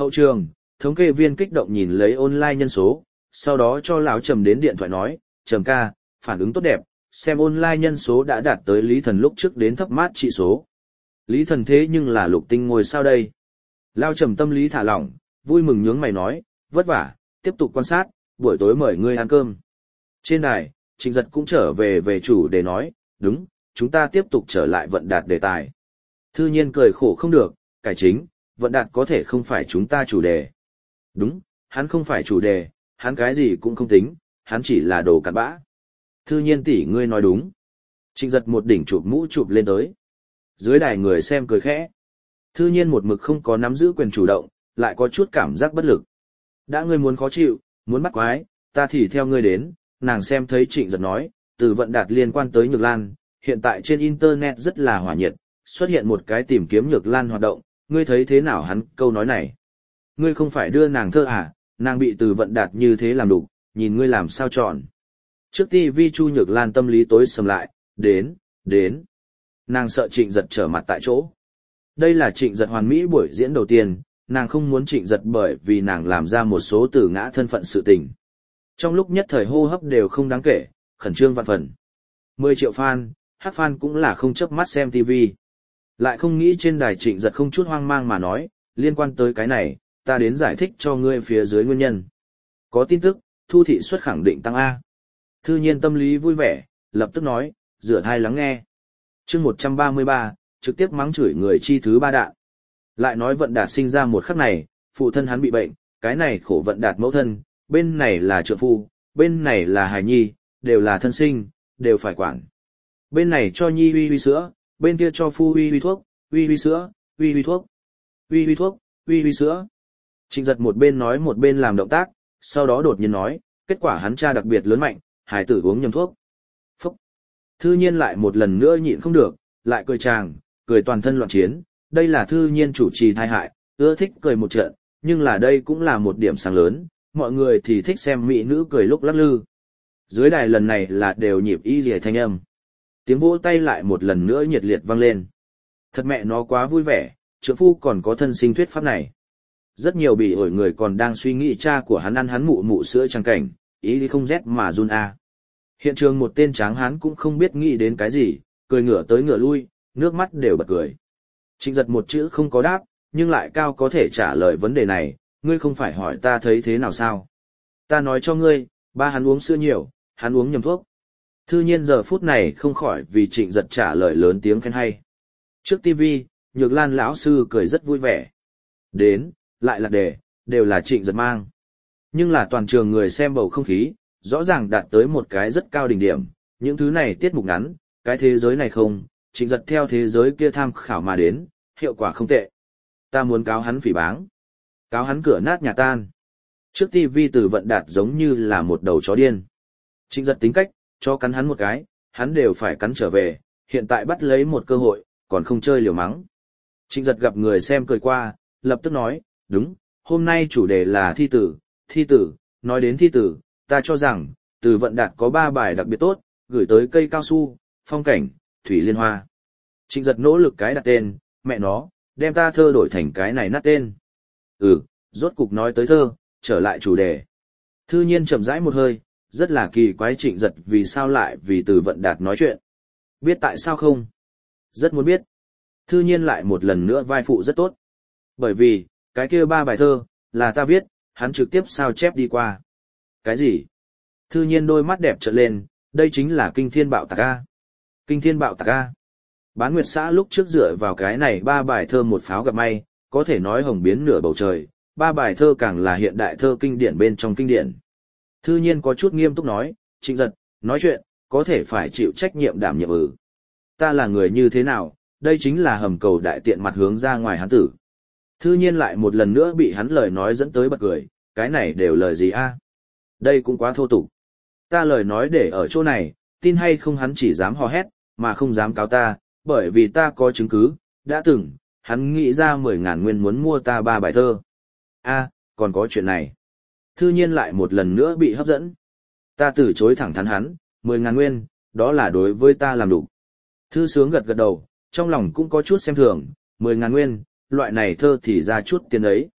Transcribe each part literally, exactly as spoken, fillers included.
Hậu trường, thống kê viên kích động nhìn lấy online nhân số, sau đó cho lão Trầm đến điện thoại nói, Trầm ca, phản ứng tốt đẹp, xem online nhân số đã đạt tới Lý Thần lúc trước đến thấp mát trị số. Lý Thần thế nhưng là lục tinh ngôi sao đây. Lão Trầm tâm lý thả lỏng, vui mừng nhướng mày nói, vất vả, tiếp tục quan sát, buổi tối mời ngươi ăn cơm. Trên đài, Trịnh Giật cũng trở về về chủ đề nói, đúng, chúng ta tiếp tục trở lại vận đạt đề tài. Thư nhiên cười khổ không được, cải chính, vận đạt có thể không phải chúng ta chủ đề. Đúng, hắn không phải chủ đề, hắn cái gì cũng không tính, hắn chỉ là đồ cặn bã. Thư nhiên tỷ ngươi nói đúng. Trịnh Giật một đỉnh chụp mũ chụp lên tới. Dưới đài người xem cười khẽ. Thư nhiên một mực không có nắm giữ quyền chủ động, lại có chút cảm giác bất lực. Đã ngươi muốn khó chịu, muốn bắt quái, ta thì theo ngươi đến, nàng xem thấy Trịnh Giật nói, từ vận đạt liên quan tới Nhược Lan, hiện tại trên Internet rất là hỏa nhiệt, xuất hiện một cái tìm kiếm Nhược Lan hoạt động, ngươi thấy thế nào hắn câu nói này? Ngươi không phải đưa nàng thơ à, nàng bị từ vận đạt như thế làm đủ, nhìn ngươi làm sao chọn. Trước ti vi Chu Nhược Lan tâm lý tối sầm lại, đến, đến. Nàng sợ Trịnh Giật trở mặt tại chỗ. Đây là Trịnh Giật hoàn mỹ buổi diễn đầu tiên, nàng không muốn Trịnh Giật bởi vì nàng làm ra một số từ ngã thân phận sự tình. Trong lúc nhất thời hô hấp đều không đáng kể, khẩn trương vạn phần. mười triệu fan, hát fan cũng là không chớp mắt xem ti vi. Lại không nghĩ trên đài Trịnh Giật không chút hoang mang mà nói, liên quan tới cái này, ta đến giải thích cho ngươi phía dưới nguyên nhân. Có tin tức, thu thị suất khẳng định tăng A. Thư nhiên tâm lý vui vẻ, lập tức nói, rửa thai lắng nghe. chương một trăm ba mươi ba, trực tiếp mắng chửi người chi thứ ba đạn. Lại nói vận đạt sinh ra một khắc này, phụ thân hắn bị bệnh, cái này khổ vận đạt mẫu thân, bên này là trượng phu, bên này là hài nhi, đều là thân sinh, đều phải quản. Bên này cho nhi uy uy sữa, bên kia cho phu uy uy thuốc, uy uy sữa, uy uy thuốc, uy uy thuốc, uy uy sữa. Trịnh Giật một bên nói một bên làm động tác, sau đó đột nhiên nói, kết quả hắn cha đặc biệt lớn mạnh, hài tử uống nhầm thuốc. Phúc! Thư nhiên lại một lần nữa nhịn không được, lại cười chàng, cười toàn thân loạn chiến, đây là thư nhiên chủ trì thai hại, ưa thích cười một trận, nhưng là đây cũng là một điểm sáng lớn, mọi người thì thích xem mỹ nữ cười lúc lắc lư. Dưới đài lần này là đều nhịp y rìa thanh âm. Tiếng vỗ tay lại một lần nữa nhiệt liệt vang lên. Thật mẹ nó quá vui vẻ, trượng phu còn có thân sinh thuyết pháp này. Rất nhiều bị ổi người còn đang suy nghĩ cha của hắn ăn hắn mụ mụ sữa trang cảnh, ý đi không rét mà run a. Hiện trường một tên tráng hán cũng không biết nghĩ đến cái gì, cười ngửa tới ngửa lui, nước mắt đều bật cười. Trịnh Giật một chữ không có đáp, nhưng lại cao có thể trả lời vấn đề này, ngươi không phải hỏi ta thấy thế nào sao? Ta nói cho ngươi, ba hắn uống sữa nhiều, hắn uống nhầm thuốc. Thư nhiên giờ phút này không khỏi vì Trịnh Giật trả lời lớn tiếng khen hay. Trước ti vi, Nhược Lan lão sư cười rất vui vẻ. Đến, lại là đề, đều là Trịnh Giật mang. Nhưng là toàn trường người xem bầu không khí, rõ ràng đạt tới một cái rất cao đỉnh điểm, những thứ này tiết mục ngắn, cái thế giới này không, Trịnh Giật theo thế giới kia tham khảo mà đến, hiệu quả không tệ. Ta muốn cáo hắn phỉ báng. Cáo hắn cửa nát nhà tan. Trước ti vi từ vận đạt giống như là một đầu chó điên. Trịnh Giật tính cách, cho cắn hắn một cái, hắn đều phải cắn trở về, hiện tại bắt lấy một cơ hội, còn không chơi liều mắng. Trịnh Giật gặp người xem cười qua, lập tức nói, đúng, hôm nay chủ đề là thi tử, thi tử, nói đến thi tử, ta cho rằng, từ vận đạt có ba bài đặc biệt tốt, gửi tới cây cao su, phong cảnh, thủy liên hoa. Trịnh Giật nỗ lực cái đặt tên, mẹ nó, đem ta thơ đổi thành cái này nát tên. Ừ, rốt cục nói tới thơ, trở lại chủ đề. Thư nhiên chậm rãi một hơi, rất là kỳ quái Trịnh Giật vì sao lại vì từ vận đạt nói chuyện. Biết tại sao không? Rất muốn biết. Thư nhiên lại một lần nữa vai phụ rất tốt. Bởi vì, cái kia ba bài thơ, là ta viết, hắn trực tiếp sao chép đi qua. Cái gì? Thư nhiên đôi mắt đẹp trợn lên, đây chính là kinh thiên bạo tạc A. Kinh thiên bạo tạc A. Bán Nguyệt xã lúc trước dựa vào cái này ba bài thơ một pháo gặp may, có thể nói hồng biến nửa bầu trời, ba bài thơ càng là hiện đại thơ kinh điển bên trong kinh điển. Thư nhiên có chút nghiêm túc nói, Trịnh Giật, nói chuyện, có thể phải chịu trách nhiệm đảm nhiệm ừ. Ta là người như thế nào, đây chính là hầm cầu đại tiện mặt hướng ra ngoài hắn tử. Thư nhiên lại một lần nữa bị hắn lời nói dẫn tới bật cười, cái này đều lời gì a? Đây cũng quá thô tục. Ta lời nói để ở chỗ này, tin hay không hắn chỉ dám hò hét, mà không dám cáo ta, bởi vì ta có chứng cứ, đã từng, hắn nghĩ ra mười ngàn nguyên muốn mua ta ba bài thơ. A, còn có chuyện này. Thư nhiên lại một lần nữa bị hấp dẫn. Ta từ chối thẳng thắn hắn, mười ngàn nguyên, đó là đối với ta làm đủ. Thư sướng gật gật đầu, trong lòng cũng có chút xem thường, mười ngàn nguyên, loại này thơ thì ra chút tiền ấy.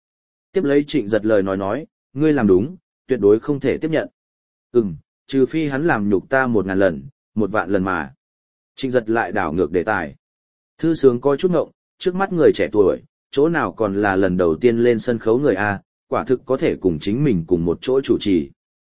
Tiếp lấy Trịnh Giật lời nói nói, ngươi làm đúng, tuyệt đối không thể tiếp nhận. Ừm, trừ phi hắn làm nhục ta một ngàn lần, một vạn lần mà. Trịnh Giật lại đảo ngược đề tài. Thư sướng coi chút ngộng, trước mắt người trẻ tuổi, chỗ nào còn là lần đầu tiên lên sân khấu người A, quả thực có thể cùng chính mình cùng một chỗ chủ trì.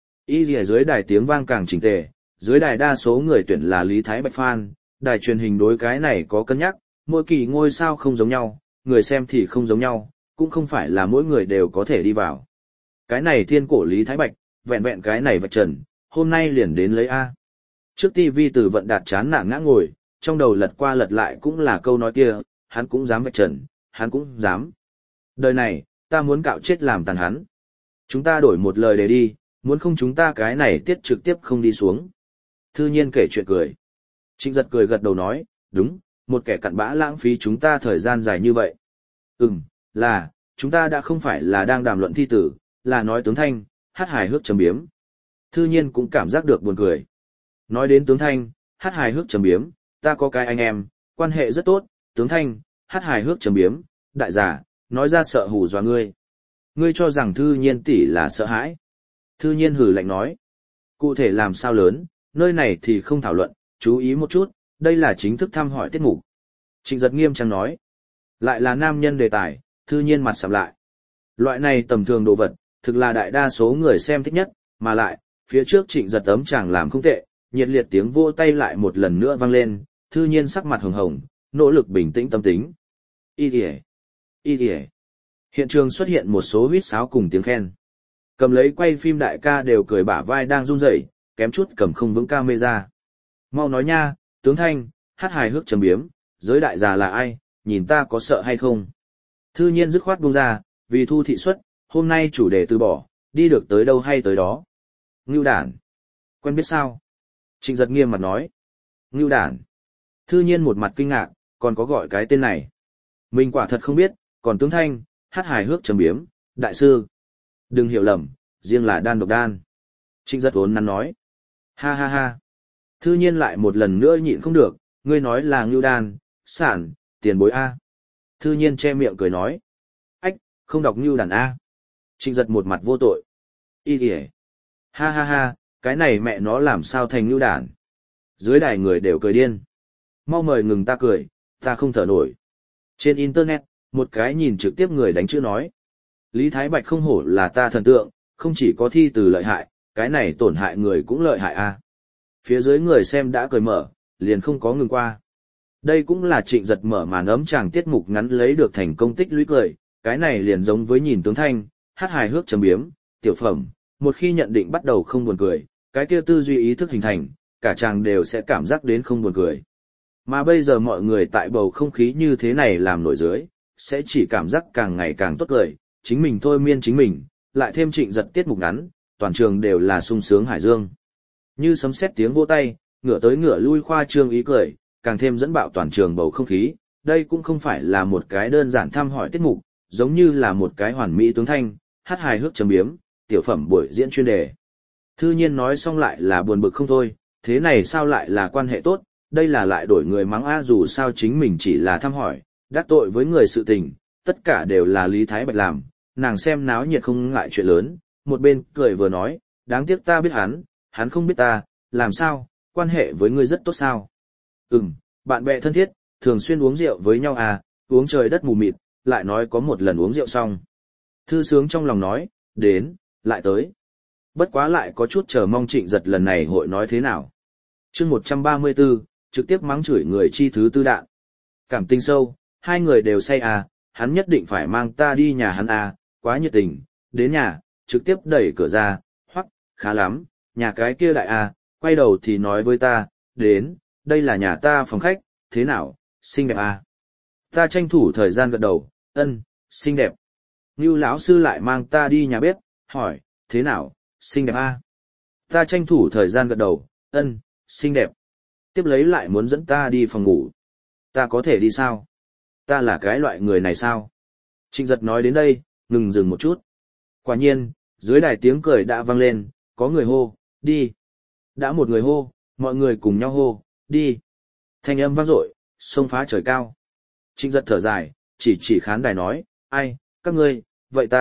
Y lìa dưới đài tiếng vang càng chỉnh tề, dưới đài đa số người tuyển là Lý Thái Bạch fan, đài truyền hình đối cái này có cân nhắc, mỗi kỳ ngôi sao không giống nhau, người xem thì không giống nhau, cũng không phải là mỗi người đều có thể đi vào. Cái này thiên cổ Lý Thái Bạch, vẹn vẹn cái này vạch trần, hôm nay liền đến lấy A. Trước ti vi từ vận đạt chán nản ngã ngồi, trong đầu lật qua lật lại cũng là câu nói kia, hắn cũng dám vạch trần, hắn cũng dám. Đời này, ta muốn cạo chết làm tàn hắn. Chúng ta đổi một lời để đi, muốn không chúng ta cái này tiết trực tiếp không đi xuống. Thư nhiên kể chuyện cười. Trịnh Giật cười gật đầu nói, đúng, một kẻ cặn bã lãng phí chúng ta thời gian dài như vậy. Ừm, là, chúng ta đã không phải là đang đàm luận thi tử, là nói tướng thanh, hát hài hước chấm biếm. Thư nhiên cũng cảm giác được buồn cười. Nói đến tướng thanh, hát hài hước chấm biếm, ta có cái anh em, quan hệ rất tốt, tướng thanh, hát hài hước chấm biếm, đại giả, nói ra sợ hù dọa ngươi. Ngươi cho rằng thư nhiên tỷ là sợ hãi. Thư nhiên hử lạnh nói. Cụ thể làm sao lớn, nơi này thì không thảo luận, chú ý một chút, đây là chính thức thăm hỏi tiết mục. Trịnh Giật nghiêm trang nói. Lại là nam nhân đề tài, thư nhiên mặt sầm lại. Loại này tầm thường đồ vật, thực là đại đa số người xem thích nhất, mà lại, phía trước Trịnh Giật ấm chàng làm không tệ, nhiệt liệt tiếng vỗ tay lại một lần nữa vang lên, thư nhiên sắc mặt hồng hồng, nỗ lực bình tĩnh tâm tính. Y kìa! Y kìa! Hiện trường xuất hiện một số huýt sáo cùng tiếng khen. Cầm lấy quay phim đại ca đều cười bả vai đang run rẩy, kém chút cầm không vững camera. Mau nói nha, tướng thanh, hát hài hước chấm biếm, giới đại già là ai, nhìn ta có sợ hay không? Thư nhiên dứt khoát buông ra, vì thu thị suất, hôm nay chủ đề từ bỏ, đi được tới đâu hay tới đó. Ngưu đản. Quen biết sao? Trịnh Giật nghiêm mặt nói. Ngưu đản. Thư nhiên một mặt kinh ngạc, còn có gọi cái tên này. Mình quả thật không biết, còn tướng thanh, hát hài hước chấm biếm, đại sư. Đừng hiểu lầm, riêng là đan độc đan. Trịnh Giật vốn nắn nói. Ha ha ha. Thư nhiên lại một lần nữa nhịn không được, ngươi nói là ngưu đan, sản, tiền bối A. Thư nhiên che miệng cười nói. Ách, không đọc ngưu đàn A. Trịnh Giật một mặt vô tội. Y kìa. Ha ha ha, cái này mẹ nó làm sao thành ngưu đàn. Dưới đài người đều cười điên. Mau mời ngừng ta cười, ta không thở nổi. Trên internet, một cái nhìn trực tiếp người đánh chữ nói. Lý Thái Bạch không hổ là ta thần tượng, không chỉ có thi từ lợi hại, cái này tổn hại người cũng lợi hại a. Phía dưới người xem đã cười mở, liền không có ngừng qua. Đây cũng là Trịnh Giật mở màn ấm chàng tiết mục ngắn lấy được thành công tích lũy cười, cái này liền giống với nhìn tướng thanh, hát hài hước chấm biếm, tiểu phẩm, một khi nhận định bắt đầu không buồn cười, cái kia tư duy ý thức hình thành, cả chàng đều sẽ cảm giác đến không buồn cười. Mà bây giờ mọi người tại bầu không khí như thế này làm nổi dưới, sẽ chỉ cảm giác càng ngày càng tốt cười, chính mình thôi miên chính mình, lại thêm Trịnh Giật tiết mục ngắn, toàn trường đều là sung sướng hải dương. Như sấm sét tiếng vỗ tay, ngửa tới ngửa lui khoa trương ý cười, càng thêm dẫn bạo toàn trường bầu không khí, đây cũng không phải là một cái đơn giản thăm hỏi tiết mục, giống như là một cái hoàn mỹ tướng thanh, hát hài hước chấm biếm, tiểu phẩm buổi diễn chuyên đề. Thư nhiên nói xong lại là buồn bực không thôi, thế này sao lại là quan hệ tốt, đây là lại đổi người mắng a dù sao chính mình chỉ là thăm hỏi, đắc tội với người sự tình, tất cả đều là Lý Thái Bạch làm, nàng xem náo nhiệt không ngại chuyện lớn, một bên cười vừa nói, đáng tiếc ta biết hắn, hắn không biết ta, làm sao, quan hệ với ngươi rất tốt sao. Ừm, bạn bè thân thiết, thường xuyên uống rượu với nhau à, uống trời đất mù mịt, lại nói có một lần uống rượu xong. Thư sướng trong lòng nói, đến, lại tới. Bất quá lại có chút chờ mong Trịnh Giật lần này hội nói thế nào. chương một trăm ba mươi tư, trực tiếp mắng chửi người chi thứ tư đạn. Cảm tình sâu, hai người đều say à, hắn nhất định phải mang ta đi nhà hắn à, quá nhiệt tình, đến nhà, trực tiếp đẩy cửa ra, hoắc, khá lắm, nhà cái kia đại à, quay đầu thì nói với ta, đến, đây là nhà ta phòng khách, thế nào, xinh đẹp à. Ta tranh thủ thời gian gật đầu, ân, xinh đẹp. Ngưu lão sư lại mang ta đi nhà bếp, hỏi, thế nào, xinh đẹp à. Ta tranh thủ thời gian gật đầu, ân, xinh đẹp. Tiếp lấy lại muốn dẫn ta đi phòng ngủ. Ta có thể đi sao? Ta là cái loại người này sao? Trịnh Giật nói đến đây, ngừng dừng một chút. Quả nhiên, dưới đài tiếng cười đã vang lên, có người hô, đi. Đã một người hô, mọi người cùng nhau hô, đi. Thanh âm vang dội, xông phá trời cao. Trịnh Giật thở dài, chỉ chỉ khán đài nói, ai, các ngươi, vậy ta,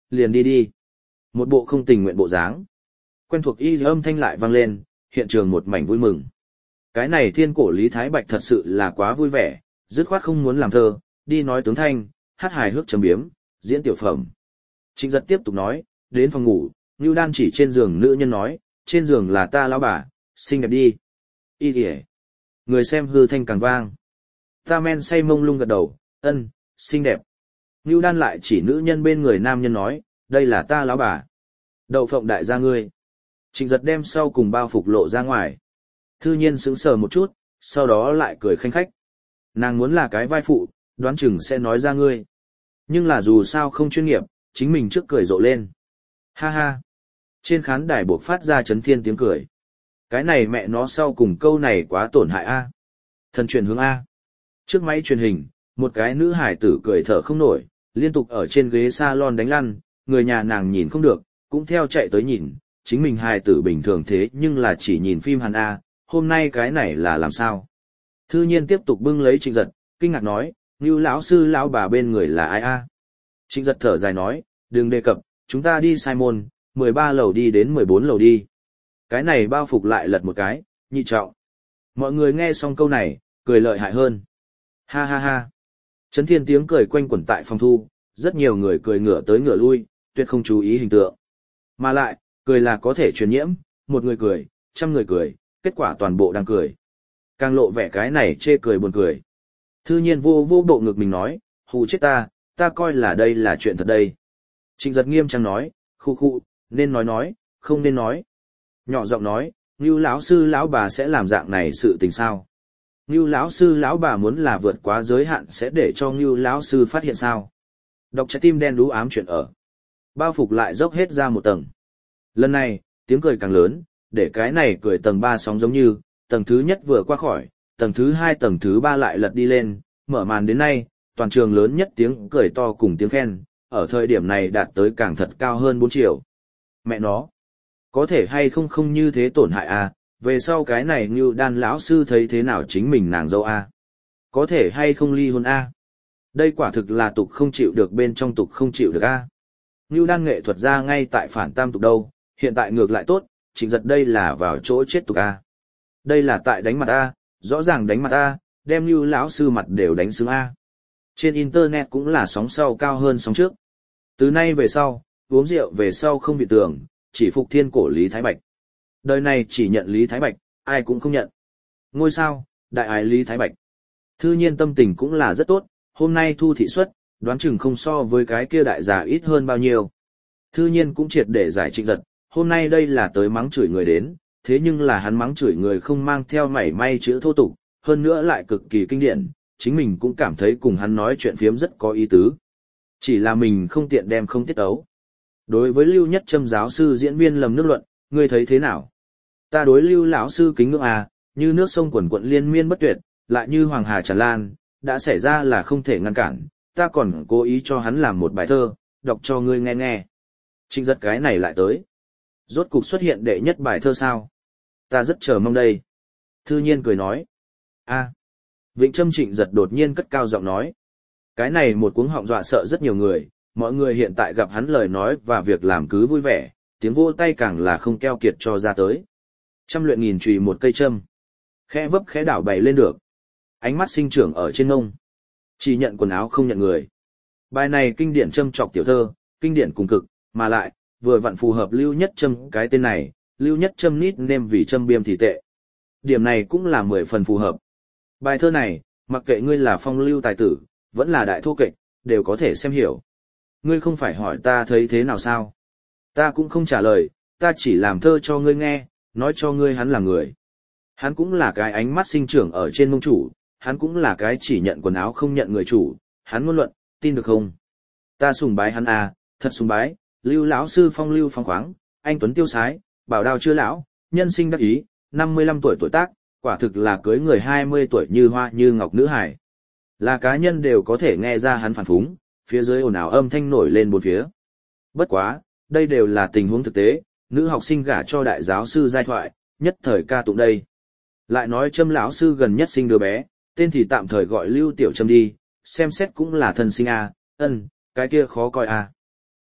liền đi đi. Một bộ không tình nguyện bộ dáng. Quen thuộc y âm thanh lại vang lên, hiện trường một mảnh vui mừng. Cái này thiên cổ Lý Thái Bạch thật sự là quá vui vẻ, dứt khoát không muốn làm thơ, đi nói tướng thanh, hát hài hước châm biếm, diễn tiểu phẩm. Trịnh Giật tiếp tục nói, đến phòng ngủ, Ngưu Đan chỉ trên giường nữ nhân nói, trên giường là ta lão bà, xinh đẹp đi. Y kìa. Người xem hư thanh càng vang. Ta men say mông lung gật đầu, ân, xinh đẹp. Ngưu Đan lại chỉ nữ nhân bên người nam nhân nói, đây là ta lão bà. Đậu phộng đại gia ngươi. Trịnh Giật đem sau cùng bao phục lộ ra ngoài. Thư nhiên sững sờ một chút, sau đó lại cười khanh khách. Nàng muốn là cái vai phụ, đoán chừng sẽ nói ra ngươi. Nhưng là dù sao không chuyên nghiệp, chính mình trước cười rộ lên. Ha ha. Trên khán đài buộc phát ra chấn thiên tiếng cười. Cái này mẹ nó sau cùng câu này quá tổn hại a. Thần truyền hướng A. Trước máy truyền hình, một cái nữ hải tử cười thở không nổi, liên tục ở trên ghế salon đánh lăn, người nhà nàng nhìn không được, cũng theo chạy tới nhìn, chính mình hài tử bình thường thế nhưng là chỉ nhìn phim Hàn A, hôm nay cái này là làm sao? Thư nhiên tiếp tục bưng lấy Trịnh Giật, kinh ngạc nói, Ngưu lão sư lão bà bên người là ai A? Trịnh Giật thở dài nói, đừng đề cập, chúng ta đi sai môn, mười ba lầu đi đến mười bốn lầu đi. Cái này bao phục lại lật một cái, nhị trọng. Mọi người nghe xong câu này, cười lợi hại hơn. Ha ha ha. Chấn thiên tiếng cười quanh quẩn tại phòng thu, rất nhiều người cười ngửa tới ngửa lui, tuyệt không chú ý hình tượng. Mà lại, cười là có thể truyền nhiễm, một người cười, trăm người cười, kết quả toàn bộ đang cười. Càng lộ vẻ cái này chê cười buồn cười. Thư nhiên vô vô bộ ngực mình nói, hù chết ta, ta coi là đây là chuyện thật đây. Trịnh Giật nghiêm trang nói, khu khu, nên nói nói, không nên nói. Nhỏ giọng nói, Ngưu lão sư lão bà sẽ làm dạng này sự tình sao? Ngưu lão sư lão bà muốn là vượt quá giới hạn sẽ để cho Ngưu lão sư phát hiện sao? Đọc trái tim đen đú ám chuyện ở. Bao phục lại dốc hết ra một tầng. Lần này, tiếng cười càng lớn, để cái này cười tầng ba sóng giống như, tầng thứ nhất vừa qua khỏi, tầng thứ hai tầng thứ ba lại lật đi lên, mở màn đến nay, toàn trường lớn nhất tiếng cười to cùng tiếng khen, ở thời điểm này đạt tới càng thật cao hơn bốn triệu. Mẹ nó, có thể hay không không như thế tổn hại à, về sau cái này Ngưu Đan lão sư thấy thế nào chính mình nàng dâu à? Có thể hay không ly hôn à? Đây quả thực là tục không chịu được bên trong tục không chịu được à? Ngưu Đan nghệ thuật ra ngay tại phản tam tục đâu, hiện tại ngược lại tốt, Trịnh Giật đây là vào chỗ chết tục à? Đây là tại đánh mặt à, rõ ràng đánh mặt à, đem Ngưu lão sư mặt đều đánh sướng à? Trên internet cũng là sóng sau cao hơn sóng trước. Từ nay về sau, uống rượu về sau không bị tưởng, chỉ phục thiên cổ Lý Thái Bạch. Đời này chỉ nhận Lý Thái Bạch, ai cũng không nhận. Ngôi sao, đại ái Lý Thái Bạch. Thư nhiên tâm tình cũng là rất tốt, hôm nay thu thị suất, đoán chừng không so với cái kia đại giả ít hơn bao nhiêu. Thư nhiên cũng triệt để giải Trịnh Giật, hôm nay đây là tới mắng chửi người đến, thế nhưng là hắn mắng chửi người không mang theo mảy may chữ thô tục, hơn nữa lại cực kỳ kinh điển, chính mình cũng cảm thấy cùng hắn nói chuyện phiếm rất có ý tứ. Chỉ là mình không tiện đem không tiết ấu. Đối với Lưu Nhất Trâm giáo sư diễn viên lầm nước luận, ngươi thấy thế nào? Ta đối Lưu lão sư kính ngưỡng à, như nước sông quần quận liên miên bất tuyệt, lại như hoàng hà tràn lan, đã xảy ra là không thể ngăn cản, ta còn cố ý cho hắn làm một bài thơ, đọc cho ngươi nghe nghe. Trịnh Giật cái này lại tới. Rốt cục xuất hiện đệ nhất bài thơ sao? Ta rất chờ mong đây. Thư nhiên cười nói. A. Vịnh Trâm Trịnh Giật đột nhiên cất cao giọng nói. Cái này một cuống họng dọa sợ rất nhiều người, mọi người hiện tại gặp hắn lời nói và việc làm cứ vui vẻ, tiếng vỗ tay càng là không keo kiệt cho ra tới. Trăm luyện nghìn chùy một cây châm. Khẽ vấp khẽ đảo bày lên được. Ánh mắt sinh trưởng ở trên ngông. Chỉ nhận quần áo không nhận người. Bài này kinh điển châm chọc tiểu thơ, kinh điển cùng cực, mà lại, vừa vặn phù hợp Lưu Nhất Trâm cái tên này, Lưu Nhất Trâm nít nêm vì châm biêm thì tệ. Điểm này cũng là mười phần phù hợp. Bài thơ này, mặc kệ ngươi là phong lưu tài tử, vẫn là đại thô kệch, đều có thể xem hiểu. Ngươi không phải hỏi ta thấy thế nào sao? Ta cũng không trả lời, ta chỉ làm thơ cho ngươi nghe, nói cho ngươi hắn là người. Hắn cũng là cái ánh mắt sinh trưởng ở trên mông chủ, hắn cũng là cái chỉ nhận quần áo không nhận người chủ, hắn ngôn luận, tin được không? Ta sùng bái hắn à, thật sùng bái, Lưu lão sư phong lưu phong khoáng, anh tuấn tiêu sái, bảo đao chưa lão, nhân sinh đắc ý, năm mươi lăm tuổi tuổi tác, quả thực là cưới người hai mươi tuổi như hoa như ngọc nữ hải. Là cá nhân đều có thể nghe ra hắn phản phúng, phía dưới ồn ào âm thanh nổi lên bốn phía. Bất quá, đây đều là tình huống thực tế, nữ học sinh gả cho đại giáo sư giai thoại, nhất thời ca tụng đây. Lại nói Trâm lão sư gần nhất sinh đứa bé, tên thì tạm thời gọi Lưu Tiểu Trâm đi, xem xét cũng là thân sinh a, ân, cái kia khó coi a.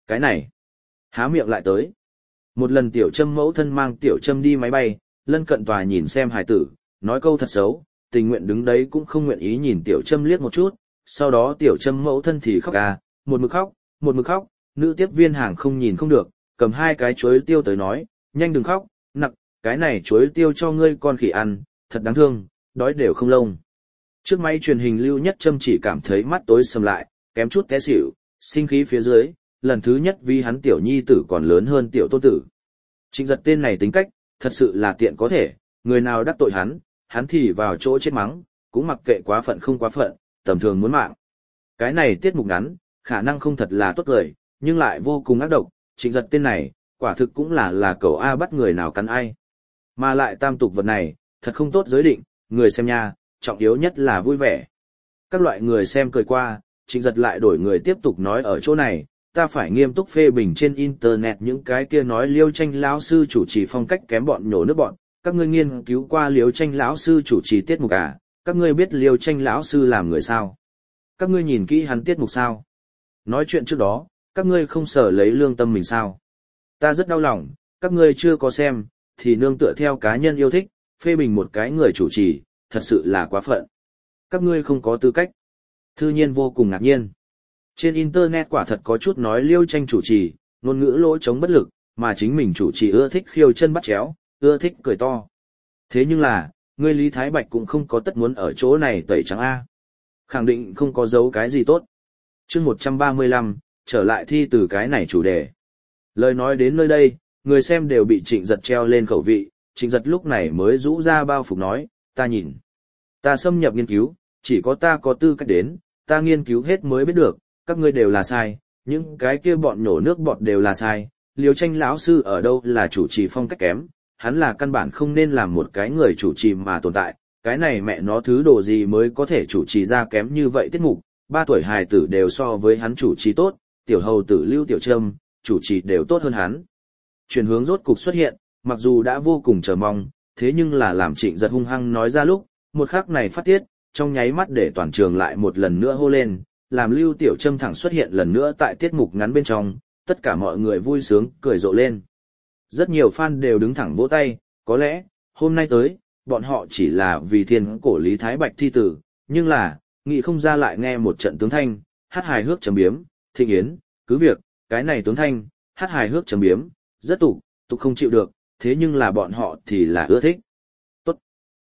Cái này, há miệng lại tới. Một lần tiểu trâm mẫu thân mang tiểu trâm đi máy bay, lân cận tòa nhìn xem hài tử, nói câu thật xấu, tình nguyện đứng đấy cũng không nguyện ý nhìn tiểu trâm liếc một chút, sau đó tiểu trâm mẫu thân thì khóc à, một mực khóc, một mực khóc, nữ tiếp viên hàng không nhìn không được, cầm hai cái chuối tiêu tới nói, nhanh đừng khóc, nặng, cái này chuối tiêu cho ngươi con khỉ ăn, thật đáng thương, đói đều không lông. Trước máy truyền hình Lưu Nhất Trâm chỉ cảm thấy mắt tối sầm lại, kém chút té xỉu, sinh khí phía dưới, lần thứ nhất vì hắn tiểu nhi tử còn lớn hơn tiểu tôn tử. Trịnh Giật tên này tính cách, thật sự là tiện có thể, người nào đắc tội hắn, hắn thì vào chỗ chết mắng, cũng mặc kệ quá phận không quá phận, tầm thường muốn mạng. Cái này tiết mục ngắn, khả năng không thật là tốt lời, nhưng lại vô cùng ác độc, Trịnh Giật tên này, quả thực cũng là là cầu A bắt người nào cắn ai. Mà lại tam tục vật này, thật không tốt giới định, người xem nha, trọng yếu nhất là vui vẻ. Các loại người xem cười qua, Trịnh Giật lại đổi người tiếp tục nói ở chỗ này, ta phải nghiêm túc phê bình trên internet những cái kia nói Liêu Tranh lão sư chủ trì phong cách kém bọn nhổ nước bọn, các ngươi nghiên cứu qua Liêu Tranh lão sư chủ trì tiết mục à, các ngươi biết Liêu Tranh lão sư làm người sao? Các ngươi nhìn kỹ hắn tiết mục sao? Nói chuyện trước đó, các ngươi không sở lấy lương tâm mình sao? Ta rất đau lòng, các ngươi chưa có xem, thì nương tựa theo cá nhân yêu thích, phê bình một cái người chủ trì, thật sự là quá phận. Các ngươi không có tư cách. Thư Nhiên vô cùng ngạc nhiên. Trên internet quả thật có chút nói Liêu Tranh chủ trì, ngôn ngữ lỗ chống bất lực, mà chính mình chủ trì ưa thích khiêu chân bắt chéo, ưa thích cười to. Thế nhưng là, ngươi Lý Thái Bạch cũng không có tất muốn ở chỗ này tẩy trắng A. Khẳng định không có dấu cái gì tốt. chương một trăm ba mươi lăm, trở lại thi từ cái này chủ đề. Lời nói đến nơi đây, người xem đều bị Trịnh Giật treo lên khẩu vị, Trịnh Giật lúc này mới rũ ra bao phục nói, ta nhìn. Ta xâm nhập nghiên cứu, chỉ có ta có tư cách đến, ta nghiên cứu hết mới biết được, các ngươi đều là sai, những cái kia bọn nhổ nước bọt đều là sai, Liêu Tranh lão sư ở đâu là chủ trì phong cách kém, hắn là căn bản không nên làm một cái người chủ trì mà tồn tại, cái này mẹ nó thứ đồ gì mới có thể chủ trì ra kém như vậy tiết mục, ba tuổi hài tử đều so với hắn chủ trì tốt, tiểu hầu tử Lưu Tiểu Trâm, chủ trì đều tốt hơn hắn. Chuyển hướng rốt cục xuất hiện, mặc dù đã vô cùng chờ mong, thế nhưng là làm Trịnh Giật hung hăng nói ra lúc, một khắc này phát tiết, trong nháy mắt để toàn trường lại một lần nữa hô lên, làm Lưu Tiểu Trâm thẳng xuất hiện lần nữa tại tiết mục ngắn bên trong, tất cả mọi người vui sướng, cười rộ lên. Rất nhiều fan đều đứng thẳng vỗ tay, có lẽ, hôm nay tới, bọn họ chỉ là vì thiên cổ Lý Thái Bạch thi tử, nhưng là, nghĩ không ra lại nghe một trận tướng thanh, hát hài hước chấm biếm, thịnh yến, cứ việc, cái này tướng thanh, hát hài hước chấm biếm, rất tục, tục không chịu được, thế nhưng là bọn họ thì là ưa thích. Tốt.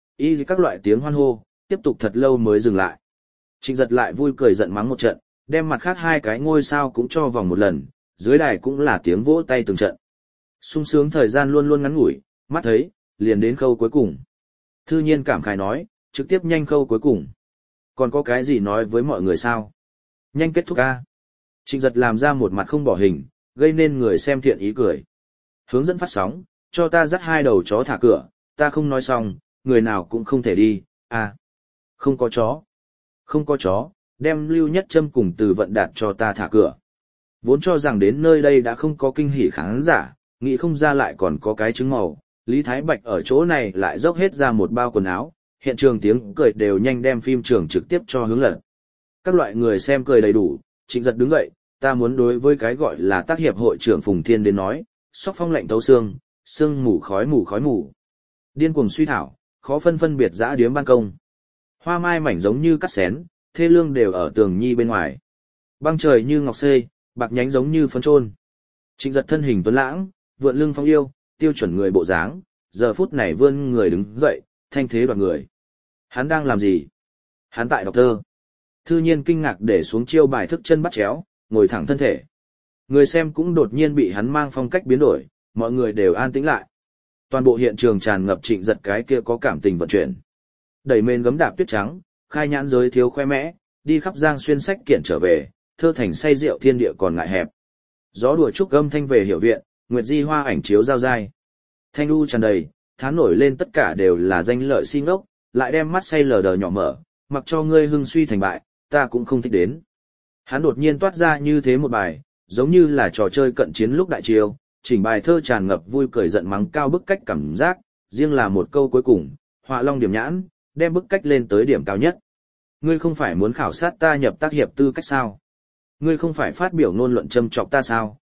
Y các loại tiếng hoan hô, tiếp tục thật lâu mới dừng lại. Trịnh Giật lại vui cười giận mắng một trận, đem mặt khác hai cái ngôi sao cũng cho vòng một lần, dưới đài cũng là tiếng vỗ tay từng trận. Sung sướng thời gian luôn luôn ngắn ngủi, mắt thấy, liền đến khâu cuối cùng. Thư Nhiên cảm khái nói, trực tiếp nhanh khâu cuối cùng. Còn có cái gì nói với mọi người sao? Nhanh kết thúc a. Trịnh Giật làm ra một mặt không bỏ hình, gây nên người xem thiện ý cười. Hướng dẫn phát sóng, cho ta dắt hai đầu chó thả cửa, ta không nói xong, người nào cũng không thể đi, à. Không có chó. Không có chó, đem Lưu Nhất Trâm cùng Từ Vận Đạt cho ta thả cửa. Vốn cho rằng đến nơi đây đã không có kinh hỉ khán giả, nghĩ không ra lại còn có cái trứng màu, Lý Thái Bạch ở chỗ này lại dốc hết ra một bao quần áo, hiện trường tiếng cười đều nhanh đem phim trường trực tiếp cho hướng lật. Các loại người xem cười đầy đủ, Trịnh Giật đứng dậy, ta muốn đối với cái gọi là tác hiệp hội trưởng Phùng Thiên đến nói, sóc phong lạnh thấu xương, sương mù khói mù khói mù. Điên cuồng suy thảo, khó phân phân biệt dã điếm ban công. Hoa mai mảnh giống như cắt xén, thê lương đều ở tường nhi bên ngoài. Băng trời như ngọc xê, bạc nhánh giống như phấn trôn. Trịnh Giật thân hình tuấn lãng, vượn lưng phong yêu, tiêu chuẩn người bộ dáng, giờ phút này vươn người đứng dậy, thanh thế đoạt người. Hắn đang làm gì? Hắn tại đọc thơ. Thư Nhiên kinh ngạc để xuống chiêu bài thức chân bắt chéo, ngồi thẳng thân thể. Người xem cũng đột nhiên bị hắn mang phong cách biến đổi, mọi người đều an tĩnh lại. Toàn bộ hiện trường tràn ngập Trịnh Giật cái kia có cảm tình vận chuyển. Đẩy mền gấm đạp tuyết trắng, khai nhãn giới thiếu khoe mẽ, đi khắp giang xuyên sách kiện trở về, thơ thành say rượu thiên địa còn ngại hẹp. Gió đùa trúc gâm thanh về hiểu viện, nguyệt di hoa ảnh chiếu giao dai. Thanh u tràn đầy, thán nổi lên tất cả đều là danh lợi si ngốc, lại đem mắt say lờ đờ nhỏ mở, mặc cho ngươi hưng suy thành bại, ta cũng không thích đến. Hắn đột nhiên toát ra như thế một bài, giống như là trò chơi cận chiến lúc đại triều, chỉnh bài thơ tràn ngập vui cười giận mắng cao bức cách cảm giác, riêng là một câu cuối cùng, họa long điểm nhãn, đem bức cách lên tới điểm cao nhất. Ngươi không phải muốn khảo sát ta nhập tác hiệp tư cách sao? Ngươi không phải phát biểu ngôn luận châm chọc ta sao?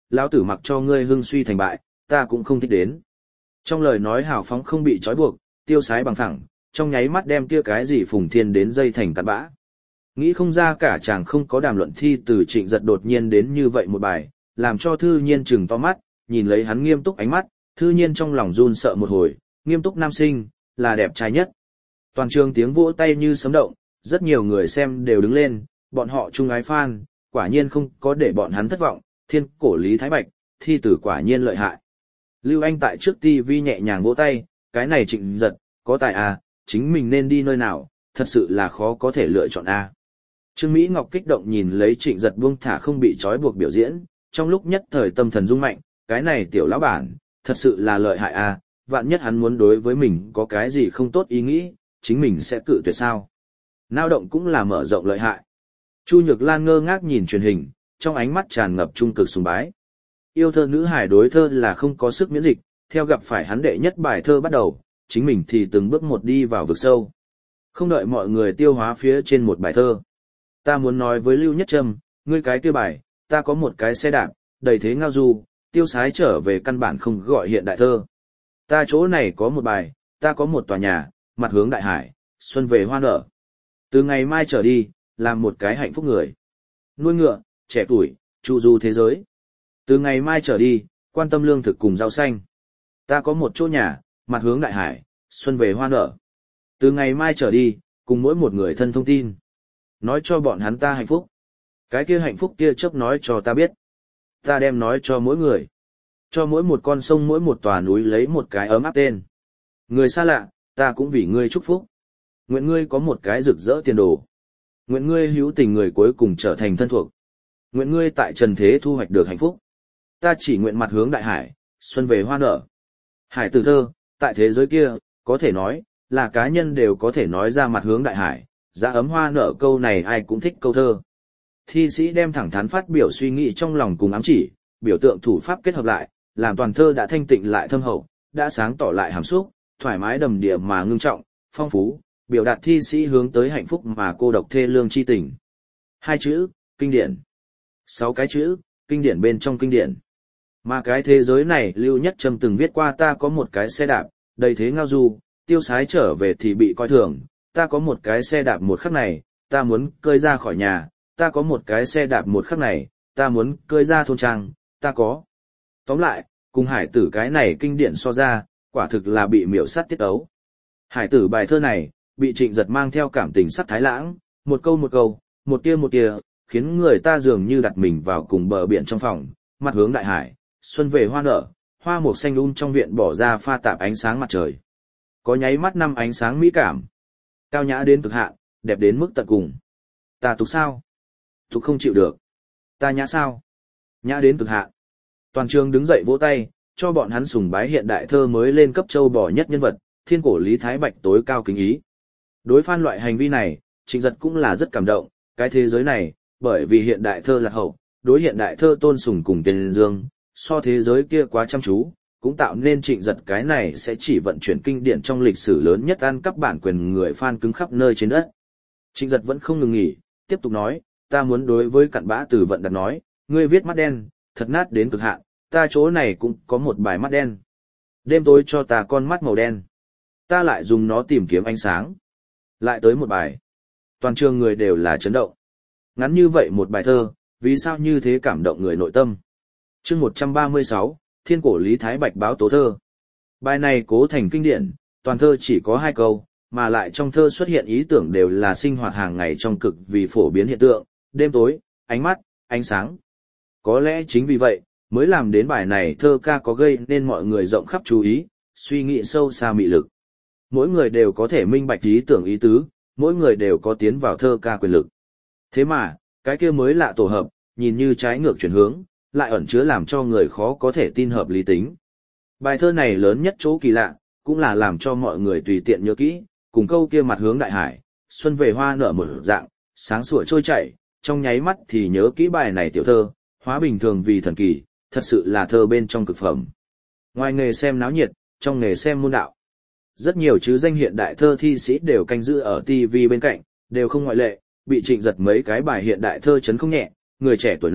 lão tử mặc cho ngươi hưng suy thành bại, ta cũng không thích đến. Trong lời nói hào phóng không bị trói buộc, tiêu sái bằng thẳng, trong nháy mắt đem kia cái gì Phùng Thiên đến dây thành cặn bã. Nghĩ không ra cả chàng không có đàm luận thi từ Trịnh Giật đột nhiên đến như vậy một bài, làm cho Thư Nhiên trừng to mắt, nhìn lấy hắn nghiêm túc ánh mắt, Thư Nhiên trong lòng run sợ một hồi, nghiêm túc nam sinh, là đẹp trai nhất. Toàn trường tiếng vỗ tay như sấm động, rất nhiều người xem đều đứng lên, bọn họ chung ái fan, quả nhiên không có để bọn hắn thất vọng, thiên cổ Lý Thái Bạch, thi tử quả nhiên lợi hại. Lưu Anh tại trước ti vi nhẹ nhàng vỗ tay, cái này Trịnh Giật, có tài à, chính mình nên đi nơi nào, thật sự là khó có thể lựa chọn a. Trương Mỹ Ngọc kích động nhìn lấy Trịnh Giật buông thả không bị trói buộc biểu diễn, trong lúc nhất thời tâm thần rung mạnh, cái này tiểu lão bản, thật sự là lợi hại a, vạn nhất hắn muốn đối với mình có cái gì không tốt ý nghĩ, chính mình sẽ cự tuyệt sao. Nao động cũng là mở rộng lợi hại. Chu Nhược Lan ngơ ngác nhìn truyền hình, trong ánh mắt tràn ngập trung cực sùng bái. Yêu thơ nữ hải đối thơ là không có sức miễn dịch, theo gặp phải hắn đệ nhất bài thơ bắt đầu, chính mình thì từng bước một đi vào vực sâu. Không đợi mọi người tiêu hóa phía trên một bài thơ. Ta muốn nói với Lưu Nhất Trâm, ngươi cái kia bài, ta có một cái xe đạp, đầy thế ngao du, tiêu sái trở về căn bản không gọi hiện đại thơ. Ta chỗ này có một bài, ta có một tòa nhà, mặt hướng đại hải, xuân về hoa nở. Từ ngày mai trở đi, làm một cái hạnh phúc người. Nuôi ngựa, trẻ tuổi, chu du thế giới. Từ ngày mai trở đi, quan tâm lương thực cùng rau xanh. Ta có một chỗ nhà, mặt hướng đại hải, xuân về hoa nở. Từ ngày mai trở đi, cùng mỗi một người thân thông tin. Nói cho bọn hắn ta hạnh phúc. Cái kia hạnh phúc kia chớp nói cho ta biết. Ta đem nói cho mỗi người. Cho mỗi một con sông mỗi một tòa núi lấy một cái ấm áp tên. Người xa lạ, ta cũng vì ngươi chúc phúc. Nguyện ngươi có một cái rực rỡ tiền đồ. Nguyện ngươi hữu tình người cuối cùng trở thành thân thuộc. Nguyện ngươi tại trần thế thu hoạch được hạnh phúc. Ta chỉ nguyện mặt hướng đại hải, xuân về hoa nở. Hải tử thơ, tại thế giới kia, có thể nói, là cá nhân đều có thể nói ra mặt hướng đại hải, giá ấm hoa nở câu này ai cũng thích câu thơ. Thi sĩ đem thẳng thắn phát biểu suy nghĩ trong lòng cùng ám chỉ, biểu tượng thủ pháp kết hợp lại, làm toàn thơ đã thanh tịnh lại thâm hậu, đã sáng tỏ lại hàm xúc, thoải mái đầm địa mà ngưng trọng, phong phú, biểu đạt thi sĩ hướng tới hạnh phúc mà cô độc thê lương chi tình. Hai chữ, kinh điển. Sáu cái chữ, kinh điển bên trong kinh điển. Mà cái thế giới này Lưu Nhất Trâm từng viết qua ta có một cái xe đạp, đầy thế ngao du, tiêu sái trở về thì bị coi thường, ta có một cái xe đạp một khắc này, ta muốn cơi ra khỏi nhà, ta có một cái xe đạp một khắc này, ta muốn cơi ra thôn trang, ta có. Tóm lại, cùng hải tử cái này kinh điển so ra, quả thực là bị miểu sát tiết ấu. Hải tử bài thơ này, bị Trịnh Giật mang theo cảm tình sắc thái lãng, một câu một câu, một tia một tia, khiến người ta dường như đặt mình vào cùng bờ biển trong phòng, mặt hướng đại hải, xuân về hoa nở, hoa mộc xanh um trong viện bỏ ra pha tạp ánh sáng mặt trời. Có nháy mắt năm ánh sáng mỹ cảm. Cao nhã đến cực hạn, đẹp đến mức tận cùng. Ta tục sao? Tục không chịu được. Ta nhã sao? Nhã đến cực hạn. Toàn trường đứng dậy vỗ tay, cho bọn hắn sùng bái hiện đại thơ mới lên cấp châu bò nhất nhân vật, thiên cổ Lý Thái Bạch tối cao kính ý. Đối phan loại hành vi này, Trịnh Giật cũng là rất cảm động, cái thế giới này, bởi vì hiện đại thơ lạc hậu, đối hiện đại thơ tôn sùng cùng tiền dương, so thế giới kia quá chăm chú, cũng tạo nên Trịnh Giật cái này sẽ chỉ vận chuyển kinh điển trong lịch sử lớn nhất ăn cắp bản quyền người fan cứng khắp nơi trên đất. Trịnh Giật vẫn không ngừng nghỉ, tiếp tục nói, ta muốn đối với cặn bã từ vận đặt nói, ngươi viết mắt đen, thật nát đến cực hạn, ta chỗ này cũng có một bài mắt đen. Đêm tối cho ta con mắt màu đen. Ta lại dùng nó tìm kiếm ánh sáng. Lại tới một bài. Toàn trường người đều là chấn động. Ngắn như vậy một bài thơ, vì sao như thế cảm động người nội tâm. Chương một trăm ba mươi sáu, Thiên cổ Lý Thái Bạch báo tố thơ. Bài này cố thành kinh điển, toàn thơ chỉ có hai câu, mà lại trong thơ xuất hiện ý tưởng đều là sinh hoạt hàng ngày trong cực vì phổ biến hiện tượng, đêm tối, ánh mắt, ánh sáng. Có lẽ chính vì vậy, mới làm đến bài này thơ ca có gây nên mọi người rộng khắp chú ý, suy nghĩ sâu xa mị lực. Mỗi người đều có thể minh bạch ý tưởng ý tứ, mỗi người đều có tiến vào thơ ca quyền lực. Thế mà, cái kia mới lạ tổ hợp, nhìn như trái ngược chuyển hướng, lại ẩn chứa làm cho người khó có thể tin hợp lý tính. Bài thơ này lớn nhất chỗ kỳ lạ, cũng là làm cho mọi người tùy tiện nhớ kỹ, cùng câu kia mặt hướng đại hải, xuân về hoa nở một dạng, sáng sủa trôi chảy, trong nháy mắt thì nhớ kỹ bài này tiểu thơ, hóa bình thường vì thần kỳ, thật sự là thơ bên trong cực phẩm. Ngoài nghề xem náo nhiệt, trong nghề xem môn đạo. Rất nhiều chứ danh hiện đại thơ thi sĩ đều canh giữ ở ti vi bên cạnh, đều không ngoại lệ, bị Trịnh Giật mấy cái bài hiện đại thơ chấn không nhẹ, người trẻ tuổi này,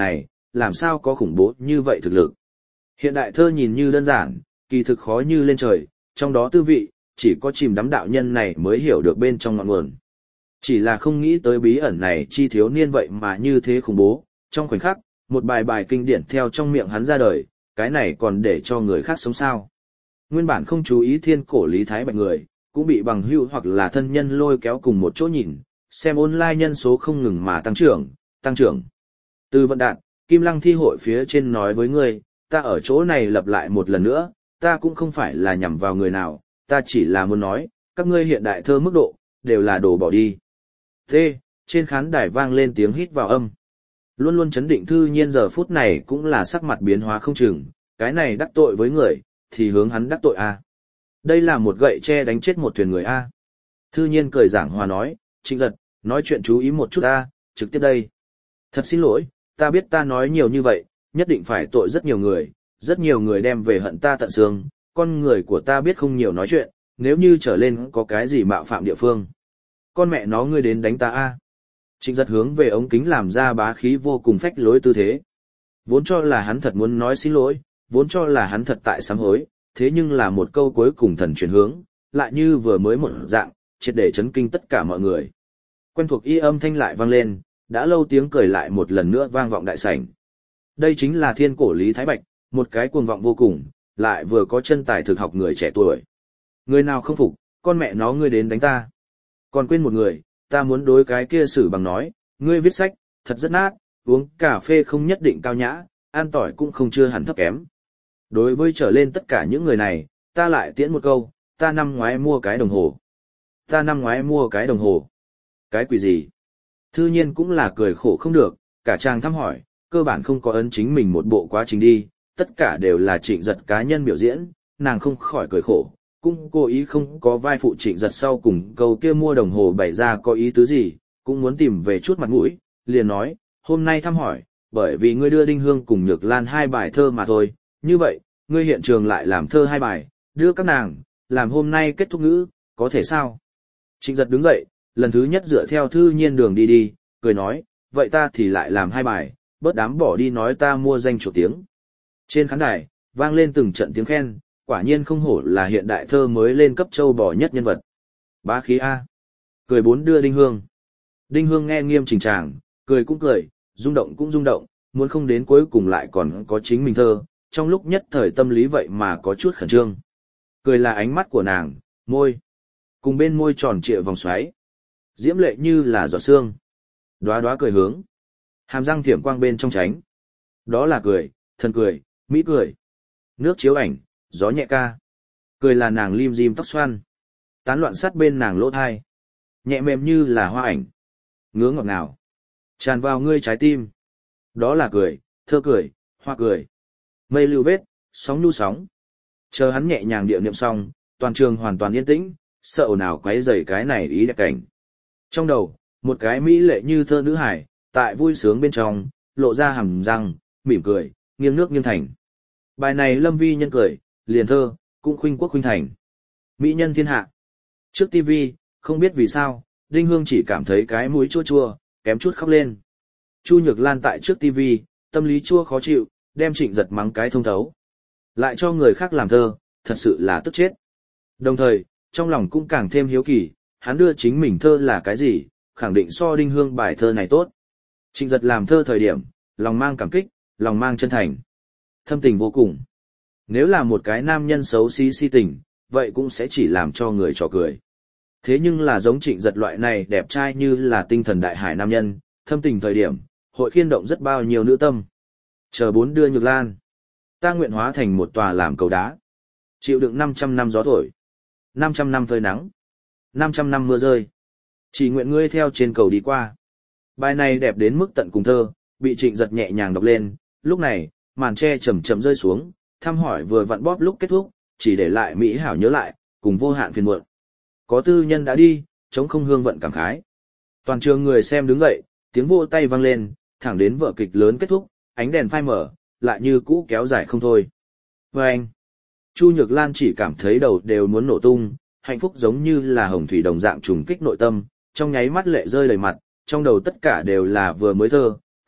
làm sao có khủng bố như vậy thực lực. Hiện đại thơ nhìn như đơn giản, kỳ thực khó như lên trời, trong đó tư vị, chỉ có chìm đắm đạo nhân này mới hiểu được bên trong ngọn nguồn. Chỉ là không nghĩ tới bí ẩn này chi thiếu niên vậy mà như thế khủng bố, trong khoảnh khắc, một bài bài kinh điển theo trong miệng hắn ra đời, cái này còn để cho người khác sống sao. Nguyên bản không chú ý thiên cổ Lý Thái Bạch người, cũng bị bằng hữu hoặc là thân nhân lôi kéo cùng một chỗ nhìn, xem online nhân số không ngừng mà tăng trưởng, tăng trưởng. Từ vận đạn, Kim Lăng thi hội phía trên nói với ngươi, ta ở chỗ này lặp lại một lần nữa, ta cũng không phải là nhằm vào người nào, ta chỉ là muốn nói, các ngươi hiện đại thơ mức độ, đều là đồ bỏ đi. T, trên khán đài vang lên tiếng hít vào âm. Luôn luôn chấn định Thư Nhiên giờ phút này cũng là sắc mặt biến hóa không chừng, cái này đắc tội với người, thì hướng hắn đắc tội a. Đây là một gậy tre đánh chết một thuyền người a. Thư Nhiên cười giảng hòa nói, Trịnh Giật, nói chuyện chú ý một chút a, trực tiếp đây. Thật xin lỗi, ta biết ta nói nhiều như vậy, nhất định phải tội rất nhiều người, rất nhiều người đem về hận ta tận xương, con người của ta biết không nhiều nói chuyện, nếu như trở lên có cái gì mạo phạm địa phương. Con mẹ nó ngươi đến đánh ta a. Trịnh Giật hướng về ống kính làm ra bá khí vô cùng phách lối tư thế. Vốn cho là hắn thật muốn nói xin lỗi, vốn cho là hắn thật tại sám hối, thế nhưng là một câu cuối cùng thần chuyển hướng, lại như vừa mới một dạng, triệt để chấn kinh tất cả mọi người. Quen thuộc y âm thanh lại vang lên, đã lâu tiếng cười lại một lần nữa vang vọng đại sảnh. Đây chính là thiên cổ Lý Thái Bạch, một cái cuồng vọng vô cùng, lại vừa có chân tài thực học người trẻ tuổi. Người nào không phục, con mẹ nó ngươi đến đánh ta. Còn quên một người, ta muốn đối cái kia xử bằng nói, ngươi viết sách, thật rất nát, uống cà phê không nhất định cao nhã, ăn tỏi cũng không chưa hẳn thấp kém. Đối với trở lên tất cả những người này, ta lại tiễn một câu, ta năm ngoái mua cái đồng hồ. Ta năm ngoái mua cái đồng hồ. Cái quỷ gì? Thư Nhiên cũng là cười khổ không được, cả chàng thăm hỏi, cơ bản không có ấn chính mình một bộ quá trình đi, tất cả đều là Trịnh Giật cá nhân biểu diễn, nàng không khỏi cười khổ, cũng cố ý không có vai phụ Trịnh Giật sau cùng câu kia mua đồng hồ bày ra có ý tứ gì, cũng muốn tìm về chút mặt mũi, liền nói, hôm nay thăm hỏi, bởi vì ngươi đưa Đinh Hương cùng Nhược Lan hai bài thơ mà thôi, như vậy, ngươi hiện trường lại làm thơ hai bài, đưa các nàng, làm hôm nay kết thúc ngữ, có thể sao? Trịnh Giật đứng dậy, lần thứ nhất dựa theo Thư Nhiên đường đi đi, cười nói, vậy ta thì lại làm hai bài, bớt đám bỏ đi nói ta mua danh chủ tiếng. Trên khán đài, vang lên từng trận tiếng khen, quả nhiên không hổ là hiện đại thơ mới lên cấp châu bò nhất nhân vật. Bá khí A. Cười bốn đưa Đinh Hương. Đinh Hương nghe nghiêm chỉnh tràng, cười cũng cười, rung động cũng rung động, muốn không đến cuối cùng lại còn có chính mình thơ, trong lúc nhất thời tâm lý vậy mà có chút khẩn trương. Cười là ánh mắt của nàng, môi. Cùng bên môi tròn trịa vòng xoáy. Diễm lệ như là giọt sương. Đóa đóa cười hướng. Hàm răng thiểm quang bên trong tránh. Đó là cười, thân cười, mỹ cười. Nước chiếu ảnh, gió nhẹ ca. Cười là nàng lim dim tóc xoăn. Tán loạn sát bên nàng lỗ thai. Nhẹ mềm như là hoa ảnh. Ngứa ngọt ngào. Tràn vào ngươi trái tim. Đó là cười, thơ cười, hoa cười. Mây lưu vết, sóng nhu sóng. Chờ hắn nhẹ nhàng điệu niệm xong, toàn trường hoàn toàn yên tĩnh, sợ ồn ào quấy rầy cái này ý đẹp cảnh. Trong đầu, một cái mỹ lệ như thơ nữ hải, tại vui sướng bên trong, lộ ra hàm răng, mỉm cười, nghiêng nước nghiêng thành. Bài này lâm vi nhân cười, liền thơ, cũng khuynh quốc khuynh thành. Mỹ nhân thiên hạ. Trước tivi, không biết vì sao, Đinh Hương chỉ cảm thấy cái mũi chua chua, kém chút khóc lên. Chu Nhược Lan tại trước tivi, tâm lý chua khó chịu, đem Trịnh Giật mắng cái thông thấu. Lại cho người khác làm thơ, thật sự là tức chết. Đồng thời, trong lòng cũng càng thêm hiếu kỳ, hắn đưa chính mình thơ là cái gì, khẳng định so Đinh Hương bài thơ này tốt. Trịnh Giật làm thơ thời điểm, lòng mang cảm kích, lòng mang chân thành. Thâm tình vô cùng. Nếu là một cái nam nhân xấu xí si tình, vậy cũng sẽ chỉ làm cho người trò cười. Thế nhưng là giống Trịnh Giật loại này đẹp trai như là tinh thần đại hải nam nhân, thâm tình thời điểm, hội khiên động rất bao nhiêu nữ tâm. Chờ bốn đưa Nhược Lan. Ta nguyện hóa thành một tòa làm cầu đá. Chịu đựng năm trăm năm gió thổi. năm trăm năm phơi nắng. năm trăm năm mưa rơi. Chỉ nguyện ngươi theo trên cầu đi qua. Bài này đẹp đến mức tận cùng thơ, bị Trịnh Giật nhẹ nhàng đọc lên, lúc này, màn tre chậm chậm rơi xuống, thăm hỏi vừa vặn bóp lúc kết thúc, chỉ để lại mỹ hảo nhớ lại, cùng vô hạn phiền muộn. Có tư nhân đã đi, chống không hương vận cảm khái. Toàn trường người xem đứng dậy, tiếng vỗ tay vang lên, thẳng đến vở kịch lớn kết thúc, ánh đèn phai mở, lại như cũ kéo dài không thôi. Và anh, Chu Nhược Lan chỉ cảm thấy đầu đều muốn nổ tung, hạnh phúc giống như là hồng thủy đồng dạng trùng kích nội tâm, trong nháy mắt lệ rơi đầy mặt, trong đầu tất cả đều là vừa mới thơ,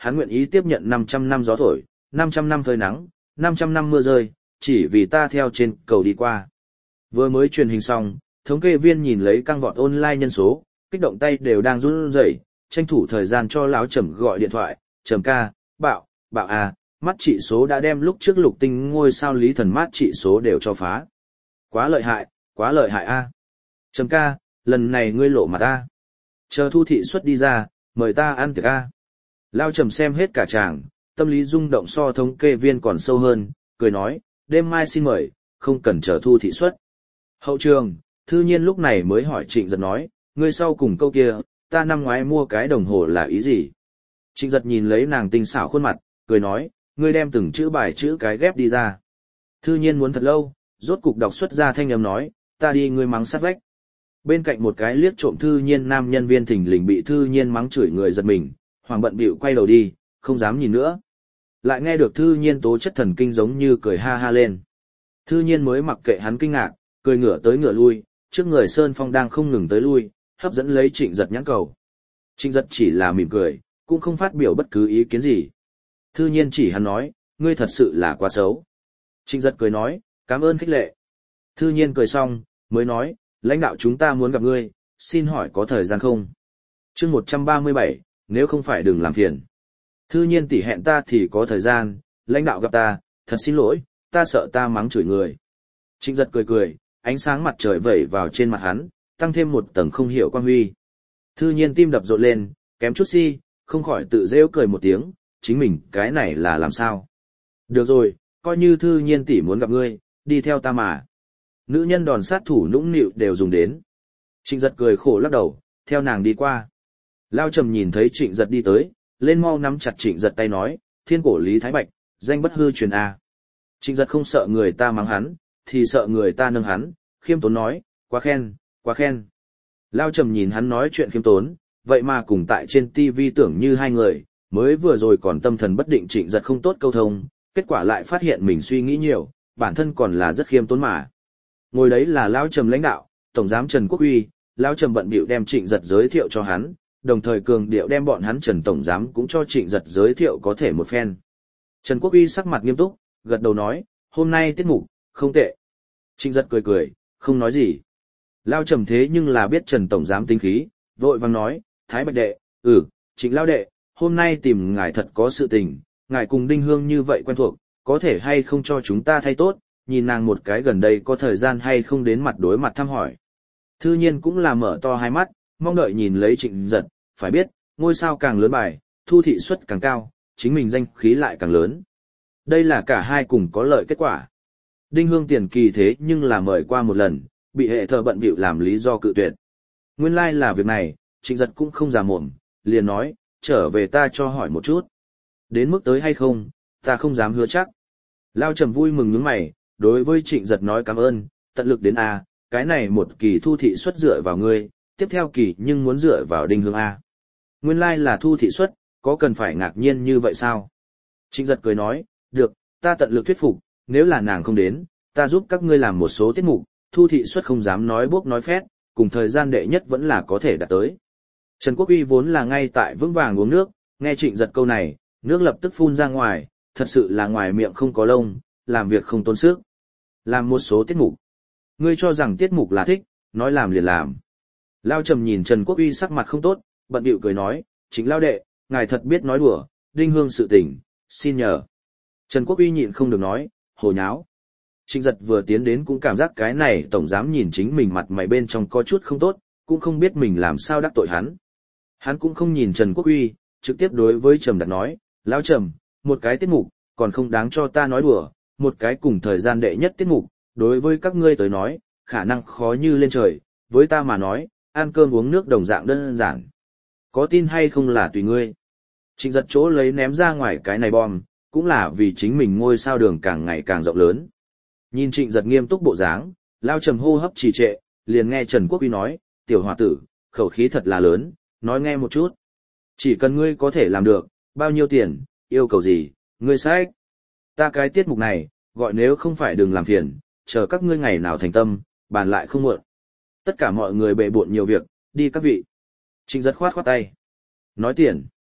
hắn nguyện ý tiếp nhận năm trăm năm gió thổi, năm trăm năm phơi nắng, năm trăm năm mưa rơi, chỉ vì ta theo trên cầu đi qua. Vừa mới truyền hình xong, thống kê viên nhìn lấy căng vọt online nhân số, kích động tay đều đang run rẩy, tranh thủ thời gian cho lão Trầm gọi điện thoại, "Trầm ca, bạo, bạo à, mắt trị số đã đem lúc trước lục tinh ngôi sao Lý Thần mắt trị số đều cho phá. Quá lợi hại, quá lợi hại a. Trầm ca, lần này ngươi lộ mặt ta. Chờ thu thị suất đi ra, mời ta ăn tiệc a." Lão Trầm xem hết cả tràng, tâm lý rung động so thống kê viên còn sâu hơn, cười nói, "Đêm mai xin mời, không cần chờ thu thị suất." Hậu trường, Thư Nhiên lúc này mới hỏi Trịnh Giật nói, "Ngươi sau cùng câu kia, ta năm ngoái mua cái đồng hồ là ý gì?" Trịnh Giật nhìn lấy nàng tinh xảo khuôn mặt, cười nói, "Ngươi đem từng chữ bài chữ cái ghép đi ra." Thư Nhiên muốn thật lâu, rốt cục đọc xuất ra thanh âm nói, "Ta đi ngươi mắng sát vách." Bên cạnh một cái liếc trộm Thư Nhiên nam nhân viên thình lình bị Thư Nhiên mắng chửi người giật mình, hoàng bận bịu quay đầu đi, không dám nhìn nữa. Lại nghe được Thư Nhiên tố chất thần kinh giống như cười ha ha lên. Thư Nhiên mới mặc kệ hắn kinh ngạc, cười ngửa tới ngửa lui, trước người Sơn Phong đang không ngừng tới lui, hấp dẫn lấy Trịnh Giật nhãn cầu. Trịnh Giật chỉ là mỉm cười, cũng không phát biểu bất cứ ý kiến gì. Thư Nhiên chỉ hắn nói, "Ngươi thật sự là quá xấu." Trịnh Giật cười nói, "Cảm ơn khích lệ." Thư Nhiên cười xong, mới nói, "Lãnh đạo chúng ta muốn gặp ngươi, xin hỏi có thời gian không?" Chương một trăm ba mươi bảy, nếu không phải đừng làm phiền. Thư Nhiên tỉ hẹn ta thì có thời gian, lãnh đạo gặp ta, thật xin lỗi, ta sợ ta mắng chửi người. Trịnh Giật cười cười, ánh sáng mặt trời vẩy vào trên mặt hắn, tăng thêm một tầng không hiểu quang huy. Thư Nhiên tim đập rộn lên, kém chút si, không khỏi tự rêu cười một tiếng, chính mình cái này là làm sao? Được rồi, coi như Thư Nhiên tỷ muốn gặp ngươi, đi theo ta mà. Nữ nhân đòn sát thủ nũng nịu đều dùng đến. Trịnh Giật cười khổ lắc đầu, theo nàng đi qua. Lao Trầm nhìn thấy Trịnh Giật đi tới, lên mau nắm chặt Trịnh Giật tay nói, "Thiên cổ Lý Thái Bạch, danh bất hư truyền a." Trịnh Giật không sợ người ta mắng hắn, thì sợ người ta nâng hắn, khiêm tốn nói, "Quá khen, quá khen." Lao Trầm nhìn hắn nói chuyện khiêm tốn, vậy mà cùng tại trên ti vi tưởng như hai người, mới vừa rồi còn tâm thần bất định Trịnh Giật không tốt câu thông, kết quả lại phát hiện mình suy nghĩ nhiều, bản thân còn là rất khiêm tốn mà. Ngồi đấy là Lao Trầm lãnh đạo, Tổng giám Trần Quốc Uy, Lao Trầm bận bịu đem Trịnh Giật giới thiệu cho hắn, đồng thời cường điệu đem bọn hắn Trần Tổng giám cũng cho Trịnh Giật giới thiệu có thể một phen. Trần Quốc Uy sắc mặt nghiêm túc, gật đầu nói, "Hôm nay tiết mục, không tệ." Trịnh Giật cười cười, không nói gì. Lao Trầm thế nhưng là biết Trần Tổng giám tính khí, vội vàng nói, "Thái Bạch đệ, ừ, Trịnh Lao đệ, hôm nay tìm ngài thật có sự tình, ngài cùng Đinh Hương như vậy quen thuộc, có thể hay không cho chúng ta thay tốt, nhìn nàng một cái gần đây có thời gian hay không đến mặt đối mặt thăm hỏi." Thư Nhiên cũng là mở to hai mắt, mong đợi nhìn lấy Trịnh Giật, phải biết, ngôi sao càng lớn bài, thu thị suất càng cao, chính mình danh khí lại càng lớn. Đây là cả hai cùng có lợi kết quả. Đinh Hương tiền kỳ thế nhưng là mời qua một lần, bị hệ thờ bận bịu làm lý do cự tuyệt. Nguyên lai like là việc này, Trịnh Giật cũng không già mồm, liền nói, "Trở về ta cho hỏi một chút. Đến mức tới hay không, ta không dám hứa chắc." Lao Trầm vui mừng nhướng mày, đối với Trịnh Giật nói cảm ơn, "Tận lực đến A, cái này một kỳ thu thị suất dựa vào ngươi, tiếp theo kỳ nhưng muốn dựa vào Đinh Hương A." Nguyên lai like là thu thị suất, có cần phải ngạc nhiên như vậy sao? Trịnh Giật cười nói, "Được, ta tận lực thuyết phục, nếu là nàng không đến, ta giúp các ngươi làm một số tiết mục, thu thị suất không dám nói bốc nói phét, cùng thời gian đệ nhất vẫn là có thể đạt tới." Trần Quốc Uy vốn là ngay tại vững vàng uống nước, nghe Trịnh Giật câu này, nước lập tức phun ra ngoài, thật sự là ngoài miệng không có lông, làm việc không tốn sức. Làm một số tiết mục. Ngươi cho rằng tiết mục là thích, nói làm liền làm. Lao Trầm nhìn Trần Quốc Uy sắc mặt không tốt, bận bịu cười nói, "Chính Lao đệ, ngài thật biết nói đùa, Đinh Hương sự tình, xin nhờ." Trần Quốc Uy nhịn không được nói, "Hồ nháo." Trịnh Giật vừa tiến đến cũng cảm giác cái này tổng giám nhìn chính mình mặt mày bên trong có chút không tốt, cũng không biết mình làm sao đắc tội hắn. Hắn cũng không nhìn Trần Quốc Uy, trực tiếp đối với Trầm Đạt nói, "Lão Trầm, một cái tiết mục, còn không đáng cho ta nói đùa, một cái cùng thời gian đệ nhất tiết mục, đối với các ngươi tới nói, khả năng khó như lên trời, với ta mà nói, ăn cơm uống nước đồng dạng đơn giản. Có tin hay không là tùy ngươi." Trịnh Giật chỗ lấy ném ra ngoài cái này bom, cũng là vì chính mình ngôi sao đường càng ngày càng rộng lớn. Nhìn Trịnh Giật nghiêm túc bộ dáng, Lao Trầm hô hấp trì trệ, liền nghe Trần Quốc Uy nói, "Tiểu hòa tử, khẩu khí thật là lớn, nói nghe một chút. Chỉ cần ngươi có thể làm được, bao nhiêu tiền, yêu cầu gì, ngươi sách. Ta cái tiết mục này, gọi nếu không phải đừng làm phiền, chờ các ngươi ngày nào thành tâm, bàn lại không muộn." Tất cả mọi người bệ bộn nhiều việc, đi các vị. Trịnh Giật khoát khoát tay. Nói tiền.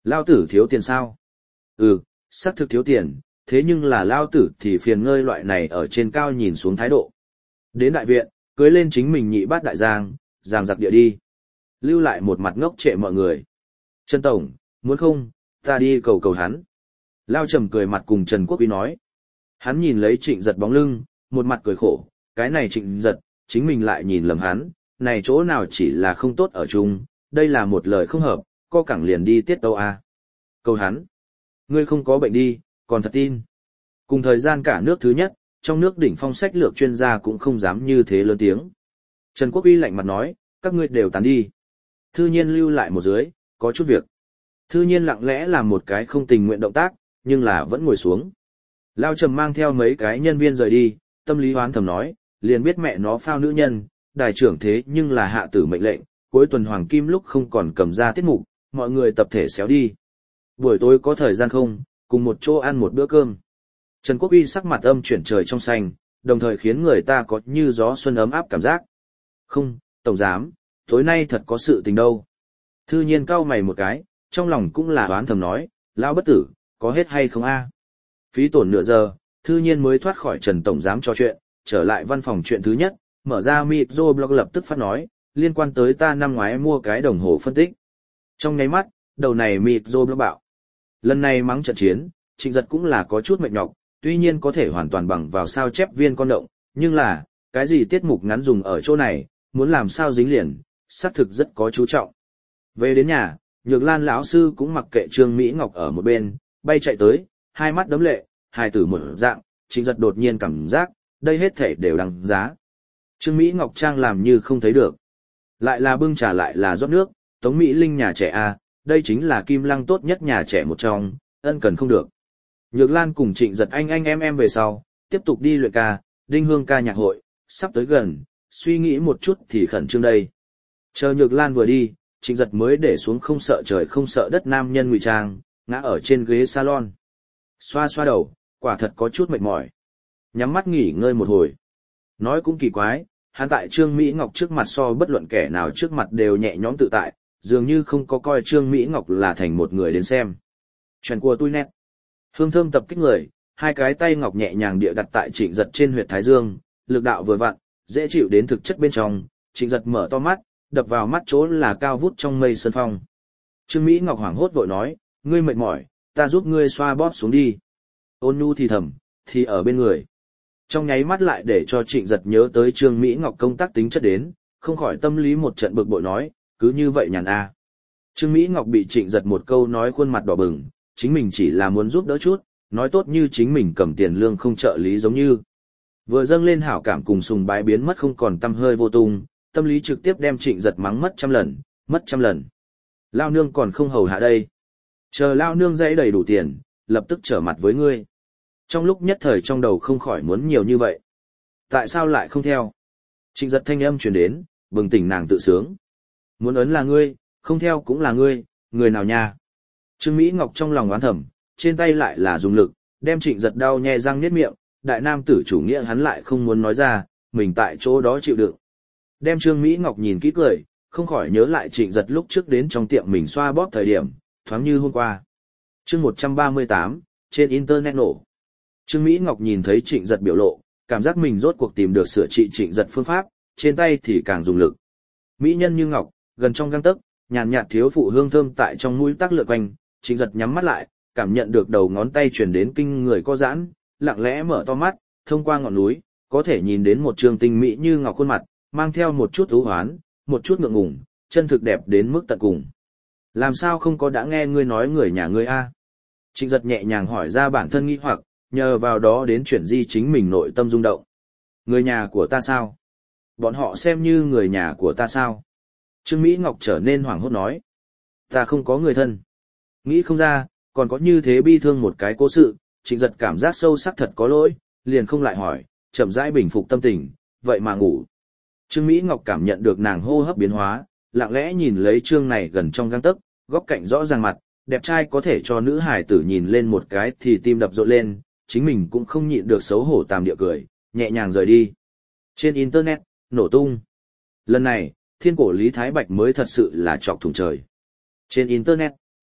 Lao tử thiếu tiền sao? Ừ, xác thực thiếu tiền, thế nhưng là Lao tử thì phiền ngơi loại này ở trên cao nhìn xuống thái độ. Đến đại viện, cưới lên chính mình nhị bát đại giang, giang giặc địa đi. Lưu lại một mặt ngốc trệ mọi người. Trần Tổng, muốn không, ta đi cầu cầu hắn. Lao Trầm cười mặt cùng Trần Quốc Uy nói. Hắn nhìn lấy Trịnh Giật bóng lưng, một mặt cười khổ, cái này Trịnh Giật, chính mình lại nhìn lầm hắn, này chỗ nào chỉ là không tốt ở chung, đây là một lời không hợp, co cẳng liền đi tiết tâu a. Cầu hắn, ngươi không có bệnh đi, còn thật tin. Cùng thời gian cả nước thứ nhất, trong nước đỉnh phong sách lược chuyên gia cũng không dám như thế lớn tiếng. Trần Quốc Uy lạnh mặt nói, các ngươi đều tán đi. Thư Nhiên lưu lại một dưới, có chút việc. Thư Nhiên lặng lẽ làm một cái không tình nguyện động tác, nhưng là vẫn ngồi xuống. Lao Trầm mang theo mấy cái nhân viên rời đi, tâm lý hoán thầm nói, liền biết mẹ nó phao nữ nhân, đài trưởng thế nhưng là hạ tử mệnh lệnh, cuối tuần Hoàng Kim lúc không còn cầm ra tiết mục, mọi người tập thể xéo đi. Buổi tối có thời gian không, cùng một chỗ ăn một bữa cơm. Trần Quốc Uy sắc mặt âm chuyển trời trong xanh, đồng thời khiến người ta có như gió xuân ấm áp cảm giác. Không, Tổng Giám, tối nay thật có sự tình đâu. Thư Nhiên cau mày một cái, trong lòng cũng là đoán thầm nói, Lão bất tử, có hết hay không a? Phí tổn nửa giờ, Thư Nhiên mới thoát khỏi Trần Tổng Giám trò chuyện, trở lại văn phòng chuyện thứ nhất, mở ra microblog lập tức phát nói, liên quan tới ta năm ngoái mua cái đồng hồ phân tích. Trong nháy mắt, đầu này microblog bạo. Lần này mắng trận chiến, Trịnh Giật cũng là có chút mệt nhọc, tuy nhiên có thể hoàn toàn bằng vào sao chép viên con động, nhưng là, cái gì tiết mục ngắn dùng ở chỗ này, muốn làm sao dính liền, xác thực rất có chú trọng. Về đến nhà, Nhược Lan lão sư cũng mặc kệ Trương Mỹ Ngọc ở một bên, bay chạy tới, hai mắt đấm lệ, hai tử một dạng, Trịnh Giật đột nhiên cảm giác, đây hết thể đều đăng giá. Trương Mỹ Ngọc Trang làm như không thấy được. Lại là bưng trà lại là rót nước, Tống Mỹ Linh nhà trẻ A, đây chính là Kim Lăng tốt nhất nhà trẻ một trong, ân cần không được. Nhược Lan cùng Trịnh Giật anh anh em em về sau, tiếp tục đi luyện ca, Đinh Hương ca nhạc hội, sắp tới gần, suy nghĩ một chút thì khẩn trương đây. Chờ Nhược Lan vừa đi, Trịnh Giật mới để xuống không sợ trời không sợ đất nam nhân ngụy trang, ngã ở trên ghế salon. Xoa xoa đầu, quả thật có chút mệt mỏi. Nhắm mắt nghỉ ngơi một hồi. Nói cũng kỳ quái, hắn tại Trương Mỹ Ngọc trước mặt so bất luận kẻ nào trước mặt đều nhẹ nhõm tự tại, dường như không có coi Trương Mỹ Ngọc là thành một người đến xem. Chuyện của tôi nét. Hương thơm tập kích người, hai cái tay ngọc nhẹ nhàng địa đặt tại Trịnh Giật trên huyệt thái dương, lực đạo vừa vặn, dễ chịu đến thực chất bên trong. Trịnh Giật mở to mắt, đập vào mắt chỗ là cao vút trong mây sơn phong. Trương Mỹ Ngọc hoảng hốt vội nói, ngươi mệt mỏi, ta giúp ngươi xoa bóp xuống đi. Ôn nhu thì thầm, thì ở bên người. Trong nháy mắt lại để cho Trịnh Giật nhớ tới Trương Mỹ Ngọc công tác tính chất đến, không khỏi tâm lý một trận bực bội nói, cứ như vậy nhàn a. Trương Mỹ Ngọc bị Trịnh Giật một câu nói khuôn mặt đỏ bừng, chính mình chỉ là muốn giúp đỡ chút, nói tốt như chính mình cầm tiền lương không trợ lý giống như. Vừa dâng lên hảo cảm cùng sùng bái biến mất không còn tâm hơi vô tung, tâm lý trực tiếp đem Trịnh Giật mắng mất trăm lần, mất trăm lần. Lao nương còn không hầu hạ đây. Chờ Lao nương dãy đầy đủ tiền, lập tức trở mặt với ngươi. Trong lúc nhất thời trong đầu không khỏi muốn nhiều như vậy. Tại sao lại không theo? Trịnh Giật thanh âm truyền đến, bừng tỉnh nàng tự sướng. Muốn ấn là ngươi, không theo cũng là ngươi, người nào nha? Trương Mỹ Ngọc trong lòng oán thầm, trên tay lại là dùng lực, đem Trịnh Giật đau nhe răng niết miệng, đại nam tử chủ nghĩa hắn lại không muốn nói ra, mình tại chỗ đó chịu đựng. Đem Trương Mỹ Ngọc nhìn kỹ cười, không khỏi nhớ lại Trịnh Giật lúc trước đến trong tiệm mình xoa bóp thời điểm, thoáng như hôm qua. Chương một trăm ba mươi tám, trên internet nổ. Trương Mỹ Ngọc nhìn thấy Trịnh Giật biểu lộ, cảm giác mình rốt cuộc tìm được sửa trị Trịnh Giật phương pháp, trên tay thì càng dùng lực. Mỹ nhân như ngọc, gần trong gang tấc, nhàn nhạt thiếu phụ hương thơm tại trong mũi tắc lượn quanh, Trịnh Giật nhắm mắt lại, cảm nhận được đầu ngón tay truyền đến kinh người co giãn, lặng lẽ mở to mắt, thông qua ngọn núi, có thể nhìn đến một trường tinh mỹ như ngọc khuôn mặt, mang theo một chút ưu hoán, một chút ngượng ngùng, chân thực đẹp đến mức tận cùng. Làm sao không có đã nghe ngươi nói người nhà ngươi a? Trịnh Giật nhẹ nhàng hỏi ra bản thân nghi hoặc, nhờ vào đó đến chuyển di chính mình nội tâm rung động. Người nhà của ta sao? Bọn họ xem như người nhà của ta sao? Trương Mỹ Ngọc trở nên hoảng hốt nói. Ta không có người thân. Nghĩ không ra, còn có như thế bi thương một cái cố sự, Trịnh Giật cảm giác sâu sắc thật có lỗi, liền không lại hỏi, chậm rãi bình phục tâm tình, vậy mà ngủ. Trương Mỹ Ngọc cảm nhận được nàng hô hấp biến hóa, lặng lẽ nhìn lấy Trương này gần trong gang tấc, góc cạnh rõ ràng mặt, đẹp trai có thể cho nữ hài tử nhìn lên một cái thì tim đập rộn lên, chính mình cũng không nhịn được xấu hổ tàm địa cười, nhẹ nhàng rời đi. Trên internet, nổ tung. Lần này, thiên cổ Lý Thái Bạch mới thật sự là chọc thủng trời. Trên internet,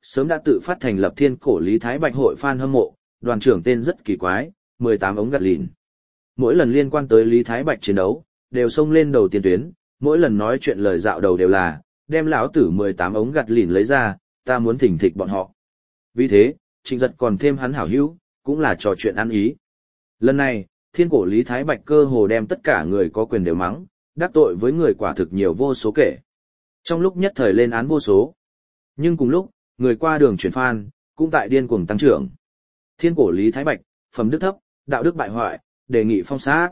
sớm đã tự phát thành lập thiên cổ Lý Thái Bạch hội fan hâm mộ, đoàn trưởng tên rất kỳ quái, mười tám ống gạt lìn. Mỗi lần liên quan tới Lý Thái Bạch chiến đấu, đều xông lên đầu tiền tuyến, mỗi lần nói chuyện lời dạo đầu đều là, đem lão tử mười tám ống gạt lìn lấy ra, ta muốn thỉnh thịch bọn họ. Vì thế, Trịnh Giật còn thêm hắn hảo hữu, cũng là trò chuyện ăn ý. Lần này, thiên cổ Lý Thái Bạch cơ hồ đem tất cả người có quyền đều mắng, đắc tội với người quả thực nhiều vô số kể. Trong lúc nhất thời lên án vô số. Nhưng cùng lúc, người qua đường chuyển phan, cũng tại điên cuồng tăng trưởng. Thiên cổ Lý Thái Bạch, phẩm đức thấp, đạo đức bại hoại, đề nghị phong sát.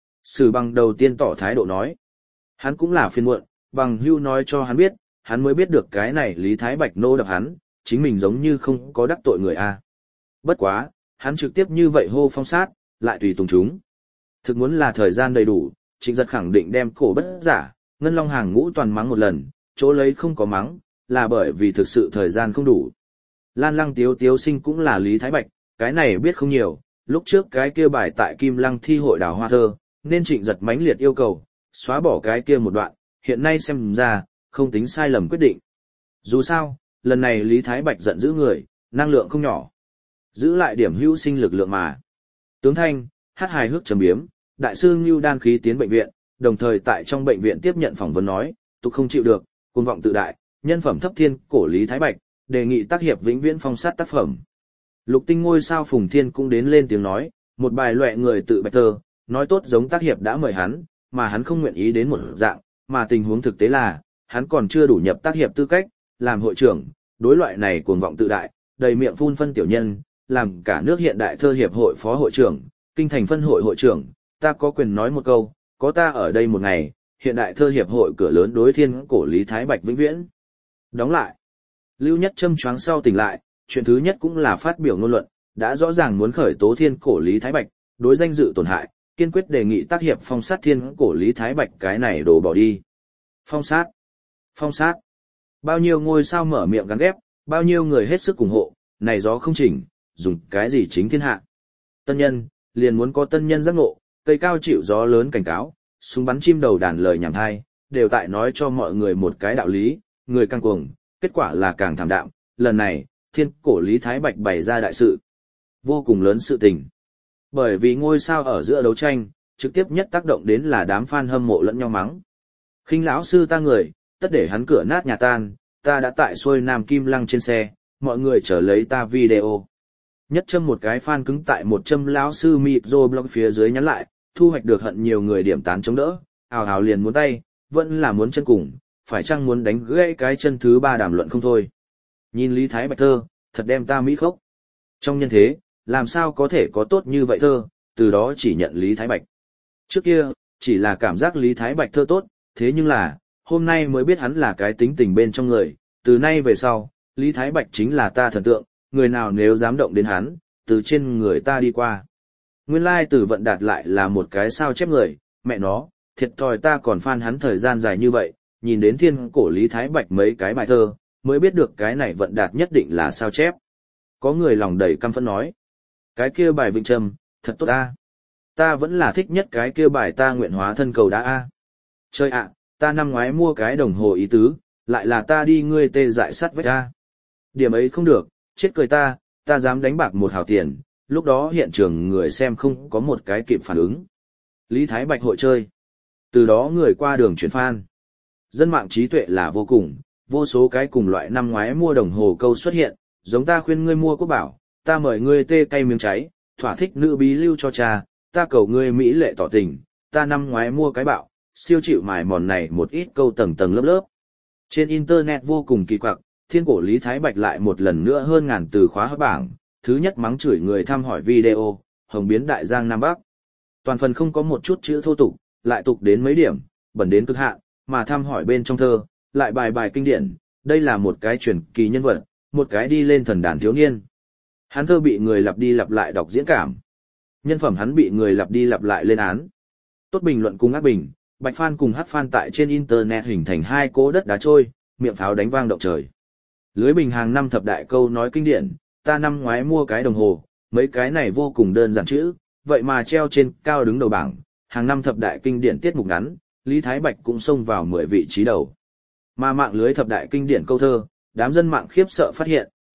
Sử Bằng đầu tiên tỏ thái độ nói. Hắn cũng là phiền muộn, Bằng Hưu nói cho hắn biết, hắn mới biết được cái này Lý Thái Bạch nô đập hắn, chính mình giống như không có đắc tội người a. Bất quá, hắn trực tiếp như vậy hô phong sát, lại tùy tùng chúng. Thực muốn là thời gian đầy đủ, Trịnh Giật khẳng định đem cổ bất giả, Ngân Long hàng ngũ toàn mắng một lần, chỗ lấy không có mắng, là bởi vì thực sự thời gian không đủ. Lan Lăng Tiếu Tiếu Sinh cũng là Lý Thái Bạch, cái này biết không nhiều, lúc trước cái kia bài tại Kim Lăng thi hội đào hoa thơ, nên Trịnh Giật mãnh liệt yêu cầu, xóa bỏ cái kia một đoạn, hiện nay xem ra, không tính sai lầm quyết định. Dù sao, lần này Lý Thái Bạch giận dữ người, năng lượng không nhỏ. Giữ lại điểm hữu sinh lực lượng mà. Tướng Thanh, hát hài hước trầm biếm, đại sư Ngưu đan khí tiến bệnh viện, đồng thời tại trong bệnh viện tiếp nhận phỏng vấn nói, tục không chịu được, cuồng vọng tự đại, nhân phẩm thấp thiên cổ Lý Thái Bạch, đề nghị tác hiệp vĩnh viễn phong sát tác phẩm. Lục tinh ngôi sao Phùng Thiên cũng đến lên tiếng nói, một bài loẹ người tự bạch thơ, nói tốt giống tác hiệp đã mời hắn, mà hắn không nguyện ý đến một dạng, mà tình huống thực tế là, hắn còn chưa đủ nhập tác hiệp tư cách, làm hội trưởng, đối loại này cuồng vọng tự đại, đầy miệng phun phân tiểu nhân, làm cả nước hiện đại thơ hiệp hội phó hội trưởng, kinh thành phân hội hội trưởng, ta có quyền nói một câu, có ta ở đây một ngày, hiện đại thơ hiệp hội cửa lớn đối thiên cổ Lý Thái Bạch vĩnh viễn. Đóng lại. Lưu Nhất châm choáng sau tỉnh lại, chuyện thứ nhất cũng là phát biểu ngôn luận, đã rõ ràng muốn khởi tố thiên cổ Lý Thái Bạch, đối danh dự tổn hại, kiên quyết đề nghị tác hiệp phong sát thiên cổ Lý Thái Bạch cái này đổ bỏ đi. Phong sát. Phong sát. Bao nhiêu ngôi sao mở miệng gắn ghép, bao nhiêu người hết sức ủng hộ, này gió không chỉnh, dùng cái gì chính thiên hạ. Tân nhân, liền muốn có tân nhân giác ngộ, cây cao chịu gió lớn cảnh cáo, súng bắn chim đầu đàn lời nhảm thai, đều tại nói cho mọi người một cái đạo lý, người càng cuồng, kết quả là càng thảm đạm. Lần này, thiên cổ Lý Thái Bạch bày ra đại sự, vô cùng lớn sự tình. Bởi vì ngôi sao ở giữa đấu tranh, trực tiếp nhất tác động đến là đám fan hâm mộ lẫn nhau mắng. Khinh lão sư ta người, tất để hắn cửa nát nhà tan, ta đã tại xuôi Nam Kim Lăng trên xe, mọi người chờ lấy ta video. Nhất châm một cái fan cứng tại một châm lão sư micro blog phía dưới nhắn lại, thu hoạch được hận nhiều người điểm tán chống đỡ, ào ào liền muốn tay, vẫn là muốn chân cùng, phải chăng muốn đánh gãy cái chân thứ ba đàm luận không thôi. Nhìn Lý Thái Bạch thơ, thật đem ta mỹ khốc. Trong nhân thế, làm sao có thể có tốt như vậy thơ, từ đó chỉ nhận Lý Thái Bạch. Trước kia, chỉ là cảm giác Lý Thái Bạch thơ tốt, thế nhưng là, hôm nay mới biết hắn là cái tính tình bên trong người, từ nay về sau, Lý Thái Bạch chính là ta thần tượng, người nào nếu dám động đến hắn, từ trên người ta đi qua. Nguyên lai Tử Vận Đạt lại là một cái sao chép người, mẹ nó, thiệt thòi ta còn fan hắn thời gian dài như vậy, nhìn đến thiên cổ Lý Thái Bạch mấy cái bài thơ, mới biết được cái này Vận Đạt nhất định là sao chép. Có người lòng đầy căm phẫn nói, cái kia bài Vịnh Trầm, thật tốt a. Ta vẫn là thích nhất cái kia bài ta nguyện hóa thân cầu đá a. Chơi ạ, ta năm ngoái mua cái đồng hồ ý tứ, lại là ta đi ngươi tê dại sắt vách a. Điểm ấy không được, chết cười ta, ta dám đánh bạc một hào tiền, lúc đó hiện trường người xem không có một cái kịp phản ứng. Lý Thái Bạch hội chơi. Từ đó người qua đường chuyển fan. Dân mạng trí tuệ là vô cùng, vô số cái cùng loại năm ngoái mua đồng hồ câu xuất hiện, giống ta khuyên ngươi mua quốc bảo, ta mời ngươi tê cay miếng cháy, thỏa thích nữ bí lưu cho cha, ta cầu ngươi mỹ lệ tỏ tình, ta năm ngoái mua cái bạo, siêu chịu mài mòn này một ít câu tầng tầng lớp lớp. Trên internet vô cùng kỳ quặc, thiên cổ Lý Thái Bạch lại một lần nữa hơn ngàn từ khóa hot bảng, thứ nhất mắng chửi người thăm hỏi video, hồng biến đại giang nam bắc. Toàn phần không có một chút chữ thô tục, lại tục đến mấy điểm, bẩn đến cực hạn, mà thăm hỏi bên trong thơ, lại bài bài kinh điển, đây là một cái truyền kỳ nhân vật, một cái đi lên thần đàn thiếu niên. Hắn thơ bị người lặp đi lặp lại đọc diễn cảm. Nhân phẩm hắn bị người lặp đi lặp lại lên án. Tốt bình luận cùng ác bình, bạch fan cùng hát fan tại trên internet hình thành hai cỗ đất đá trôi, miệng pháo đánh vang động trời. Lưới bình hàng năm thập đại câu nói kinh điển, ta năm ngoái mua cái đồng hồ, mấy cái này vô cùng đơn giản chữ, vậy mà treo trên cao đứng đầu bảng, hàng năm thập đại kinh điển tiết mục ngắn, Lý Thái Bạch cũng xông vào mười vị trí đầu. Mà mạng lưới thập đại kinh điển câu thơ, đám dân mạng khiếp sợ phát hiện,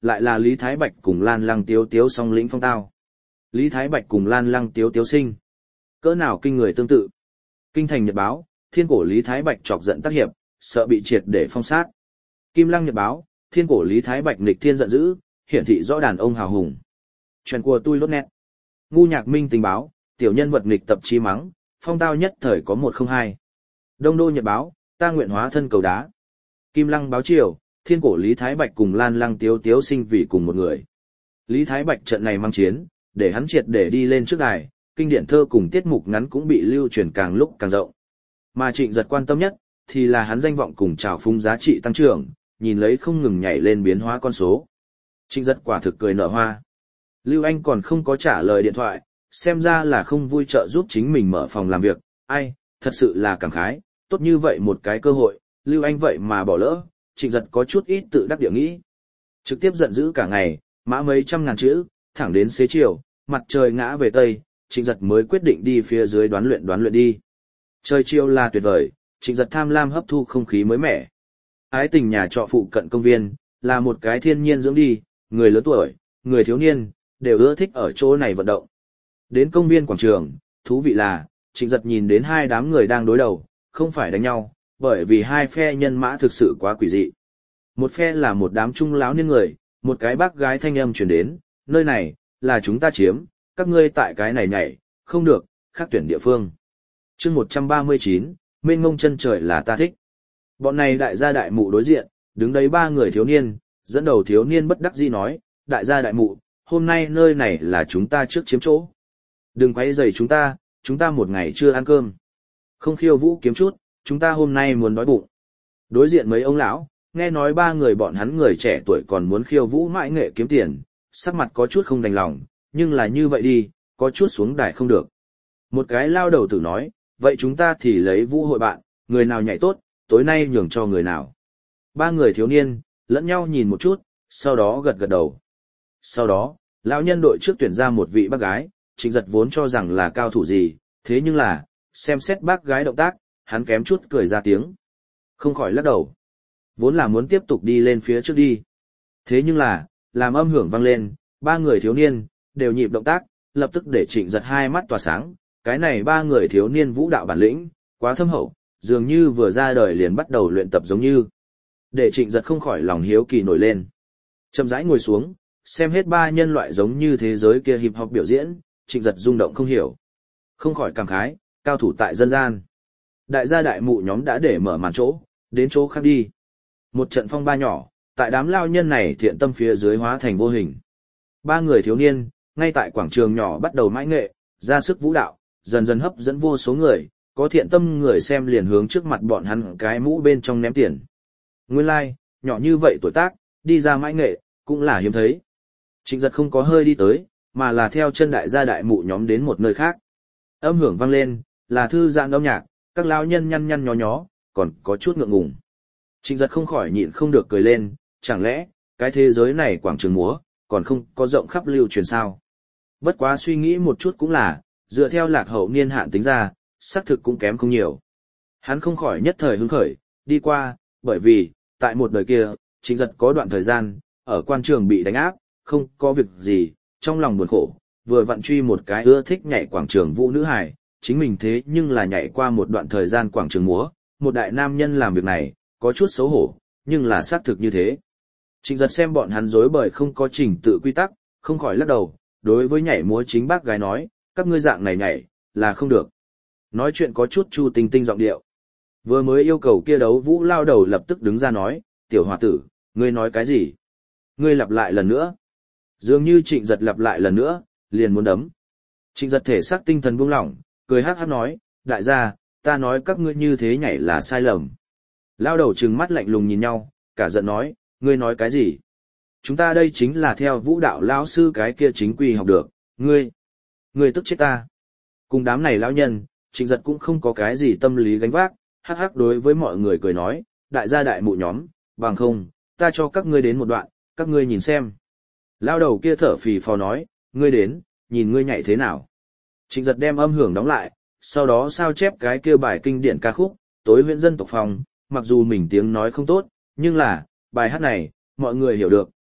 lại là Lý Thái Bạch cùng Lan Lăng Tiếu Tiếu song lĩnh phong tao. Lý Thái Bạch cùng Lan Lăng Tiếu Tiếu sinh. Cỡ nào kinh người tương tự. Kinh thành Nhật báo, thiên cổ Lý Thái Bạch chọc giận tác hiệp, sợ bị triệt để phong sát. Kim Lăng Nhật báo, thiên cổ Lý Thái Bạch nghịch thiên giận dữ, hiển thị rõ đàn ông hào hùng. Chuyện của tôi lốt nét. Ngu Nhạc Minh tình báo, tiểu nhân vật nghịch tập chí mắng, phong tao nhất thời có một không hai. Đông Đô Nhật báo, ta nguyện hóa thân cầu đá. Kim Lăng báo chiều, thiên cổ Lý Thái Bạch cùng Lan Lăng Tiếu Tiếu sinh vì cùng một người. Lý Thái Bạch trận này mang chiến, để hắn triệt để đi lên trước đài, kinh điển thơ cùng tiết mục ngắn cũng bị lưu truyền càng lúc càng rộng. Mà Trịnh Giật quan tâm nhất, thì là hắn danh vọng cùng trào phúng giá trị tăng trưởng, nhìn lấy không ngừng nhảy lên biến hóa con số. Trịnh Giật quả thực cười nở hoa. Lưu Anh còn không có trả lời điện thoại, xem ra là không vui trợ giúp chính mình mở phòng làm việc, ai, thật sự là cảm khái, tốt như vậy một cái cơ hội, Lưu Anh vậy mà bỏ lỡ, Trịnh Giật có chút ít tự đắc địa nghĩ. Trực tiếp giận dữ cả ngày, mã mấy trăm ngàn chữ, thẳng đến xế chiều, mặt trời ngã về Tây, Trịnh Giật mới quyết định đi phía dưới đoán luyện đoán luyện đi. Trời chiều là tuyệt vời, Trịnh Giật tham lam hấp thu không khí mới mẻ. Ái tình nhà trọ phụ cận công viên, là một cái thiên nhiên dưỡng đi, người lớn tuổi, người thiếu niên, đều ưa thích ở chỗ này vận động. Đến công viên quảng trường, thú vị là, Trịnh Giật nhìn đến hai đám người đang đối đầu, không phải đánh nhau, bởi vì hai phe nhân mã thực sự quá quỷ dị. Một phe là một đám trung lão niên người, một cái bác gái thanh âm truyền đến, nơi này, là chúng ta chiếm, các ngươi tại cái này nhảy, không được, khác tuyển địa phương. chương một trăm ba mươi chín, mênh ngông chân trời là ta thích. Bọn này đại gia đại mụ đối diện, đứng đấy ba người thiếu niên, dẫn đầu thiếu niên bất đắc dĩ nói, đại gia đại mụ, hôm nay nơi này là chúng ta trước chiếm chỗ. Đừng quấy rầy chúng ta, chúng ta một ngày chưa ăn cơm. Không khiêu vũ kiếm chút, chúng ta hôm nay muốn đói bụng. Đối diện mấy ông lão, nghe nói ba người bọn hắn người trẻ tuổi còn muốn khiêu vũ mãi nghệ kiếm tiền, sắc mặt có chút không đành lòng, nhưng là như vậy đi, có chút xuống đài không được. Một cái lao đầu tử nói, vậy chúng ta thì lấy vũ hội bạn, người nào nhảy tốt, tối nay nhường cho người nào. Ba người thiếu niên, lẫn nhau nhìn một chút, sau đó gật gật đầu. Sau đó, lão nhân đội trước tuyển ra một vị bác gái, Trịnh Giật vốn cho rằng là cao thủ gì, thế nhưng là, xem xét bác gái động tác, hắn kém chút cười ra tiếng. Không khỏi lắc đầu. Vốn là muốn tiếp tục đi lên phía trước đi. Thế nhưng là, làm âm hưởng vang lên, ba người thiếu niên, đều nhịp động tác, lập tức để Trịnh Giật hai mắt tỏa sáng. Cái này ba người thiếu niên vũ đạo bản lĩnh, quá thâm hậu, dường như vừa ra đời liền bắt đầu luyện tập giống như. Để Trịnh Giật không khỏi lòng hiếu kỳ nổi lên. Chậm rãi ngồi xuống, xem hết ba nhân loại giống như thế giới kia hip hop biểu diễn, Trịnh Giật rung động không hiểu. Không khỏi cảm khái, cao thủ tại dân gian. Đại gia đại mụ nhóm đã để mở màn chỗ, đến chỗ khác đi. Một trận phong ba nhỏ, tại đám lao nhân này thiện tâm phía dưới hóa thành vô hình. Ba người thiếu niên, ngay tại quảng trường nhỏ bắt đầu mãi nghệ, ra sức vũ đạo, dần dần hấp dẫn vô số người, có thiện tâm người xem liền hướng trước mặt bọn hắn cái mũ bên trong ném tiền. Nguyên lai, like, nhỏ như vậy tuổi tác, đi ra mãi nghệ, cũng là hiếm thấy. Trịnh Giật không có hơi đi tới, mà là theo chân đại gia đại mụ nhóm đến một nơi khác. Âm hưởng vang lên, là thư giãn âm nhạc, các lão nhân nhăn nhăn nhó nhó, còn có chút ngượng ngùng. Trịnh Giật không khỏi nhịn không được cười lên, chẳng lẽ, cái thế giới này quảng trường múa, còn không có rộng khắp lưu truyền sao. Bất quá suy nghĩ một chút cũng là, dựa theo lạc hậu niên hạn tính ra, xác thực cũng kém không nhiều. Hắn không khỏi nhất thời hứng khởi, đi qua, bởi vì, tại một đời kia, Trịnh Giật có đoạn thời gian, ở quan trường bị đánh áp, không có việc gì, trong lòng buồn khổ, vừa vặn truy một cái ưa thích nhảy quảng trường vũ nữ hài, chính mình thế nhưng là nhảy qua một đoạn thời gian quảng trường múa, một đại nam nhân làm việc này, có chút xấu hổ, nhưng là xác thực như thế. Trịnh Giật xem bọn hắn rối bời không có trình tự quy tắc, không khỏi lắc đầu, đối với nhảy múa chính bác gái nói, các ngươi dạng này nhảy, là không được. Nói chuyện có chút chu tinh tinh giọng điệu. Vừa mới yêu cầu kia đấu vũ lao đầu lập tức đứng ra nói, tiểu hòa tử, ngươi nói cái gì? Ngươi lặp lại lần nữa. Dường như Trịnh Giật lặp lại lần nữa, liền muốn đấm. Trịnh Giật thể xác tinh thần buông lỏng, cười hát hát nói, đại gia, ta nói các ngươi như thế nhảy là sai lầm. Lao đầu trừng mắt lạnh lùng nhìn nhau, cả giận nói, ngươi nói cái gì? Chúng ta đây chính là theo vũ đạo lão sư cái kia chính quy học được, ngươi, ngươi tức chết ta. Cùng đám này lão nhân, Trịnh Giật cũng không có cái gì tâm lý gánh vác, hắc hắc đối với mọi người cười nói, đại gia đại mụ nhóm, bằng không, ta cho các ngươi đến một đoạn, các ngươi nhìn xem. Lao đầu kia thở phì phò nói, ngươi đến, nhìn ngươi nhảy thế nào. Trịnh Giật đem âm hưởng đóng lại, sau đó sao chép cái kia bài kinh điển ca khúc, tối huyện dân tộc phòng, mặc dù mình tiếng nói không tốt, nhưng là, bài hát này, mọi người hiểu được,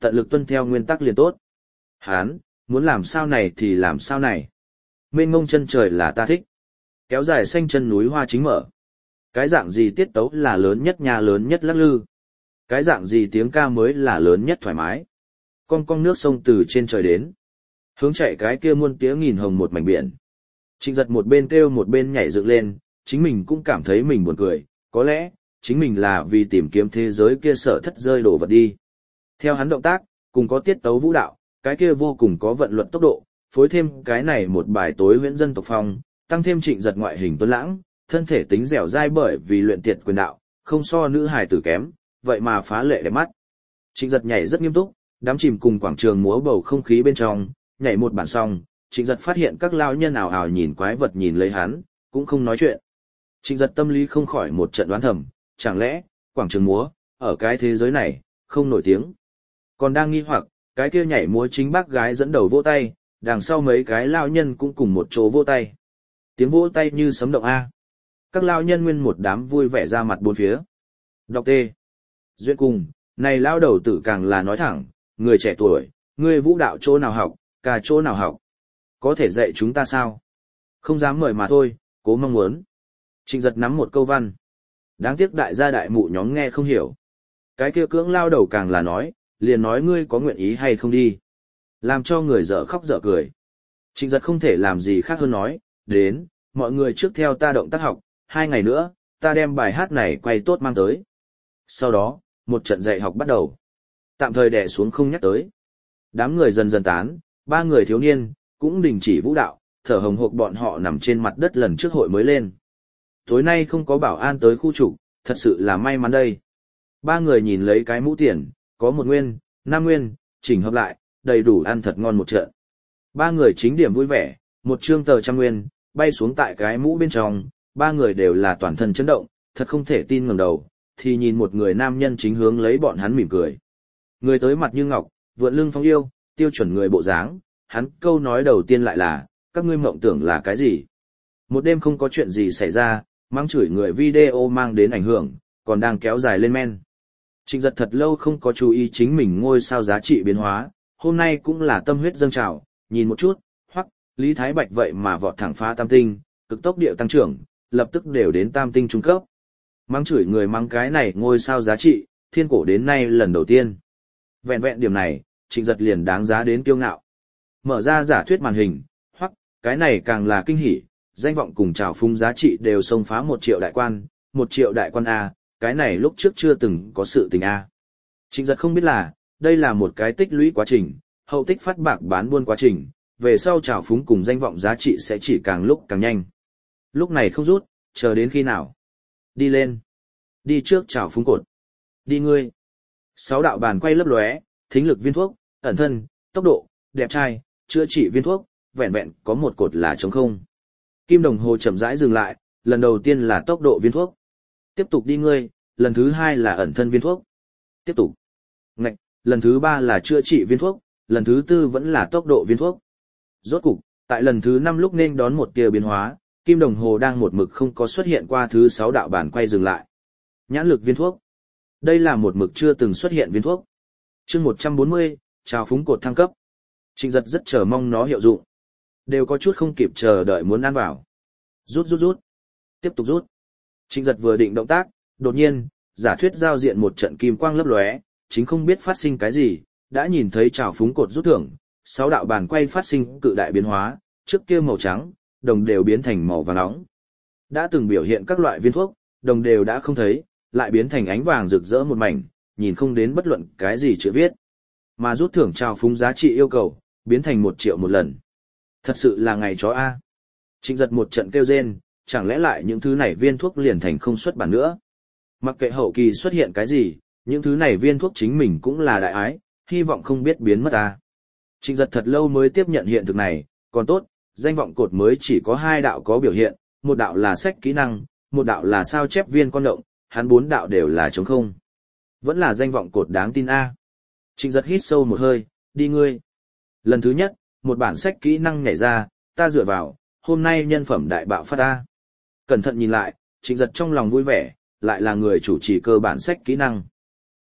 tận lực tuân theo nguyên tắc liền tốt. Hán, muốn làm sao này thì làm sao này. Mênh mông chân trời là ta thích. Kéo dài xanh chân núi hoa chính mở. Cái dạng gì tiết tấu là lớn nhất nhà lớn nhất lắc lư. Cái dạng gì tiếng ca mới là lớn nhất thoải mái. Con con nước sông từ trên trời đến. Hướng chạy cái kia muôn tiếng nghìn hồng một mảnh biển. Trịnh Giật một bên kêu một bên nhảy dựng lên, chính mình cũng cảm thấy mình buồn cười, có lẽ, chính mình là vì tìm kiếm thế giới kia sở thất rơi đổ vật đi. Theo hắn động tác, cùng có tiết tấu vũ đạo, cái kia vô cùng có vận luật tốc độ, phối thêm cái này một bài tối huyễn dân tộc phong, tăng thêm Trịnh Giật ngoại hình tuấn lãng, thân thể tính dẻo dai bởi vì luyện tiệt quyền đạo, không so nữ hài tử kém, vậy mà phá lệ đẹp mắt. Trịnh Giật nhảy rất nghiêm túc, đám chìm cùng quảng trường múa bầu không khí bên trong, nhảy một bản xong, Trịnh Giật phát hiện các lao nhân ảo ảo nhìn quái vật nhìn lấy hắn, cũng không nói chuyện. Trịnh Giật tâm lý không khỏi một trận đoán thầm, chẳng lẽ, quảng trường múa, ở cái thế giới này, không nổi tiếng. Còn đang nghi hoặc, cái kia nhảy múa chính bác gái dẫn đầu vỗ tay, đằng sau mấy cái lao nhân cũng cùng một chỗ vỗ tay. Tiếng vỗ tay như sấm động A. Các lao nhân nguyên một đám vui vẻ ra mặt bốn phía. Đọc tê. Duyên cùng, này lao đầu tử càng là nói thẳng, người trẻ tuổi, người vũ đạo chỗ nào học, cả chỗ nào học. Có thể dạy chúng ta sao? Không dám mời mà thôi, cố mong muốn. Trịnh Giật nắm một câu văn. Đáng tiếc đại gia đại mụ nhóm nghe không hiểu. Cái kia cưỡng lao đầu càng là nói, liền nói ngươi có nguyện ý hay không đi. Làm cho người dở khóc dở cười. Trịnh Giật không thể làm gì khác hơn nói, đến, mọi người trước theo ta động tác học, hai ngày nữa, ta đem bài hát này quay tốt mang tới. Sau đó, một trận dạy học bắt đầu. Tạm thời đè xuống không nhắc tới. Đám người dần dần tán, ba người thiếu niên, cũng đình chỉ vũ đạo, thở hồng hộc bọn họ nằm trên mặt đất lần trước hội mới lên. Tối nay không có bảo an tới khu trục, thật sự là may mắn đây. Ba người nhìn lấy cái mũ tiền, có một nguyên, năm nguyên, chỉnh hợp lại, đầy đủ ăn thật ngon một trận. Ba người chính điểm vui vẻ, một trương tờ trăm nguyên, bay xuống tại cái mũ bên trong, ba người đều là toàn thân chấn động, thật không thể tin ngẩng đầu, thì nhìn một người nam nhân chính hướng lấy bọn hắn mỉm cười. Người tới mặt như ngọc, vượn lưng phong yêu, tiêu chuẩn người bộ dáng, hắn câu nói đầu tiên lại là, các ngươi mộng tưởng là cái gì? Một đêm không có chuyện gì xảy ra, mang chửi người video mang đến ảnh hưởng, còn đang kéo dài lên men. Trịnh Giật thật lâu không có chú ý chính mình ngôi sao giá trị biến hóa, hôm nay cũng là tâm huyết dâng trào, nhìn một chút, hoặc, Lý Thái Bạch vậy mà vọt thẳng phá tam tinh, cực tốc điệu tăng trưởng, lập tức đều đến tam tinh trung cấp. Mang chửi người mang cái này ngôi sao giá trị, thiên cổ đến nay lần đầu tiên. Vẹn vẹn điểm này, Trịnh Giật liền đáng giá đến kiêu ngạo. Mở ra giả thuyết màn hình, hoặc, cái này càng là kinh hỉ, danh vọng cùng trào phúng giá trị đều xông phá một triệu đại quan, một triệu đại quan A, cái này lúc trước chưa từng có sự tình A. Trịnh Giật không biết là, đây là một cái tích lũy quá trình, hậu tích phát bạc bán buôn quá trình, về sau trào phúng cùng danh vọng giá trị sẽ chỉ càng lúc càng nhanh. Lúc này không rút, chờ đến khi nào? Đi lên. Đi trước trào phúng cột. Đi ngươi. Sáu đạo bàn quay lấp lóe, thính lực viên thuốc, ẩn thân, tốc độ, đẹp trai, chữa trị viên thuốc, vẹn vẹn có một cột là trống không. Kim đồng hồ chậm rãi dừng lại, lần đầu tiên là tốc độ viên thuốc. Tiếp tục đi ngươi, lần thứ hai là ẩn thân viên thuốc. Tiếp tục. Ngạch, lần thứ ba là chữa trị viên thuốc, lần thứ tư vẫn là tốc độ viên thuốc. Rốt cục, tại lần thứ năm lúc nên đón một tia biến hóa, kim đồng hồ đang một mực không có xuất hiện qua thứ sáu đạo bản quay dừng lại. Nhãn lực viên thuốc. Đây là một mực chưa từng xuất hiện viên thuốc. Chương một trăm bốn mươi, trào phúng cột thăng cấp. Trịnh Giật rất chờ mong nó hiệu dụng. Đều có chút không kịp chờ đợi muốn ăn vào. Rút rút rút. Tiếp tục rút. Trịnh Giật vừa định động tác, đột nhiên, giả thuyết giao diện một trận kim quang lấp lóe, chính không biết phát sinh cái gì, đã nhìn thấy trào phúng cột rút thưởng, sáu đạo bàn quay phát sinh cự đại biến hóa, trước kia màu trắng, đồng đều biến thành màu vàng nóng. Đã từng biểu hiện các loại viên thuốc, đồng đều đã không thấy, lại biến thành ánh vàng rực rỡ một mảnh, nhìn không đến bất luận cái gì chữ viết. Mà rút thưởng trào phúng giá trị yêu cầu, biến thành một triệu một lần. Thật sự là ngày chó A. Trịnh Giật một trận kêu rên, chẳng lẽ lại những thứ này viên thuốc liền thành không xuất bản nữa. Mặc kệ hậu kỳ xuất hiện cái gì, những thứ này viên thuốc chính mình cũng là đại ái, hy vọng không biết biến mất A. Trịnh Giật thật lâu mới tiếp nhận hiện thực này, còn tốt, danh vọng cột mới chỉ có hai đạo có biểu hiện, một đạo là sách kỹ năng, một đạo là sao chép viên con động, hắn bốn đạo đều là trống không. Vẫn là danh vọng cột đáng tin A. Trịnh Giật hít sâu một hơi, đi ngươi. Lần thứ nhất, một bản sách kỹ năng nhảy ra, ta dựa vào, hôm nay nhân phẩm đại bạo phát A. Cẩn thận nhìn lại, Trịnh Giật trong lòng vui vẻ, lại là người chủ trì cơ bản sách kỹ năng.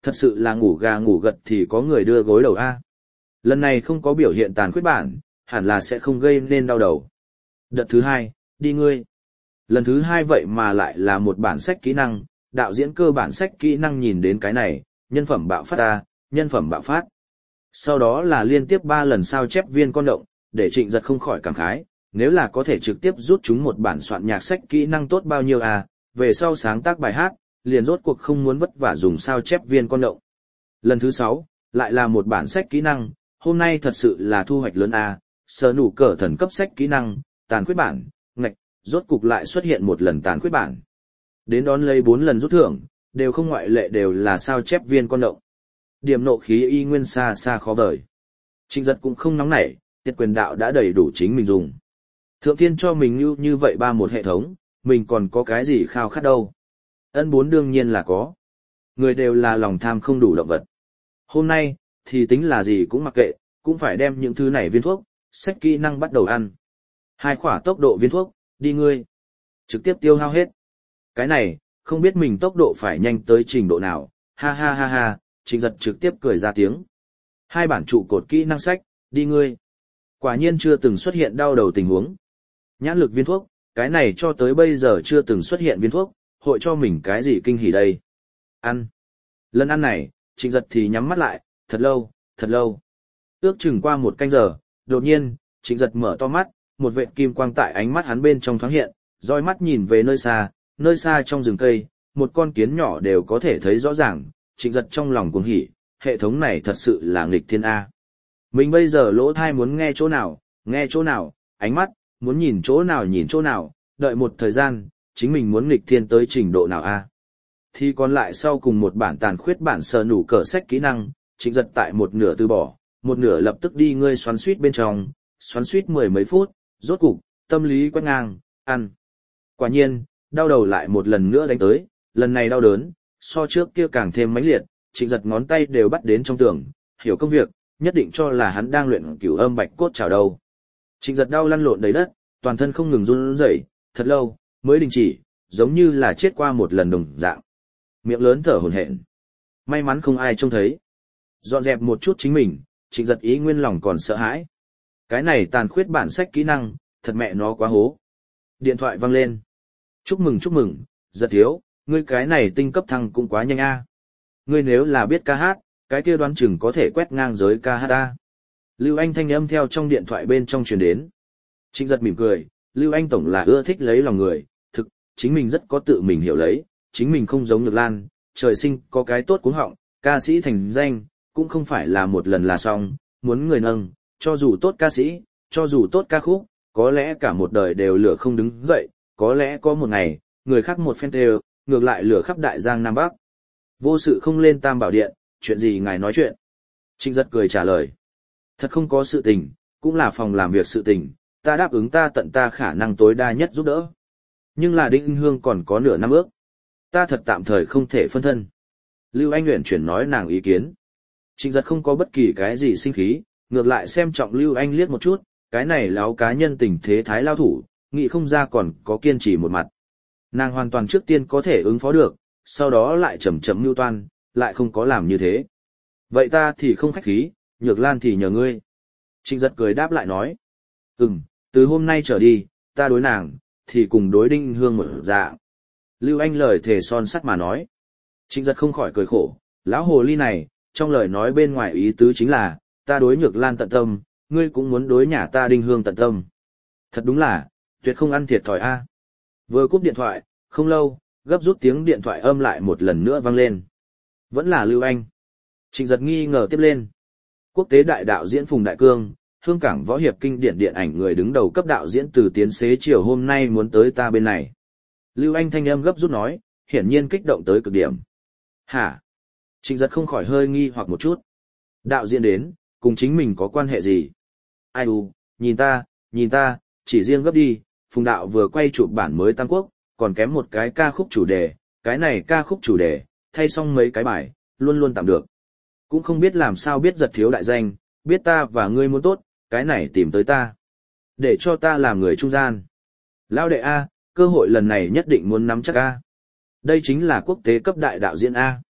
Thật sự là ngủ gà ngủ gật thì có người đưa gối đầu a. Lần này không có biểu hiện tàn khuyết bản, hẳn là sẽ không gây nên đau đầu. Đợt thứ hai, đi ngươi. Lần thứ hai vậy mà lại là một bản sách kỹ năng, đạo diễn cơ bản sách kỹ năng nhìn đến cái này, nhân phẩm bạo phát ta, nhân phẩm bạo phát. Sau đó là liên tiếp ba lần sao chép viên con động, để Trịnh Giật không khỏi cảm khái, nếu là có thể trực tiếp rút chúng một bản soạn nhạc sách kỹ năng tốt bao nhiêu à, về sau sáng tác bài hát, liền rốt cuộc không muốn vất vả dùng sao chép viên con động. Lần thứ sáu, lại là một bản sách kỹ năng, hôm nay thật sự là thu hoạch lớn à, sở nụ cờ thần cấp sách kỹ năng, tàn khuyết bản, ngạch, rốt cục lại xuất hiện một lần tàn khuyết bản. Đến đón lấy bốn lần rút thưởng, đều không ngoại lệ đều là sao chép viên con động. Điểm nộ khí y nguyên xa xa khó vời. Trịnh Giật cũng không nóng nảy, tiệt quyền đạo đã đầy đủ chính mình dùng. Thượng thiên cho mình như, như vậy ba một hệ thống, mình còn có cái gì khao khát đâu. Ân bốn đương nhiên là có. Người đều là lòng tham không đủ động vật. Hôm nay, thì tính là gì cũng mặc kệ, cũng phải đem những thứ này viên thuốc, sách kỹ năng bắt đầu ăn. Hai khỏa tốc độ viên thuốc, đi ngươi. Trực tiếp tiêu hao hết. Cái này, không biết mình tốc độ phải nhanh tới trình độ nào, ha ha ha ha, Trịnh Giật trực tiếp cười ra tiếng. Hai bản trụ cột kỹ năng sách, đi ngươi. Quả nhiên chưa từng xuất hiện đau đầu tình huống. Nhãn lực viên thuốc, cái này cho tới bây giờ chưa từng xuất hiện viên thuốc, hội cho mình cái gì kinh hỉ đây. Ăn. Lần ăn này, Trịnh Giật thì nhắm mắt lại, thật lâu, thật lâu. Ước chừng qua một canh giờ, đột nhiên, Trịnh Giật mở to mắt, một vệt kim quang tại ánh mắt hắn bên trong thoáng hiện, dõi mắt nhìn về nơi xa, nơi xa trong rừng cây, một con kiến nhỏ đều có thể thấy rõ ràng, Trịnh Giật trong lòng cuồng hỉ, hệ thống này thật sự là nghịch thiên A. Mình bây giờ lỗ thai muốn nghe chỗ nào, nghe chỗ nào, ánh mắt, muốn nhìn chỗ nào nhìn chỗ nào, đợi một thời gian, chính mình muốn nghịch thiên tới trình độ nào A. Thì còn lại sau cùng một bản tàn khuyết bản sờ nủ cờ sách kỹ năng, Trịnh Giật tại một nửa từ bỏ, một nửa lập tức đi ngươi xoắn suýt bên trong, xoắn suýt mười mấy phút, rốt cục, tâm lý quét ngang, ăn. Quả nhiên, đau đầu lại một lần nữa đánh tới, lần này đau đớn, so trước kia càng thêm mãnh liệt, Trịnh Giật ngón tay đều bắt đến trong tường, hiểu công việc, nhất định cho là hắn đang luyện cửu âm bạch cốt chảo đầu. Trịnh Giật đau lăn lộn đầy đất, toàn thân không ngừng run rẩy, thật lâu mới đình chỉ, giống như là chết qua một lần đồng dạng. Miệng lớn thở hổn hển. May mắn không ai trông thấy. Dọn dẹp một chút chính mình, Trịnh Giật ý nguyên lòng còn sợ hãi. Cái này tàn khuyết bản sách kỹ năng, thật mẹ nó quá hố. Điện thoại vang lên. Chúc mừng chúc mừng, Giật thiếu, ngươi cái này tinh cấp thăng cũng quá nhanh a. Ngươi nếu là biết ca hát, cái kia đoán chừng có thể quét ngang giới ca hát a. Lưu Anh thanh âm theo trong điện thoại bên trong truyền đến. Trịnh Giật mỉm cười, Lưu Anh tổng là ưa thích lấy lòng người, thực, chính mình rất có tự mình hiểu lấy, chính mình không giống Nhược Lan, trời sinh có cái tốt cuống họng, ca sĩ thành danh, cũng không phải là một lần là xong, muốn người nâng, cho dù tốt ca sĩ, cho dù tốt ca khúc, có lẽ cả một đời đều lửa không đứng dậy, có lẽ có một ngày, người khác một phen đều, ngược lại lửa khắp đại giang Nam Bắc. Vô sự không lên Tam Bảo Điện, chuyện gì ngài nói chuyện? Trịnh Giật cười trả lời. Thật không có sự tình, cũng là phòng làm việc sự tình, ta đáp ứng ta tận ta khả năng tối đa nhất giúp đỡ. Nhưng là Đinh Hương còn có nửa năm ước. Ta thật tạm thời không thể phân thân. Lưu Anh Uyển chuyển nói nàng ý kiến. Trịnh Giật không có bất kỳ cái gì sinh khí, ngược lại xem trọng Lưu Anh liếc một chút, cái này láo cá nhân tình thế thái lao thủ, nghĩ không ra còn có kiên trì một mặt. Nàng hoàn toàn trước tiên có thể ứng phó được, sau đó lại chậm chậm mưu toan, lại không có làm như thế. Vậy ta thì không khách khí, Nhược Lan thì nhờ ngươi. Trịnh Giật cười đáp lại nói. Ừm, từ hôm nay trở đi, ta đối nàng, thì cùng đối Đinh Hương một dạng. Lưu Anh lời thề son sắt mà nói. Trịnh Giật không khỏi cười khổ, lão hồ ly này, trong lời nói bên ngoài ý tứ chính là, ta đối Nhược Lan tận tâm, ngươi cũng muốn đối nhà ta Đinh Hương tận tâm. Thật đúng là, tuyệt không ăn thiệt thòi a. Vừa cúp điện thoại, không lâu, gấp rút tiếng điện thoại âm lại một lần nữa vang lên. Vẫn là Lưu Anh. Trịnh Giật nghi ngờ tiếp lên. Quốc tế đại đạo diễn Phùng Đại Cương, Hương Cảng võ hiệp kinh điển điện ảnh người đứng đầu cấp đạo diễn từ tiến xế chiều hôm nay muốn tới ta bên này. Lưu Anh thanh âm gấp rút nói, hiển nhiên kích động tới cực điểm. Hả? Trịnh Giật không khỏi hơi nghi hoặc một chút. Đạo diễn đến, cùng chính mình có quan hệ gì? Ai u, nhìn ta, nhìn ta, chỉ riêng gấp đi, Phùng Đạo vừa quay chụp bản mới Tam Quốc, còn kém một cái ca khúc chủ đề, cái này ca khúc chủ đề, thay xong mấy cái bài, luôn luôn tạm được. Cũng không biết làm sao biết Giật thiếu đại danh, biết ta và ngươi muốn tốt, cái này tìm tới ta. Để cho ta làm người trung gian. Lao đệ A, cơ hội lần này nhất định muốn nắm chắc A. Đây chính là quốc tế cấp đại đạo diễn A.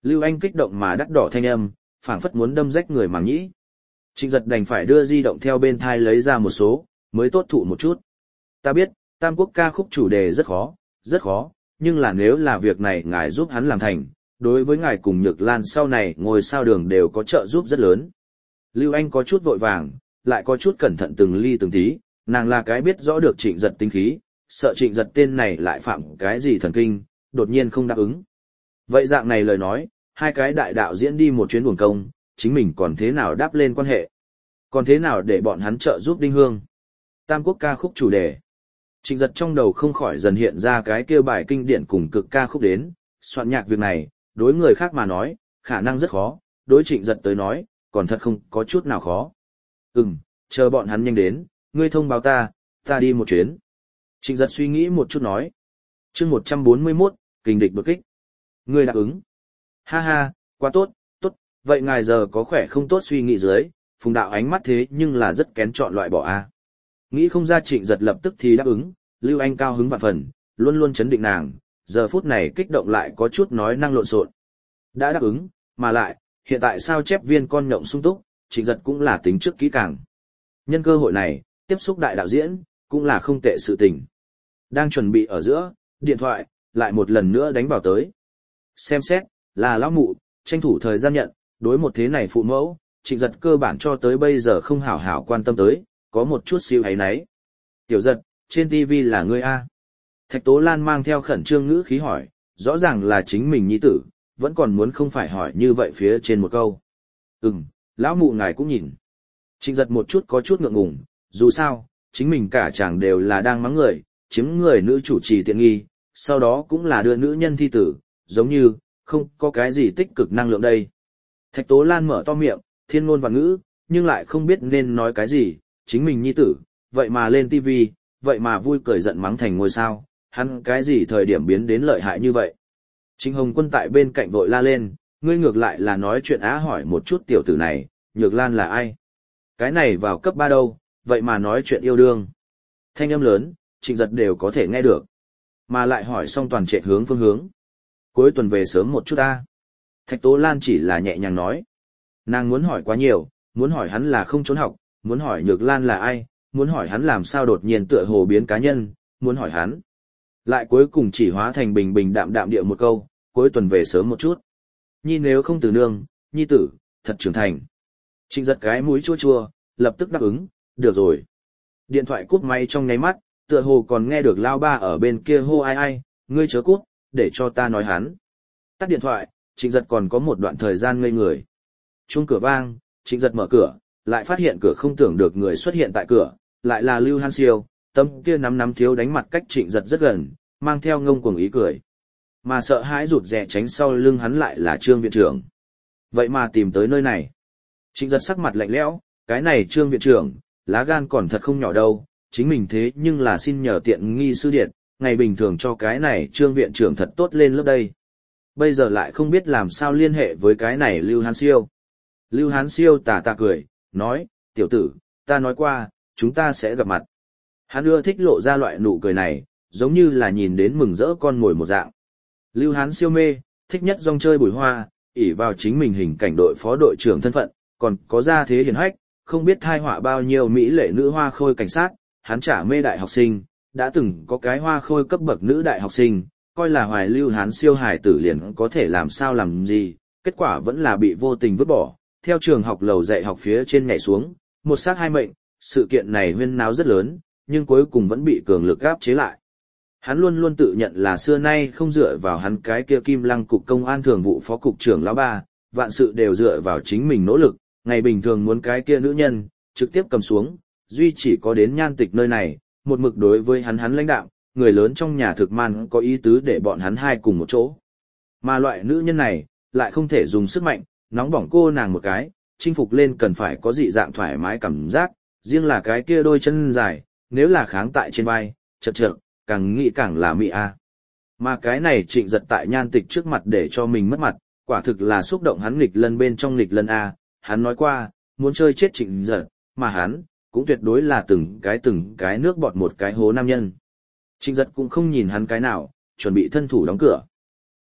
Lưu Anh kích động mà đắt đỏ thanh âm, phảng phất muốn đâm rách người màng nhĩ. Trịnh giật đành phải đưa di động theo bên thai lấy ra một số, mới tốt thụ một chút. Ta biết, Tam Quốc ca khúc chủ đề rất khó, rất khó, nhưng là nếu là việc này ngài giúp hắn làm thành, đối với ngài cùng Nhược Lan sau này ngồi sao đường đều có trợ giúp rất lớn. Lưu Anh có chút vội vàng, lại có chút cẩn thận từng ly từng tí, nàng là cái biết rõ được Trịnh giật tính khí, sợ Trịnh giật tên này lại phạm cái gì thần kinh, đột nhiên không đáp ứng. Vậy dạng này lời nói, hai cái đại đạo diễn đi một chuyến buồng công, chính mình còn thế nào đáp lên quan hệ? Còn thế nào để bọn hắn trợ giúp Đinh Hương? Tam Quốc ca khúc chủ đề. Trịnh giật trong đầu không khỏi dần hiện ra cái kêu bài kinh điển cùng cực ca khúc đến, soạn nhạc việc này, đối người khác mà nói, khả năng rất khó, đối Trịnh giật tới nói, còn thật không có chút nào khó. Ừm, chờ bọn hắn nhanh đến, ngươi thông báo ta, ta đi một chuyến. Trịnh giật suy nghĩ một chút nói. chương một trăm bốn mươi mốt, kình địch đột kích. Ngươi đáp ứng. Ha ha, quá tốt, tốt, vậy ngài giờ có khỏe không tốt suy nghĩ dưới, Phùng đạo ánh mắt thế nhưng là rất kén chọn loại bỏ a. Nghĩ không ra Trịnh giật lập tức thì đáp ứng, Lưu Anh cao hứng vạn phần, luôn luôn chấn định nàng, giờ phút này kích động lại có chút nói năng lộn xộn. Đã đáp ứng, mà lại, hiện tại sao chép viên con nhộng sung túc, Trịnh giật cũng là tính trước kỹ càng. Nhân cơ hội này, tiếp xúc đại đạo diễn, cũng là không tệ sự tình. Đang chuẩn bị ở giữa, điện thoại, lại một lần nữa đánh vào tới. Xem xét, là lão mụ, tranh thủ thời gian nhận, đối một thế này phụ mẫu, Trịnh giật cơ bản cho tới bây giờ không hảo hảo quan tâm tới, có một chút siêu ấy nấy. Tiểu giật, trên ti vi là ngươi A. Thạch Tố Lan mang theo khẩn trương ngữ khí hỏi, rõ ràng là chính mình nhi tử, vẫn còn muốn không phải hỏi như vậy phía trên một câu. Ừm, lão mụ ngài cũng nhìn. Trịnh giật một chút có chút ngượng ngùng, dù sao, chính mình cả chàng đều là đang mắng người, chiếm người nữ chủ trì tiện nghi, sau đó cũng là đưa nữ nhân thi tử, giống như, không có cái gì tích cực năng lượng đây. Thạch Tố Lan mở to miệng, thiên ngôn và ngữ, nhưng lại không biết nên nói cái gì, chính mình nhi tử, vậy mà lên tivi, vậy mà vui cười giận mắng thành ngôi sao, hắn cái gì thời điểm biến đến lợi hại như vậy. Trịnh Hồng Quân tại bên cạnh vội la lên, ngươi ngược lại là nói chuyện á hỏi một chút tiểu tử này, Nhược Lan là ai? Cái này vào cấp ba đâu, vậy mà nói chuyện yêu đương. Thanh âm lớn, Trịnh giật đều có thể nghe được. Mà lại hỏi xong toàn trệ hướng phương hướng. Cuối tuần về sớm một chút ta. Thạch Tố Lan chỉ là nhẹ nhàng nói. Nàng muốn hỏi quá nhiều, muốn hỏi hắn là không trốn học, muốn hỏi Nhược Lan là ai, muốn hỏi hắn làm sao đột nhiên tựa hồ biến cá nhân, muốn hỏi hắn. Lại cuối cùng chỉ hóa thành bình bình đạm đạm địa một câu, cuối tuần về sớm một chút. Nhi nếu không từ nương, nhi tử, thật trưởng thành. Trịnh giật cái mũi chua chua, lập tức đáp ứng, được rồi. Điện thoại cúp máy trong nháy mắt, tựa hồ còn nghe được lao ba ở bên kia hô ai ai, ngươi chớ cút, để cho ta nói hắn. Tắt điện thoại, Trịnh giật còn có một đoạn thời gian ngây người. Chuông cửa vang, Trịnh giật mở cửa, lại phát hiện cửa không tưởng được người xuất hiện tại cửa, lại là Lưu Hán Siêu, tâm kia nắm nắm thiếu đánh mặt cách Trịnh giật rất gần, mang theo ngông cuồng ý cười. Mà sợ hãi rụt rè tránh sau lưng hắn lại là Trương viện trưởng. Vậy mà tìm tới nơi này. Trịnh giật sắc mặt lạnh lẽo, cái này Trương viện trưởng, lá gan còn thật không nhỏ đâu, chính mình thế nhưng là xin nhờ tiện nghi sư điện, ngày bình thường cho cái này Trương viện trưởng thật tốt lên lớp đây. Bây giờ lại không biết làm sao liên hệ với cái này Lưu Hán Siêu. Lưu Hán Siêu tà tà cười, nói, tiểu tử, ta nói qua, chúng ta sẽ gặp mặt. Hắn ưa thích lộ ra loại nụ cười này, giống như là nhìn đến mừng rỡ con mồi một dạng. Lưu Hán Siêu mê, thích nhất rong chơi bùi hoa, ỷ vào chính mình hình cảnh đội phó đội trưởng thân phận, còn có gia thế hiển hách, không biết thai họa bao nhiêu mỹ lệ nữ hoa khôi cảnh sát, hắn trả mê đại học sinh, đã từng có cái hoa khôi cấp bậc nữ đại học sinh, coi là hoài Lưu Hán Siêu hài tử liền có thể làm sao làm gì, kết quả vẫn là bị vô tình vứt bỏ, theo trường học lầu dạy học phía trên nhảy xuống, một sát hai mệnh, sự kiện này huyên náo rất lớn, nhưng cuối cùng vẫn bị cường lực áp chế lại. Hắn luôn luôn tự nhận là xưa nay không dựa vào hắn cái kia Kim Lăng cục công an thường vụ phó cục trưởng lão ba, vạn sự đều dựa vào chính mình nỗ lực, ngày bình thường muốn cái kia nữ nhân, trực tiếp cầm xuống, duy chỉ có đến Nhan Tịch nơi này, một mực đối với hắn hắn lãnh đạo, người lớn trong nhà thực man có ý tứ để bọn hắn hai cùng một chỗ. Mà loại nữ nhân này, lại không thể dùng sức mạnh, nóng bỏng cô nàng một cái, chinh phục lên cần phải có dị dạng thoải mái cảm giác, riêng là cái kia đôi chân dài, nếu là kháng tại trên vai, chật chật, càng nghĩ càng là mị a. Mà cái này Trịnh giật tại Nhan Tịch trước mặt để cho mình mất mặt, quả thực là xúc động hắn nghịch lân bên trong nghịch lân a, hắn nói qua, muốn chơi chết Trịnh giật, mà hắn, cũng tuyệt đối là từng cái từng cái nước bọt một cái hố nam nhân. Trịnh giật cũng không nhìn hắn cái nào, chuẩn bị thân thủ đóng cửa.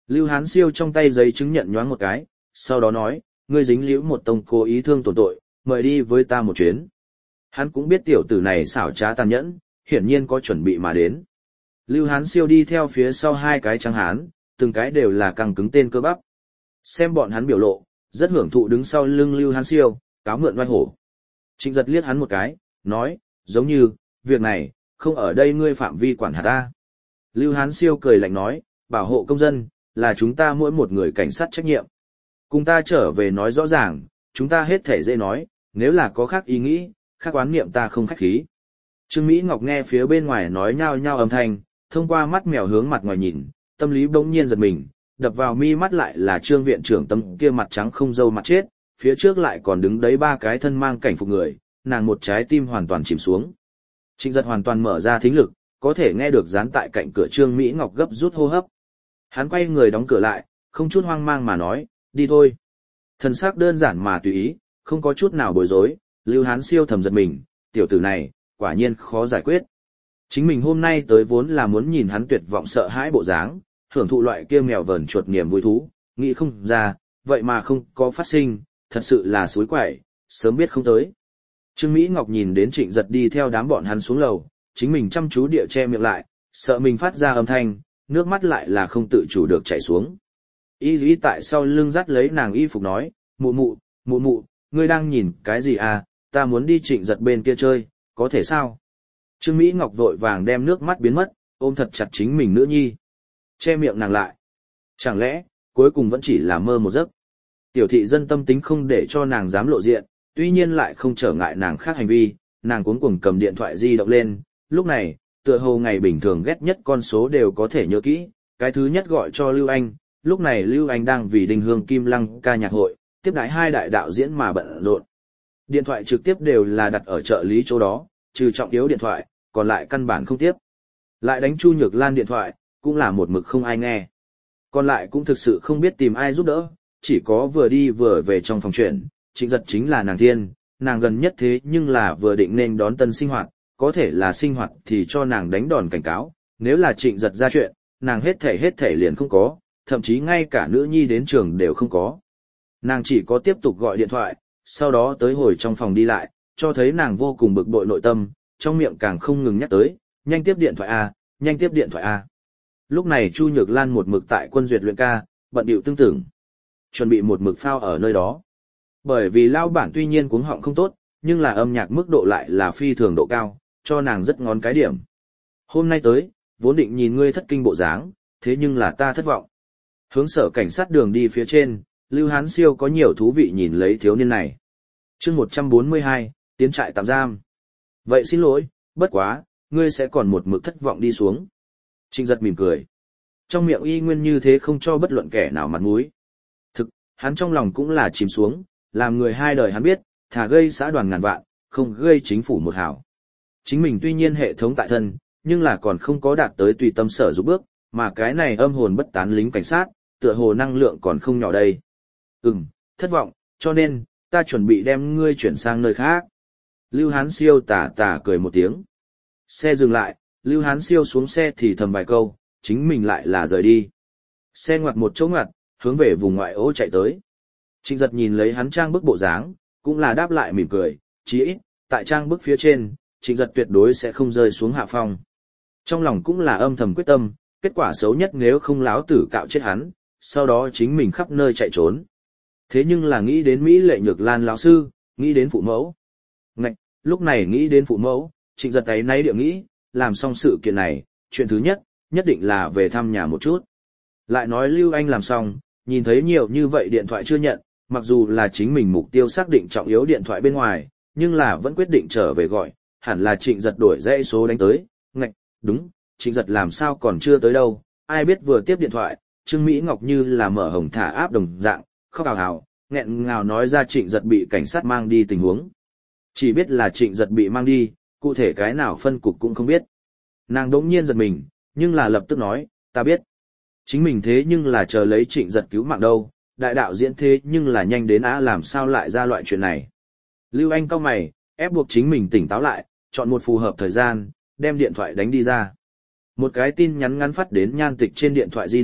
Lưu Hán Siêu trong tay giấy chứng nhận nhoáng một cái, sau đó nói, ngươi dính liễu một tông cố ý thương tổn tội, mời đi với ta một chuyến. Hắn cũng biết tiểu tử này xảo trá tàn nhẫn, hiển nhiên có chuẩn bị mà đến. Lưu Hán Siêu đi theo phía sau hai cái trắng hán, từng cái đều là căng cứng tên cơ bắp. Xem bọn hắn biểu lộ, rất hưởng thụ đứng sau lưng Lưu Hán Siêu, cáo mượn oai hổ. Trịnh Giật liếc hắn một cái, nói, giống như, việc này, không ở đây ngươi phạm vi quản hạt ta. Lưu Hán Siêu cười lạnh nói, bảo hộ công dân, là chúng ta mỗi một người cảnh sát trách nhiệm. Cùng ta trở về nói rõ ràng, chúng ta hết thể dễ nói, nếu là có khác ý nghĩ, khác oán niệm ta không khách khí. Trương Mỹ Ngọc nghe phía bên ngoài nói nhao nhao âm thanh, thông qua mắt mèo hướng mặt ngoài nhìn, tâm lý bỗng nhiên giật mình, đập vào mi mắt lại là Trương viện trưởng tâm kia mặt trắng không râu mặt chết, phía trước lại còn đứng đấy ba cái thân mang cảnh phục người, nàng một trái tim hoàn toàn chìm xuống. Trịnh Giật hoàn toàn mở ra thính lực, có thể nghe được dán tại cạnh cửa Trương Mỹ Ngọc gấp rút hô hấp. Hắn quay người đóng cửa lại, không chút hoang mang mà nói, đi thôi. Thần sắc đơn giản mà tùy ý, không có chút nào bối rối, Lưu Hán Siêu thầm giật mình, tiểu tử này, quả nhiên khó giải quyết. Chính mình hôm nay tới vốn là muốn nhìn hắn tuyệt vọng sợ hãi bộ dáng, hưởng thụ loại kia mèo vờn chuột niềm vui thú, nghĩ không ra, vậy mà không có phát sinh, thật sự là suối quậy, sớm biết không tới. Trương Mỹ Ngọc nhìn đến Trịnh Giật đi theo đám bọn hắn xuống lầu, chính mình chăm chú địa che miệng lại, sợ mình phát ra âm thanh, nước mắt lại là không tự chủ được chảy xuống. Y Dĩ tại sau lưng dắt lấy nàng y phục nói, mụ mụ, mụ mụ, ngươi đang nhìn cái gì à, ta muốn đi Trịnh Giật bên kia chơi, có thể sao? Trương Mỹ Ngọc vội vàng đem nước mắt biến mất, ôm thật chặt chính mình nữ nhi. Che miệng nàng lại. Chẳng lẽ, cuối cùng vẫn chỉ là mơ một giấc. Tiểu thị dân tâm tính không để cho nàng dám lộ diện, tuy nhiên lại không trở ngại nàng khác hành vi, nàng cuống cuồng cầm điện thoại di động lên, lúc này, tựa hồ ngày bình thường ghét nhất con số đều có thể nhớ kỹ, cái thứ nhất gọi cho Lưu Anh, lúc này Lưu Anh đang vì Đình Hương Kim Lăng ca nhạc hội, tiếp đái hai đại đạo diễn mà bận rộn. Điện thoại trực tiếp đều là đặt ở trợ lý chỗ đó, trừ trọng yếu điện thoại, còn lại căn bản không tiếp. Lại đánh Chu Nhược Lan điện thoại, cũng là một mực không ai nghe. Còn lại cũng thực sự không biết tìm ai giúp đỡ, chỉ có vừa đi vừa về trong phòng chuyện, Trịnh Giật chính là nàng thiên, nàng gần nhất thế nhưng là vừa định nên đón tân sinh hoạt, có thể là sinh hoạt thì cho nàng đánh đòn cảnh cáo, nếu là Trịnh Giật ra chuyện, nàng hết thể hết thể liền không có, thậm chí ngay cả nữ nhi đến trường đều không có. Nàng chỉ có tiếp tục gọi điện thoại, sau đó tới hồi trong phòng đi lại, cho thấy nàng vô cùng bực bội nội tâm, trong miệng càng không ngừng nhắc tới, nhanh tiếp điện thoại A, nhanh tiếp điện thoại A. Lúc này Chu Nhược Lan một mực tại quân duyệt luyện ca, bận điệu tương tưởng, chuẩn bị một mực phao ở nơi đó. Bởi vì lao bản tuy nhiên cuống họng không tốt, nhưng là âm nhạc mức độ lại là phi thường độ cao, cho nàng rất ngón cái điểm. Hôm nay tới, vốn định nhìn ngươi thất kinh bộ dáng, thế nhưng là ta thất vọng. Hướng sở cảnh sát đường đi phía trên, Lưu Hán Siêu có nhiều thú vị nhìn lấy thiếu niên này. chương một trăm bốn mươi hai, tiến trại tạm giam. Vậy xin lỗi, bất quá, ngươi sẽ còn một mực thất vọng đi xuống. Trịnh Giật mỉm cười. Trong miệng y nguyên như thế không cho bất luận kẻ nào mặt mũi. Thực, hắn trong lòng cũng là chìm xuống, làm người hai đời hắn biết, thà gây xã đoàn ngàn vạn, không gây chính phủ một hảo. Chính mình tuy nhiên hệ thống tại thân, nhưng là còn không có đạt tới tùy tâm sở giúp bước, mà cái này âm hồn bất tán lính cảnh sát, tựa hồ năng lượng còn không nhỏ đây. Ừm, thất vọng, cho nên, ta chuẩn bị đem ngươi chuyển sang nơi khác. Lưu Hán Siêu tà tà cười một tiếng. Xe dừng lại, Lưu Hán Siêu xuống xe thì thầm vài câu, chính mình lại là rời đi. Xe ngoặt một chỗ ngoặt, hướng về vùng ngoại ô chạy tới. Trịnh Giật nhìn lấy hắn trang bức bộ dáng, cũng là đáp lại mỉm cười, chí ít, tại trang bức phía trên, Trịnh Giật tuyệt đối sẽ không rơi xuống hạ phong. Trong lòng cũng là âm thầm quyết tâm, kết quả xấu nhất nếu không láo tử cạo chết hắn, sau đó chính mình khắp nơi chạy trốn. Thế nhưng là nghĩ đến Mỹ Lệ Nhược Lan lão sư, nghĩ đến phụ mẫu. Ngạch, lúc này nghĩ đến phụ mẫu, Trịnh Giật ấy náy địa nghĩ, làm xong sự kiện này, chuyện thứ nhất, nhất định là về thăm nhà một chút. Lại nói Lưu Anh làm xong, nhìn thấy nhiều như vậy điện thoại chưa nhận, mặc dù là chính mình mục tiêu xác định trọng yếu điện thoại bên ngoài, nhưng là vẫn quyết định trở về gọi, hẳn là Trịnh Giật đổi dãy số đánh tới. Ngạch, đúng, Trịnh Giật làm sao còn chưa tới đâu, ai biết vừa tiếp điện thoại, Trương Mỹ Ngọc như là mở hồng thả áp đồng dạng, khóc hào hào, nghẹn ngào nói ra Trịnh Giật bị cảnh sát mang đi tình huống. Chỉ biết là Trịnh Giật bị mang đi, cụ thể cái nào phân cục cũng không biết. Nàng đỗng nhiên giật mình, nhưng là lập tức nói, ta biết. Chính mình thế nhưng là chờ lấy Trịnh Giật cứu mạng đâu, đại đạo diễn thế nhưng là nhanh đến á làm sao lại ra loại chuyện này. Lưu Anh cau mày, ép buộc chính mình tỉnh táo lại, chọn một phù hợp thời gian, đem điện thoại đánh đi ra. Một cái tin nhắn ngắn phát đến Nhan Tịch trên điện thoại di động,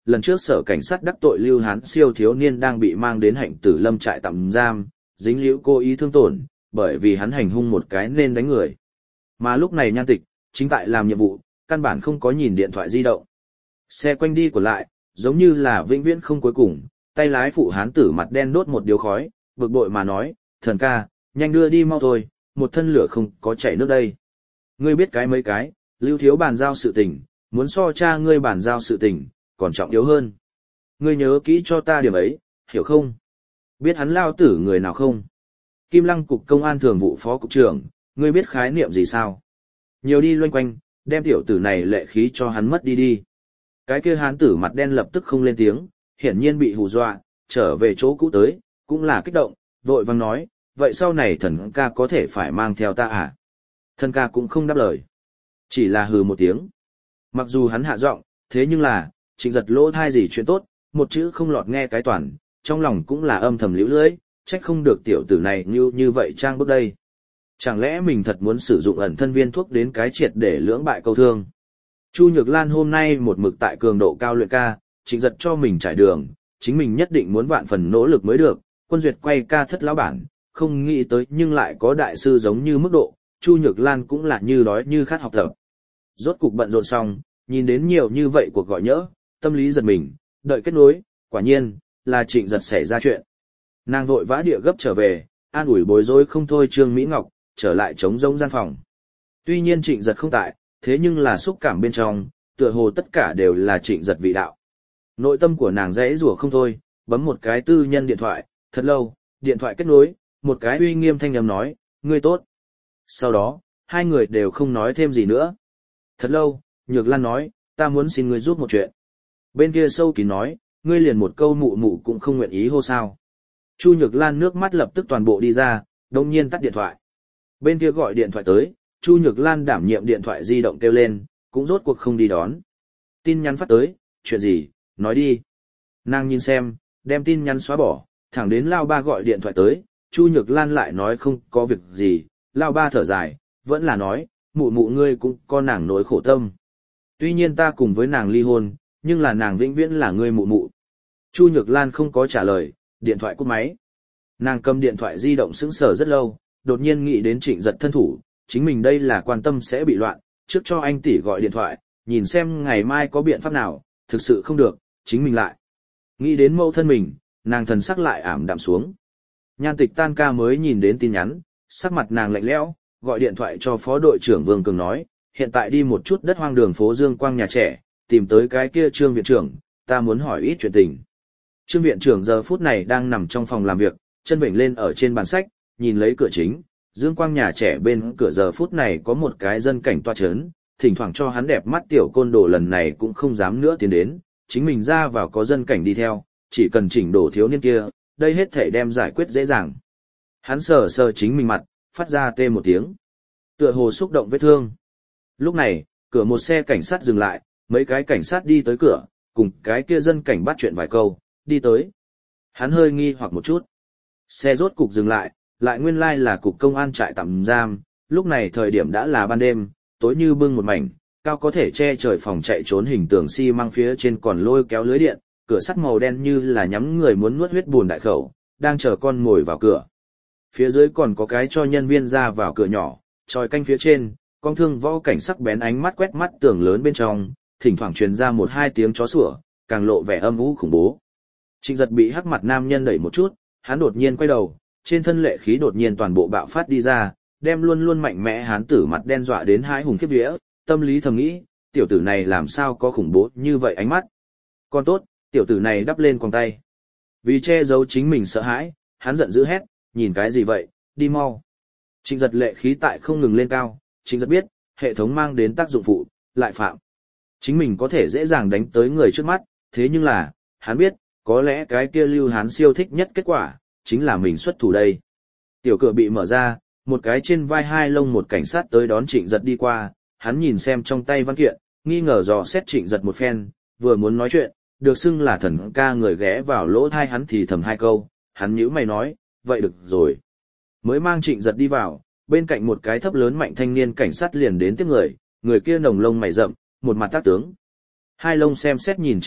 lần trước sở cảnh sát đắc tội Lưu Hán Siêu thiếu niên đang bị mang đến Hạnh Tử Lâm trại tạm giam, dính liễu cố ý thương tổn, bởi vì hắn hành hung một cái nên đánh người. Mà lúc này Nhan Tịch, chính tại làm nhiệm vụ, căn bản không có nhìn điện thoại di động. Xe quanh đi của lại, giống như là vĩnh viễn không cuối cùng, tay lái phụ hán tử mặt đen đốt một điếu khói, bực bội mà nói, thần ca, nhanh đưa đi mau thôi, một thân lửa không có chảy nước đây. Ngươi biết cái mấy cái, Lưu thiếu bàn giao sự tình, muốn so cha ngươi bàn giao sự tình, còn trọng yếu hơn. Ngươi nhớ kỹ cho ta điểm ấy, hiểu không? Biết hắn lao tử người nào không? Kim Lăng cục công an thường vụ phó cục trưởng, ngươi biết khái niệm gì sao? Nhiều đi loanh quanh, đem tiểu tử này lệ khí cho hắn mất đi đi. Cái kia hán tử mặt đen lập tức không lên tiếng, hiển nhiên bị hù dọa, trở về chỗ cũ tới, cũng là kích động, vội vang nói, vậy sau này thần ca có thể phải mang theo ta à? Thần ca cũng không đáp lời, chỉ là hừ một tiếng. Mặc dù hắn hạ giọng, thế nhưng là, Trịnh Giật lỗ thai gì chuyện tốt, một chữ không lọt nghe cái toàn, trong lòng cũng là âm thầm liễu lưỡi, trách không được tiểu tử này như như vậy trang bước đây. Chẳng lẽ mình thật muốn sử dụng ẩn thân viên thuốc đến cái triệt để lưỡng bại câu thương? Chu Nhược Lan hôm nay một mực tại cường độ cao luyện ca, Trịnh Giật cho mình trải đường, chính mình nhất định muốn vạn phần nỗ lực mới được. Quân duyệt quay ca thất lão bản, không nghĩ tới nhưng lại có đại sư giống như mức độ, Chu Nhược Lan cũng là như đói như khát học tập. Rốt cục bận rộn xong, nhìn đến nhiều như vậy cuộc gọi nhỡ, tâm lý giật mình, đợi kết nối, quả nhiên là Trịnh Giật xảy ra chuyện. Nàng vội vã địa gấp trở về, an ủi bối rối không thôi Trương Mỹ Ngọc, trở lại trống rỗng gian phòng. Tuy nhiên Trịnh Giật không tại, thế nhưng là xúc cảm bên trong, tựa hồ tất cả đều là Trịnh Giật vị đạo. Nội tâm của nàng dãy rủa không thôi, bấm một cái tư nhân điện thoại, thật lâu, điện thoại kết nối, một cái uy nghiêm thanh âm nói, ngươi tốt. Sau đó, hai người đều không nói thêm gì nữa. Thật lâu, Nhược Lan nói, ta muốn xin ngươi giúp một chuyện. Bên kia sâu kín nói, ngươi liền một câu mụ mụ cũng không nguyện ý hô sao. Chu Nhược Lan nước mắt lập tức toàn bộ đi ra, đồng nhiên tắt điện thoại. Bên kia gọi điện thoại tới, Chu Nhược Lan đảm nhiệm điện thoại di động kêu lên, cũng rốt cuộc không đi đón. Tin nhắn phát tới, chuyện gì, nói đi. Nàng nhìn xem, đem tin nhắn xóa bỏ, thẳng đến Lao Ba gọi điện thoại tới, Chu Nhược Lan lại nói không có việc gì, Lao Ba thở dài, vẫn là nói, mụ mụ ngươi cũng có nàng nỗi khổ tâm. Tuy nhiên ta cùng với nàng ly hôn, nhưng là nàng vĩnh viễn là ngươi mụ mụ. Chu Nhược Lan không có trả lời, điện thoại cúp máy. Nàng cầm điện thoại di động sững sờ rất lâu, đột nhiên nghĩ đến Trịnh Giật thân thủ, chính mình đây là quan tâm sẽ bị loạn, trước cho anh tỷ gọi điện thoại, nhìn xem ngày mai có biện pháp nào, thực sự không được, chính mình lại. Nghĩ đến mẫu thân mình, nàng thần sắc lại ảm đạm xuống. Nhan Tịch tan ca mới nhìn đến tin nhắn, sắc mặt nàng lạnh lẽo, gọi điện thoại cho phó đội trưởng Vương Cường nói, hiện tại đi một chút đất hoang đường phố Dương Quang nhà trẻ, tìm tới cái kia Trương viện trưởng, ta muốn hỏi ít chuyện tình. Trương viện trưởng giờ phút này đang nằm trong phòng làm việc, chân vểnh lên ở trên bàn sách, nhìn lấy cửa chính, Dương Quang nhà trẻ bên cửa giờ phút này có một cái dân cảnh toa chấn, thỉnh thoảng cho hắn đẹp mắt tiểu côn đồ lần này cũng không dám nữa tiến đến, chính mình ra vào có dân cảnh đi theo, chỉ cần chỉnh đổ thiếu niên kia, đây hết thể đem giải quyết dễ dàng. Hắn sờ sờ chính mình mặt, phát ra tê một tiếng. Tựa hồ xúc động vết thương. Lúc này, cửa một xe cảnh sát dừng lại, mấy cái cảnh sát đi tới cửa, cùng cái kia dân cảnh bắt chuyện vài câu, đi tới. Hắn hơi nghi hoặc một chút. Xe rốt cục dừng lại, lại nguyên lai là cục công an trại tạm giam, lúc này thời điểm đã là ban đêm, tối như bưng một mảnh, cao có thể che trời phòng chạy trốn hình tường xi măng phía trên còn lôi kéo lưới điện, cửa sắt màu đen như là nhắm người muốn nuốt huyết buồn đại khẩu, đang chờ con ngồi vào cửa. Phía dưới còn có cái cho nhân viên ra vào cửa nhỏ, tròi canh phía trên, con thương võ cảnh sắc bén ánh mắt quét mắt tường lớn bên trong, thỉnh thoảng truyền ra một hai tiếng chó sủa, càng lộ vẻ âm u khủng bố. Trịnh Giật bị hắc mặt nam nhân đẩy một chút, hắn đột nhiên quay đầu, trên thân lệ khí đột nhiên toàn bộ bạo phát đi ra, đem luôn luôn mạnh mẽ hán tử mặt đen dọa đến hai hùng khiếp vía, tâm lý thầm nghĩ, tiểu tử này làm sao có khủng bố như vậy ánh mắt. Còn tốt, tiểu tử này đắp lên quòng tay. Vì che giấu chính mình sợ hãi, hắn giận dữ hét, nhìn cái gì vậy, đi mau. Trịnh Giật lệ khí tại không ngừng lên cao, Trịnh Giật biết, hệ thống mang đến tác dụng phụ, lại phạm. Chính mình có thể dễ dàng đánh tới người trước mắt, thế nhưng là, hắn biết, có lẽ cái kia Lưu Hán siêu thích nhất kết quả, chính là mình xuất thủ đây. Tiểu cửa bị mở ra, một cái trên vai hai lông một cảnh sát tới đón Trịnh Giật đi qua, hắn nhìn xem trong tay văn kiện, nghi ngờ dò xét Trịnh Giật một phen, vừa muốn nói chuyện, được xưng là thần ca người ghé vào lỗ thai hắn thì thầm hai câu, hắn nhíu mày nói, vậy được rồi. Mới mang Trịnh Giật đi vào, bên cạnh một cái thấp lớn mạnh thanh niên cảnh sát liền đến tiếp người, người kia nồng lông mày rậm, một mặt tác tướng. Hai lông xem xét nhìn Trịnh Giật,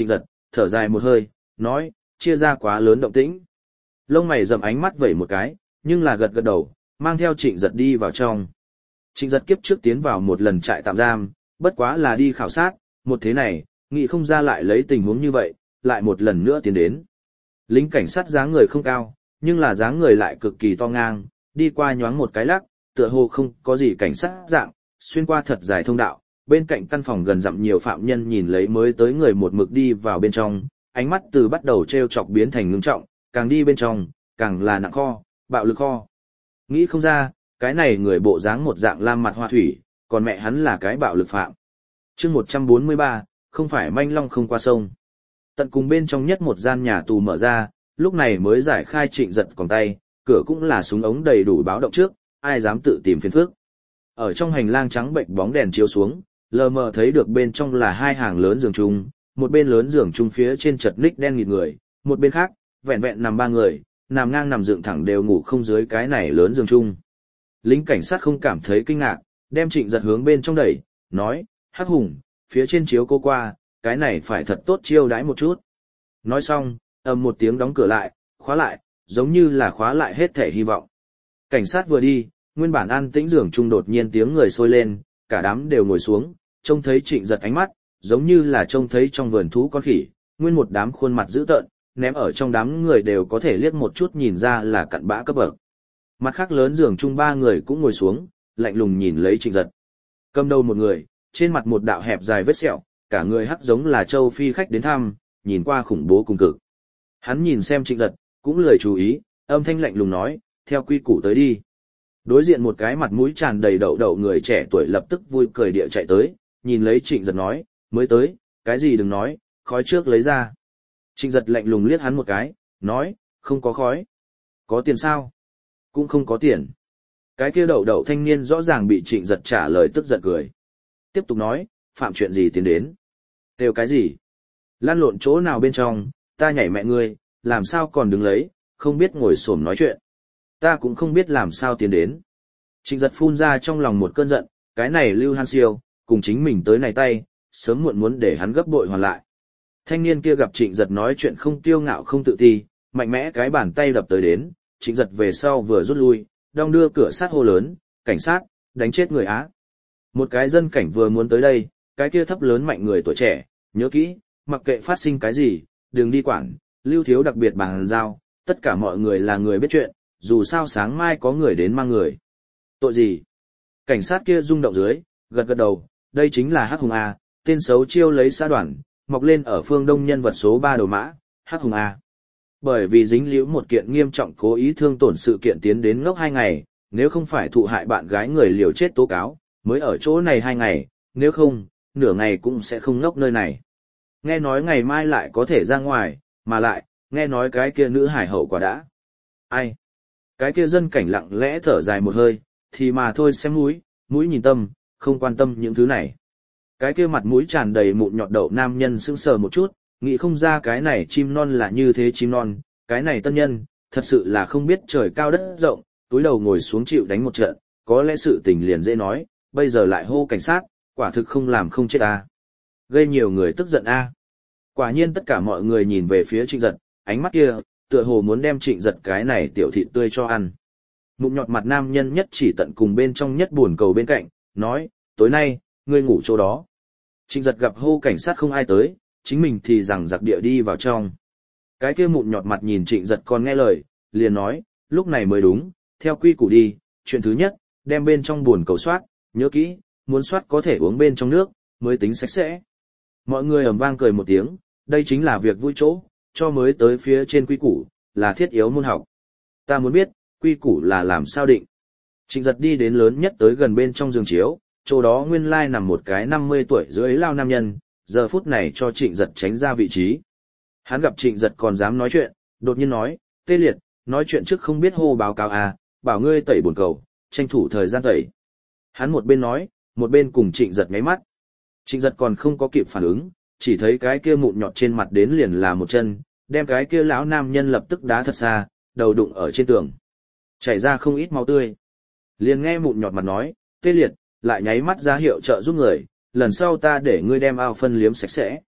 thở dài một hơi, nói, chia ra quá lớn động tĩnh. Lông mày rậm ánh mắt vẩy một cái, nhưng là gật gật đầu, mang theo Trịnh Giật đi vào trong. Trịnh Giật kiếp trước tiến vào một lần trại tạm giam, bất quá là đi khảo sát, một thế này, nghĩ không ra lại lấy tình huống như vậy, lại một lần nữa tiến đến. Lính cảnh sát dáng người không cao, nhưng là dáng người lại cực kỳ to ngang, đi qua nhoáng một cái lắc, tựa hồ không có gì cảnh sát dạng, xuyên qua thật dài thông đạo, bên cạnh căn phòng gần dặm nhiều phạm nhân nhìn lấy mới tới người một mực đi vào bên trong, ánh mắt từ bắt đầu trêu chọc biến thành ngưng trọng, càng đi bên trong, càng là nặng kho, bạo lực kho. Nghĩ không ra, cái này người bộ dáng một dạng lam mặt hoa thủy, còn mẹ hắn là cái bạo lực phạm. chương một trăm bốn mươi ba, không phải manh long không qua sông. Tận cùng bên trong nhất một gian nhà tù mở ra, lúc này mới giải khai Trịnh Giật còng tay, cửa cũng là súng ống đầy đủ báo động trước, ai dám tự tìm phiền phức. Ở trong hành lang trắng bệnh bóng đèn chiếu xuống, lờ mờ thấy được bên trong là hai hàng lớn giường chung, một bên lớn giường chung phía trên chật ních đen nghịt người, một bên khác, vẹn vẹn nằm ba người, nằm ngang nằm dựng thẳng đều ngủ không dưới cái này lớn giường chung. Lính cảnh sát không cảm thấy kinh ngạc, đem Trịnh Giật hướng bên trong đẩy, nói, Hắc Hùng, phía trên chiếu cô qua, cái này phải thật tốt chiêu đãi một chút. Nói xong, ầm một tiếng đóng cửa lại, khóa lại, giống như là khóa lại hết thể hy vọng. Cảnh sát vừa đi, nguyên bản an tĩnh giường chung đột nhiên tiếng người sôi lên, cả đám đều ngồi xuống, trông thấy Trịnh Giật ánh mắt, giống như là trông thấy trong vườn thú con khỉ, nguyên một đám khuôn mặt dữ tợn, ném ở trong đám người đều có thể liếc một chút nhìn ra là cặn bã cấp bậc. Mặt khác lớn giường chung ba người cũng ngồi xuống, lạnh lùng nhìn lấy Trịnh Giật. Cầm đầu một người, trên mặt một đạo hẹp dài vết sẹo, cả người hắc giống là châu phi khách đến thăm, nhìn qua khủng bố cùng cực. Hắn nhìn xem Trịnh Giật, cũng lười chú ý, âm thanh lạnh lùng nói, theo quy củ tới đi. Đối diện một cái mặt mũi tràn đầy đậu đậu người trẻ tuổi lập tức vui cười địa chạy tới, nhìn lấy Trịnh Giật nói, mới tới, cái gì đừng nói, khói trước lấy ra. Trịnh Giật lạnh lùng liếc hắn một cái, nói, không có khói. Có tiền sao? Cũng không có tiền. Cái kia đậu đậu thanh niên rõ ràng bị Trịnh Giật trả lời tức giận cười. Tiếp tục nói, phạm chuyện gì tiến đến? Đều cái gì? Lan lộn chỗ nào bên trong, ta nhảy mẹ ngươi, làm sao còn đứng lấy, không biết ngồi xổm nói chuyện. Ta cũng không biết làm sao tiến đến. Trịnh Giật phun ra trong lòng một cơn giận, cái này Lưu Han Siêu, cùng chính mình tới này tay, sớm muộn muốn để hắn gấp bội hoàn lại. Thanh niên kia gặp Trịnh Giật nói chuyện không kiêu ngạo không tự ti, mạnh mẽ cái bàn tay đập tới đến, Trịnh Giật về sau vừa rút lui, đong đưa cửa sát hô lớn, cảnh sát, đánh chết người Á. Một cái dân cảnh vừa muốn tới đây, cái kia thấp lớn mạnh người tuổi trẻ, nhớ kỹ, mặc kệ phát sinh cái gì, đừng đi quản, Lưu thiếu đặc biệt bàn giao, tất cả mọi người là người biết chuyện, dù sao sáng mai có người đến mang người. Tội gì? Cảnh sát kia rung động dưới, gật gật đầu, đây chính là Hắc Hùng A, tên xấu chiêu lấy xã đoàn, mọc lên ở phương Đông nhân vật số ba đầu mã, Hắc Hùng A. Bởi vì dính liễu một kiện nghiêm trọng cố ý thương tổn sự kiện tiến đến ngốc hai ngày, nếu không phải thụ hại bạn gái người liều chết tố cáo, mới ở chỗ này hai ngày, nếu không, nửa ngày cũng sẽ không ngốc nơi này. Nghe nói ngày mai lại có thể ra ngoài, mà lại, nghe nói cái kia nữ hải hậu quả đã. Ai? Cái kia dân cảnh lặng lẽ thở dài một hơi, thì mà thôi xem mũi, mũi nhìn tâm, không quan tâm những thứ này. Cái kia mặt mũi tràn đầy mụn nhọt đậu nam nhân sững sờ một chút, nghĩ không ra cái này chim non là như thế chim non, cái này tân nhân, thật sự là không biết trời cao đất rộng, túi đầu ngồi xuống chịu đánh một trận, có lẽ sự tình liền dễ nói, bây giờ lại hô cảnh sát, quả thực không làm không chết a. Gây nhiều người tức giận a. Quả nhiên tất cả mọi người nhìn về phía Trịnh Giật, ánh mắt kia, tựa hồ muốn đem Trịnh Giật cái này tiểu thịt tươi cho ăn. Mụn nhọt mặt nam nhân nhất chỉ tận cùng bên trong nhất buồn cầu bên cạnh, nói, tối nay, ngươi ngủ chỗ đó. Trịnh Giật gặp hô cảnh sát không ai tới, chính mình thì rằng giặc địa đi vào trong. Cái kia mụn nhọt mặt nhìn Trịnh Giật còn nghe lời, liền nói, lúc này mới đúng, theo quy củ đi, chuyện thứ nhất, đem bên trong buồn cầu soát, nhớ kỹ, muốn soát có thể uống bên trong nước, mới tính sạch sẽ. Mọi người ầm vang cười một tiếng, đây chính là việc vui chỗ, cho mới tới phía trên quy củ, là thiết yếu môn học. Ta muốn biết, quy củ là làm sao định. Trịnh Giật đi đến lớn nhất tới gần bên trong giường chiếu, chỗ đó nguyên lai nằm một cái năm mươi tuổi dưới lao nam nhân, giờ phút này cho Trịnh Giật tránh ra vị trí. Hắn gặp Trịnh Giật còn dám nói chuyện, đột nhiên nói, tê liệt, nói chuyện trước không biết hô báo cáo à, bảo ngươi tẩy bồn cầu, tranh thủ thời gian tẩy. Hắn một bên nói, một bên cùng Trịnh Giật ngáy mắt. Trịnh Giật còn không có kịp phản ứng, chỉ thấy cái kia mụn nhọt trên mặt đến liền là một chân, đem cái kia lão nam nhân lập tức đá thật xa, đầu đụng ở trên tường. Chảy ra không ít máu tươi. Liền nghe mụn nhọt mặt nói, tê liệt, lại nháy mắt ra hiệu trợ giúp người, lần sau ta để ngươi đem ao phân liếm sạch sẽ.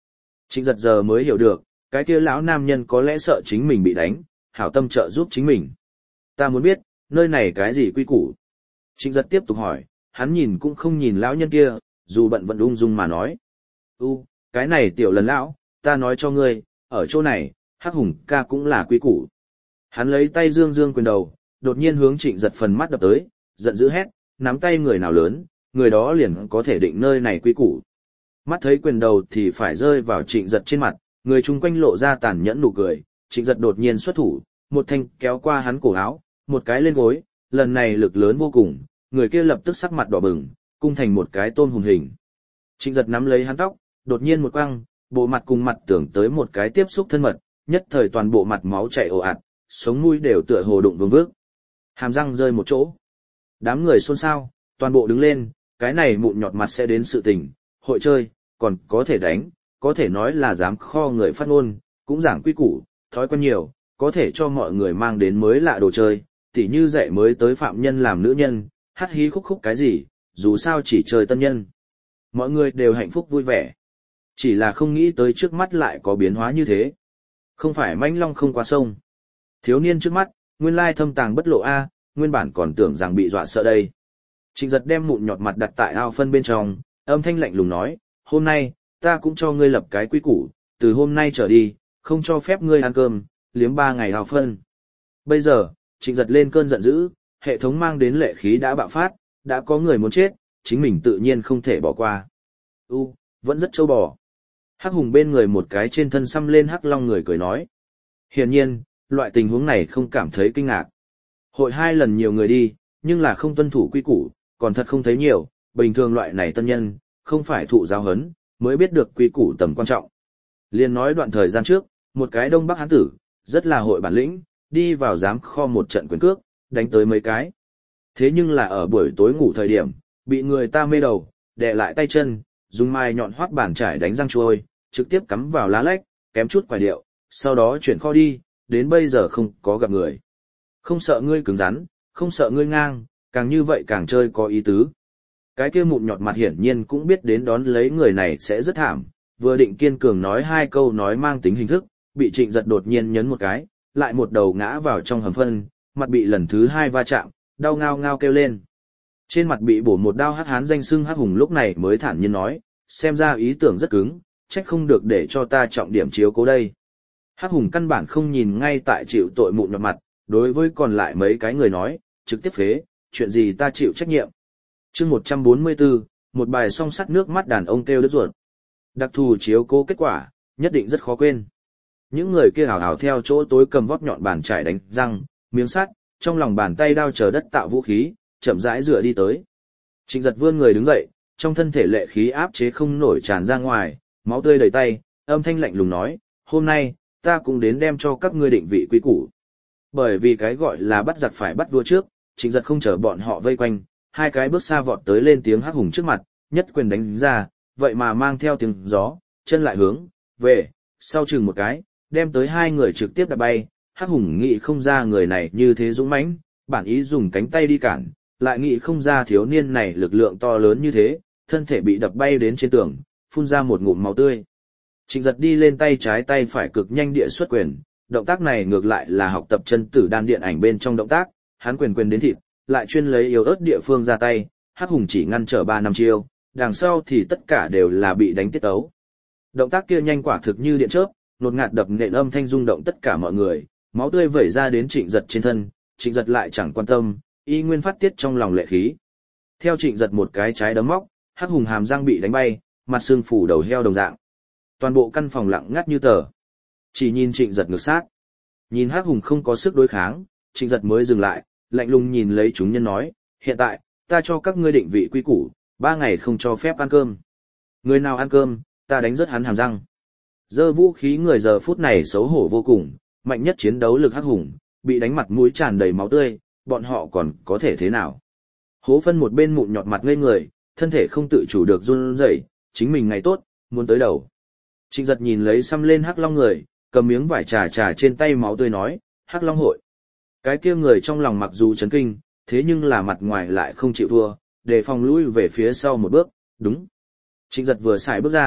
Trịnh giật giờ mới hiểu được, cái kia lão nam nhân có lẽ sợ chính mình bị đánh, hảo tâm trợ giúp chính mình. Ta muốn biết, nơi này cái gì quy củ? Trịnh giật tiếp tục hỏi, hắn nhìn cũng không nhìn lão nhân kia, dù bận vẫn ung dung mà nói. U, cái này tiểu lần lão, ta nói cho ngươi, ở chỗ này, Hắc Hùng ca cũng là quy củ. Hắn lấy tay dương dương quyền đầu, đột nhiên hướng trịnh giật phần mắt đập tới, giận dữ hét, nắm tay người nào lớn, người đó liền có thể định nơi này quy củ. Mắt thấy quyền đầu thì phải rơi vào trịnh giật trên mặt, người chung quanh lộ ra tàn nhẫn nụ cười, trịnh giật đột nhiên xuất thủ, một thanh kéo qua hắn cổ áo, một cái lên gối, lần này lực lớn vô cùng, người kia lập tức sắc mặt đỏ bừng, cung thành một cái tôm hùn hình. Trịnh giật nắm lấy hắn tóc, đột nhiên một quăng, bộ mặt cùng mặt tưởng tới một cái tiếp xúc thân mật, nhất thời toàn bộ mặt máu chảy ồ ạt, sống mũi đều tựa hồ đụng vương vước. Hàm răng rơi một chỗ. Đám người xôn xao, toàn bộ đứng lên, cái này mụn nhọt mặt sẽ đến sự tình, hội chơi, còn có thể đánh, có thể nói là dám kho người phát ngôn, cũng giảng quy củ, thói quen nhiều, có thể cho mọi người mang đến mới lạ đồ chơi, tỉ như dạy mới tới phạm nhân làm nữ nhân, hát hí khúc khúc cái gì, dù sao chỉ chơi tân nhân. Mọi người đều hạnh phúc vui vẻ. Chỉ là không nghĩ tới trước mắt lại có biến hóa như thế. Không phải mãnh long không qua sông. Thiếu niên trước mắt, nguyên lai thâm tàng bất lộ A, nguyên bản còn tưởng rằng bị dọa sợ đây. Trịnh giật đem mụn nhọt mặt đặt tại ao phân bên trong, âm thanh lạnh lùng nói, hôm nay, ta cũng cho ngươi lập cái quy củ, từ hôm nay trở đi, không cho phép ngươi ăn cơm, liếm ba ngày ao phân. Bây giờ, trịnh giật lên cơn giận dữ, hệ thống mang đến lệ khí đã bạo phát, đã có người muốn chết, chính mình tự nhiên không thể bỏ qua. U, vẫn rất trâu bò. Hắc Hùng bên người một cái trên thân xăm lên hắc long người cười nói. Hiển nhiên, loại tình huống này không cảm thấy kinh ngạc. Hội hai lần nhiều người đi, nhưng là không tuân thủ quy củ, còn thật không thấy nhiều, bình thường loại này tân nhân, không phải thụ giáo huấn, mới biết được quy củ tầm quan trọng. Liên nói đoạn thời gian trước, một cái đông bắc hán tử, rất là hội bản lĩnh, đi vào giám kho một trận quyền cước, đánh tới mấy cái. Thế nhưng là ở buổi tối ngủ thời điểm, bị người ta mê đầu, đè lại tay chân, dùng mai nhọn hoắt bàn trải đánh răng trôi, trực tiếp cắm vào lá lách, kém chút quài điệu, sau đó chuyển kho đi, đến bây giờ không có gặp người. Không sợ ngươi cứng rắn, không sợ ngươi ngang, càng như vậy càng chơi có ý tứ. Cái kia mụn nhọt mặt hiển nhiên cũng biết đến đón lấy người này sẽ rất thảm, vừa định kiên cường nói hai câu nói mang tính hình thức, bị trịnh giật đột nhiên nhấn một cái, lại một đầu ngã vào trong hầm phân, mặt bị lần thứ hai va chạm, đau ngao ngao kêu lên. Trên mặt bị bổ một đao hắc hán danh xưng Hắc Hùng lúc này mới thản nhiên nói, xem ra ý tưởng rất cứng, trách không được để cho ta trọng điểm chiếu cố đây. Hắc Hùng căn bản không nhìn ngay tại chịu tội mụn nhọt mặt, đối với còn lại mấy cái người nói, trực tiếp phế, chuyện gì ta chịu trách nhiệm. Chương một trăm bốn mươi tư, một bài song sắt nước mắt đàn ông kêu đứt ruột. Đặc thù chiếu cố kết quả, nhất định rất khó quên. Những người kia hào hào theo chỗ tối cầm vót nhọn bàn chải đánh răng, miếng sắt, trong lòng bàn tay đao chờ đất tạo vũ khí, chậm rãi dựa đi tới. Trịnh giật vươn người đứng dậy, trong thân thể lệ khí áp chế không nổi tràn ra ngoài, máu tươi đầy tay, âm thanh lạnh lùng nói, hôm nay, ta cũng đến đem cho các ngươi định vị quý củ. Bởi vì cái gọi là bắt giặc phải bắt vua trước, trịnh giật không chờ bọn họ vây quanh, hai cái bước xa vọt tới lên tiếng Hắc Hùng trước mặt, nhất quyền đánh ra, vậy mà mang theo tiếng gió, chân lại hướng, về, sau chừng một cái, đem tới hai người trực tiếp đạp bay, Hắc Hùng nghĩ không ra người này như thế dũng mãnh, bản ý dùng cánh tay đi cản, lại nghĩ không ra thiếu niên này lực lượng to lớn như thế, thân thể bị đập bay đến trên tường, phun ra một ngụm máu tươi. Trịnh giật đi lên tay trái tay phải cực nhanh địa xuất quyền, động tác này ngược lại là học tập chân tử đan điện ảnh bên trong động tác, hắn quyền quyền đến thịt, lại chuyên lấy yếu ớt địa phương ra tay, Hắc Hùng chỉ ngăn trở ba năm chiêu, đằng sau thì tất cả đều là bị đánh tiết ấu. Động tác kia nhanh quả thực như điện chớp, nột ngạt đập nện âm thanh rung động tất cả mọi người, máu tươi vẩy ra đến Trịnh giật trên thân, Trịnh giật lại chẳng quan tâm, y nguyên phát tiết trong lòng lệ khí. Theo Trịnh giật một cái trái đấm móc, Hắc Hùng hàm răng bị đánh bay, mặt xương phủ đầu heo đồng dạng. Toàn bộ căn phòng lặng ngắt như tờ. Chỉ nhìn Trịnh giật ngược sát. Nhìn Hắc Hùng không có sức đối kháng, Trịnh giật mới dừng lại, lạnh lùng nhìn lấy chúng nhân nói, hiện tại, ta cho các ngươi định vị quy củ, ba ngày không cho phép ăn cơm. Người nào ăn cơm, ta đánh rớt hắn hàm răng. Giơ vũ khí người giờ phút này xấu hổ vô cùng, mạnh nhất chiến đấu lực Hắc Hùng, bị đánh mặt mũi tràn đầy máu tươi, bọn họ còn có thể thế nào? Hố phân một bên mụn nhọt mặt ngây người, thân thể không tự chủ được run rẩy, chính mình ngày tốt, muốn tới đầu. Trịnh giật nhìn lấy xăm lên Hắc Long người, cầm miếng vải trà trà trên tay máu tươi nói, Hắc Long hội. Cái kia người trong lòng mặc dù chấn kinh, thế nhưng là mặt ngoài lại không chịu thua, đề phòng lui về phía sau một bước, đúng. Trịnh giật vừa xài bước ra,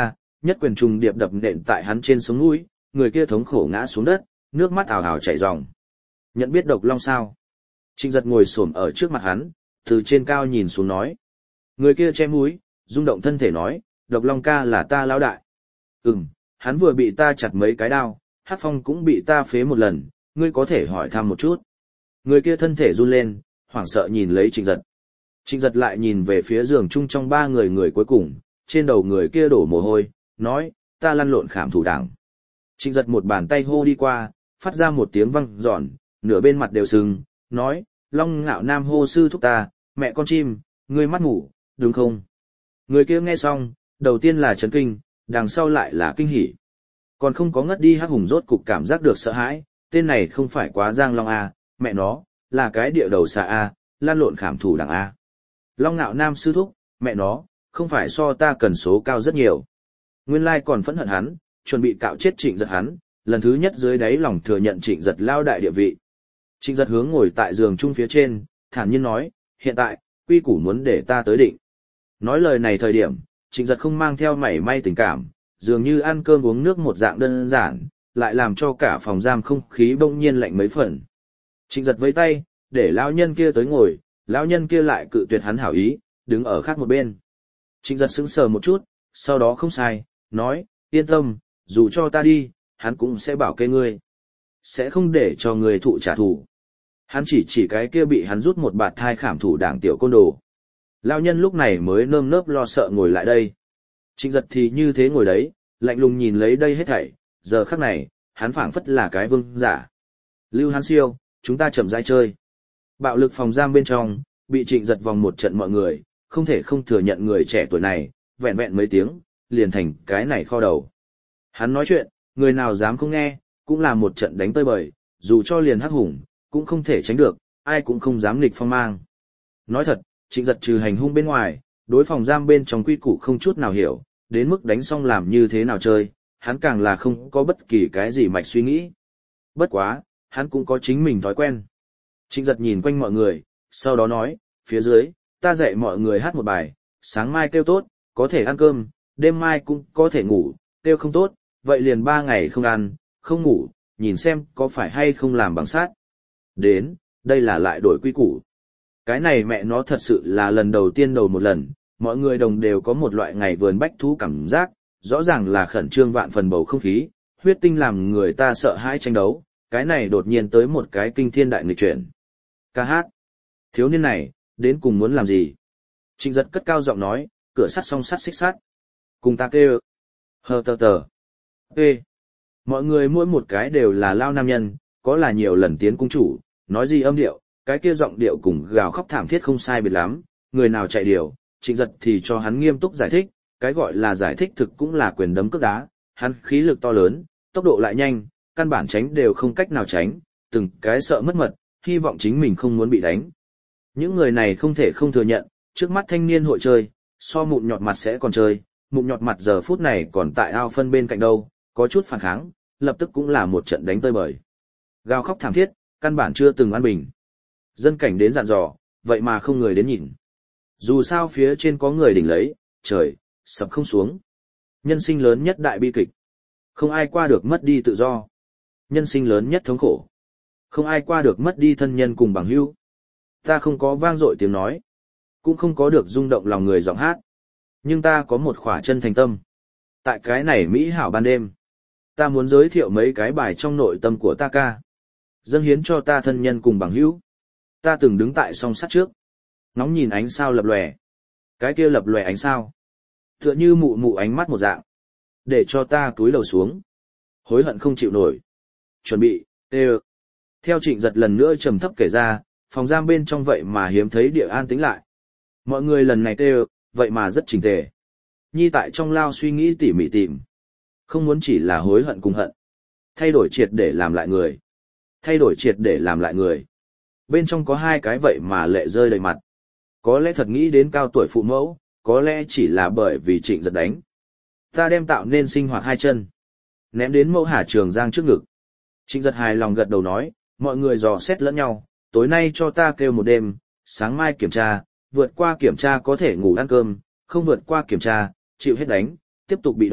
nhất quyền trùng điệp đập nện tại hắn trên sống mũi, người kia thống khổ ngã xuống đất, nước mắt ào ào chảy ròng. Nhận biết độc long sao? Trịnh Giật ngồi xổm ở trước mặt hắn, từ trên cao nhìn xuống nói. Người kia che mũi, rung động thân thể nói, độc long ca là ta lão đại. Ừm, hắn vừa bị ta chặt mấy cái đao, Hắc Phong cũng bị ta phế một lần, ngươi có thể hỏi thăm một chút. Người kia thân thể run lên, hoảng sợ nhìn lấy Trịnh Giật. Trịnh Giật lại nhìn về phía giường chung trong ba người người cuối cùng, trên đầu người kia đổ mồ hôi, nói, ta lăn lộn khảm thủ đảng. Trịnh Giật một bàn tay hô đi qua, phát ra một tiếng vang giòn, nửa bên mặt đều sưng, nói, Long Ngạo Nam hô sư thúc ta, mẹ con chim, ngươi mắt ngủ, đúng không? Người kia nghe xong, đầu tiên là chấn kinh, đằng sau lại là kinh hỉ. Còn không có ngất đi Hắc Hùng rốt cục cảm giác được sợ hãi, tên này không phải quá Giang Long A, mẹ nó, là cái địa đầu xà A, lan lộn khảm thủ đảng A. Long Ngạo Nam sư thúc, mẹ nó, không phải so ta cần số cao rất nhiều. Nguyên lai còn phẫn hận hắn, chuẩn bị cạo chết Trịnh Giật hắn, lần thứ nhất dưới đáy lòng thừa nhận Trịnh Giật lao đại địa vị. Trịnh Giật hướng ngồi tại giường chung phía trên, thản nhiên nói, hiện tại, quy củ muốn để ta tới định. Nói lời này thời điểm, Trịnh Giật không mang theo mảy may tình cảm, dường như ăn cơm uống nước một dạng đơn giản, lại làm cho cả phòng giam không khí bỗng nhiên lạnh mấy phần. Trịnh Giật vẫy tay, để lão nhân kia tới ngồi, lão nhân kia lại cự tuyệt hắn hảo ý, đứng ở khác một bên. Trịnh Giật sững sờ một chút, sau đó không sai, nói, yên tâm, dù cho ta đi, hắn cũng sẽ bảo kê ngươi. Sẽ không để cho ngươi thụ trả thù. Hắn chỉ chỉ cái kia bị hắn rút một bạt thai khảm thủ đảng tiểu côn đồ. Lão nhân lúc này mới nơm nớp lo sợ ngồi lại đây. Trịnh Giật thì như thế ngồi đấy, lạnh lùng nhìn lấy đây hết thảy, giờ khắc này, hắn phảng phất là cái vương giả. Lưu Hán Siêu, chúng ta chậm rãi chơi. Bạo lực phòng giam bên trong, bị Trịnh Giật vòng một trận mọi người, không thể không thừa nhận người trẻ tuổi này, vẹn vẹn mấy tiếng, liền thành cái này kho đầu. Hắn nói chuyện, người nào dám không nghe, cũng là một trận đánh tơi bời, dù cho liền Hắc Hùng, cũng không thể tránh được, ai cũng không dám nghịch phong mang. Nói thật, Trịnh Giật trừ hành hung bên ngoài, đối phòng giam bên trong quy củ không chút nào hiểu, đến mức đánh xong làm như thế nào chơi, hắn càng là không có bất kỳ cái gì mạch suy nghĩ. Bất quá, hắn cũng có chính mình thói quen. Trịnh Giật nhìn quanh mọi người, sau đó nói, phía dưới, ta dạy mọi người hát một bài, sáng mai kêu tốt, có thể ăn cơm, đêm mai cũng có thể ngủ, kêu không tốt, vậy liền ba ngày không ăn, không ngủ, nhìn xem có phải hay không làm bằng sát. Đến, đây là lại đổi quy củ. Cái này mẹ nó thật sự là lần đầu tiên đầu một lần, mọi người đồng đều có một loại ngày vườn bách thú cảm giác, rõ ràng là khẩn trương vạn phần bầu không khí, huyết tinh làm người ta sợ hãi tranh đấu, cái này đột nhiên tới một cái kinh thiên đại nghịch chuyển. Ca hát. Thiếu niên này, đến cùng muốn làm gì? Trịnh Giật cất cao giọng nói, cửa sắt song sắt xích sắt. Cùng ta kêu. Hờ tờ tờ. Ê. Mọi người mỗi một cái đều là lao nam nhân, có là nhiều lần tiến cung chủ, nói gì âm điệu, cái kia giọng điệu cùng gào khóc thảm thiết không sai biệt lắm, người nào chạy điều, Trịnh Giật thì cho hắn nghiêm túc giải thích, cái gọi là giải thích thực cũng là quyền đấm cước đá, hắn khí lực to lớn, tốc độ lại nhanh, căn bản tránh đều không cách nào tránh, từng cái sợ mất mật, hy vọng chính mình không muốn bị đánh. Những người này không thể không thừa nhận, trước mắt thanh niên hội chơi, so mụn nhọt mặt sẽ còn chơi, mụn nhọt mặt giờ phút này còn tại ao phân bên cạnh đâu, có chút phản kháng, lập tức cũng là một trận đánh tơi bời. Gào khóc thảm thiết, căn bản chưa từng an bình. Dân cảnh đến dặn dò, vậy mà không người đến nhìn. Dù sao phía trên có người đỉnh lấy, trời, sập không xuống. Nhân sinh lớn nhất đại bi kịch. Không ai qua được mất đi tự do. Nhân sinh lớn nhất thống khổ. Không ai qua được mất đi thân nhân cùng bằng hữu. Ta không có vang dội tiếng nói. Cũng không có được rung động lòng người giọng hát. Nhưng ta có một khỏa chân thành tâm. Tại cái này mỹ hảo ban đêm. Ta muốn giới thiệu mấy cái bài trong nội tâm của ta ca. Dâng hiến cho ta thân nhân cùng bằng hữu. Ta từng đứng tại song sắt trước. Ngóng nhìn ánh sao lập lòe. Cái kia lập lòe ánh sao. Tựa như mụ mụ ánh mắt một dạng. Để cho ta túi lầu xuống. Hối hận không chịu nổi. Chuẩn bị, tê ơ. Theo Trịnh Giật lần nữa trầm thấp kể ra, phòng giam bên trong vậy mà hiếm thấy địa an tĩnh lại. Mọi người lần này tê ơ, vậy mà rất chỉnh tề. Nhi tại trong lao suy nghĩ tỉ mỉ tìm. Không muốn chỉ là hối hận cùng hận. Thay đổi triệt để làm lại người. Thay đổi triệt để làm lại người. Bên trong có hai cái vậy mà lệ rơi đầy mặt. Có lẽ thật nghĩ đến cao tuổi phụ mẫu, có lẽ chỉ là bởi vì Trịnh Giật đánh. Ta đem tạo nên sinh hoạt hai chân. Ném đến Mẫu Hà Trường Giang trước ngực. Trịnh Giật hài lòng gật đầu nói, mọi người dò xét lẫn nhau, tối nay cho ta kêu một đêm, sáng mai kiểm tra, vượt qua kiểm tra có thể ngủ ăn cơm, không vượt qua kiểm tra, chịu hết đánh, tiếp tục bị đói,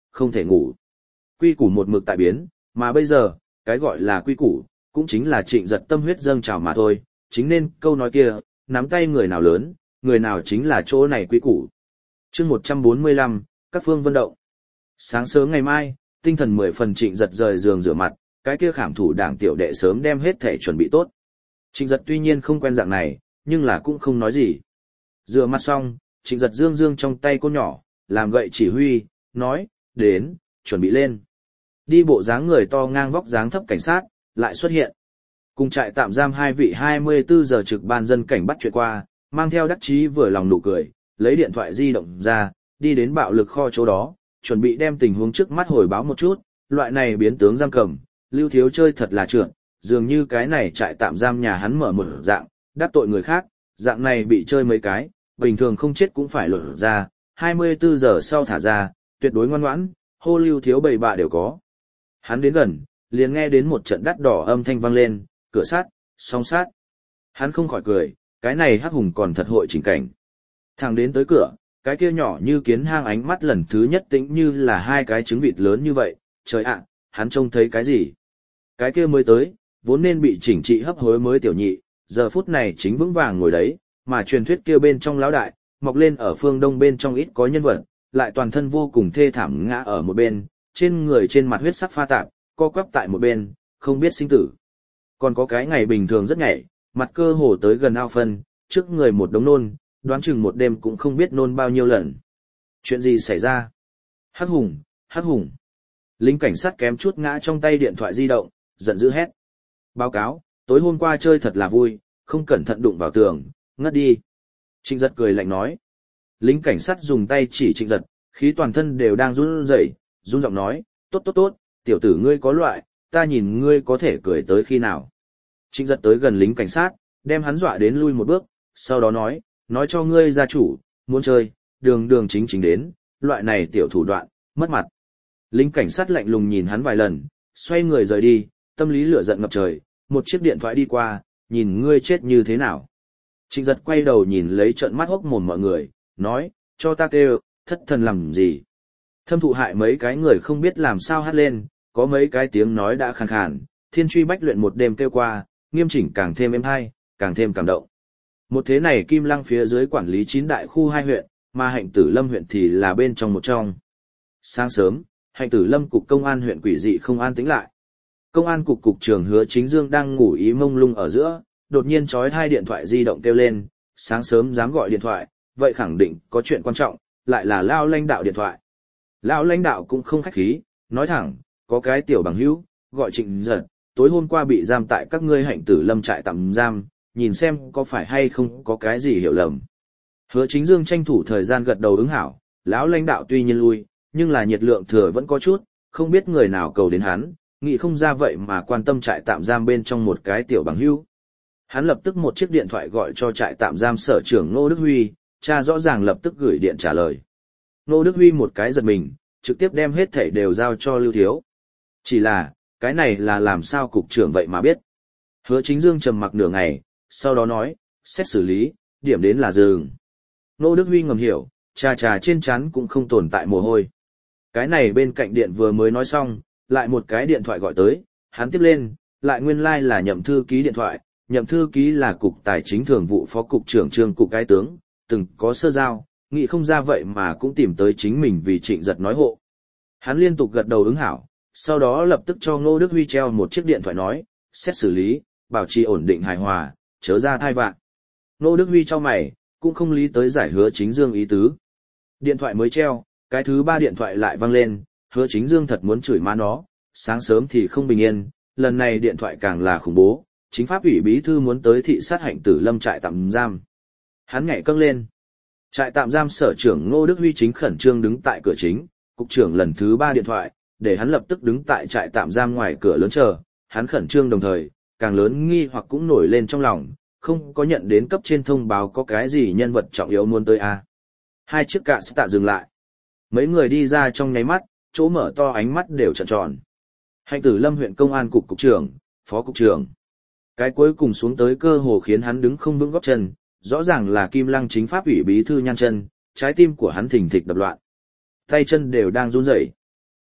không thể ngủ. Quy củ một mực tại biến, mà bây giờ, cái gọi là quy củ, cũng chính là Trịnh Giật tâm huyết dâng trào mà thôi, chính nên câu nói kia, nắm tay người nào lớn, người nào chính là chỗ này quy củ. Chương một trăm bốn mươi lăm, các phương vận động. Sáng sớm ngày mai, tinh thần mười phần Trịnh Giật rời giường rửa mặt, cái kia khảm thủ đảng tiểu đệ sớm đem hết thể chuẩn bị tốt. Trịnh Giật tuy nhiên không quen dạng này, nhưng là cũng không nói gì. Rửa mặt xong, Trịnh Giật dương dương trong tay cô nhỏ, làm gậy chỉ huy, nói, đến, chuẩn bị lên. Đi bộ dáng người to ngang vóc dáng thấp cảnh sát, lại xuất hiện. Cùng trại tạm giam hai vị hai mươi bốn giờ trực ban dân cảnh bắt chuyện qua, mang theo đắc chí vừa lòng nụ cười, lấy điện thoại di động ra, đi đến bạo lực kho chỗ đó, chuẩn bị đem tình huống trước mắt hồi báo một chút, loại này biến tướng giam cầm, Lưu Thiếu chơi thật là trượt, dường như cái này trại tạm giam nhà hắn mở một dạng, đắc tội người khác, dạng này bị chơi mấy cái, bình thường không chết cũng phải lột ra, hai mươi bốn giờ sau thả ra, tuyệt đối ngoan ngoãn, hô Lưu Thiếu bầy bạ đều có. Hắn đến gần, liền nghe đến một trận đắt đỏ âm thanh vang lên, cửa sát, song sát. Hắn không khỏi cười, cái này hắc hùng còn thật hội chỉnh cảnh. Thằng đến tới cửa, cái kia nhỏ như kiến hang ánh mắt lần thứ nhất tĩnh như là hai cái trứng vịt lớn như vậy, trời ạ, hắn trông thấy cái gì? Cái kia mới tới, vốn nên bị chỉnh trị hấp hối mới tiểu nhị, giờ phút này chính vững vàng ngồi đấy, mà truyền thuyết kia bên trong lão đại, mọc lên ở phương đông bên trong ít có nhân vật, lại toàn thân vô cùng thê thảm ngã ở một bên, trên người trên mặt huyết sắc pha tạp, co quắp tại một bên, không biết sinh tử. Còn có cái ngày bình thường rất nhảy, mặt cơ hồ tới gần ao phân, trước người một đống nôn, đoán chừng một đêm cũng không biết nôn bao nhiêu lần. Chuyện gì xảy ra? Hắc hùng, hắc hùng. Lính cảnh sát kém chút ngã trong tay điện thoại di động, giận dữ hét. Báo cáo, tối hôm qua chơi thật là vui, không cẩn thận đụng vào tường, ngất đi. Trịnh Giật cười lạnh nói. Lính cảnh sát dùng tay chỉ Trịnh Giật, khí toàn thân đều đang run rẩy, run giọng nói, tốt tốt tốt, tiểu tử ngươi có loại, ta nhìn ngươi có thể cười tới khi nào. Trịnh Giật tới gần lính cảnh sát, đem hắn dọa đến lui một bước, sau đó nói, nói cho ngươi gia chủ, muốn chơi, đường đường chính chính đến, loại này tiểu thủ đoạn, mất mặt. Lính cảnh sát lạnh lùng nhìn hắn vài lần, xoay người rời đi, tâm lý lửa giận ngập trời, một chiếc điện thoại đi qua, nhìn ngươi chết như thế nào. Trịnh Giật quay đầu nhìn lấy trợn mắt hốc mồm mọi người, nói, cho ta kêu, thất thần làm gì. Thâm thụ hại mấy cái người không biết làm sao hát lên, có mấy cái tiếng nói đã khàn khàn, thiên truy bách luyện một đêm kêu qua, nghiêm chỉnh càng thêm êm hay, càng thêm cảm động. Một thế này Kim Lăng phía dưới quản lý chín đại khu hai huyện, mà Hạnh Tử Lâm huyện thì là bên trong một trong. Sáng sớm, Hạnh Tử Lâm cục công an huyện quỷ dị không an tĩnh lại. Công an cục cục trưởng Hứa Chính Dương đang ngủ ý mông lung ở giữa, đột nhiên chói hai điện thoại di động kêu lên, sáng sớm dám gọi điện thoại, vậy khẳng định có chuyện quan trọng, lại là lão lãnh đạo điện thoại. Lão lãnh đạo cũng không khách khí, nói thẳng, có cái tiểu bằng hữu, gọi Trịnh Giật, tối hôm qua bị giam tại các ngươi Hạnh Tử Lâm trại tạm giam, nhìn xem có phải hay không có cái gì hiểu lầm. Hứa Chính Dương tranh thủ thời gian gật đầu ứng hảo, lão lãnh đạo tuy nhiên lui, nhưng là nhiệt lượng thừa vẫn có chút, không biết người nào cầu đến hắn, nghĩ không ra vậy mà quan tâm trại tạm giam bên trong một cái tiểu bằng hữu. Hắn lập tức một chiếc điện thoại gọi cho trại tạm giam sở trưởng Ngô Đức Huy, cha rõ ràng lập tức gửi điện trả lời. Ngô Đức Huy một cái giật mình, trực tiếp đem hết thảy đều giao cho Lưu Thiếu. Chỉ là, cái này là làm sao cục trưởng vậy mà biết. Hứa Chính Dương trầm mặc nửa ngày, sau đó nói, xét xử lý, điểm đến là dừng. Ngô Đức Huy ngầm hiểu, trà trà trên trán cũng không tồn tại mồ hôi. Cái này bên cạnh điện vừa mới nói xong, lại một cái điện thoại gọi tới, hắn tiếp lên, lại nguyên lai like là Nhậm thư ký điện thoại, Nhậm thư ký là cục tài chính thường vụ phó cục trưởng Trương cục cái tướng, từng có sơ giao, nghĩ không ra vậy mà cũng tìm tới chính mình vì Trịnh Giật nói hộ. Hắn liên tục gật đầu ứng hảo, sau đó lập tức cho Ngô Đức Huy treo một chiếc điện thoại nói, xét xử lý, bảo trì ổn định hài hòa, chớ ra thai vạn. Ngô Đức Huy cho mày, cũng không lý tới giải Hứa Chính Dương ý tứ. Điện thoại mới treo, cái thứ ba điện thoại lại vang lên, Hứa Chính Dương thật muốn chửi má nó, sáng sớm thì không bình yên, lần này điện thoại càng là khủng bố, chính pháp ủy bí thư muốn tới thị sát Hạnh Tử Lâm trại tạm giam. Hắn nhảy câng lên. Trại tạm giam sở trưởng Ngô Đức Huy chính khẩn trương đứng tại cửa chính, cục trưởng lần thứ ba điện thoại, để hắn lập tức đứng tại trại tạm giam ngoài cửa lớn chờ, hắn khẩn trương đồng thời, càng lớn nghi hoặc cũng nổi lên trong lòng, không có nhận đến cấp trên thông báo có cái gì nhân vật trọng yếu muốn tới à. Hai chiếc cạ sẽ tạ dừng lại. Mấy người đi ra trong nháy mắt, chỗ mở to ánh mắt đều trợn tròn. Hạnh Tử Lâm huyện công an cục cục trưởng, phó cục trưởng. Cái cuối cùng xuống tới cơ hồ khiến hắn đứng không vững gót chân, rõ ràng là Kim Lăng chính pháp ủy bí thư Nhan Chân, trái tim của hắn thình thịch đập loạn. Tay chân đều đang run rẩy.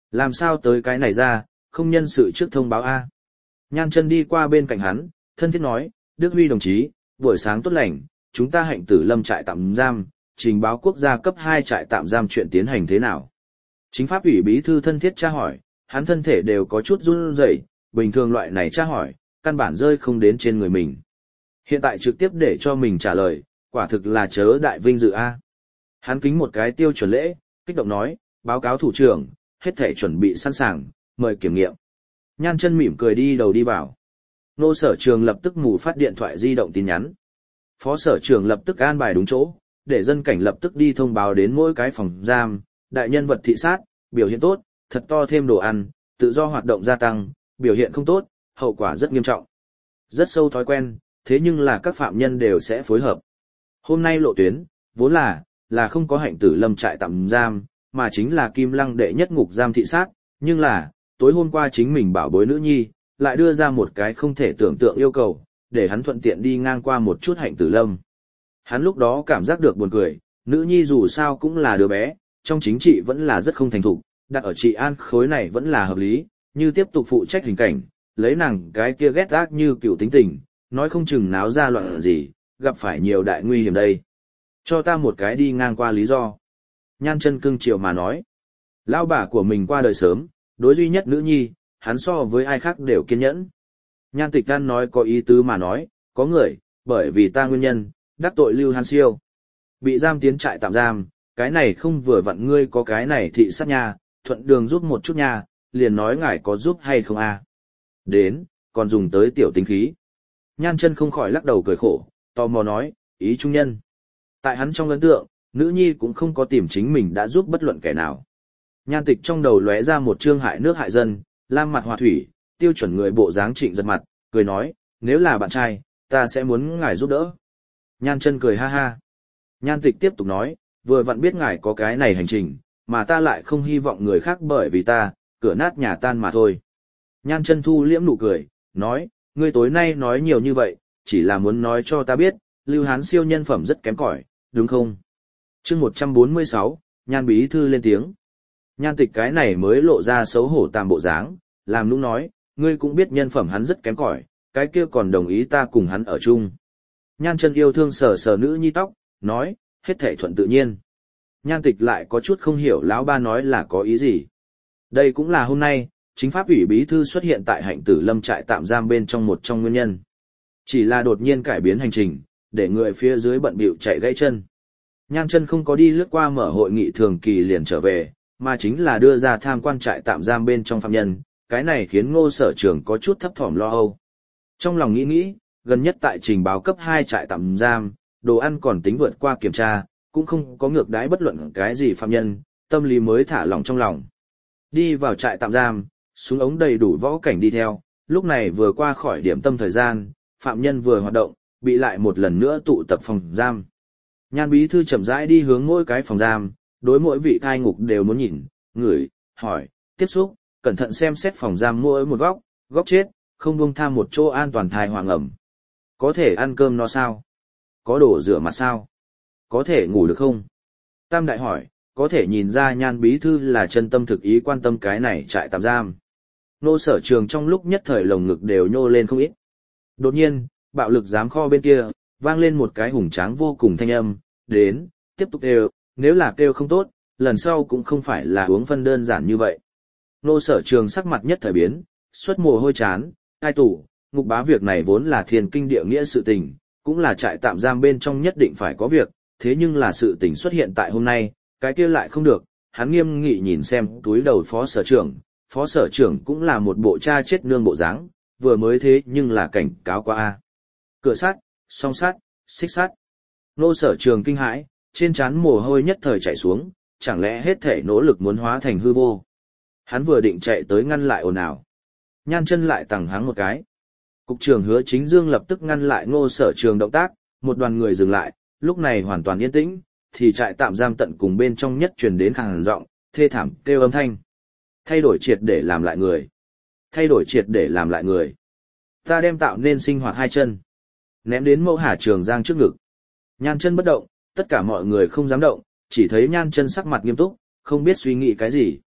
Làm sao tới cái này ra, không nhân sự trước thông báo A. Nhan chân đi qua bên cạnh hắn, thân thiết nói, Đức Huy đồng chí, buổi sáng tốt lành, chúng ta hạnh tử lâm trại tạm giam, trình báo quốc gia cấp hai trại tạm giam chuyện tiến hành thế nào. Chính pháp ủy bí thư thân thiết tra hỏi, hắn thân thể đều có chút run rẩy, bình thường loại này tra hỏi, căn bản rơi không đến trên người mình. Hiện tại trực tiếp để cho mình trả lời, quả thực là chớ đại vinh dự A. Hắn kính một cái tiêu chuẩn lễ, kích động nói, báo cáo thủ trưởng, hết thể chuẩn bị sẵn sàng, mời kiểm nghiệm. Nhan chân mỉm cười đi đầu đi vào. Nô sở trường lập tức mù phát điện thoại di động tin nhắn. Phó sở trường lập tức an bài đúng chỗ, để dân cảnh lập tức đi thông báo đến mỗi cái phòng giam, đại nhân vật thị sát, biểu hiện tốt, thật to thêm đồ ăn, tự do hoạt động gia tăng, biểu hiện không tốt, hậu quả rất nghiêm trọng. Rất sâu thói quen, thế nhưng là các phạm nhân đều sẽ phối hợp. Hôm nay lộ tuyến, vốn là, là không có hạnh tử lâm trại tạm giam, mà chính là Kim Lăng đệ nhất ngục giam thị sát, nhưng là, tối hôm qua chính mình bảo bối nữ nhi, lại đưa ra một cái không thể tưởng tượng yêu cầu, để hắn thuận tiện đi ngang qua một chút hạnh tử lâm. Hắn lúc đó cảm giác được buồn cười, nữ nhi dù sao cũng là đứa bé, trong chính trị vẫn là rất không thành thục, đặt ở trị an khối này vẫn là hợp lý, như tiếp tục phụ trách hình cảnh, lấy nàng cái kia ghét ác như cựu tính tình, nói không chừng náo ra loạn gì, gặp phải nhiều đại nguy hiểm đây. Cho ta một cái đi ngang qua lý do. Nhan chân cưng chiều mà nói. Lão bà của mình qua đời sớm, đối duy nhất nữ nhi, hắn so với ai khác đều kiên nhẫn. Nhan Tịch Đan nói có ý tứ mà nói, có người, bởi vì ta nguyên nhân, đắc tội Lưu Hàn Siêu. Bị giam tiến trại tạm giam, cái này không vừa vặn ngươi có cái này thị sát nha, thuận đường giúp một chút nha, liền nói ngài có giúp hay không a? Đến, còn dùng tới tiểu tính khí. Nhan chân không khỏi lắc đầu cười khổ, tò mò nói, ý trung nhân. Tại hắn trong ấn tượng, nữ nhi cũng không có tìm chính mình đã giúp bất luận kẻ nào. Nhan Tịch trong đầu lóe ra một chương hại nước hại dân, lam mặt hòa thủy, tiêu chuẩn người bộ dáng trịnh giật mặt, cười nói, nếu là bạn trai, ta sẽ muốn ngài giúp đỡ. Nhan chân cười ha ha. Nhan Tịch tiếp tục nói, vừa vặn biết ngài có cái này hành trình, mà ta lại không hy vọng người khác bởi vì ta, cửa nát nhà tan mà thôi. Nhan chân thu liễm nụ cười, nói, ngươi tối nay nói nhiều như vậy, chỉ là muốn nói cho ta biết, Lưu Hán Siêu nhân phẩm rất kém cỏi, đúng không? Chương một trăm bốn mươi sáu, Nhan bí thư lên tiếng. Nhan Tịch cái này mới lộ ra xấu hổ tàm bộ dáng, làm nũng nói, ngươi cũng biết nhân phẩm hắn rất kém cỏi, cái kia còn đồng ý ta cùng hắn ở chung. Nhan chân yêu thương sờ sờ nữ nhi tóc, nói, hết thảy thuận tự nhiên. Nhan Tịch lại có chút không hiểu lão ba nói là có ý gì. Đây cũng là hôm nay, chính pháp ủy bí thư xuất hiện tại hạnh tử lâm trại tạm giam bên trong một trong nguyên nhân. Chỉ là đột nhiên cải biến hành trình, để người phía dưới bận bịu chạy gãy chân. Nhan chân không có đi lướt qua mở hội nghị thường kỳ liền trở về, mà chính là đưa ra tham quan trại tạm giam bên trong phạm nhân, cái này khiến Ngô sở trường có chút thấp thỏm lo âu. Trong lòng nghĩ nghĩ, gần nhất tại trình báo cấp hai trại tạm giam, đồ ăn còn tính vượt qua kiểm tra, cũng không có ngược đãi bất luận cái gì phạm nhân, tâm lý mới thả lỏng trong lòng. Đi vào trại tạm giam, súng ống đầy đủ võ cảnh đi theo, lúc này vừa qua khỏi điểm tâm thời gian, phạm nhân vừa hoạt động, bị lại một lần nữa tụ tập phòng giam. Nhan bí thư chậm rãi đi hướng mỗi cái phòng giam, đối mỗi vị cai ngục đều muốn nhìn, ngửi, hỏi, tiếp xúc, cẩn thận xem xét phòng giam mỗi một góc, góc chết, không buông tham một chỗ an toàn thai hoàng ẩm. Có thể ăn cơm no sao? Có đồ rửa mặt sao? Có thể ngủ được không? Tam đại hỏi, có thể nhìn ra Nhan bí thư là chân tâm thực ý quan tâm cái này trại tạm giam. Nô sở trường trong lúc nhất thời lồng ngực đều nhô lên không ít. Đột nhiên, bạo lực giám kho bên kia, vang lên một cái hùng tráng vô cùng thanh âm, đến, tiếp tục đều, nếu là kêu không tốt, lần sau cũng không phải là uống phân đơn giản như vậy. Nô sở trường sắc mặt nhất thời biến, xuất mồ hôi chán, cai tủ, ngục bá việc này vốn là thiên kinh địa nghĩa sự tình, cũng là trại tạm giam bên trong nhất định phải có việc, thế nhưng là sự tình xuất hiện tại hôm nay, cái kia lại không được, hắn nghiêm nghị nhìn xem túi đầu phó sở trưởng, phó sở trưởng cũng là một bộ cha chết nương bộ dáng, vừa mới thế nhưng là cảnh cáo qua a. Cửa sắt, song sắt, xích sắt. Nô sở trường kinh hãi, trên trán mồ hôi nhất thời chảy xuống, chẳng lẽ hết thể nỗ lực muốn hóa thành hư vô. Hắn vừa định chạy tới ngăn lại ồn ào. Nhan chân lại tằng hắng một cái. Cục trưởng Hứa Chính Dương lập tức ngăn lại Ngô sở trường động tác, một đoàn người dừng lại, lúc này hoàn toàn yên tĩnh, thì trại tạm giam tận cùng bên trong nhất truyền đến khàn giọng, thê thảm kêu âm thanh. Thay đổi triệt để làm lại người. Thay đổi triệt để làm lại người. Ta đem tạo nên sinh hoạt hai chân. Ném đến Mẫu Hà Trường Giang trước ngực. Nhan chân bất động, tất cả mọi người không dám động, chỉ thấy Nhan chân sắc mặt nghiêm túc, không biết suy nghĩ cái gì.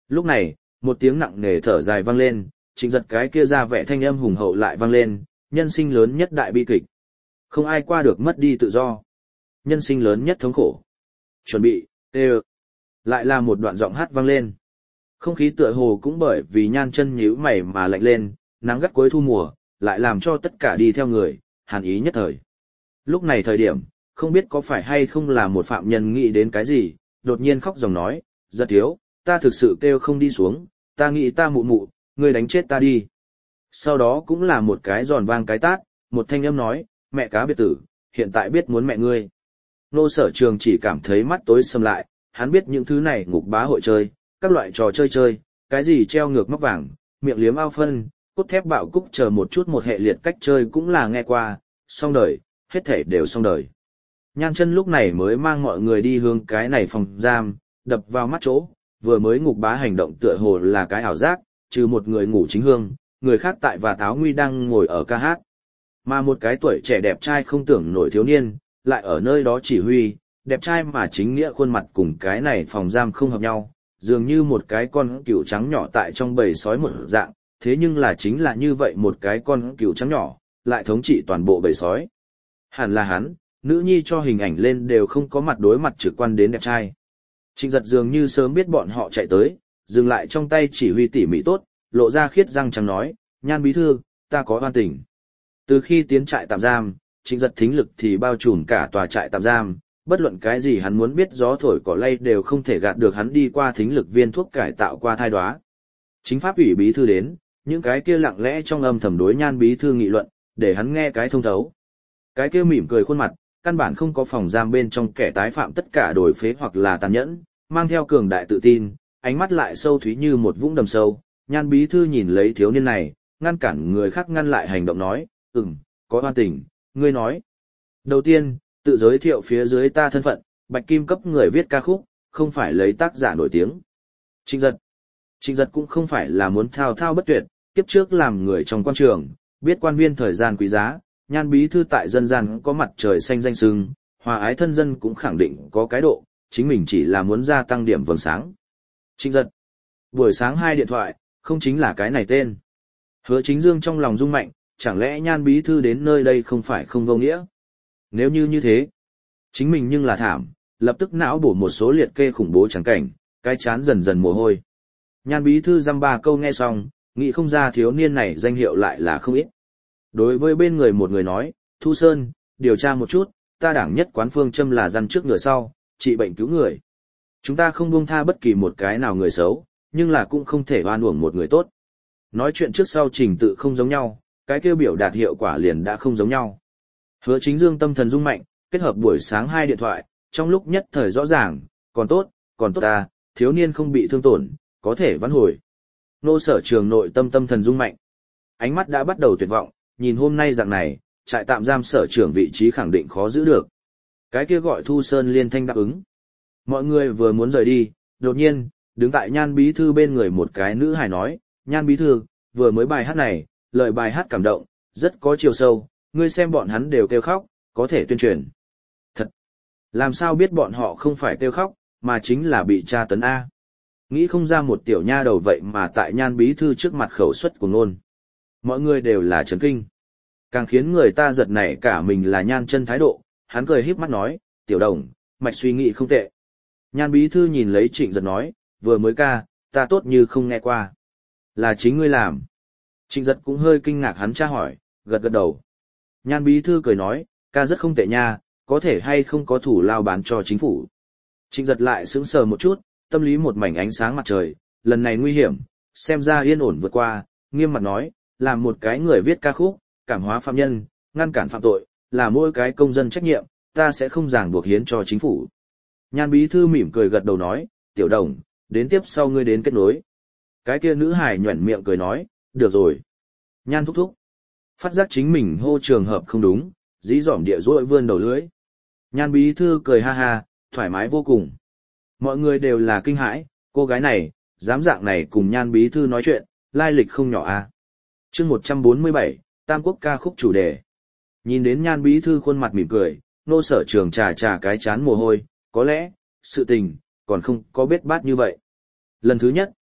Lúc này, một tiếng nặng nề thở dài vang lên, Trịnh Giật cái kia ra vẻ thanh âm hùng hậu lại vang lên, nhân sinh lớn nhất đại bi kịch. Không ai qua được mất đi tự do. Nhân sinh lớn nhất thống khổ. Chuẩn bị, tê lại là một đoạn giọng hát vang lên. Không khí tựa hồ cũng bởi vì Nhan Chân nhíu mày mà lạnh lên, nắng gắt cuối thu mùa, lại làm cho tất cả đi theo người, hàn ý nhất thời. Lúc này thời điểm, không biết có phải hay không là một phạm nhân nghĩ đến cái gì, đột nhiên khóc dòng nói, Giật thiếu, ta thực sự kêu không đi xuống, ta nghĩ ta mụ mụ, ngươi đánh chết ta đi. Sau đó cũng là một cái giòn vang cái tát, một thanh âm nói, mẹ cá biệt tử, hiện tại biết muốn mẹ ngươi. Nô Sở Trường chỉ cảm thấy mắt tối sầm lại, hắn biết những thứ này ngục bá hội chơi, các loại trò chơi chơi, cái gì treo ngược móc vàng, miệng liếm ao phân, cốt thép bạo cúc chờ một chút một hệ liệt cách chơi cũng là nghe qua, xong đời, hết thể đều xong đời. Nhan Chân lúc này mới mang mọi người đi hướng cái này phòng giam, đập vào mắt chỗ, vừa mới ngục bá hành động tựa hồ là cái ảo giác, trừ một người ngủ chính hương, người khác tại và Táo Nguy đang ngồi ở ca hát. Mà một cái tuổi trẻ đẹp trai không tưởng nổi thiếu niên, lại ở nơi đó chỉ huy, đẹp trai mà chính nghĩa khuôn mặt cùng cái này phòng giam không hợp nhau, dường như một cái con cừu trắng nhỏ tại trong bầy sói một dạng, thế nhưng là chính là như vậy một cái con cừu trắng nhỏ, lại thống trị toàn bộ bầy sói. Hẳn là hắn, nữ nhi cho hình ảnh lên đều không có mặt đối mặt trực quan đến đẹp trai. Trịnh Giật dường như sớm biết bọn họ chạy tới, dừng lại trong tay chỉ huy tỉ mỉ tốt, lộ ra khiết răng trắng nói, Nhan bí thư, ta có oan tình. Từ khi tiến trại tạm giam, Trịnh Giật thính lực thì bao trùm cả tòa trại tạm giam, bất luận cái gì hắn muốn biết gió thổi cỏ lay đều không thể gạt được hắn đi qua thính lực viên thuốc cải tạo qua thai đoá. Chính pháp ủy bí thư đến, những cái kia lặng lẽ trong âm thầm đối Nhan bí thư nghị luận, để hắn nghe cái thông thấu. Cái kia mỉm cười khuôn mặt, căn bản không có phòng giam bên trong kẻ tái phạm tất cả đổi phế hoặc là tàn nhẫn, mang theo cường đại tự tin, ánh mắt lại sâu thúy như một vũng đầm sâu. Nhan bí thư nhìn lấy thiếu niên này, ngăn cản người khác ngăn lại hành động nói, ừm, có oan tình, ngươi nói. Đầu tiên, tự giới thiệu phía dưới ta thân phận, Bạch Kim cấp người viết ca khúc, không phải lấy tác giả nổi tiếng. Trịnh Giật. Trịnh Giật cũng không phải là muốn thao thao bất tuyệt, kiếp trước làm người trong quan trường, biết quan viên thời gian quý giá, Nhan bí thư tại dân gian có mặt trời xanh danh sưng, hòa ái thân dân cũng khẳng định có cái độ, chính mình chỉ là muốn gia tăng điểm vầng sáng. Trịnh Giật. Buổi sáng hai điện thoại, không chính là cái này tên. Hứa Chính Dương trong lòng rung mạnh, chẳng lẽ Nhan bí thư đến nơi đây không phải không vô nghĩa? Nếu như như thế, chính mình nhưng là thảm, lập tức não bổ một số liệt kê khủng bố chẳng cảnh, cái chán dần dần mồ hôi. Nhan bí thư dăm ba câu nghe xong, nghĩ không ra thiếu niên này danh hiệu lại là không ít. Đối với bên người một người nói, Thu Sơn, điều tra một chút, ta đảng nhất quán phương châm là răn trước ngựa sau, trị bệnh cứu người. Chúng ta không buông tha bất kỳ một cái nào người xấu, nhưng là cũng không thể oan uổng một người tốt. Nói chuyện trước sau trình tự không giống nhau, cái kêu biểu đạt hiệu quả liền đã không giống nhau. Hứa Chính Dương tâm thần rung mạnh, kết hợp buổi sáng hai điện thoại, trong lúc nhất thời rõ ràng, còn tốt, còn tốt ta, thiếu niên không bị thương tổn, có thể vãn hồi. Nô Sở Trường nội tâm tâm thần rung mạnh. Ánh mắt đã bắt đầu tuyệt vọng, nhìn hôm nay dạng này, trại tạm giam sở trưởng vị trí khẳng định khó giữ được. Cái kia gọi Thu Sơn liên thanh đáp ứng. Mọi người vừa muốn rời đi, đột nhiên, đứng tại Nhan bí thư bên người một cái nữ hài nói, Nhan bí thư, vừa mới bài hát này, lời bài hát cảm động, rất có chiều sâu, ngươi xem bọn hắn đều kêu khóc, có thể tuyên truyền. Thật! Làm sao biết bọn họ không phải kêu khóc, mà chính là bị tra tấn A. Nghĩ không ra một tiểu nha đầu vậy mà tại Nhan bí thư trước mặt khẩu suất của ngôn. Mọi người đều là chấn kinh. Càng khiến người ta giật nảy cả mình là Nhan Chân thái độ, hắn cười híp mắt nói, tiểu đồng, mạch suy nghĩ không tệ. Nhan bí thư nhìn lấy Trịnh Giật nói, vừa mới ca, ta tốt như không nghe qua. Là chính ngươi làm. Trịnh Giật cũng hơi kinh ngạc hắn tra hỏi, gật gật đầu. Nhan bí thư cười nói, ca rất không tệ nha, có thể hay không có thủ lao bán cho chính phủ. Trịnh Giật lại sững sờ một chút, tâm lý một mảnh ánh sáng mặt trời, lần này nguy hiểm, xem ra yên ổn vượt qua, nghiêm mặt nói, làm một cái người viết ca khúc, cảm hóa phạm nhân, ngăn cản phạm tội, là mỗi cái công dân trách nhiệm, ta sẽ không ràng buộc hiến cho chính phủ. Nhan bí thư mỉm cười gật đầu nói, tiểu đồng, đến tiếp sau ngươi đến kết nối. Cái kia nữ hài nhuẩn miệng cười nói, được rồi. Nhan thúc thúc. Phát giác chính mình hô trường hợp không đúng, dí dỏm địa rỗi vươn đầu lưới. Nhan bí thư cười ha ha, thoải mái vô cùng. Mọi người đều là kinh hãi, cô gái này, dám dạng này cùng Nhan bí thư nói chuyện, lai lịch không nhỏ à. Chương một trăm bốn mươi bảy, Tam Quốc ca khúc chủ đề. Nhìn đến Nhan bí thư khuôn mặt mỉm cười, Nô Sở Trường trà trà cái chán mồ hôi, có lẽ, sự tình, còn không có biết bát như vậy. Lần thứ nhất,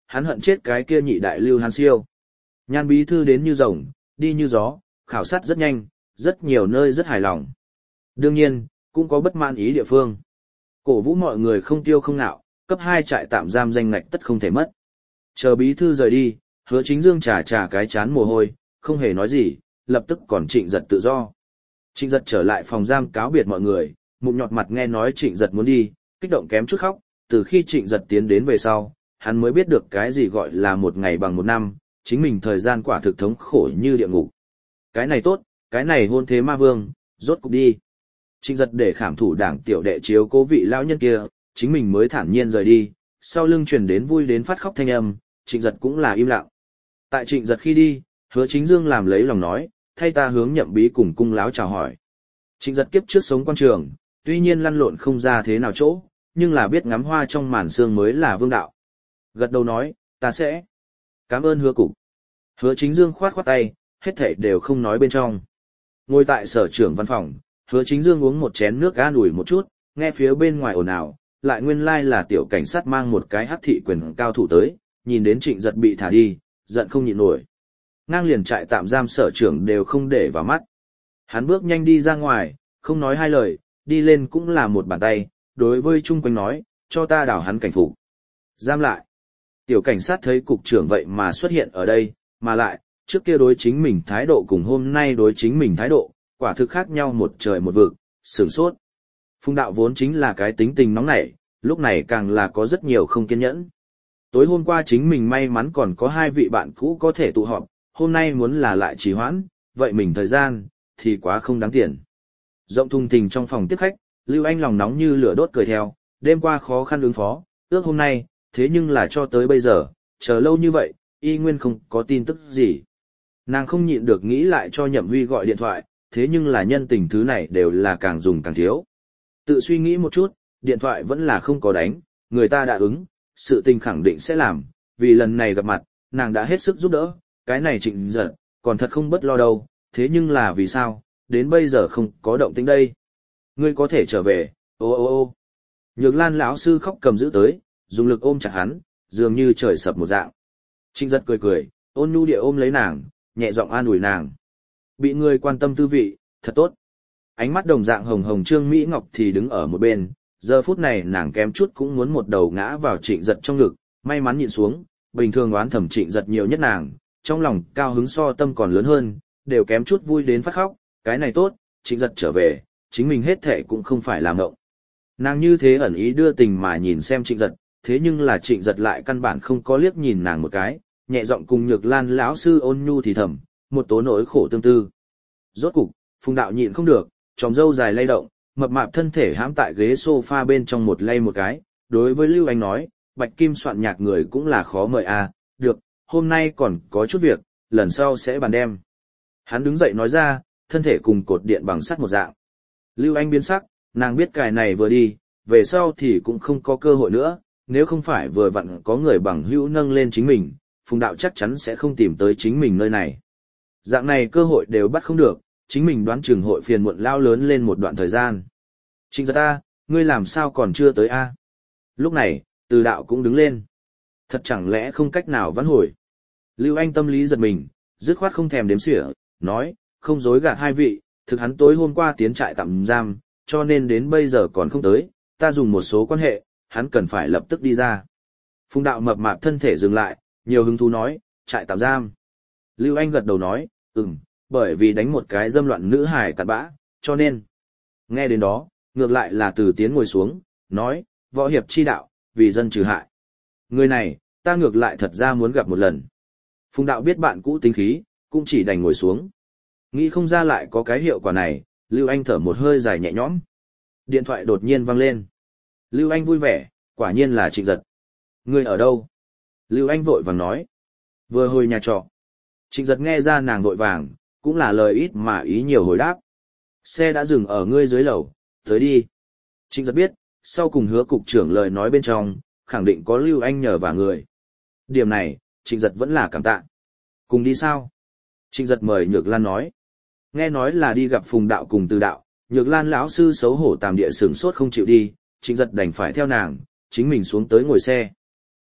hắn hận chết cái kia nhị đại lưu Hán Siêu. Nhan bí thư đến như rồng, đi như gió, khảo sát rất nhanh, rất nhiều nơi rất hài lòng. Đương nhiên, cũng có bất mãn ý địa phương. Cổ vũ mọi người không tiêu không nạo, cấp hai trại tạm giam danh ngạch tất không thể mất. Chờ bí thư rời đi, Hứa Chính Dương trà trà cái chán mồ hôi, không hề nói gì, lập tức còn Trịnh Giật tự do. Trịnh Giật trở lại phòng giam cáo biệt mọi người, mụn nhọt mặt nghe nói Trịnh Giật muốn đi, kích động kém chút khóc, từ khi Trịnh Giật tiến đến về sau, hắn mới biết được cái gì gọi là một ngày bằng một năm, chính mình thời gian quả thực thống khổ như địa ngục. Cái này tốt, cái này hôn thế ma vương, rốt cục đi. Trịnh Giật để khảm thủ đảng tiểu đệ chiếu cố vị lão nhân kia, chính mình mới thản nhiên rời đi, sau lưng truyền đến vui đến phát khóc thanh âm, Trịnh Giật cũng là im lặng. Tại Trịnh Giật khi đi, Hứa Chính Dương làm lấy lòng nói, thay ta hướng Nhậm Bí cùng cung láo chào hỏi. Trịnh Giật kiếp trước sống quan trường, tuy nhiên lăn lộn không ra thế nào chỗ, nhưng là biết ngắm hoa trong màn sương mới là vương đạo. Gật đầu nói, ta sẽ. Cảm ơn Hứa cục. Hứa Chính Dương khoát khoát tay, hết thảy đều không nói bên trong. Ngồi tại sở trưởng văn phòng, Hứa Chính Dương uống một chén nước an ủi một chút, nghe phía bên ngoài ồn ào, lại nguyên lai là tiểu cảnh sát mang một cái hắc thị quyền cao thủ tới, nhìn đến Trịnh Giật bị thả đi, giận không nhịn nổi. Ngang liền trại tạm giam sở trưởng đều không để vào mắt. Hắn bước nhanh đi ra ngoài, không nói hai lời, đi lên cũng là một bàn tay, đối với chung quanh nói, cho ta đảo hắn cảnh phục. Giam lại. Tiểu cảnh sát thấy cục trưởng vậy mà xuất hiện ở đây, mà lại, trước kia đối chính mình thái độ cùng hôm nay đối chính mình thái độ, quả thực khác nhau một trời một vực, sửng sốt. Phùng đạo vốn chính là cái tính tình nóng nảy, lúc này càng là có rất nhiều không kiên nhẫn. Tối hôm qua chính mình may mắn còn có hai vị bạn cũ có thể tụ họp, hôm nay muốn là lại trì hoãn, vậy mình thời gian, thì quá không đáng tiền. Rộng thùng thình trong phòng tiếp khách, Lưu Anh lòng nóng như lửa đốt cười theo, đêm qua khó khăn ứng phó, ước hôm nay, thế nhưng là cho tới bây giờ, chờ lâu như vậy, y nguyên không có tin tức gì. Nàng không nhịn được nghĩ lại cho Nhậm Huy gọi điện thoại, thế nhưng là nhân tình thứ này đều là càng dùng càng thiếu. Tự suy nghĩ một chút, điện thoại vẫn là không có đánh, người ta đã ứng, sự tình khẳng định sẽ làm, vì lần này gặp mặt, nàng đã hết sức giúp đỡ, cái này Trịnh Giật, còn thật không bất lo đâu, thế nhưng là vì sao, đến bây giờ không có động tĩnh đây. Ngươi có thể trở về, ô ô ô. Nhược Lan lão sư khóc cầm giữ tới, dùng lực ôm chặt hắn, dường như trời sập một dạng. Trịnh Giật cười cười, ôn nhu địa ôm lấy nàng, nhẹ giọng an ủi nàng. Bị người quan tâm tư vị, thật tốt. Ánh mắt đồng dạng hồng hồng Trương Mỹ Ngọc thì đứng ở một bên, giờ phút này nàng kém chút cũng muốn một đầu ngã vào Trịnh Giật trong ngực, may mắn nhịn xuống, bình thường oán thầm Trịnh Giật nhiều nhất nàng, trong lòng cao hứng so tâm còn lớn hơn, đều kém chút vui đến phát khóc, cái này tốt, Trịnh Giật trở về, chính mình hết thể cũng không phải làm ngộng. Nàng như thế ẩn ý đưa tình mà nhìn xem Trịnh Giật, thế nhưng là Trịnh Giật lại căn bản không có liếc nhìn nàng một cái, nhẹ giọng cùng Nhược Lan lão sư ôn nhu thì thầm, một tố nỗi khổ tương tư. Rốt cục, Phùng đạo nhịn không được, tròm râu dài lay động, mập mạp thân thể hãm tại ghế sofa bên trong một lay một cái, đối với Lưu Anh nói, Bạch Kim soạn nhạc người cũng là khó mời à, được, hôm nay còn có chút việc, lần sau sẽ bàn đem. Hắn đứng dậy nói ra, thân thể cùng cột điện bằng sắt một dạng. Lưu Anh biến sắc, nàng biết cái này vừa đi, về sau thì cũng không có cơ hội nữa, nếu không phải vừa vặn có người bằng hữu nâng lên chính mình, Phùng đạo chắc chắn sẽ không tìm tới chính mình nơi này. Dạng này cơ hội đều bắt không được, chính mình đoán chừng hội phiền muộn lao lớn lên một đoạn thời gian. Trịnh Giật a, ngươi làm sao còn chưa tới a? Lúc này, Từ đạo cũng đứng lên. Thật chẳng lẽ không cách nào vãn hồi. Lưu Anh tâm lý giật mình, dứt khoát không thèm đếm xỉa, nói, không dối gạt hai vị, thực hắn tối hôm qua tiến trại tạm giam, cho nên đến bây giờ còn không tới, ta dùng một số quan hệ, hắn cần phải lập tức đi ra. Phùng đạo mập mạp thân thể dừng lại, nhiều hứng thú nói, trại tạm giam. Lưu Anh gật đầu nói, ừm, bởi vì đánh một cái dâm loạn nữ hài cặn bã, cho nên. Nghe đến đó, ngược lại là Từ Tiến ngồi xuống, nói, võ hiệp chi đạo, vì dân trừ hại. Người này, ta ngược lại thật ra muốn gặp một lần. Phùng đạo biết bạn cũ tính khí, cũng chỉ đành ngồi xuống. Nghĩ không ra lại có cái hiệu quả này, Lưu Anh thở một hơi dài nhẹ nhõm. Điện thoại đột nhiên vang lên. Lưu Anh vui vẻ, quả nhiên là Trịnh Giật. Người ở đâu? Lưu Anh vội vàng nói. Vừa hồi nhà trọ. Trịnh Giật nghe ra nàng vội vàng, cũng là lời ít mà ý nhiều hồi đáp. Xe đã dừng ở ngươi dưới lầu, tới đi. Trịnh Giật biết, sau cùng Hứa cục trưởng lời nói bên trong, khẳng định có Lưu Anh nhờ vả người. Điểm này, Trịnh Giật vẫn là cảm tạ. Cùng đi sao? Trịnh Giật mời Nhược Lan nói. Nghe nói là đi gặp Phùng đạo cùng Từ đạo, Nhược Lan lão sư xấu hổ tàm địa sửng sốt không chịu đi, Trịnh Giật đành phải theo nàng, chính mình xuống tới ngồi xe.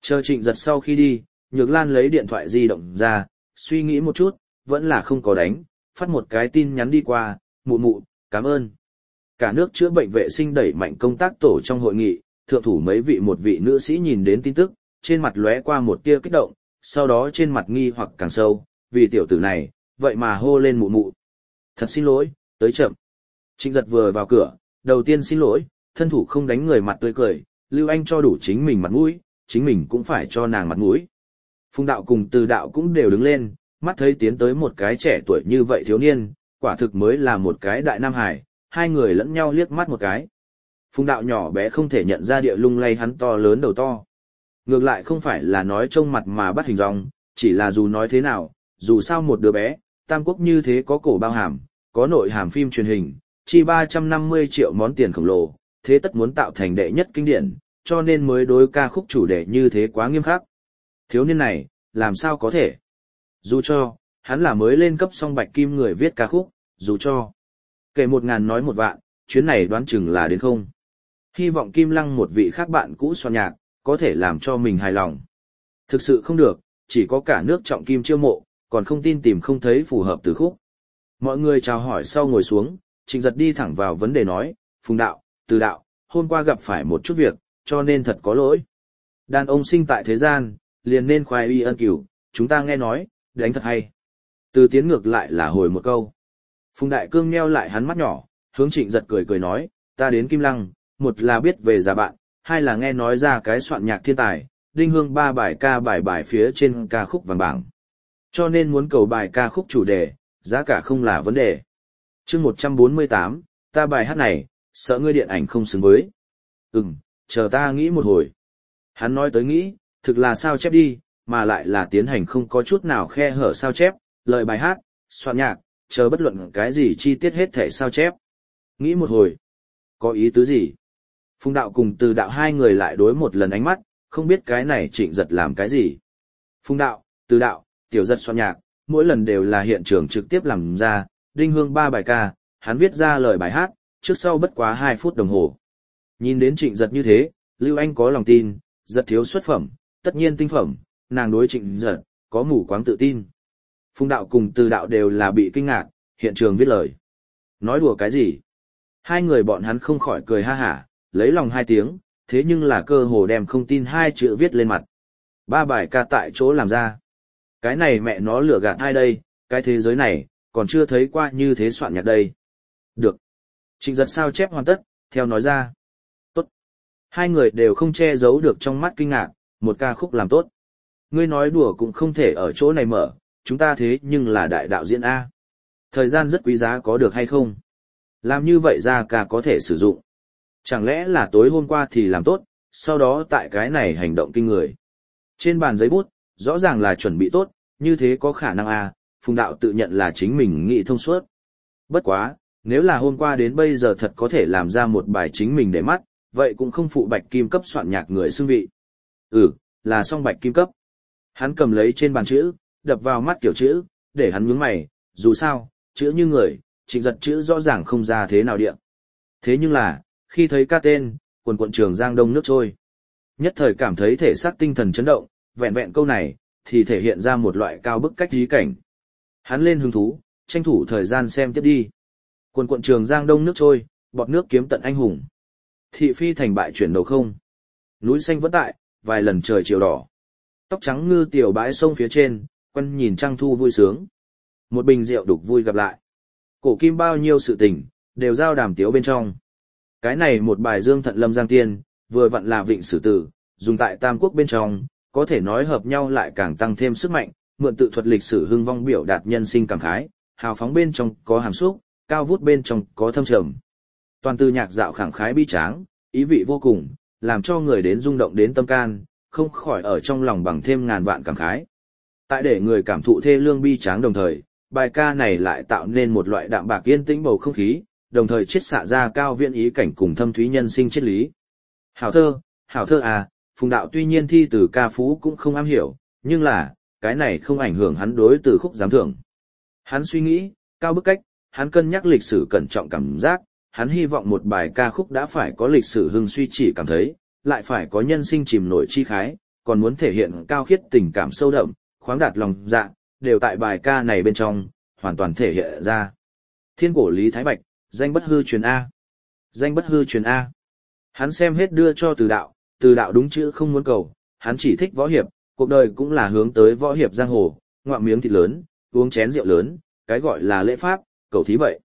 Chờ Trịnh Giật sau khi đi, Nhược Lan lấy điện thoại di động ra, suy nghĩ một chút, vẫn là không có đánh, phát một cái tin nhắn đi qua, mụ mụ, cảm ơn. Cả nước chữa bệnh vệ sinh đẩy mạnh công tác tổ trong hội nghị, thượng thủ mấy vị một vị nữ sĩ nhìn đến tin tức, trên mặt lóe qua một tia kích động, sau đó trên mặt nghi hoặc càng sâu, vì tiểu tử này, vậy mà hô lên mụ mụ. Thật xin lỗi, tới chậm. Trịnh Giật vừa vào cửa, đầu tiên xin lỗi, thân thủ không đánh người mặt tươi cười, Lưu Anh cho đủ chính mình mặt mũi, chính mình cũng phải cho nàng mặt mũi. Phùng Đạo cùng Từ Đạo cũng đều đứng lên, mắt thấy tiến tới một cái trẻ tuổi như vậy thiếu niên, quả thực mới là một cái đại nam hải, hai người lẫn nhau liếc mắt một cái. Phùng Đạo nhỏ bé không thể nhận ra địa lung lay hắn to lớn đầu to. Ngược lại không phải là nói trông mặt mà bắt hình dong, chỉ là dù nói thế nào, dù sao một đứa bé, Tam Quốc như thế có cổ bao hàm, có nội hàm phim truyền hình, chi ba trăm năm mươi triệu món tiền khổng lồ, thế tất muốn tạo thành đệ nhất kinh điển, cho nên mới đối ca khúc chủ đề như thế quá nghiêm khắc. Thiếu niên này, làm sao có thể? Dù cho, hắn là mới lên cấp song bạch kim người viết ca khúc, dù cho. Kể một ngàn nói một vạn, chuyến này đoán chừng là đến không. Hy vọng Kim Lăng một vị khác bạn cũ soạn nhạc, có thể làm cho mình hài lòng. Thực sự không được, chỉ có cả nước trọng kim chiêu mộ, còn không tin tìm không thấy phù hợp từ khúc. Mọi người chào hỏi sau ngồi xuống, Trịnh Giật đi thẳng vào vấn đề nói, Phùng Đạo, Từ Đạo, hôm qua gặp phải một chút việc, cho nên thật có lỗi. Đàn ông sinh tại thế gian, liền nên khoái y ân cửu, chúng ta nghe nói, đánh thật hay. Từ Tiến ngược lại là hồi một câu. Phùng Đại Cương nheo lại hắn mắt nhỏ, hướng Trịnh Giật cười cười nói, ta đến Kim Lăng, một là biết về già bạn, hai là nghe nói ra cái soạn nhạc thiên tài, đinh hương ba bài ca bài bài phía trên ca khúc vàng bảng. Cho nên muốn cầu bài ca khúc chủ đề, giá cả không là vấn đề. chương một trăm bốn mươi tám, ta bài hát này, sợ ngươi điện ảnh không xứng với. Ừm, chờ ta nghĩ một hồi. Hắn nói tới nghĩ, thực là sao chép đi, mà lại là tiến hành không có chút nào khe hở sao chép, lời bài hát, soạn nhạc, chờ bất luận cái gì chi tiết hết thể sao chép. Nghĩ một hồi. Có ý tứ gì? Phùng Đạo cùng Từ Đạo hai người lại đối một lần ánh mắt, không biết cái này Trịnh Giật làm cái gì. Phùng Đạo, Từ Đạo, Tiểu Giật soạn nhạc, mỗi lần đều là hiện trường trực tiếp làm ra, đinh hương ba bài ca, hắn viết ra lời bài hát, trước sau bất quá hai phút đồng hồ. Nhìn đến Trịnh Giật như thế, Lưu Anh có lòng tin, Giật thiếu xuất phẩm, tất nhiên tinh phẩm, nàng đối Trịnh Giật, có mù quáng tự tin. Phùng Đạo cùng Từ Đạo đều là bị kinh ngạc, hiện trường viết lời. Nói đùa cái gì? Hai người bọn hắn không khỏi cười ha hả, lấy lòng hai tiếng, thế nhưng là cơ hồ đem không tin hai chữ viết lên mặt. Ba bài ca tại chỗ làm ra. Cái này mẹ nó lừa gạt ai đây, cái thế giới này, còn chưa thấy qua như thế soạn nhạc đây. Được. Trịnh Giật sao chép hoàn tất, theo nói ra. Tốt. Hai người đều không che giấu được trong mắt kinh ngạc, một ca khúc làm tốt. Ngươi nói đùa cũng không thể ở chỗ này mở, chúng ta thế nhưng là đại đạo diễn A. Thời gian rất quý giá có được hay không? Làm như vậy ra ca có thể sử dụng. Chẳng lẽ là tối hôm qua thì làm tốt, sau đó tại cái này hành động kinh người. Trên bàn giấy bút, rõ ràng là chuẩn bị tốt, như thế có khả năng A, Phùng Đạo tự nhận là chính mình nghĩ thông suốt. Bất quá, nếu là hôm qua đến bây giờ thật có thể làm ra một bài chính mình để mắt, vậy cũng không phụ bạch kim cấp soạn nhạc người xưng vị. Ừ, là song bạch kim cấp. Hắn cầm lấy trên bàn chữ, đập vào mắt kiểu chữ, để hắn nhướng mày, dù sao, chữ như người, Trịnh Giật chữ rõ ràng không ra thế nào điện. Thế nhưng là, khi thấy ca tên, quần quận Trường Giang Đông nước trôi. Nhất thời cảm thấy thể xác tinh thần chấn động, vẹn vẹn câu này, thì thể hiện ra một loại cao bức cách trí cảnh. Hắn lên hứng thú, tranh thủ thời gian xem tiếp đi. Quần quận Trường Giang Đông nước trôi, bọt nước kiếm tận anh hùng. Thị phi thành bại chuyển đầu không. Núi xanh vẫn tại, vài lần trời chiều đỏ. Tóc trắng ngư tiểu bãi sông phía trên, quân nhìn trăng thu vui sướng. Một bình rượu đục vui gặp lại. Cổ kim bao nhiêu sự tình, đều giao đàm tiếu bên trong. Cái này một bài Dương Thận Lâm Giang Tiên, vừa vặn là vịnh sử tử, dùng tại Tam Quốc bên trong, có thể nói hợp nhau lại càng tăng thêm sức mạnh, mượn tự thuật lịch sử hưng vong biểu đạt nhân sinh cảm khái, hào phóng bên trong có hàm xúc, cao vút bên trong có thâm trầm. Toàn từ nhạc dạo khẳng khái bi tráng, ý vị vô cùng, làm cho người đến rung động đến tâm can, không khỏi ở trong lòng bằng thêm ngàn vạn cảm khái. Tại để người cảm thụ thê lương bi tráng đồng thời, bài ca này lại tạo nên một loại đạm bạc yên tĩnh bầu không khí, đồng thời chiết xạ ra cao viễn ý cảnh cùng thâm thúy nhân sinh triết lý. Hảo thơ, hảo thơ à, Phùng Đạo tuy nhiên thi từ ca phú cũng không am hiểu, nhưng là, cái này không ảnh hưởng hắn đối từ khúc giám thưởng. Hắn suy nghĩ, cao bức cách, hắn cân nhắc lịch sử cẩn trọng cảm giác, hắn hy vọng một bài ca khúc đã phải có lịch sử hưng suy chỉ cảm thấy, lại phải có nhân sinh chìm nổi chi khái, còn muốn thể hiện cao khiết tình cảm sâu đậm, khoáng đạt lòng dạ, đều tại bài ca này bên trong, hoàn toàn thể hiện ra. Thiên cổ Lý Thái Bạch, danh bất hư truyền A. Danh bất hư truyền A. Hắn xem hết đưa cho từ đạo, từ đạo đúng chữ không muốn cầu, hắn chỉ thích võ hiệp, cuộc đời cũng là hướng tới võ hiệp giang hồ, ngoạm miếng thịt lớn, uống chén rượu lớn, cái gọi là lễ pháp, cầu thí vậy.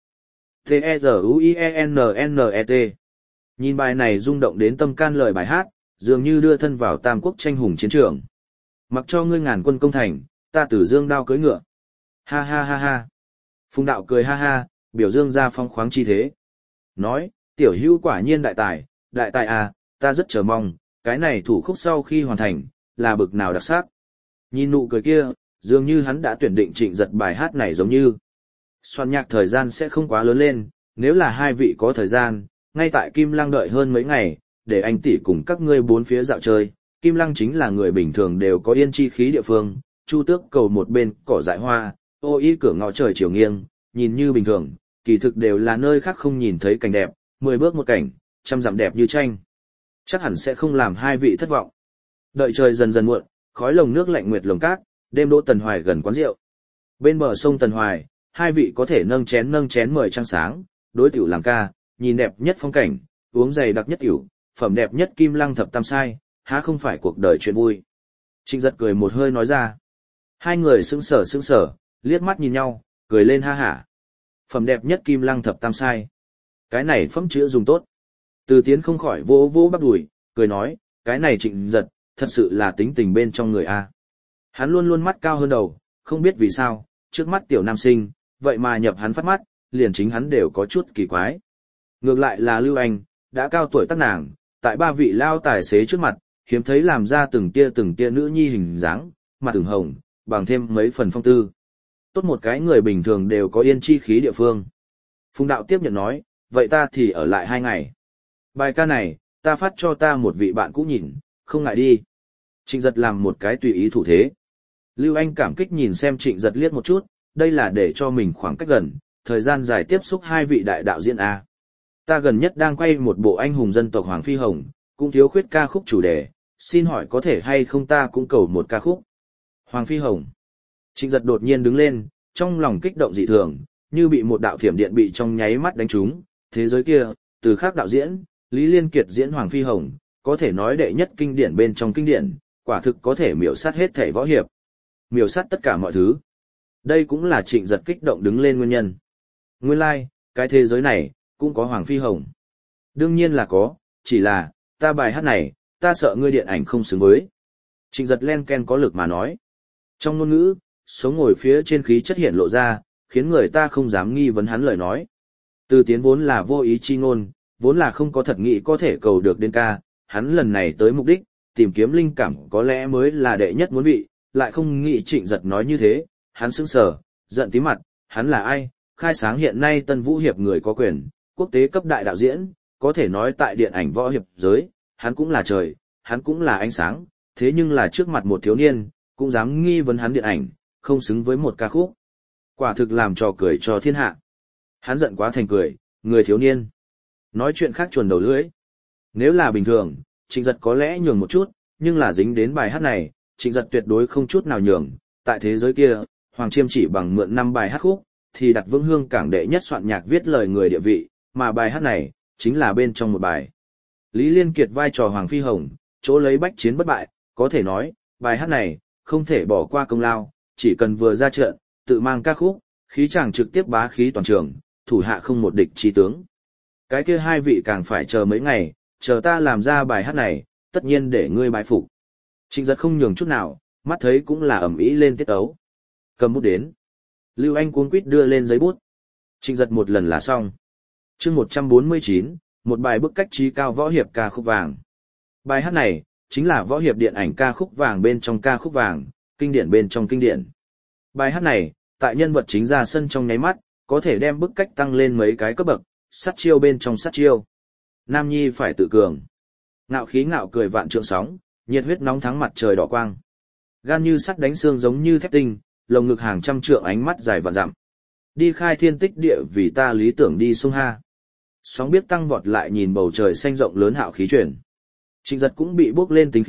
T-E-Z-U-I-E-N-N-E-T. Nhìn bài này rung động đến tâm can lời bài hát, dường như đưa thân vào tam quốc tranh hùng chiến trường. Mặc cho ngươi ngàn quân công thành, ta tử dương đao cưỡi ngựa. Ha ha ha ha. Phùng đạo cười ha ha, biểu dương ra phong khoáng chi thế. Nói, tiểu hữu quả nhiên đại tài, đại tài à, ta rất chờ mong, cái này thủ khúc sau khi hoàn thành, là bực nào đặc sắc. Nhìn nụ cười kia, dường như hắn đã tuyển định Trịnh Giật bài hát này giống như. Soạn nhạc thời gian sẽ không quá lớn lên, nếu là hai vị có thời gian, ngay tại Kim Lăng đợi hơn mấy ngày, để anh tỷ cùng các ngươi bốn phía dạo chơi. Kim Lăng chính là người bình thường đều có yên chi khí địa phương, Chu Tước cầu một bên cỏ dại hoa, ô y cửa ngõ trời chiều nghiêng, nhìn như bình thường, kỳ thực đều là nơi khác không nhìn thấy cảnh đẹp, mười bước một cảnh, trăm dặm đẹp như tranh. Chắc hẳn sẽ không làm hai vị thất vọng. Đợi trời dần dần muộn, khói lồng nước lạnh nguyệt lồng cát, đêm đỗ Tần Hoài gần quán rượu. Bên bờ sông Tần Hoài, hai vị có thể nâng chén nâng chén mời trăng sáng, đối tiểu làm ca, nhìn đẹp nhất phong cảnh, uống dày đặc nhất tiểu, phẩm đẹp nhất Kim Lăng thập tam sai, há không phải cuộc đời chuyện vui. Trịnh Giật cười một hơi nói ra. Hai người sững sờ sững sờ, liếc mắt nhìn nhau, cười lên ha hả. Phẩm đẹp nhất Kim Lăng thập tam sai. Cái này phẩm chữ dùng tốt. Từ Tiến không khỏi vỗ vỗ bắp đùi, cười nói, cái này Trịnh Giật, thật sự là tính tình bên trong người a. Hắn luôn luôn mắt cao hơn đầu, không biết vì sao, trước mắt tiểu nam sinh, vậy mà nhập hắn phát mắt, liền chính hắn đều có chút kỳ quái. Ngược lại là Lưu Anh, đã cao tuổi tác nàng, tại ba vị lao tài xế trước mặt, hiếm thấy làm ra từng tia từng tia nữ nhi hình dáng, mặt từng hồng, bằng thêm mấy phần phong tư. Tốt một cái người bình thường đều có yên chi khí địa phương. Phùng đạo tiếp nhận nói, vậy ta thì ở lại hai ngày. Bài ca này, ta phát cho ta một vị bạn cũ nhìn, không ngại đi. Trịnh Giật làm một cái tùy ý thủ thế. Lưu Anh cảm kích nhìn xem Trịnh Giật liếc một chút, đây là để cho mình khoảng cách gần, thời gian dài tiếp xúc hai vị đại đạo diễn A. Ta gần nhất đang quay một bộ anh hùng dân tộc Hoàng Phi Hồng, cũng thiếu khuyết ca khúc chủ đề, xin hỏi có thể hay không ta cũng cầu một ca khúc. Hoàng Phi Hồng. Trịnh Giật đột nhiên đứng lên, trong lòng kích động dị thường, như bị một đạo thiểm điện bị trong nháy mắt đánh trúng. Thế giới kia, từ khác đạo diễn, Lý Liên Kiệt diễn Hoàng Phi Hồng, có thể nói đệ nhất kinh điển bên trong kinh điển, quả thực có thể miểu sát hết thể võ hiệp. Miểu sát tất cả mọi thứ. Đây cũng là Trịnh Giật kích động đứng lên nguyên nhân. Nguyên lai, like, cái thế giới này, cũng có Hoàng Phi Hồng. Đương nhiên là có, chỉ là, ta bài hát này, ta sợ ngươi điện ảnh không xứng với. Trịnh Giật len ken có lực mà nói. Trong ngôn ngữ, sống ngồi phía trên khí chất hiện lộ ra, khiến người ta không dám nghi vấn hắn lời nói. Từ Tiến vốn là vô ý chi ngôn, vốn là không có thật nghĩ có thể cầu được đến ca, hắn lần này tới mục đích, tìm kiếm linh cảm có lẽ mới là đệ nhất muốn vị, lại không nghĩ Trịnh Giật nói như thế, hắn sững sờ, giận tí mặt, hắn là ai, khai sáng hiện nay Tân Vũ Hiệp người có quyền, quốc tế cấp đại đạo diễn, có thể nói tại điện ảnh võ hiệp giới, hắn cũng là trời, hắn cũng là ánh sáng, thế nhưng là trước mặt một thiếu niên, cũng dám nghi vấn hắn điện ảnh, không xứng với một ca khúc. Quả thực làm trò cười cho thiên hạ. Hắn giận quá thành cười, người thiếu niên. Nói chuyện khác chuồn đầu lưỡi. Nếu là bình thường, Trịnh Giật có lẽ nhường một chút, nhưng là dính đến bài hát này, Trịnh Giật tuyệt đối không chút nào nhường. Tại thế giới kia, Hoàng Chiêm chỉ bằng mượn năm bài hát khúc, thì đặt vững hương cảng đệ nhất soạn nhạc viết lời người địa vị, mà bài hát này, chính là bên trong một bài. Lý Liên Kiệt vai trò Hoàng Phi Hồng, chỗ lấy bách chiến bất bại, có thể nói, bài hát này, không thể bỏ qua công lao, chỉ cần vừa ra trận, tự mang ca khúc, khí chàng trực tiếp bá khí toàn trường, thủ hạ không một địch chi tướng. Cái kia hai vị càng phải chờ mấy ngày, chờ ta làm ra bài hát này, tất nhiên để ngươi bái phục. Trịnh Giật không nhường chút nào, mắt thấy cũng là ẩm ý lên tiết ấu. Cầm bút đến. Lưu Anh cuống quýt đưa lên giấy bút. Trịnh Giật một lần là xong. Chương một trăm bốn mươi chín, một bài bức cách trí cao võ hiệp ca khúc vàng. Bài hát này, chính là võ hiệp điện ảnh ca khúc vàng bên trong ca khúc vàng, kinh điển bên trong kinh điển. Bài hát này, tại nhân vật chính ra sân trong nháy mắt, có thể đem bức cách tăng lên mấy cái cấp bậc, sát chiêu bên trong sát chiêu. Nam nhi phải tự cường. Ngạo khí ngạo cười vạn trượng sóng, nhiệt huyết nóng thắng mặt trời đỏ quang. Gan như sắt đánh xương giống như thép tinh, lồng ngực hàng trăm trượng ánh mắt dài vạn dặm. Đi khai thiên tích địa vì ta lý tưởng đi sông ha. Sóng biết tăng vọt lại nhìn bầu trời xanh rộng lớn hạo khí chuyển. Trịnh Giật cũng bị bốc lên tính khí,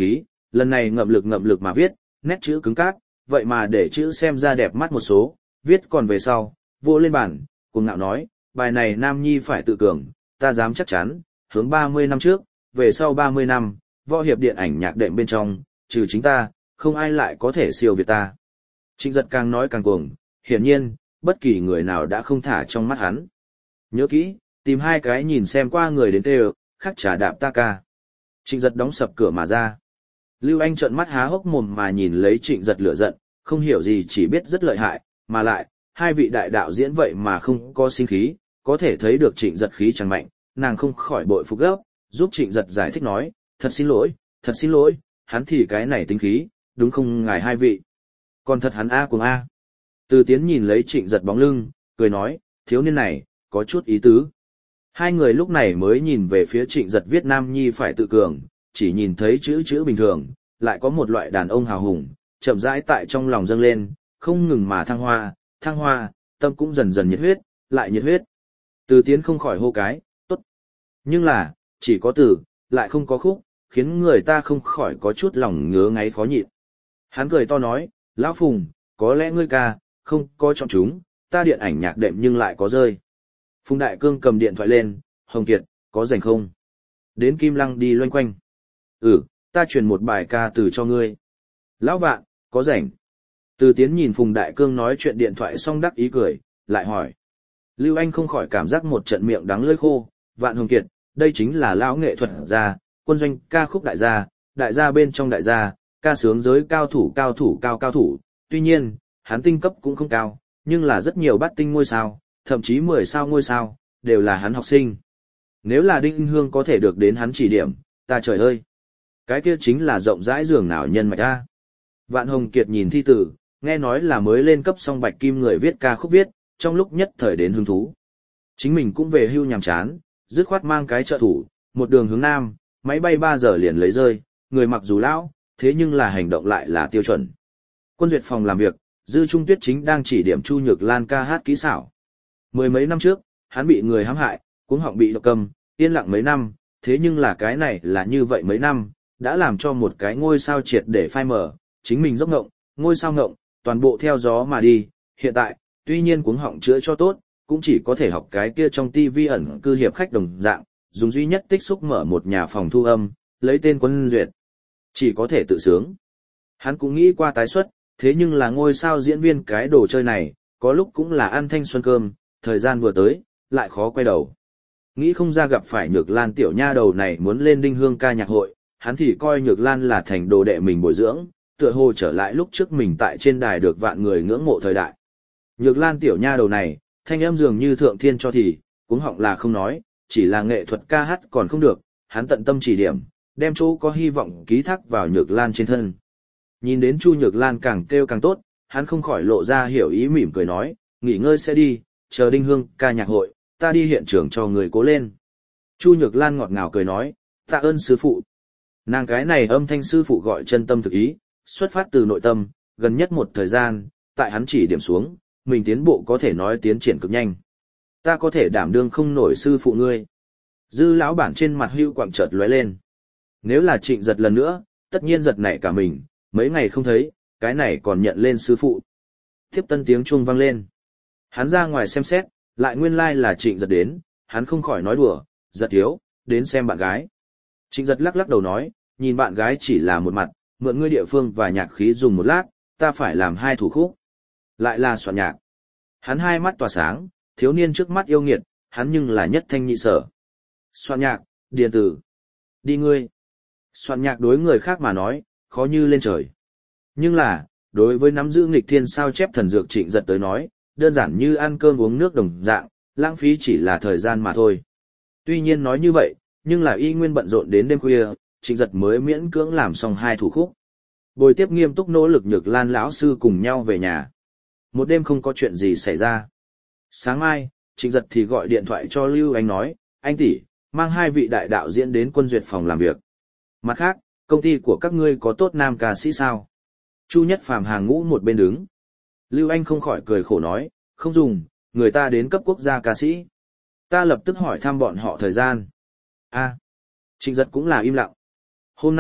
lần này ngậm lực ngậm lực mà viết, nét chữ cứng cáp, vậy mà để chữ xem ra đẹp mắt một số, viết còn về sau, vô lên bàn, cuồng ngạo nói, bài này Nam Nhi phải tự cường, ta dám chắc chắn, hướng ba mươi năm trước, về sau ba mươi năm, võ hiệp điện ảnh nhạc đệm bên trong, trừ chính ta, không ai lại có thể siêu việt ta. Trịnh Giật càng nói càng cuồng, hiển nhiên, bất kỳ người nào đã không thả trong mắt hắn. Nhớ kỹ, tìm hai cái nhìn xem qua người đến tê khắc trả đạp ta ca. Trịnh Giật đóng sập cửa mà ra. Lưu Anh trợn mắt há hốc mồm mà nhìn lấy Trịnh Giật lửa giận, không hiểu gì chỉ biết rất lợi hại, mà lại, hai vị đại đạo diễn vậy mà không có sinh khí, có thể thấy được Trịnh Giật khí chẳng mạnh, nàng không khỏi bội phục gấp, giúp Trịnh Giật giải thích nói, thật xin lỗi, thật xin lỗi, hắn thì cái này tính khí, đúng không ngài hai vị. Còn thật hắn A cùng A. Từ Tiến nhìn lấy Trịnh Giật bóng lưng, cười nói, thiếu niên này, có chút ý tứ. Hai người lúc này mới nhìn về phía Trịnh Giật viết Nam Nhi phải tự cường, chỉ nhìn thấy chữ chữ bình thường, lại có một loại đàn ông hào hùng, chậm rãi tại trong lòng dâng lên, không ngừng mà thăng hoa, thăng hoa, tâm cũng dần dần nhiệt huyết, lại nhiệt huyết. Từ Tiến không khỏi hô cái, tốt. Nhưng là, chỉ có từ, lại không có khúc, khiến người ta không khỏi có chút lòng ngứa ngáy khó nhịn. Hắn cười to nói, Lão Phùng, có lẽ ngươi ca, không có chọn chúng, ta điện ảnh nhạc đệm nhưng lại có rơi. Phùng Đại Cương cầm điện thoại lên, Hồng Kiệt, có rảnh không? Đến Kim Lăng đi loanh quanh. Ừ, ta truyền một bài ca từ cho ngươi. Lão Vạn, có rảnh. Từ Tiến nhìn Phùng Đại Cương nói chuyện điện thoại xong đắc ý cười, lại hỏi. Lưu Anh không khỏi cảm giác một trận miệng đắng lưỡi khô, Vạn Hồng Kiệt, đây chính là lão nghệ thuật gia, quân doanh ca khúc đại gia, đại gia bên trong đại gia, ca sướng giới cao thủ cao thủ cao cao thủ, tuy nhiên, hắn tinh cấp cũng không cao, nhưng là rất nhiều bát tinh ngôi sao, thậm chí mười sao ngôi sao, đều là hắn học sinh. Nếu là Đinh Hương có thể được đến hắn chỉ điểm, ta trời ơi! Cái kia chính là rộng rãi giường nào nhân mạch ta. Vạn Hồng Kiệt nhìn thi tử, nghe nói là mới lên cấp xong Bạch Kim người viết ca khúc viết, trong lúc nhất thời đến hứng thú. Chính mình cũng về hưu nhàm chán, dứt khoát mang cái trợ thủ, một đường hướng nam, máy bay ba giờ liền lấy rơi, người mặc dù lão, thế nhưng là hành động lại là tiêu chuẩn. Quân duyệt phòng làm việc, Dư Trung Tuyết chính đang chỉ điểm Chu Nhược Lan ca hát kỹ xảo. Mười mấy năm trước, hắn bị người hãm hại, cuống họng bị độc cầm, yên lặng mấy năm, thế nhưng là cái này là như vậy mấy năm, đã làm cho một cái ngôi sao triệt để phai mờ, chính mình dốc ngộng, ngôi sao ngộng, toàn bộ theo gió mà đi. Hiện tại, tuy nhiên cuống họng chữa cho tốt, cũng chỉ có thể học cái kia trong tivi ẩn cư hiệp khách đồng dạng, dùng duy nhất tích xúc mở một nhà phòng thu âm, lấy tên Quân Duyệt. Chỉ có thể tự sướng. Hắn cũng nghĩ qua tái xuất, thế nhưng là ngôi sao diễn viên cái đồ chơi này, có lúc cũng là ăn thanh xuân cơm, thời gian vừa tới, lại khó quay đầu. Nghĩ không ra gặp phải Nhược Lan tiểu nha đầu này muốn lên Đinh Hương ca nhạc hội, hắn thì coi Nhược Lan là thành đồ đệ mình bồi dưỡng, tựa hồ trở lại lúc trước mình tại trên đài được vạn người ngưỡng mộ thời đại. Nhược Lan tiểu nha đầu này, thanh âm dường như thượng thiên cho thì, cuống họng là không nói, chỉ là nghệ thuật ca hát còn không được, hắn tận tâm chỉ điểm, đem chỗ có hy vọng ký thác vào Nhược Lan trên thân. Nhìn đến Chu Nhược Lan càng kêu càng tốt, hắn không khỏi lộ ra hiểu ý mỉm cười nói, nghỉ ngơi sẽ đi, chờ Đinh Hương ca nhạc hội, ta đi hiện trường cho người cố lên. Chu Nhược Lan ngọt ngào cười nói, tạ ơn sư phụ. Nàng cái này âm thanh sư phụ gọi chân tâm thực ý, xuất phát từ nội tâm, gần nhất một thời gian, tại hắn chỉ điểm xuống, mình tiến bộ có thể nói tiến triển cực nhanh. Ta có thể đảm đương không nổi sư phụ ngươi. Dư lão bản trên mặt hưu quạng chợt lóe lên. Nếu là Trịnh Giật lần nữa, tất nhiên giật nảy cả mình, mấy ngày không thấy, cái này còn nhận lên sư phụ. Tiếp tân tiếng chuông vang lên. Hắn ra ngoài xem xét, lại nguyên lai like là Trịnh Giật đến, hắn không khỏi nói đùa, Giật thiếu, đến xem bạn gái. Trịnh Giật lắc lắc đầu nói, nhìn bạn gái chỉ là một mặt, mượn ngươi địa phương và nhạc khí dùng một lát, ta phải làm hai thủ khúc. Lại là soạn nhạc. Hắn hai mắt tỏa sáng, thiếu niên trước mắt yêu nghiệt, hắn nhưng là nhất thanh nhị sở. Soạn nhạc, điện tử. Đi ngươi. Soạn nhạc đối người khác mà nói, khó như lên trời. Nhưng là, đối với nắm giữ nghịch thiên sao chép thần dược Trịnh Giật tới nói, đơn giản như ăn cơm uống nước đồng dạng, lãng phí chỉ là thời gian mà thôi. Tuy nhiên nói như vậy, nhưng là y nguyên bận rộn đến đêm khuya, Trịnh Giật mới miễn cưỡng làm xong hai thủ khúc. Bồi tiếp nghiêm túc nỗ lực Nhược Lan lão sư cùng nhau về nhà. Một đêm không có chuyện gì xảy ra. Sáng mai, Trịnh Giật thì gọi điện thoại cho Lưu Anh nói, anh tỷ, mang hai vị đại đạo diễn đến Quân Duyệt phòng làm việc. Mặt khác, công ty của các ngươi có tốt nam ca sĩ sao? Chu Nhất Phàm hàng ngũ một bên đứng. Lưu Anh không khỏi cười khổ nói, không dùng, người ta đến cấp quốc gia ca sĩ. Ta lập tức hỏi thăm bọn họ thời gian. A, Trịnh Giật cũng là im lặng. Hôm nay,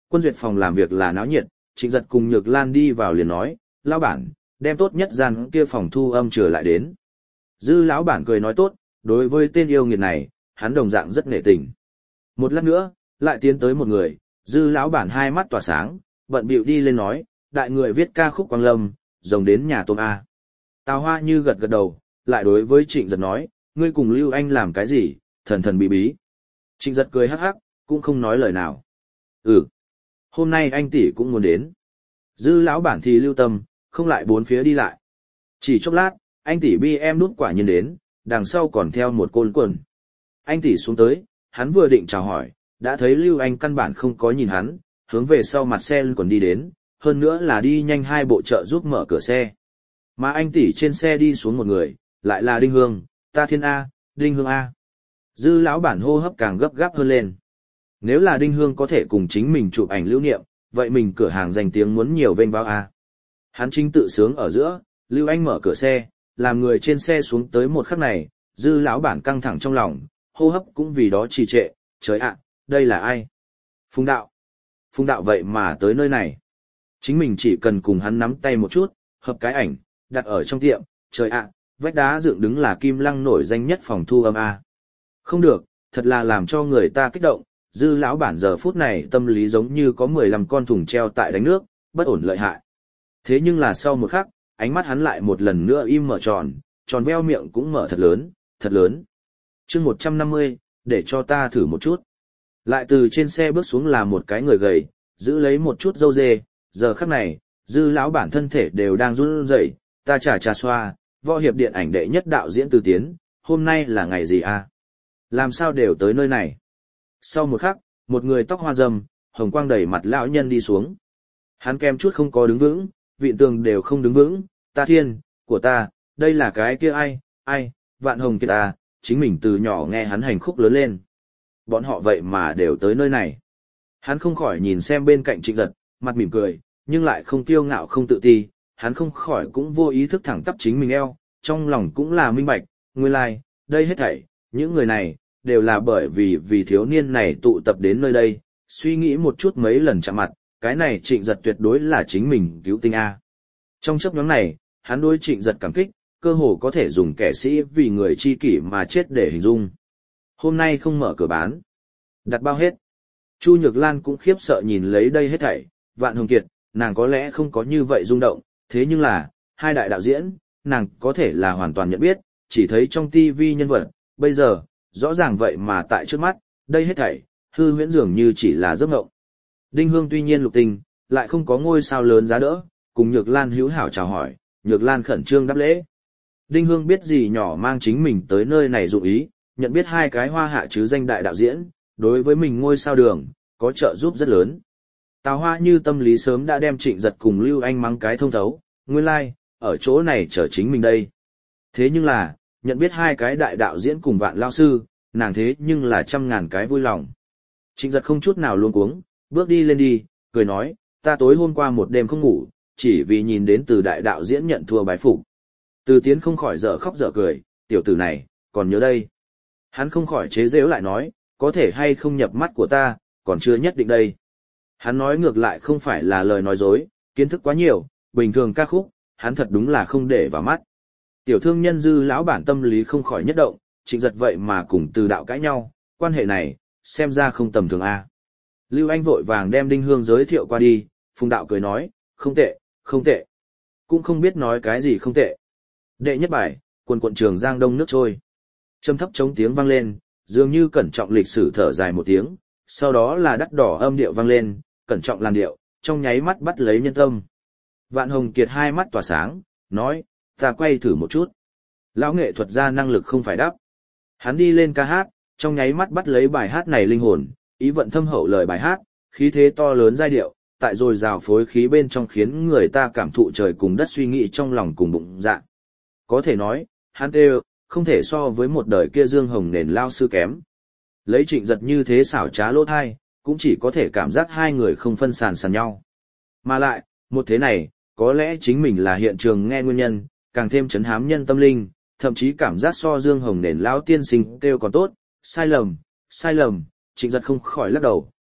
Quân duyệt phòng làm việc là náo nhiệt, Trịnh Giật cùng Nhược Lan đi vào liền nói, lão bản, đem tốt nhất gian kia phòng thu âm trở lại đến. Dư lão bản cười nói tốt, đối với tên yêu nghiệt này, hắn đồng dạng rất nể tình. Một lát nữa, lại tiến tới một người, dư lão bản hai mắt tỏa sáng, bận bịu đi lên nói, đại người viết ca khúc Quang Lâm, rồng đến nhà tôm A. Tào Hoa Như gật gật đầu, lại đối với Trịnh Giật nói, ngươi cùng Lưu Anh làm cái gì, thần thần bí bí. Trịnh Giật cười hắc hắc, cũng không nói lời nào. Ừ, hôm nay anh tỷ cũng muốn đến. Dư lão bản thì lưu tâm, không lại bốn phía đi lại. Chỉ chốc lát, anh tỷ bi em nút quả nhiên đến, đằng sau còn theo một côn quần. Anh tỷ xuống tới, hắn vừa định chào hỏi, đã thấy Lưu Anh căn bản không có nhìn hắn, hướng về sau mặt xe còn đi đến, hơn nữa là đi nhanh hai bộ trợ giúp mở cửa xe. Mà anh tỷ trên xe đi xuống một người, lại là Đinh Hương, ta thiên A, Đinh Hương A. Dư lão bản hô hấp càng gấp gáp hơn lên. Nếu là Đinh Hương có thể cùng chính mình chụp ảnh lưu niệm, vậy mình cửa hàng danh tiếng muốn nhiều vênh báo A. Hắn chính tự sướng ở giữa, Lưu Anh mở cửa xe, làm người trên xe xuống tới một khắc này, dư lão bản căng thẳng trong lòng, hô hấp cũng vì đó trì trệ, trời ạ, đây là ai? Phùng đạo. Phùng đạo vậy mà tới nơi này. Chính mình chỉ cần cùng hắn nắm tay một chút, hợp cái ảnh, đặt ở trong tiệm, trời ạ, vách đá dựng đứng là Kim Lăng nổi danh nhất phòng thu âm A. Không được, thật là làm cho người ta kích động, dư lão bản giờ phút này tâm lý giống như có mười lăm con thùng treo tại đánh nước, bất ổn lợi hại. Thế nhưng là sau một khắc, ánh mắt hắn lại một lần nữa im mở tròn, tròn veo miệng cũng mở thật lớn, thật lớn. chương một trăm năm mươi, để cho ta thử một chút. Lại từ trên xe bước xuống là một cái người gầy, giữ lấy một chút râu dê, giờ khắc này, dư lão bản thân thể đều đang run rẩy, ta chả trà xoa, võ hiệp điện ảnh đệ nhất đạo diễn Từ Tiến, hôm nay là ngày gì à? Làm sao đều tới nơi này? Sau một khắc, một người tóc hoa râm, hồng quang đầy mặt lão nhân đi xuống. Hắn kem chút không có đứng vững, vịn tường đều không đứng vững, ta thiên, của ta, đây là cái kia ai, ai, Vạn Hồng kia ta, chính mình từ nhỏ nghe hắn hành khúc lớn lên. Bọn họ vậy mà đều tới nơi này. Hắn không khỏi nhìn xem bên cạnh Trịnh Giật, mặt mỉm cười, nhưng lại không kiêu ngạo không tự ti, hắn không khỏi cũng vô ý thức thẳng tắp chính mình eo, trong lòng cũng là minh bạch, nguyên lai, like, đây hết thảy, những người này, đều là bởi vì vì thiếu niên này tụ tập đến nơi đây, suy nghĩ một chút mấy lần chạm mặt, cái này Trịnh Giật tuyệt đối là chính mình cứu tinh A. Trong chấp nhóm này, hắn đối Trịnh Giật cảm kích, cơ hồ có thể dùng kẻ sĩ vì người chi kỷ mà chết để hình dung. Hôm nay không mở cửa bán. Đặt bao hết. Chu Nhược Lan cũng khiếp sợ nhìn lấy đây hết thảy, Vạn Hồng Kiệt, nàng có lẽ không có như vậy rung động, thế nhưng là, hai đại đạo diễn, nàng có thể là hoàn toàn nhận biết, chỉ thấy trong tivi nhân vật, bây giờ, rõ ràng vậy mà tại trước mắt, đây hết thảy, hư huyễn dường như chỉ là giấc mộng. Đinh Hương tuy nhiên lục tình, lại không có ngôi sao lớn giá đỡ, cùng Nhược Lan hữu hảo chào hỏi, Nhược Lan khẩn trương đáp lễ. Đinh Hương biết gì nhỏ mang chính mình tới nơi này dụng ý, nhận biết hai cái hoa hạ chứ danh đại đạo diễn, đối với mình ngôi sao đường, có trợ giúp rất lớn. Tào Hoa Như tâm lý sớm đã đem Trịnh Giật cùng Lưu Anh mắng cái thông thấu, nguyên lai, like, ở chỗ này chờ chính mình đây. Thế nhưng là, nhận biết hai cái đại đạo diễn cùng Vạn lao sư, nàng thế nhưng là trăm ngàn cái vui lòng. Trịnh Giật không chút nào luống cuống, bước đi lên đi, cười nói, ta tối hôm qua một đêm không ngủ, chỉ vì nhìn đến từ đại đạo diễn nhận thua bái phục. Từ Tiến không khỏi dở khóc dở cười, tiểu tử này, còn nhớ đây. Hắn không khỏi chế giễu lại nói, có thể hay không nhập mắt của ta, còn chưa nhất định đây. Hắn nói ngược lại không phải là lời nói dối, kiến thức quá nhiều, bình thường ca khúc, hắn thật đúng là không để vào mắt. Tiểu thương nhân dư lão bản tâm lý không khỏi nhất động, Trịnh Giật vậy mà cùng từ đạo cãi nhau, quan hệ này, xem ra không tầm thường a. Lưu Anh vội vàng đem Đinh Hương giới thiệu qua đi, Phùng đạo cười nói, không tệ, không tệ. Cũng không biết nói cái gì không tệ. Đệ nhất bài, quần quận Trường Giang Đông nước trôi. Trầm thấp chống tiếng vang lên, dường như cẩn trọng lịch sử thở dài một tiếng, sau đó là đắt đỏ âm điệu vang lên, cẩn trọng làn điệu, trong nháy mắt bắt lấy nhân tâm. Vạn Hồng Kiệt hai mắt tỏa sáng, nói, ta quay thử một chút. Lão nghệ thuật gia năng lực không phải đắp. Hắn đi lên ca hát, trong nháy mắt bắt lấy bài hát này linh hồn, ý vận thâm hậu lời bài hát, khí thế to lớn giai điệu, tại rồi rào phối khí bên trong khiến người ta cảm thụ trời cùng đất suy nghĩ trong lòng cùng bụng dạ. Có thể nói, hắn đều không thể so với một đời kia Dương Hồng nền lao sư kém. Lấy Trịnh Giật như thế xảo trá lỗ thai, cũng chỉ có thể cảm giác hai người không phân sàn sàn nhau. Mà lại, một thế này, có lẽ chính mình là hiện trường nghe nguyên nhân, càng thêm chấn hám nhân tâm linh, thậm chí cảm giác so Dương Hồng nền lão tiên sinh kêu còn tốt, sai lầm, sai lầm, Trịnh Giật không khỏi lắc đầu,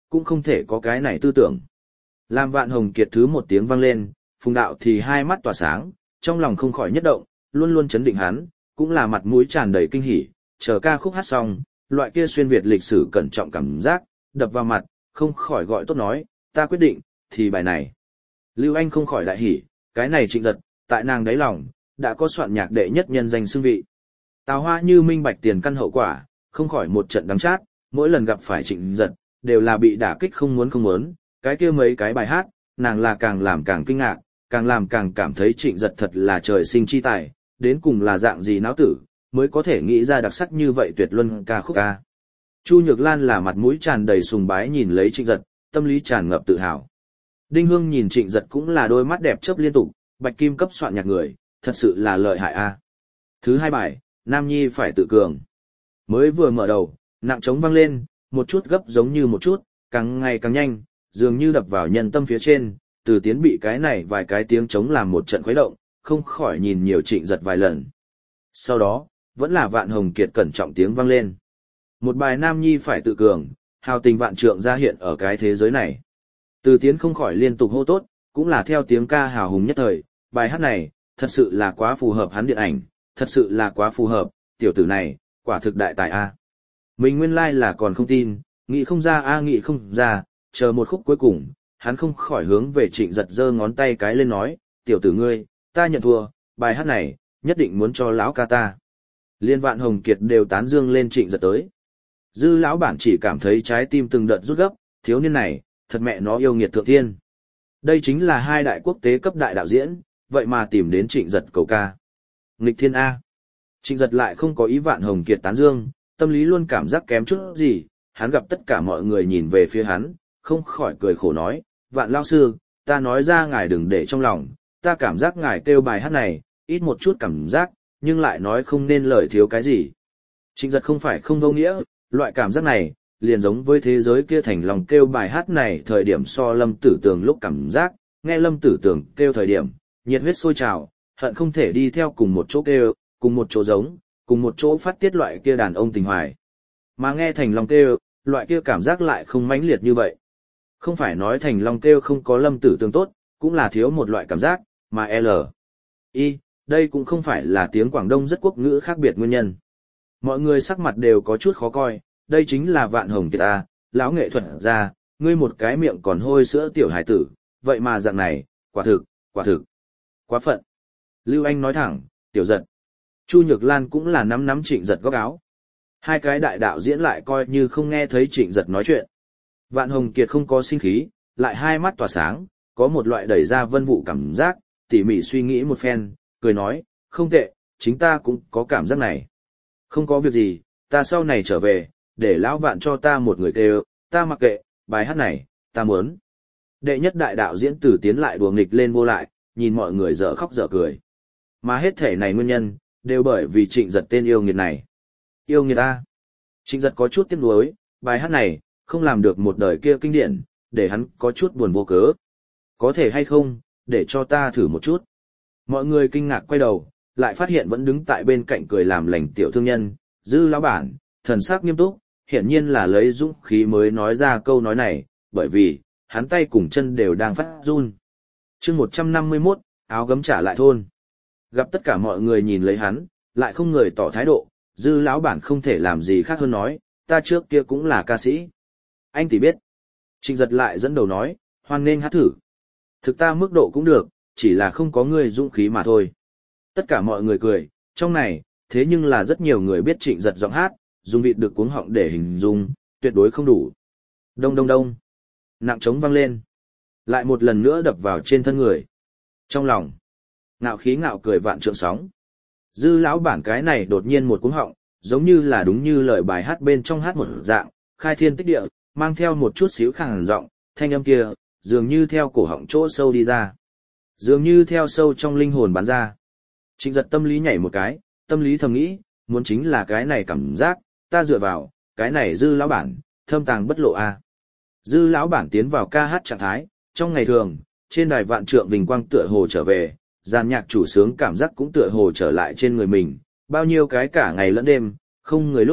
cũng không thể có cái này tư tưởng. Làm Vạn Hồng Kiệt thứ một tiếng vang lên, Phùng Đạo thì hai mắt tỏa sáng, trong lòng không khỏi nhất động, luôn luôn chấn định hắn, cũng là mặt mũi tràn đầy kinh hỉ, chờ ca khúc hát xong, loại kia xuyên việt lịch sử cẩn trọng cảm giác, đập vào mặt, không khỏi gọi tốt nói, ta quyết định, thì bài này. Lưu Anh không khỏi đại hỉ, cái này Trịnh Giật, tại nàng đáy lòng, đã có soạn nhạc đệ nhất nhân danh xưng vị. Tào Hoa như minh bạch tiền căn hậu quả, không khỏi một trận đắng chát, mỗi lần gặp phải Trịnh Giật, đều là bị đả kích không muốn không muốn, cái kia mấy cái bài hát, nàng là càng làm càng kinh ngạc, càng làm càng cảm thấy Trịnh Giật thật là trời sinh chi tài, đến cùng là dạng gì náo tử, mới có thể nghĩ ra đặc sắc như vậy tuyệt luân ca khúc ca. Chu Nhược Lan là mặt mũi tràn đầy sùng bái nhìn lấy Trịnh Giật, tâm lý tràn ngập tự hào. Đinh Hương nhìn Trịnh Giật cũng là đôi mắt đẹp chớp liên tục, Bạch Kim cấp soạn nhạc người, thật sự là lợi hại a. Thứ hai bài, Nam Nhi phải tự cường. Mới vừa mở đầu, nặng trống vang lên, một chút gấp giống như một chút, càng ngày càng nhanh, dường như đập vào nhân tâm phía trên, Từ Tiến bị cái này vài cái tiếng trống làm một trận khuấy động, không khỏi nhìn nhiều Trịnh Giật vài lần. Sau đó, vẫn là Vạn Hồng Kiệt cẩn trọng tiếng vang lên. Một bài Nam Nhi phải tự cường, hào tình vạn trượng ra hiện ở cái thế giới này. Từ Tiến không khỏi liên tục hô tốt, cũng là theo tiếng ca hào hùng nhất thời, bài hát này, thật sự là quá phù hợp hắn điện ảnh, thật sự là quá phù hợp, tiểu tử này, quả thực đại tài a. Mình nguyên lai like là còn không tin, nghĩ không ra a nghĩ không ra, chờ một khúc cuối cùng, hắn không khỏi hướng về Trịnh Giật giơ ngón tay cái lên nói, tiểu tử ngươi, ta nhận thua, bài hát này, nhất định muốn cho lão ca ta. Liên Vạn Hồng Kiệt đều tán dương lên Trịnh Giật tới. Dư lão bản chỉ cảm thấy trái tim từng đợt rút gấp, thiếu niên này, thật mẹ nó yêu nghiệt thượng thiên. Đây chính là hai đại quốc tế cấp đại đạo diễn, vậy mà tìm đến Trịnh Giật cầu ca. Nghịch thiên A. Trịnh Giật lại không có ý Vạn Hồng Kiệt tán dương, tâm lý luôn cảm giác kém chút gì, hắn gặp tất cả mọi người nhìn về phía hắn, không khỏi cười khổ nói, Vạn lao sư, ta nói ra ngài đừng để trong lòng, ta cảm giác ngài kêu bài hát này, ít một chút cảm giác, nhưng lại nói không nên lời thiếu cái gì. Trịnh Giật không phải không vô nghĩa, loại cảm giác này, liền giống với thế giới kia thành lòng kêu bài hát này thời điểm so Lâm Tử Tường lúc cảm giác, nghe Lâm Tử Tường kêu thời điểm, nhiệt huyết sôi trào, hận không thể đi theo cùng một chỗ kêu, cùng một chỗ giống, cùng một chỗ phát tiết loại kia đàn ông tình hoài. Mà nghe Thành Long kêu, loại kia cảm giác lại không mãnh liệt như vậy. Không phải nói Thành Long kêu không có Lâm Tử Tường tốt, cũng là thiếu một loại cảm giác, mà L. Y, đây cũng không phải là tiếng Quảng Đông rất quốc ngữ khác biệt nguyên nhân. Mọi người sắc mặt đều có chút khó coi, đây chính là Vạn Hồng Kiệt ta, lão nghệ thuật ra, ngươi một cái miệng còn hôi sữa tiểu hải tử, vậy mà dạng này, quả thực, quả thực, quá phận. Lưu Anh nói thẳng, tiểu Giật. Chu Nhược Lan cũng là nắm nắm Trịnh Giật góc áo. Hai cái đại đạo diễn lại coi như không nghe thấy Trịnh Giật nói chuyện. Vạn Hồng Kiệt không có sinh khí, lại hai mắt tỏa sáng, có một loại đẩy ra vân vụ cảm giác, tỉ mỉ suy nghĩ một phen, cười nói, không tệ, chính ta cũng có cảm giác này. Không có việc gì, ta sau này trở về, để lão Vạn cho ta một người kêu, ta mặc kệ, bài hát này, ta muốn. Đệ nhất đại đạo diễn Tử Tiến lại đùa nghịch lên vô lại, nhìn mọi người dở khóc dở cười. Mà hết thể này nguyên nhân, đều bởi vì Trịnh Giật tên yêu nghiệt này. Yêu nghiệt ta. Trịnh Giật có chút tiếc nuối, bài hát này, không làm được một đời kia kinh điển, để hắn có chút buồn vô cớ. Có thể hay không, để cho ta thử một chút. Mọi người kinh ngạc quay đầu, lại phát hiện vẫn đứng tại bên cạnh cười làm lành tiểu thương nhân, Dư lão bản, thần sắc nghiêm túc, hiển nhiên là lấy dũng khí mới nói ra câu nói này, bởi vì, hắn tay cùng chân đều đang phát run. chương một trăm năm mươi mốt, áo gấm trả lại thôn. Gặp tất cả mọi người nhìn lấy hắn, lại không người tỏ thái độ, Dư lão bản không thể làm gì khác hơn nói, ta trước kia cũng là ca sĩ. Anh thì biết. Trịnh Giật lại dẫn đầu nói, hoan nên hát thử. Thực ta mức độ cũng được, chỉ là không có người dũng khí mà thôi. Tất cả mọi người cười, trong này, thế nhưng là rất nhiều người biết Trịnh Giật giọng hát, dùng vịt được cuống họng để hình dung, tuyệt đối không đủ. Đông đông đông. Nặng trống vang lên. Lại một lần nữa đập vào trên thân người. Trong lòng, ngạo khí ngạo cười vạn trượng sóng. Dư lão bản cái này đột nhiên một cuống họng, giống như là đúng như lời bài hát bên trong hát một dạng, khai thiên tích địa, mang theo một chút xíu khàn giọng, thanh âm kia, dường như theo cổ họng chỗ sâu đi ra. Dường như theo sâu trong linh hồn bắn ra. Trịnh Giật tâm lý nhảy một cái, tâm lý thầm nghĩ, muốn chính là cái này cảm giác, ta dựa vào, cái này Dư lão bản, thâm tàng bất lộ a. Dư lão bản tiến vào ca hát trạng thái, trong ngày thường, trên đài vạn trượng vinh quang tựa hồ trở về, dàn nhạc chủ sướng cảm giác cũng tựa hồ trở lại trên người mình, bao nhiêu cái cả ngày lẫn đêm, không người lúc,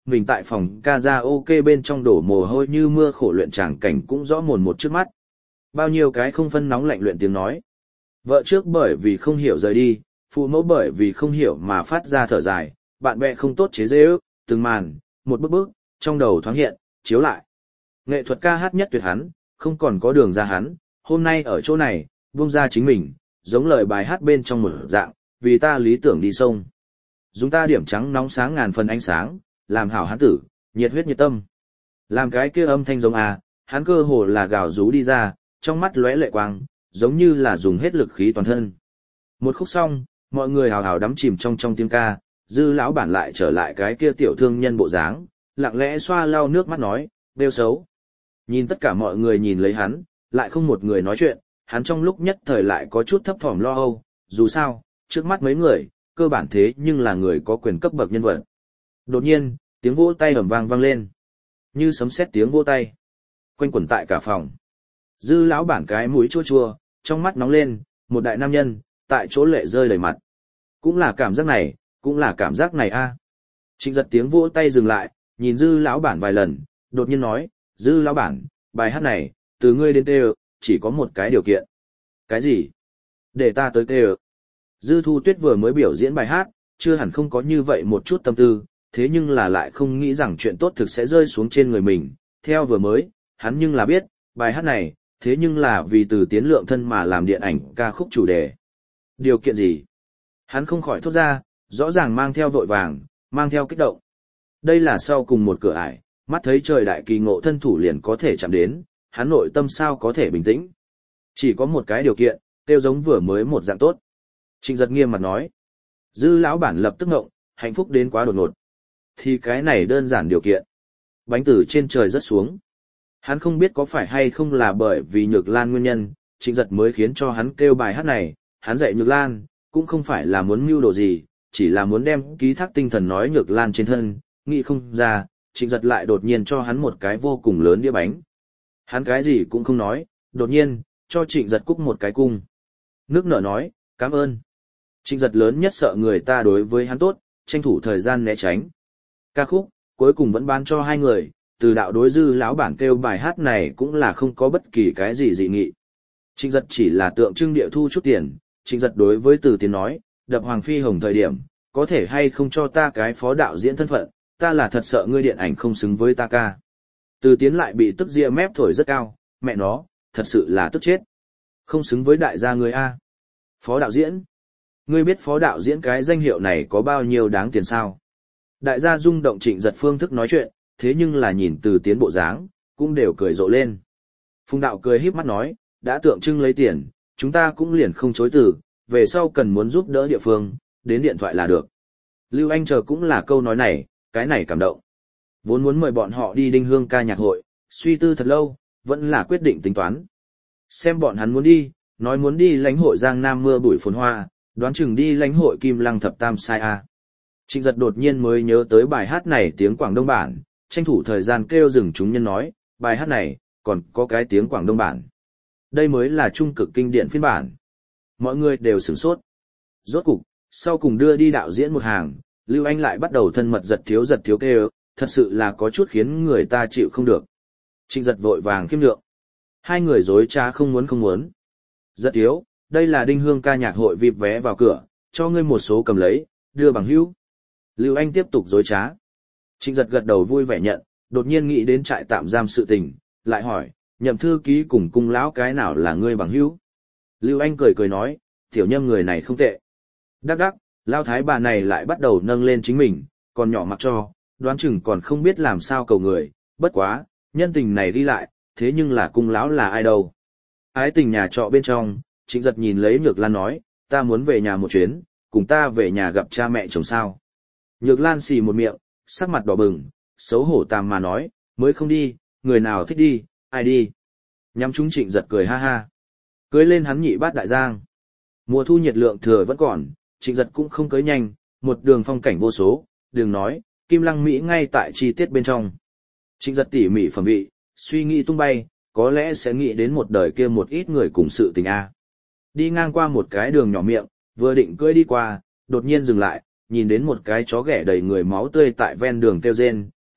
mình tại phòng karaoke bên trong đổ mồ hôi như mưa khổ luyện tràng cảnh cũng rõ mồn một trước mắt. Bao nhiêu cái không phân nóng lạnh luyện tiếng nói. Vợ trước bởi vì không hiểu rời đi, phụ mẫu bởi vì không hiểu mà phát ra thở dài, bạn bè không tốt chế dễ ước, từng màn, một bước bước, trong đầu thoáng hiện, chiếu lại. Nghệ thuật ca hát nhất tuyệt hắn, không còn có đường ra hắn, hôm nay ở chỗ này, buông ra chính mình, giống lời bài hát bên trong một dạng, vì ta lý tưởng đi sông. Dùng ta điểm trắng nóng sáng ngàn phần ánh sáng, làm hảo hán tử, nhiệt huyết nhiệt tâm. Làm cái kia âm thanh giống à, hắn cơ hồ là gào rú đi ra, trong mắt lóe lệ quang, giống như là dùng hết lực khí toàn thân. Một khúc xong, mọi người hào hào đắm chìm trong trong tiếng ca, Dư lão bản lại trở lại cái kia tiểu thương nhân bộ dáng, lặng lẽ xoa lau nước mắt nói, bêu xấu. Nhìn tất cả mọi người nhìn lấy hắn, lại không một người nói chuyện, hắn trong lúc nhất thời lại có chút thấp thỏm lo âu, dù sao, trước mắt mấy người, cơ bản thế nhưng là người có quyền cấp bậc nhân vật. Đột nhiên, tiếng vỗ tay ầm vang vang lên, như sấm sét tiếng vỗ tay, quanh quẩn tại cả phòng. Dư lão bản cái mũi chua chua, trong mắt nóng lên, một đại nam nhân, tại chỗ lệ rơi đầy mặt. Cũng là cảm giác này, cũng là cảm giác này a. Trịnh Giật tiếng vỗ tay dừng lại, nhìn Dư lão bản vài lần, đột nhiên nói, Dư lão bản, bài hát này, từ ngươi đến tê chỉ có một cái điều kiện. Cái gì? Để ta tới tê Dư Thu Tuyết vừa mới biểu diễn bài hát, chưa hẳn không có như vậy một chút tâm tư, thế nhưng là lại không nghĩ rằng chuyện tốt thực sẽ rơi xuống trên người mình. Theo vừa mới, hắn nhưng là biết, bài hát này, thế nhưng là vì Từ Tiến lượng thân mà làm điện ảnh ca khúc chủ đề. Điều kiện gì? Hắn không khỏi thốt ra, rõ ràng mang theo vội vàng, mang theo kích động. Đây là sau cùng một cửa ải, mắt thấy trời đại kỳ ngộ thân thủ liền có thể chạm đến, hắn nội tâm sao có thể bình tĩnh. Chỉ có một cái điều kiện, tiêu giống vừa mới một dạng tốt. Trịnh Giật nghiêm mặt nói. Dư lão bản lập tức ngộng, hạnh phúc đến quá đột ngột. Thì cái này đơn giản điều kiện. Bánh từ trên trời rớt xuống. Hắn không biết có phải hay không là bởi vì Nhược Lan nguyên nhân, Trịnh Giật mới khiến cho hắn kêu bài hát này, hắn dạy Nhược Lan, cũng không phải là muốn mưu đồ gì, chỉ là muốn đem ký thác tinh thần nói Nhược Lan trên thân, nghĩ không ra, Trịnh Giật lại đột nhiên cho hắn một cái vô cùng lớn đĩa bánh. Hắn cái gì cũng không nói, đột nhiên, cho Trịnh Giật cúc một cái cung. Nước nở nói, cảm ơn. Trịnh Giật lớn nhất sợ người ta đối với hắn tốt, tranh thủ thời gian né tránh. Ca khúc, cuối cùng vẫn bán cho hai người, từ đạo đối Dư lão bản kêu bài hát này cũng là không có bất kỳ cái gì dị nghị. Trịnh Giật chỉ là tượng trưng địa thu chút tiền, Trịnh Giật đối với Từ Tiến nói, đập Hoàng Phi Hồng thời điểm, có thể hay không cho ta cái phó đạo diễn thân phận, ta là thật sợ ngươi điện ảnh không xứng với ta ca. Từ Tiến lại bị tức ria mép thổi rất cao, mẹ nó, thật sự là tức chết. Không xứng với đại gia ngươi a. Phó đạo diễn? Ngươi biết phó đạo diễn cái danh hiệu này có bao nhiêu đáng tiền sao? Đại gia rung động Trịnh Giật phương thức nói chuyện, thế nhưng là nhìn Từ Tiến bộ dáng, cũng đều cười rộ lên. Phùng đạo cười híp mắt nói, đã tượng trưng lấy tiền, chúng ta cũng liền không chối từ, về sau cần muốn giúp đỡ địa phương, đến điện thoại là được. Lưu Anh chờ cũng là câu nói này, cái này cảm động. Vốn muốn mời bọn họ đi Đinh Hương ca nhạc hội, suy tư thật lâu, vẫn là quyết định tính toán. Xem bọn hắn muốn đi, nói muốn đi lãnh hội Giang Nam mưa bụi phồn hoa, đoán chừng đi lãnh hội Kim Lăng thập tam sai a. Trịnh Giật đột nhiên mới nhớ tới bài hát này tiếng Quảng Đông bản, tranh thủ thời gian kêu dừng chúng nhân nói, bài hát này, còn có cái tiếng Quảng Đông bản. Đây mới là trung cực kinh điển phiên bản. Mọi người đều sửng sốt. Rốt cục, sau cùng đưa đi đạo diễn một hàng, Lưu Anh lại bắt đầu thân mật giật thiếu giật thiếu kêu, thật sự là có chút khiến người ta chịu không được. Trịnh Giật vội vàng khiêm lượng. Hai người dối trá không muốn không muốn. Giật thiếu, đây là Đinh Hương ca nhạc hội vip vé vào cửa, cho ngươi một số cầm lấy, đưa bằng hữu. Lưu Anh tiếp tục dối trá. Trịnh Giật gật đầu vui vẻ nhận, đột nhiên nghĩ đến trại tạm giam sự tình, lại hỏi, Nhậm thư ký cùng cung lão cái nào là ngươi bằng hữu? Lưu Anh cười cười nói, tiểu Nhâm người này không tệ. Đắc đắc, lao thái bà này lại bắt đầu nâng lên chính mình, còn nhỏ mặc cho, đoán chừng còn không biết làm sao cầu người, bất quá, nhân tình này đi lại, thế nhưng là cung lão là ai đâu. Ái tình nhà trọ bên trong, Trịnh Giật nhìn lấy Nhược Lan nói, ta muốn về nhà một chuyến, cùng ta về nhà gặp cha mẹ chồng sao. Nhược Lan xì một miệng, sắc mặt đỏ bừng, xấu hổ tàm mà nói, mới không đi, người nào thích đi, ai đi. Nhắm chúng Trịnh Giật cười ha ha. Cưới lên hắn nhị bát đại giang. Mùa thu nhiệt lượng thừa vẫn còn, Trịnh Giật cũng không cưới nhanh, một đường phong cảnh vô số, đường nói, Kim Lăng Mỹ ngay tại chi tiết bên trong. Trịnh Giật tỉ mỉ phẩm vị, suy nghĩ tung bay, có lẽ sẽ nghĩ đến một đời kia một ít người cùng sự tình a. Đi ngang qua một cái đường nhỏ miệng, vừa định cưỡi đi qua, đột nhiên dừng lại, nhìn đến một cái chó ghẻ đầy người máu tươi tại ven đường kêu rên,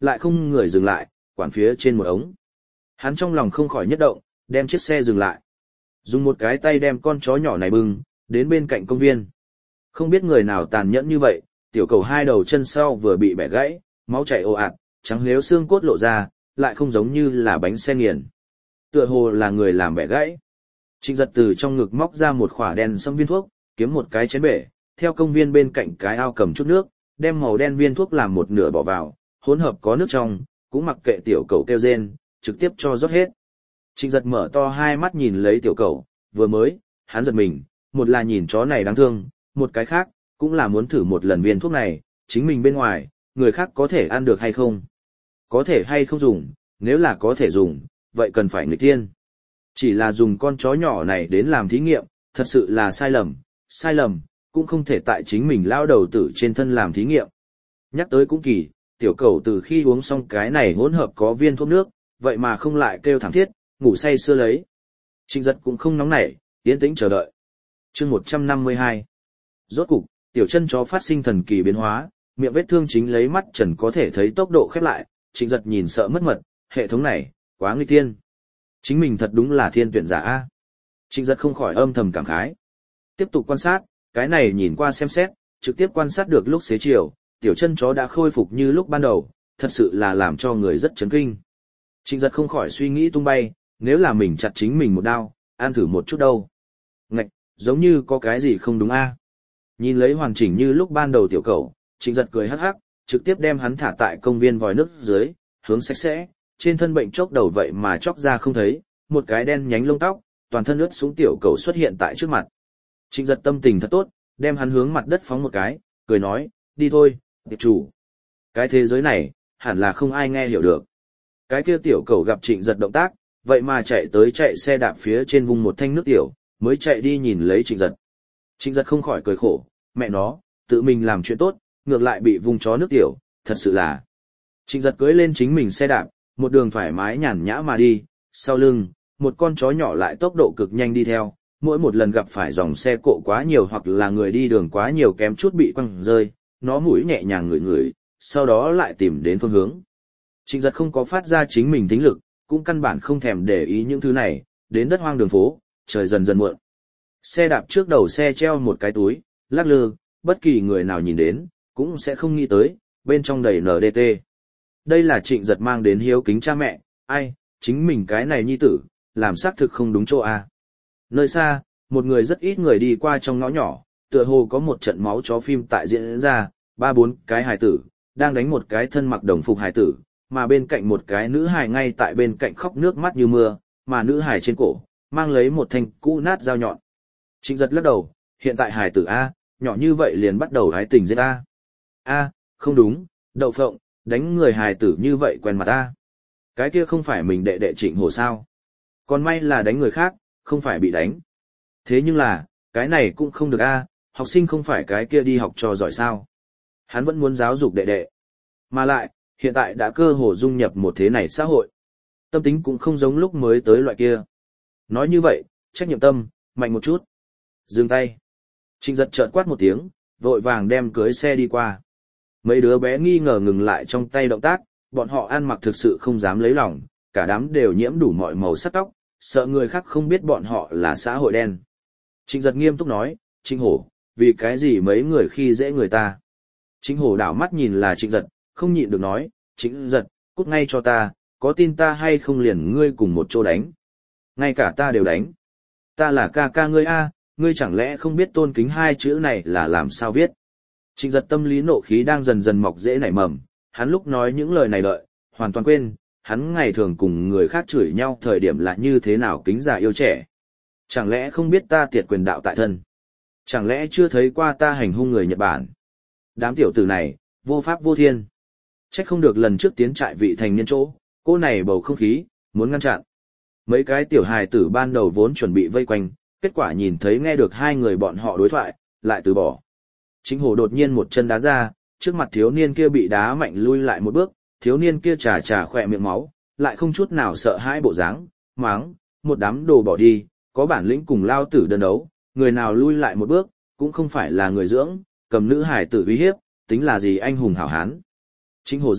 lại không người dừng lại, quản phía trên một ống. Hắn trong lòng không khỏi nhất động, đem chiếc xe dừng lại. Dùng một cái tay đem con chó nhỏ này bưng, đến bên cạnh công viên. Không biết người nào tàn nhẫn như vậy, tiểu cầu hai đầu chân sau vừa bị bẻ gãy, máu chảy ồ ạt, trắng lếu xương cốt lộ ra, lại không giống như là bánh xe nghiền. Tựa hồ là người làm bẻ gãy. Trịnh Giật từ trong ngực móc ra một khỏa đen sâm viên thuốc, kiếm một cái chén bể, theo công viên bên cạnh cái ao cầm chút nước, đem màu đen viên thuốc làm một nửa bỏ vào, hỗn hợp có nước trong, cũng mặc kệ tiểu cầu kêu rên, trực tiếp cho rót hết. Trịnh Giật mở to hai mắt nhìn lấy tiểu cầu, vừa mới, hắn giật mình, một là nhìn chó này đáng thương, một cái khác, cũng là muốn thử một lần viên thuốc này, chính mình bên ngoài, người khác có thể ăn được hay không. Có thể hay không dùng, nếu là có thể dùng, vậy cần phải nghịch tiên. Chỉ là dùng con chó nhỏ này đến làm thí nghiệm, thật sự là sai lầm, sai lầm, cũng không thể tại chính mình lao đầu tử trên thân làm thí nghiệm. Nhắc tới cũng kỳ, tiểu cầu từ khi uống xong cái này hỗn hợp có viên thuốc nước, vậy mà không lại kêu thảm thiết, ngủ say sưa lấy. Trịnh Giật cũng không nóng nảy, yên tĩnh chờ đợi. Chương một trăm năm mươi hai. Rốt cục, tiểu chân chó phát sinh thần kỳ biến hóa, miệng vết thương chính lấy mắt trần có thể thấy tốc độ khép lại, Trịnh Giật nhìn sợ mất mật, hệ thống này, quá nguy tiên. Chính mình thật đúng là thiên tuyển giả a. Trịnh Giật không khỏi âm thầm cảm khái. Tiếp tục quan sát, cái này nhìn qua xem xét, trực tiếp quan sát được lúc xế chiều, tiểu chân chó đã khôi phục như lúc ban đầu, thật sự là làm cho người rất chấn kinh. Trịnh Giật không khỏi suy nghĩ tung bay, nếu là mình chặt chính mình một đao, ăn thử một chút đâu. Ngạch, giống như có cái gì không đúng a. Nhìn lấy hoàn chỉnh như lúc ban đầu tiểu cẩu, Trịnh Giật cười hắc hắc, trực tiếp đem hắn thả tại công viên vòi nước dưới, hướng sạch sẽ, trên thân bệnh chốc đầu vậy mà chóc ra không thấy, một cái đen nhánh lông tóc, toàn thân ướt xuống tiểu cẩu xuất hiện tại trước mặt. Trịnh Giật tâm tình thật tốt, đem hắn hướng mặt đất phóng một cái, cười nói, đi thôi, tiệp chủ. Cái thế giới này, hẳn là không ai nghe hiểu được. Cái kia tiểu cẩu gặp Trịnh Giật động tác, vậy mà chạy tới chạy xe đạp phía trên vùng một thanh nước tiểu, mới chạy đi nhìn lấy Trịnh Giật. Trịnh Giật không khỏi cười khổ, mẹ nó, tự mình làm chuyện tốt, ngược lại bị vùng chó nước tiểu, thật sự là. Trịnh Giật cưỡi lên chính mình xe đạp, một đường thoải mái nhàn nhã mà đi, sau lưng, một con chó nhỏ lại tốc độ cực nhanh đi theo, mỗi một lần gặp phải dòng xe cộ quá nhiều hoặc là người đi đường quá nhiều kém chút bị quăng rơi, nó mũi nhẹ nhàng ngửi ngửi, sau đó lại tìm đến phương hướng. Trịnh Giật không có phát ra chính mình tính lực, cũng căn bản không thèm để ý những thứ này, đến đất hoang đường phố, trời dần dần muộn. Xe đạp trước đầu xe treo một cái túi, lắc lư, bất kỳ người nào nhìn đến, cũng sẽ không nghĩ tới, bên trong đầy en đê tê. Đây là Trịnh Giật mang đến hiếu kính cha mẹ, ai, chính mình cái này nhi tử, làm xác thực không đúng chỗ a. Nơi xa, một người rất ít người đi qua trong ngõ nhỏ, tựa hồ có một trận máu chó phim tại diễn ra, ba bốn cái hài tử, đang đánh một cái thân mặc đồng phục hài tử, mà bên cạnh một cái nữ hài ngay tại bên cạnh khóc nước mắt như mưa, mà nữ hài trên cổ, mang lấy một thanh cũ nát dao nhọn. Trịnh Giật lắc đầu, hiện tại hài tử A, nhỏ như vậy liền bắt đầu hái tình giết A. A, không đúng, đậu phộng, đánh người hài tử như vậy quen mặt A. Cái kia không phải mình đệ đệ Trịnh Hồ sao. Còn may là đánh người khác, không phải bị đánh. Thế nhưng là, cái này cũng không được A, học sinh không phải cái kia đi học trò giỏi sao. Hắn vẫn muốn giáo dục đệ đệ. Mà lại, hiện tại đã cơ hồ dung nhập một thế này xã hội. Tâm tính cũng không giống lúc mới tới loại kia. Nói như vậy, trách nhiệm tâm, mạnh một chút. Dừng tay. Trịnh Giật chợt quát một tiếng, vội vàng đem cưới xe đi qua. Mấy đứa bé nghi ngờ ngừng lại trong tay động tác, bọn họ ăn mặc thực sự không dám lấy lòng, cả đám đều nhiễm đủ mọi màu sắc tóc, sợ người khác không biết bọn họ là xã hội đen. Trịnh Giật nghiêm túc nói, Trịnh Hổ, vì cái gì mấy người khi dễ người ta. Trịnh Hổ đảo mắt nhìn là Trịnh Giật, không nhịn được nói, Trịnh Giật, cút ngay cho ta, có tin ta hay không liền ngươi cùng một chỗ đánh. Ngay cả ta đều đánh. Ta là ca ca ngươi a, ngươi chẳng lẽ không biết tôn kính hai chữ này là làm sao viết. Trịnh Giật tâm lý nộ khí đang dần dần mọc rễ nảy mầm, hắn lúc nói những lời này đợi, hoàn toàn quên, hắn ngày thường cùng người khác chửi nhau thời điểm là như thế nào kính già yêu trẻ. Chẳng lẽ không biết ta tiệt quyền đạo tại thân? Chẳng lẽ chưa thấy qua ta hành hung người Nhật Bản? Đám tiểu tử này, vô pháp vô thiên. Trách không được lần trước tiến trại vị thành niên chỗ, cô này bầu không khí, muốn ngăn chặn. Mấy cái tiểu hài tử ban đầu vốn chuẩn bị vây quanh, kết quả nhìn thấy nghe được hai người bọn họ đối thoại, lại từ bỏ. Chính Hồ đột nhiên một chân đá ra, trước mặt thiếu niên kia bị đá mạnh lui lại một bước, thiếu niên kia trà trà khỏe miệng máu, lại không chút nào sợ hãi bộ dáng, máng, một đám đồ bỏ đi, có bản lĩnh cùng lao tử đơn đấu, người nào lui lại một bước, cũng không phải là người dưỡng, cầm nữ hải tử uy hiếp, tính là gì anh hùng hảo hán. Chính Hồ giận,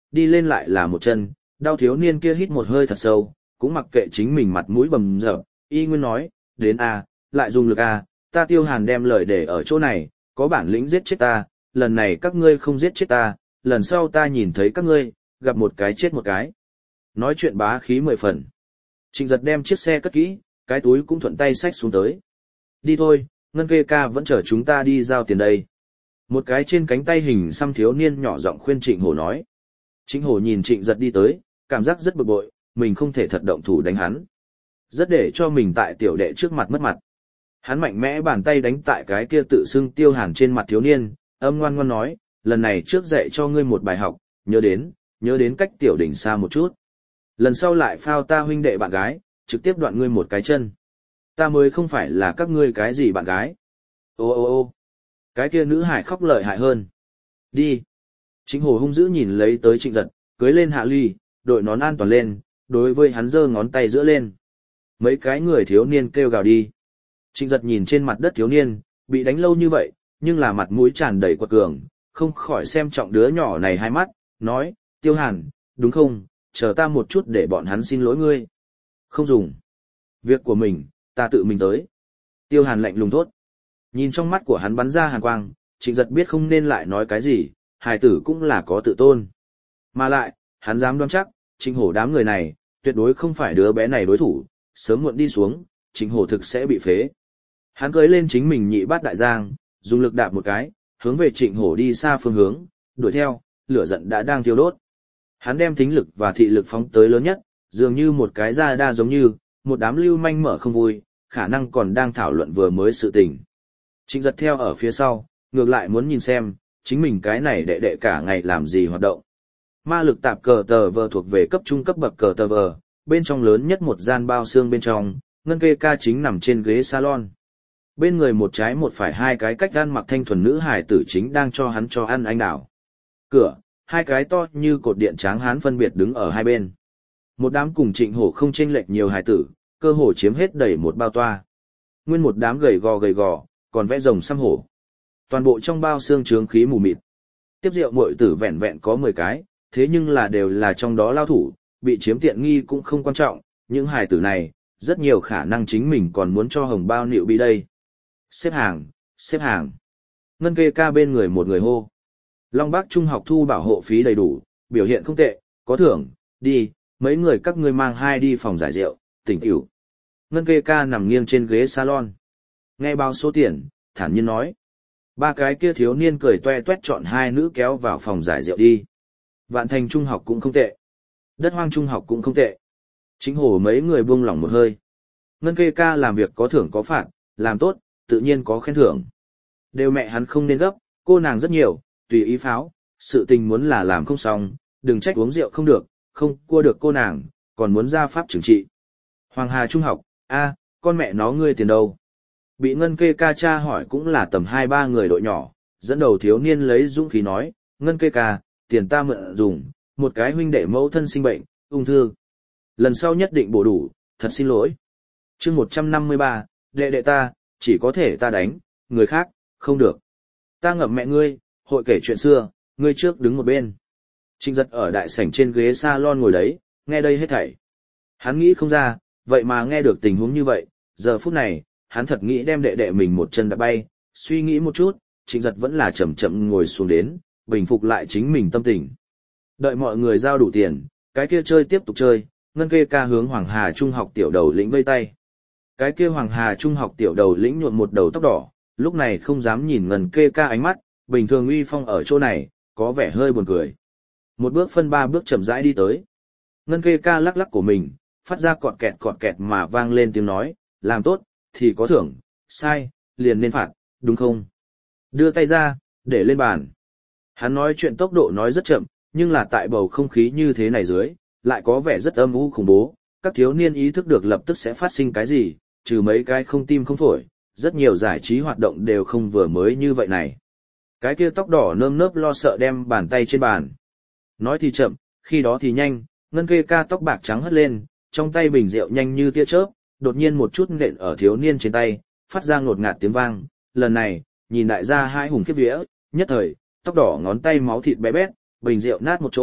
đi lên lại là một chân, đau thiếu niên kia hít một hơi thật sâu, cũng mặc kệ chính mình mặt mũi bầm dập, y nguyên nói, đến a, lại dùng lực a, ta Tiêu Hàn đem lời để ở chỗ này, có bản lĩnh giết chết ta, lần này các ngươi không giết chết ta, lần sau ta nhìn thấy các ngươi, gặp một cái chết một cái. Nói chuyện bá khí mười phần. Trịnh Giật đem chiếc xe cất kỹ, cái túi cũng thuận tay xách xuống tới. Đi thôi, Ngân Kê ca vẫn chờ chúng ta đi giao tiền đây. Một cái trên cánh tay hình xăm thiếu niên nhỏ giọng khuyên Trịnh Hổ nói. Trịnh Hổ nhìn Trịnh Giật đi tới, cảm giác rất bực bội, mình không thể thật động thủ đánh hắn. Rất để cho mình tại tiểu đệ trước mặt mất mặt. Hắn mạnh mẽ bàn tay đánh tại cái kia tự xưng Tiêu Hàn trên mặt thiếu niên, âm ngoan ngoan nói, lần này trước dạy cho ngươi một bài học, nhớ đến, nhớ đến cách tiểu đỉnh xa một chút. Lần sau lại phao ta huynh đệ bạn gái, trực tiếp đoạn ngươi một cái chân. Ta mới không phải là các ngươi cái gì bạn gái. Ô ô ô cái kia nữ hải khóc lợi hại hơn. Đi. Trịnh Hổ hung dữ nhìn lấy tới Trịnh Giật, cưới lên Hạ Ly, đội nón an toàn lên, đối với hắn giơ ngón tay giữa lên. Mấy cái người thiếu niên kêu gào đi. Trịnh Giật nhìn trên mặt đất thiếu niên, bị đánh lâu như vậy, nhưng là mặt mũi tràn đầy quật cường, không khỏi xem trọng đứa nhỏ này hai mắt, nói, Tiêu Hàn, đúng không, chờ ta một chút để bọn hắn xin lỗi ngươi. Không dùng. Việc của mình, ta tự mình tới. Tiêu Hàn lạnh lùng thốt. Nhìn trong mắt của hắn bắn ra hàn quang, Trịnh Giật biết không nên lại nói cái gì, hài tử cũng là có tự tôn. Mà lại, hắn dám đoán chắc, Trịnh Hổ đám người này, tuyệt đối không phải đứa bé này đối thủ, sớm muộn đi xuống, Trịnh Hổ thực sẽ bị phế. Hắn cưới lên chính mình nhị bát đại giang, dùng lực đạp một cái, hướng về Trịnh Hổ đi xa phương hướng, đuổi theo, lửa giận đã đang thiêu đốt. Hắn đem thính lực và thị lực phóng tới lớn nhất, dường như một cái da đa giống như, một đám lưu manh mở không vui, khả năng còn đang thảo luận vừa mới sự tình. Trịnh Giật theo ở phía sau, ngược lại muốn nhìn xem, chính mình cái này đệ đệ cả ngày làm gì hoạt động. Ma lực tạp cờ tờ vờ thuộc về cấp trung cấp bậc cờ tờ vờ, bên trong lớn nhất một gian bao xương bên trong, Ngân Kê ca chính nằm trên ghế salon. Bên người một trái một phải hai cái cách gan mặc thanh thuần nữ hài tử chính đang cho hắn cho ăn anh đào. Cửa, hai cái to như cột điện tráng hán phân biệt đứng ở hai bên. Một đám cùng Trịnh Hổ không chênh lệch nhiều hài tử, cơ hồ chiếm hết đầy một bao toa. Nguyên một đám gầy gò gầy gò, còn vẽ rồng xăm hổ. Toàn bộ trong bao xương trướng khí mù mịt. Tiếp rượu muội tử vẹn vẹn có mười cái, thế nhưng là đều là trong đó lao thủ, bị chiếm tiện nghi cũng không quan trọng, những hài tử này, rất nhiều khả năng chính mình còn muốn cho hồng bao nịu bị đây. Xếp hàng, xếp hàng. Ngân Kê ca bên người một người hô. Long Bắc Trung học thu bảo hộ phí đầy đủ, biểu hiện không tệ, có thưởng, đi, mấy người các ngươi mang hai đi phòng giải rượu, tỉnh tiểu. Ngân Kê ca nằm nghiêng trên ghế salon. Nghe bao số tiền, thản nhiên nói. Ba cái kia thiếu niên cười toe toét chọn hai nữ kéo vào phòng giải rượu đi. Vạn Thành Trung học cũng không tệ. Đất Hoang Trung học cũng không tệ. Chính Hổ mấy người buông lỏng một hơi. Ngân Kê ca làm việc có thưởng có phạt, làm tốt, tự nhiên có khen thưởng. Đều mẹ hắn không nên gấp, cô nàng rất nhiều, tùy ý pháo, sự tình muốn là làm không xong, đừng trách uống rượu không được, không cua được cô nàng, còn muốn ra pháp trừng trị. Hoàng Hà Trung học, a, con mẹ nó ngươi tiền đâu? Bị Ngân Kê ca cha hỏi cũng là tầm hai ba người đội nhỏ, dẫn đầu thiếu niên lấy dũng khí nói, Ngân Kê ca, tiền ta mượn dùng, một cái huynh đệ mẫu thân sinh bệnh, ung thư. Lần sau nhất định bổ đủ, thật xin lỗi. Chương một trăm năm mươi ba, đệ đệ ta, chỉ có thể ta đánh, người khác, không được. Ta ngậm mẹ ngươi, hội kể chuyện xưa, ngươi trước đứng một bên. Trịnh Giật ở đại sảnh trên ghế salon ngồi đấy, nghe đây hết thảy. Hắn nghĩ không ra, vậy mà nghe được tình huống như vậy, giờ phút này, hắn thật nghĩ đem đệ đệ mình một chân đã bay, suy nghĩ một chút, Trịnh Giật vẫn là chậm chậm ngồi xuống đến, bình phục lại chính mình tâm tình. Đợi mọi người giao đủ tiền, cái kia chơi tiếp tục chơi, Ngân Kê ca hướng Hoàng Hà Trung học tiểu đầu lĩnh vây tay. Cái kia Hoàng Hà Trung học tiểu đầu lĩnh nhuộm một đầu tóc đỏ, lúc này không dám nhìn Ngân Kê ca ánh mắt, bình thường uy phong ở chỗ này, có vẻ hơi buồn cười. Một bước phân ba bước chậm rãi đi tới. Ngân Kê ca lắc lắc của mình, phát ra cọt kẹt cọt kẹt mà vang lên tiếng nói, làm tốt, thì có thưởng, sai, liền nên phạt, đúng không? Đưa tay ra, để lên bàn. Hắn nói chuyện tốc độ nói rất chậm, nhưng là tại bầu không khí như thế này dưới, lại có vẻ rất âm u khủng bố. Các thiếu niên ý thức được lập tức sẽ phát sinh cái gì, trừ mấy cái không tim không phổi, rất nhiều giải trí hoạt động đều không vừa mới như vậy này. Cái kia tóc đỏ nơm nớp lo sợ đem bàn tay trên bàn. Nói thì chậm, khi đó thì nhanh, Ngân Kê ca tóc bạc trắng hất lên, trong tay bình rượu nhanh như tia chớp, đột nhiên một chút nện ở thiếu niên trên tay, phát ra ngột ngạt tiếng vang. Lần này, nhìn đại gia hai hùng kiếp vía, nhất thời, tóc đỏ ngón tay máu thịt bé bét, bình rượu nát một chỗ,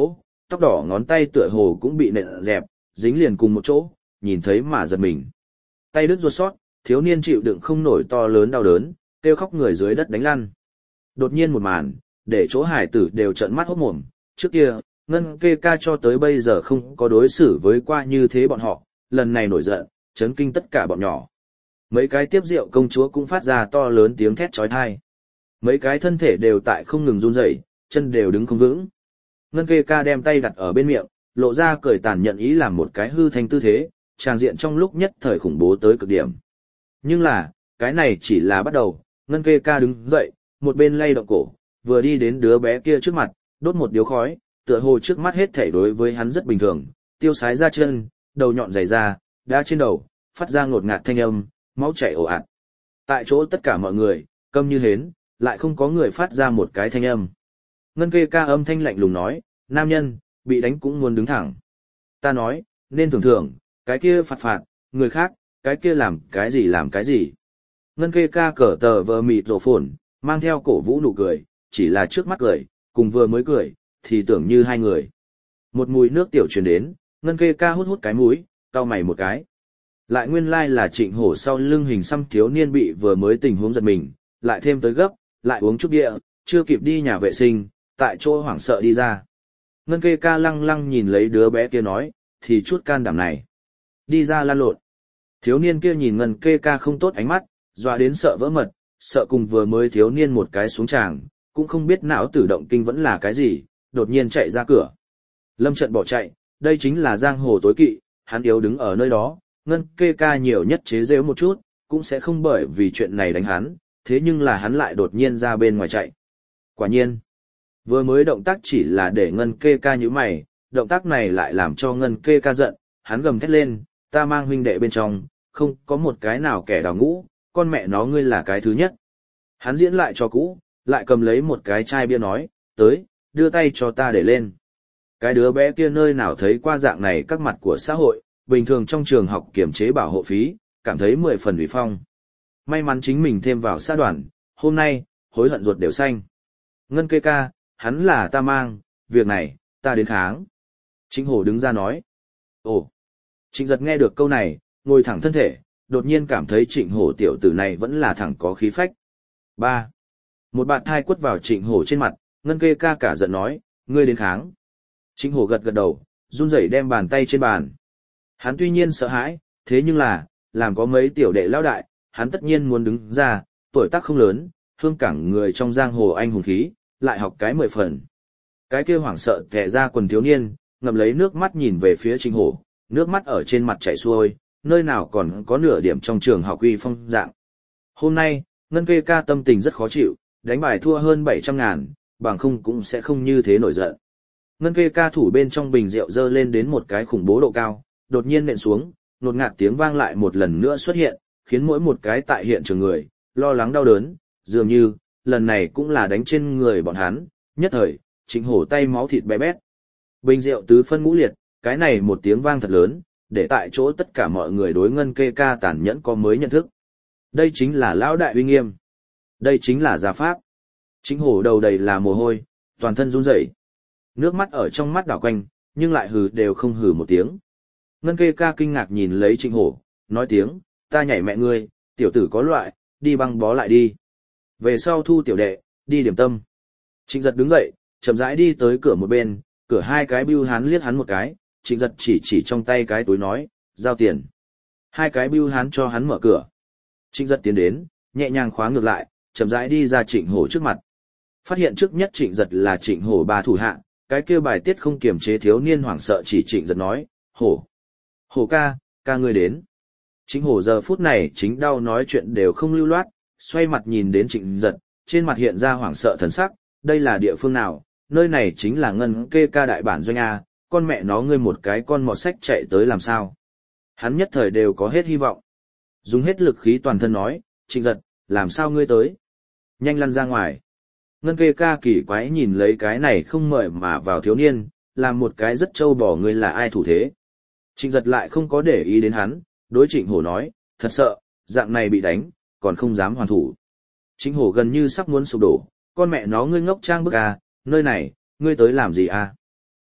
tóc đỏ ngón tay tựa hồ cũng bị nện dẹp, dính liền cùng một chỗ, nhìn thấy mà giật mình. Tay đứt ruột sót, thiếu niên chịu đựng không nổi to lớn đau đớn, kêu khóc người dưới đất đánh lăn. Đột nhiên một màn, để chỗ hải tử đều trợn mắt hốt mồm, trước kia, Ngân Kê Ca cho tới bây giờ không có đối xử với qua như thế bọn họ, lần này nổi giận, chấn kinh tất cả bọn nhỏ. Mấy cái tiếp rượu công chúa cũng phát ra to lớn tiếng thét chói tai. Mấy cái thân thể đều tại không ngừng run rẩy, chân đều đứng không vững. Ngân Kê Ca đem tay đặt ở bên miệng, lộ ra cười tàn nhận ý làm một cái hư thanh tư thế, tràng diện trong lúc nhất thời khủng bố tới cực điểm. Nhưng là, cái này chỉ là bắt đầu, Ngân Kê Ca đứng dậy, một bên lay động cổ, vừa đi đến đứa bé kia trước mặt, đốt một điếu khói, tựa hồ trước mắt hết thảy đối với hắn rất bình thường, tiêu sái ra chân, đầu nhọn dày ra, đá trên đầu, phát ra ngột ngạt thanh âm, máu chảy ồ ạt. Tại chỗ tất cả mọi người, câm như hến, lại không có người phát ra một cái thanh âm. Ngân Kê Ca âm thanh lạnh lùng nói, nam nhân, bị đánh cũng muốn đứng thẳng. Ta nói, nên thưởng thưởng, cái kia phạt phạt, người khác, cái kia làm cái gì làm cái gì. Ngân Kê Ca cởi tờ vờ mịt rổ phồn, mang theo cổ vũ nụ cười, chỉ là trước mắt cười, cùng vừa mới cười, thì tưởng như hai người. Một mùi nước tiểu truyền đến, Ngân Kê Ca hút hút cái mũi, cau mày một cái. Lại nguyên lai là Trịnh Hổ sau lưng hình xăm thiếu niên bị vừa mới tình huống giật mình, lại thêm tới gấp, lại uống chút bia, chưa kịp đi nhà vệ sinh, tại chỗ hoảng sợ đi ra. Ngân Kê Ca lăng lăng nhìn lấy đứa bé kia nói, thì chút can đảm này. Đi ra lan lộn. Thiếu niên kia nhìn Ngân Kê Ca không tốt ánh mắt, dọa đến sợ vỡ mật, sợ cùng vừa mới thiếu niên một cái xuống tràng, cũng không biết não tử động kinh vẫn là cái gì, đột nhiên chạy ra cửa. Lâm Trận bỏ chạy, đây chính là giang hồ tối kỵ, hắn yếu đứng ở nơi đó, Ngân Kê Ca nhiều nhất chế giễu một chút, cũng sẽ không bởi vì chuyện này đánh hắn, thế nhưng là hắn lại đột nhiên ra bên ngoài chạy. Quả nhiên, vừa mới động tác chỉ là để Ngân Kê Ca nhíu mày, động tác này lại làm cho Ngân Kê Ca giận, hắn gầm thét lên, ta mang huynh đệ bên trong, không có một cái nào kẻ đào ngũ, con mẹ nó ngươi là cái thứ nhất. Hắn diễn lại cho cũ, lại cầm lấy một cái chai bia nói, tới, đưa tay cho ta để lên. Cái đứa bé kia nơi nào thấy qua dạng này các mặt của xã hội, bình thường trong trường học kiểm chế bảo hộ phí, cảm thấy mười phần ủy phong. May mắn chính mình thêm vào xã đoàn, hôm nay, hối hận ruột đều xanh. Ngân Kê Ca, hắn là ta mang, việc này, ta đến kháng. Trịnh Hổ đứng ra nói. Ồ, Trịnh Giật nghe được câu này, ngồi thẳng thân thể, đột nhiên cảm thấy Trịnh Hổ tiểu tử này vẫn là thẳng có khí phách. Ba. Một bạt thai quất vào Trịnh Hổ trên mặt, Ngân Kê Ca cả giận nói, ngươi đến kháng. Trịnh Hổ gật gật đầu, run rẩy đem bàn tay trên bàn. Hắn tuy nhiên sợ hãi, thế nhưng là, làm có mấy tiểu đệ lão đại, hắn tất nhiên muốn đứng ra, tuổi tác không lớn, hương cảng người trong giang hồ anh hùng khí, lại học cái mười phần. Cái kia hoảng sợ kẻ ra quần thiếu niên, ngậm lấy nước mắt nhìn về phía Trịnh Hổ, nước mắt ở trên mặt chảy xuôi, nơi nào còn có nửa điểm trong trường học uy phong dạng. Hôm nay, Ngân Kê Ca tâm tình rất khó chịu, đánh bài thua hơn bảy trăm ngàn, bằng không cũng sẽ không như thế nổi giận. Ngân Kê Ca thủ bên trong bình rượu dơ lên đến một cái khủng bố độ cao, đột nhiên nện xuống, nột ngạt tiếng vang lại một lần nữa xuất hiện, khiến mỗi một cái tại hiện trường người, lo lắng đau đớn, dường như, lần này cũng là đánh trên người bọn hắn, nhất thời, Trịnh Hổ tay máu thịt bé bét. Bình rượu tứ phân ngũ liệt, cái này một tiếng vang thật lớn, để tại chỗ tất cả mọi người đối Ngân Kê Ca tàn nhẫn có mới nhận thức. Đây chính là lão đại uy nghiêm. Đây chính là gia pháp. Trịnh Hổ đầu đầy là mồ hôi, toàn thân run rẩy. Nước mắt ở trong mắt đảo quanh, nhưng lại hừ đều không hừ một tiếng. Ngân Kê Ca kinh ngạc nhìn lấy Trịnh Hổ, nói tiếng, ta nhảy mẹ ngươi, tiểu tử có loại, đi băng bó lại đi. Về sau thu tiểu đệ, đi điểm tâm. Trịnh Giật đứng dậy, chậm rãi đi tới cửa một bên, cửa hai cái bưu hán liếc hắn một cái, Trịnh Giật chỉ chỉ trong tay cái túi nói, giao tiền. Hai cái bưu hán cho hắn mở cửa. Trịnh Giật tiến đến, nhẹ nhàng khóa ngược lại, chậm rãi đi ra Trịnh Hổ trước mặt. Phát hiện trước nhất Trịnh Giật là Trịnh Hổ ba thủ hạ, cái kia bài tiết không kiềm chế thiếu niên hoảng sợ chỉ Trịnh Giật nói, Hổ. Hổ ca, ca ngươi đến. Trịnh Hổ giờ phút này chính đau nói chuyện đều không lưu loát, xoay mặt nhìn đến Trịnh Giật, trên mặt hiện ra hoảng sợ thần sắc, đây là địa phương nào, nơi này chính là Ngân Kê Ca đại bản doanh A, con mẹ nó ngươi một cái con mọt sách chạy tới làm sao. Hắn nhất thời đều có hết hy vọng. Dùng hết lực khí toàn thân nói, Trịnh Giật, làm sao ngươi tới? Nhanh lăn ra ngoài. Ngân Kê Ca kỳ quái nhìn lấy cái này không mời mà vào thiếu niên, làm một cái rất trâu bò ngươi là ai thủ thế. Trịnh Giật lại không có để ý đến hắn, đối Trịnh Hổ nói, thật sợ, dạng này bị đánh, còn không dám hoàn thủ. Trịnh Hổ gần như sắp muốn sụp đổ, con mẹ nó ngươi ngốc trang bức à, nơi này, ngươi tới làm gì à?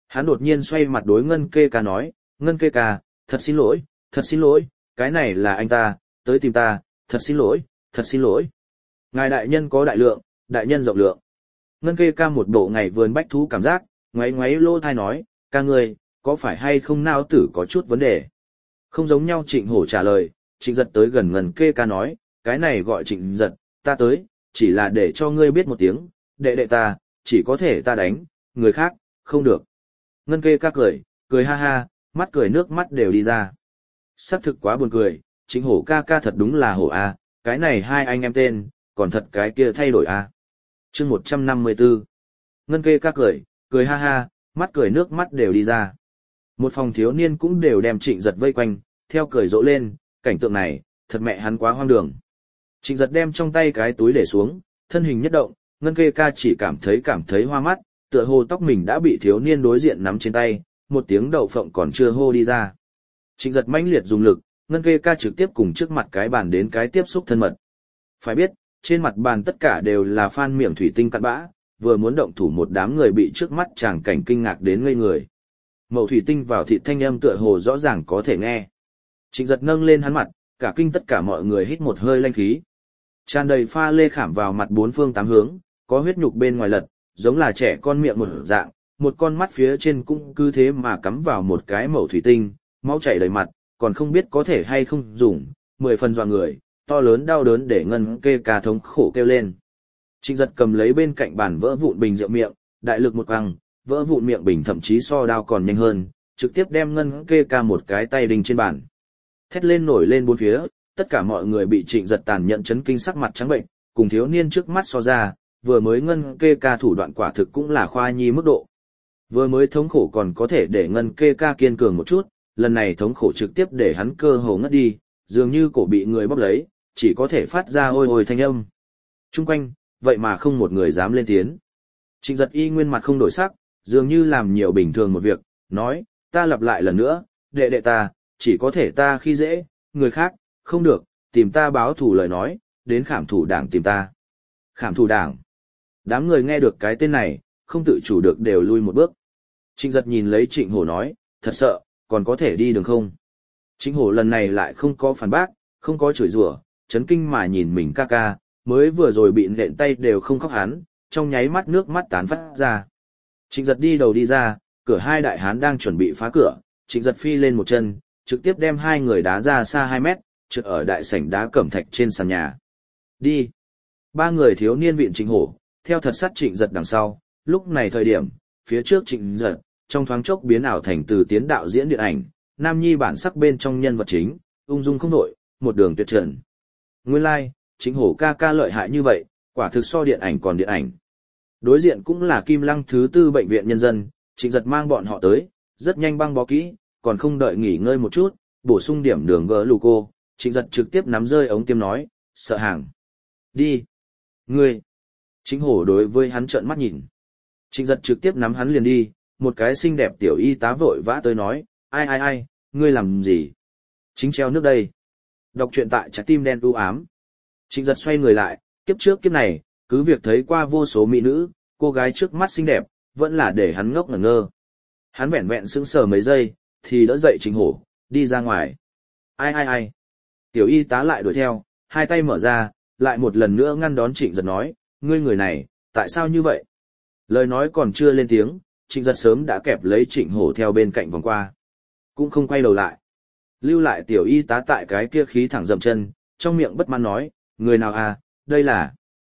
Hắn đột nhiên xoay mặt đối Ngân Kê Ca nói, Ngân Kê Ca, thật xin lỗi, thật xin lỗi, cái này là anh ta, tới tìm ta, thật xin lỗi, thật xin lỗi. Ngài đại nhân có đại lượng, đại nhân rộng lượng. Ngân Kê Ca một bộ ngày vườn bách thú cảm giác, ngoáy ngoáy lô thai nói, ca ngươi, có phải hay không não tử có chút vấn đề? Không giống nhau Trịnh Hổ trả lời, Trịnh Giật tới gần Ngân Kê Ca nói, cái này gọi Trịnh Giật, ta tới, chỉ là để cho ngươi biết một tiếng, đệ đệ ta, chỉ có thể ta đánh, người khác, không được. Ngân Kê Ca cười, cười ha ha, mắt cười nước mắt đều đi ra. Sắc thực quá buồn cười, Trịnh Hổ ca ca thật đúng là hổ a, cái này hai anh em tên, còn thật cái kia thay đổi a. Chương một trăm năm mươi tư. Ngân Kê Ca cười, cười ha ha, mắt cười nước mắt đều đi ra. Một phòng thiếu niên cũng đều đem Trịnh Giật vây quanh, theo cười rộ lên, cảnh tượng này, thật mẹ hắn quá hoang đường. Trịnh Giật đem trong tay cái túi để xuống, thân hình nhất động, Ngân Kê Ca chỉ cảm thấy cảm thấy hoa mắt, tựa hồ tóc mình đã bị thiếu niên đối diện nắm trên tay, một tiếng đậu phộng còn chưa hô đi ra. Trịnh Giật mãnh liệt dùng lực, Ngân Kê Ca trực tiếp cùng trước mặt cái bàn đến cái tiếp xúc thân mật. Phải biết, trên mặt bàn tất cả đều là phan miệng thủy tinh cặn bã, vừa muốn động thủ một đám người bị trước mắt chàng cảnh kinh ngạc đến ngây người. Mậu thủy tinh vào thịt thanh âm tựa hồ rõ ràng có thể nghe. Trịnh Giật nâng lên hắn mặt, cả kinh tất cả mọi người hít một hơi lanh khí. Tràn đầy pha lê khảm vào mặt bốn phương tám hướng, có huyết nhục bên ngoài lật, giống là trẻ con miệng một dạng, một con mắt phía trên cũng cứ thế mà cắm vào một cái mẩu thủy tinh, máu chảy đầy mặt, còn không biết có thể hay không dùng, mười phần dọa người, to lớn đau đớn để Ngân Kê Ca thống khổ kêu lên. Trịnh Giật cầm lấy bên cạnh bàn vỡ vụn bình rượu miệng, đại lực một quăng, vỡ vụn miệng bình thậm chí so đao còn nhanh hơn, trực tiếp đem Ngân Kê Ca một cái tay đinh trên bàn. Thét lên nổi lên bốn phía, tất cả mọi người bị Trịnh Giật tàn nhẫn chấn kinh sắc mặt trắng bệnh, cùng thiếu niên trước mắt so ra, vừa mới Ngân Kê Ca thủ đoạn quả thực cũng là khoa nhi mức độ. Vừa mới thống khổ còn có thể để Ngân Kê Ca kiên cường một chút, lần này thống khổ trực tiếp để hắn cơ hồ ngất đi, dường như cổ bị người bóp lấy, chỉ có thể phát ra ôi ôi thanh âm. Trung quanh, vậy mà không một người dám lên tiếng. Trịnh Giật y nguyên mặt không đổi sắc, dường như làm nhiều bình thường một việc, nói, ta lặp lại lần nữa, đệ đệ ta, chỉ có thể ta khi dễ, người khác, không được, tìm ta báo thù lời nói, đến khảm thủ đảng tìm ta. Khảm thủ đảng. Đám người nghe được cái tên này, không tự chủ được đều lui một bước. Trịnh Giật nhìn lấy Trịnh Hổ nói, thật sợ, còn có thể đi đường không? Trịnh Hổ lần này lại không có phản bác, không có chửi rủa, chấn kinh mà nhìn mình ca ca, mới vừa rồi bị nện tay đều không khóc hắn, trong nháy mắt nước mắt tán phát ra. Trịnh Giật đi đầu đi ra, cửa hai đại hán đang chuẩn bị phá cửa, Trịnh Giật phi lên một chân, trực tiếp đem hai người đá ra xa hai mét, trượt ở đại sảnh đá cẩm thạch trên sàn nhà. Đi! Ba người thiếu niên viện Trịnh Hổ, theo thật sát Trịnh Giật đằng sau, lúc này thời điểm, phía trước Trịnh Giật, trong thoáng chốc biến ảo thành từ tiến đạo diễn điện ảnh, nam nhi bản sắc bên trong nhân vật chính, ung dung không nổi, một đường tuyệt trần. Nguyên lai, like, Trịnh Hổ ca ca lợi hại như vậy, quả thực so điện ảnh còn điện ảnh. Đối diện cũng là Kim Lăng thứ tư bệnh viện nhân dân, Trịnh Giật mang bọn họ tới, rất nhanh băng bó kỹ, còn không đợi nghỉ ngơi một chút, bổ sung điểm đường gỡ gluco, Trịnh Giật trực tiếp nắm rơi ống tiêm nói, sợ hàng. Đi. Ngươi. Trịnh Hổ đối với hắn trợn mắt nhìn. Trịnh Giật trực tiếp nắm hắn liền đi, một cái xinh đẹp tiểu y tá vội vã tới nói, ai ai ai, ngươi làm gì? Chính treo nước đây. Đọc truyện tại trái tim đen u ám. Trịnh Giật xoay người lại, kiếp trước kiếp này, cứ việc thấy qua vô số mỹ nữ, cô gái trước mắt xinh đẹp, vẫn là để hắn ngốc ngẩn ngơ. Hắn vẹn vẹn sững sờ mấy giây, thì đỡ dậy Trịnh Hổ, đi ra ngoài. Ai ai ai. Tiểu y tá lại đuổi theo, hai tay mở ra, lại một lần nữa ngăn đón Trịnh Giật nói, ngươi người này, tại sao như vậy? Lời nói còn chưa lên tiếng, Trịnh Giật sớm đã kẹp lấy Trịnh Hổ theo bên cạnh vòng qua. Cũng không quay đầu lại. Lưu lại tiểu y tá tại cái kia khí thẳng dậm chân, trong miệng bất mãn nói, người nào à, đây là...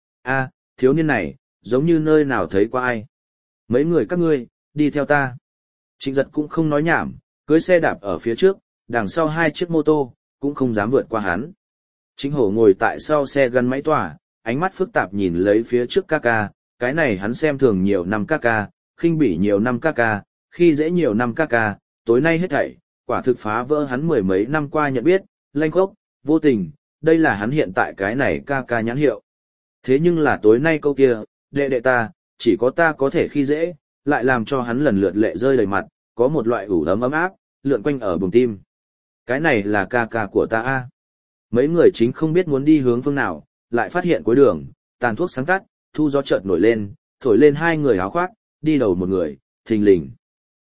a thiếu niên này, giống như nơi nào thấy qua ai. Mấy người các ngươi, đi theo ta. Trịnh Giật cũng không nói nhảm, cưới xe đạp ở phía trước, đằng sau hai chiếc mô tô, cũng không dám vượt qua hắn. Trịnh Hổ ngồi tại sau xe gắn máy tỏa, ánh mắt phức tạp nhìn lấy phía trước ca ca, cái này hắn xem thường nhiều năm ca ca, khinh bỉ nhiều năm ca ca, khi dễ nhiều năm ca ca, tối nay hết thảy, quả thực phá vỡ hắn mười mấy năm qua nhận biết, lanh khốc, vô tình, đây là hắn hiện tại cái này ca ca nhãn hiệu. Thế nhưng là tối nay câu kia, đệ đệ ta, chỉ có ta có thể khi dễ, lại làm cho hắn lần lượt lệ rơi đầy mặt, có một loại ủ ấm ấm áp, lượn quanh ở bùng tim. Cái này là ca ca của ta a. Mấy người chính không biết muốn đi hướng phương nào, lại phát hiện cuối đường, tàn thuốc sáng tắt, thu gió chợt nổi lên, thổi lên hai người áo khoác, đi đầu một người, thình lình.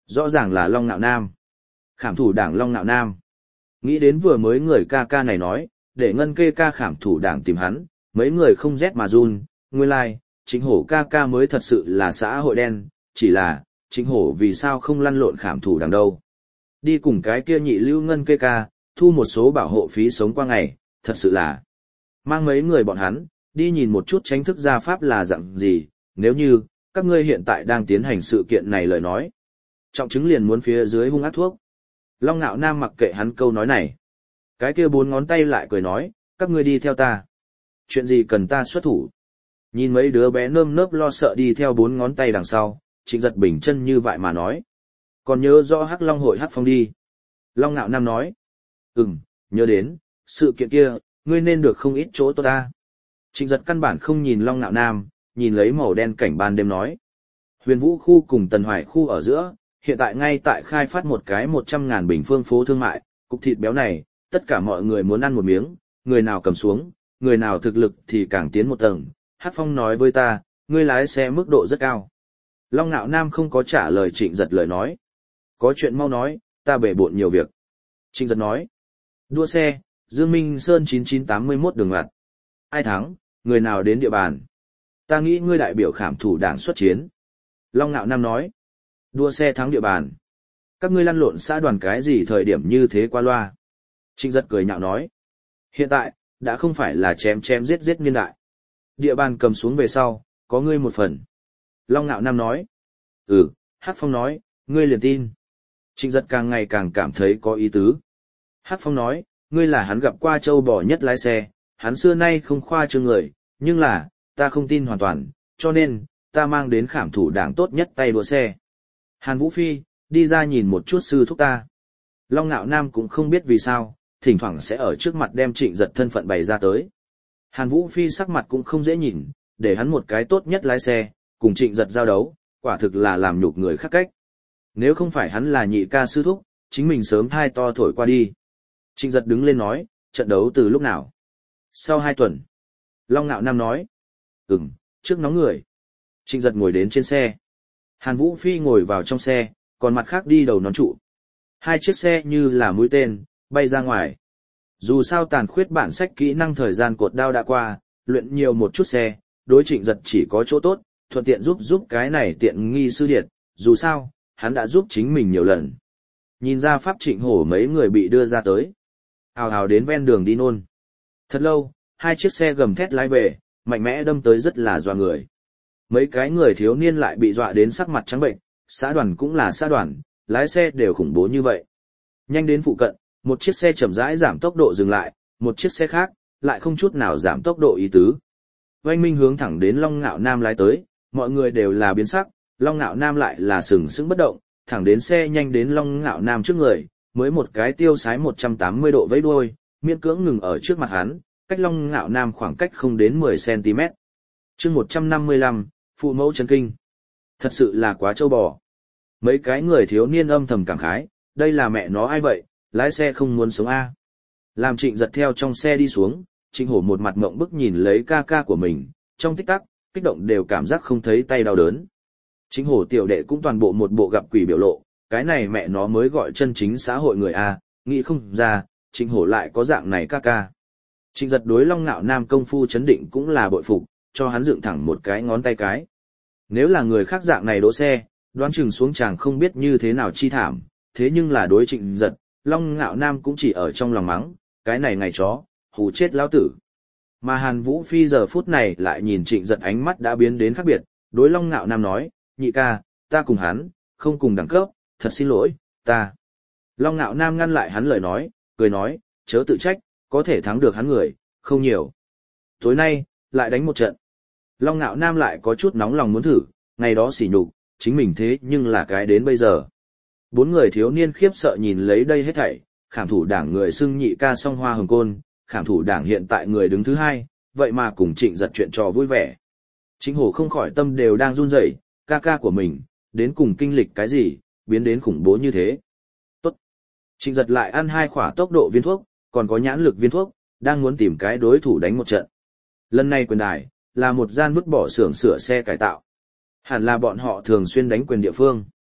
Rõ ràng là Long Nạo Nam. Khảm thủ đảng Long Nạo Nam. Nghĩ đến vừa mới người ca ca này nói, để ngân kê ca khảm thủ đảng tìm hắn, mấy người không rét mà run, nguyên lai, like, Trịnh Hổ ca ca mới thật sự là xã hội đen, chỉ là, Trịnh Hổ vì sao không lăn lộn khảm thủ đảng đâu. Đi cùng cái kia nhị lưu ngân kê ca, thu một số bảo hộ phí sống qua ngày, thật sự là mang mấy người bọn hắn, đi nhìn một chút tránh thức gia pháp là dạng gì, nếu như, các ngươi hiện tại đang tiến hành sự kiện này lời nói. Trọng chứng liền muốn phía dưới hung ác thuốc. Long Nạo Nam mặc kệ hắn câu nói này. Cái kia bốn ngón tay lại cười nói, các ngươi đi theo ta. Chuyện gì cần ta xuất thủ? Nhìn mấy đứa bé nơm nớp lo sợ đi theo bốn ngón tay đằng sau, Trịnh Giật bình chân như vậy mà nói. Còn nhớ rõ Hắc Long hội Hắc Phong đi. Long Nạo Nam nói. Ừm, nhớ đến, sự kiện kia, ngươi nên được không ít chỗ tốt ta. Trịnh Giật căn bản không nhìn Long Nạo Nam, nhìn lấy màu đen cảnh ban đêm nói. Huyền Vũ khu cùng Tần Hoài khu ở giữa, hiện tại ngay tại khai phát một cái một trăm ngàn bình phương phố thương mại, cục thịt béo này, tất cả mọi người muốn ăn một miếng, người nào cầm xuống, người nào thực lực thì càng tiến một tầng. Hắc Phong nói với ta, ngươi lái xe mức độ rất cao. Long Nạo Nam không có trả lời Trịnh Giật lời nói. Có chuyện mau nói, ta bể bộn nhiều việc. Trịnh Giật nói. Đua xe, Dương Minh Sơn chín chín tám mốt đường loạt. Ai thắng, người nào đến địa bàn? Ta nghĩ ngươi đại biểu khảm thủ đảng xuất chiến. Long Nạo Nam nói. Đua xe thắng địa bàn. Các ngươi lăn lộn xã đoàn cái gì thời điểm như thế qua loa? Trịnh Giật cười nhạo nói. Hiện tại, đã không phải là chém chém giết giết niên đại. Địa bàn cầm xuống về sau, có ngươi một phần. Long Nạo Nam nói. Ừ, Hắc Phong nói, ngươi liền tin. Trịnh Giật càng ngày càng cảm thấy có ý tứ. Hắc Phong nói, ngươi là hắn gặp qua châu bò nhất lái xe, hắn xưa nay không khoa trương người, nhưng là, ta không tin hoàn toàn, cho nên, ta mang đến khảm thủ đảng tốt nhất tay đua xe. Hàn Vũ Phi, đi ra nhìn một chút sư thúc ta. Long Nạo Nam cũng không biết vì sao, thỉnh thoảng sẽ ở trước mặt đem Trịnh Giật thân phận bày ra tới. Hàn Vũ Phi sắc mặt cũng không dễ nhìn, để hắn một cái tốt nhất lái xe, cùng Trịnh Giật giao đấu, quả thực là làm nhục người khác cách. Nếu không phải hắn là nhị ca sư thúc, chính mình sớm thai to thổi qua đi. Trịnh Giật đứng lên nói, trận đấu từ lúc nào? Sau hai tuần. Long Nạo Nam nói, ừm, trước nóng người. Trịnh Giật ngồi đến trên xe. Hàn Vũ Phi ngồi vào trong xe, còn mặt khác đi đầu nón trụ. Hai chiếc xe như là mũi tên, bay ra ngoài. Dù sao tàn khuyết bản sách kỹ năng thời gian cột đao đã qua, luyện nhiều một chút xe, đối Trịnh Giật chỉ có chỗ tốt, thuận tiện giúp giúp cái này tiện nghi sư điệt, dù sao, hắn đã giúp chính mình nhiều lần. Nhìn ra pháp Trịnh Hổ mấy người bị đưa ra tới. Hào hào đến ven đường đi nôn. Thật lâu, hai chiếc xe gầm thét lái về, mạnh mẽ đâm tới rất là dọa người. Mấy cái người thiếu niên lại bị dọa đến sắc mặt trắng bệnh, xã đoàn cũng là xã đoàn, lái xe đều khủng bố như vậy. Nhanh đến phụ cận, một chiếc xe chậm rãi giảm tốc độ dừng lại, một chiếc xe khác, lại không chút nào giảm tốc độ ý tứ. Oanh Minh hướng thẳng đến Long Nạo Nam lái tới, mọi người đều là biến sắc, Long Nạo Nam lại là sừng sững bất động, thẳng đến xe nhanh đến Long Nạo Nam trước người, mới một cái tiêu sái một trăm tám mươi độ vẫy đuôi, miễn cưỡng ngừng ở trước mặt hắn, cách Long Nạo Nam khoảng cách không đến mười xăng ti mét. Chương một trăm năm mươi lăm, phụ mẫu chấn kinh. Thật sự là quá trâu bò. Mấy cái người thiếu niên âm thầm cảm khái, đây là mẹ nó ai vậy, lái xe không muốn sống a. Làm Trịnh Giật theo trong xe đi xuống, Trịnh Hổ một mặt ngộng bức nhìn lấy ca ca của mình, trong tích tắc, kích động đều cảm giác không thấy tay đau đớn. Trịnh Hổ tiểu đệ cũng toàn bộ một bộ gặp quỷ biểu lộ, cái này mẹ nó mới gọi chân chính xã hội người a, nghĩ không ra, Trịnh Hổ lại có dạng này ca ca. Trịnh Giật đối Long Nạo Nam công phu chấn định cũng là bội phục, cho hắn dựng thẳng một cái ngón tay cái. Nếu là người khác dạng này đỗ xe, đoán chừng xuống chàng không biết như thế nào chi thảm, thế nhưng là đối Trịnh Giật, Long Nạo Nam cũng chỉ ở trong lòng mắng, cái này ngày chó, hù chết lão tử. Mà Hàn Vũ Phi giờ phút này lại nhìn Trịnh Giật ánh mắt đã biến đến khác biệt, đối Long Nạo Nam nói, nhị ca, ta cùng hắn, không cùng đẳng cấp, thật xin lỗi, ta. Long Nạo Nam ngăn lại hắn lời nói, cười nói, chớ tự trách, có thể thắng được hắn người, không nhiều. Tối nay, lại đánh một trận. Long Nạo Nam lại có chút nóng lòng muốn thử, ngày đó sỉ nhục, chính mình thế nhưng là cái đến bây giờ. Bốn người thiếu niên khiếp sợ nhìn lấy đây hết thảy, khảm thủ đảng người xưng nhị ca song hoa hồng côn, khảm thủ đảng hiện tại người đứng thứ hai, vậy mà cùng Trịnh Giật chuyện trò vui vẻ. Trịnh Hổ không khỏi tâm đều đang run rẩy, ca ca của mình, đến cùng kinh lịch cái gì, biến đến khủng bố như thế. Tốt. Trịnh Giật lại ăn hai khỏa tốc độ viên thuốc, còn có nhãn lực viên thuốc, đang muốn tìm cái đối thủ đánh một trận. Lần này quyền đài, là một gian vứt bỏ xưởng sửa xe cải tạo. Hẳn là bọn họ thường xuyên đánh quyền địa phương.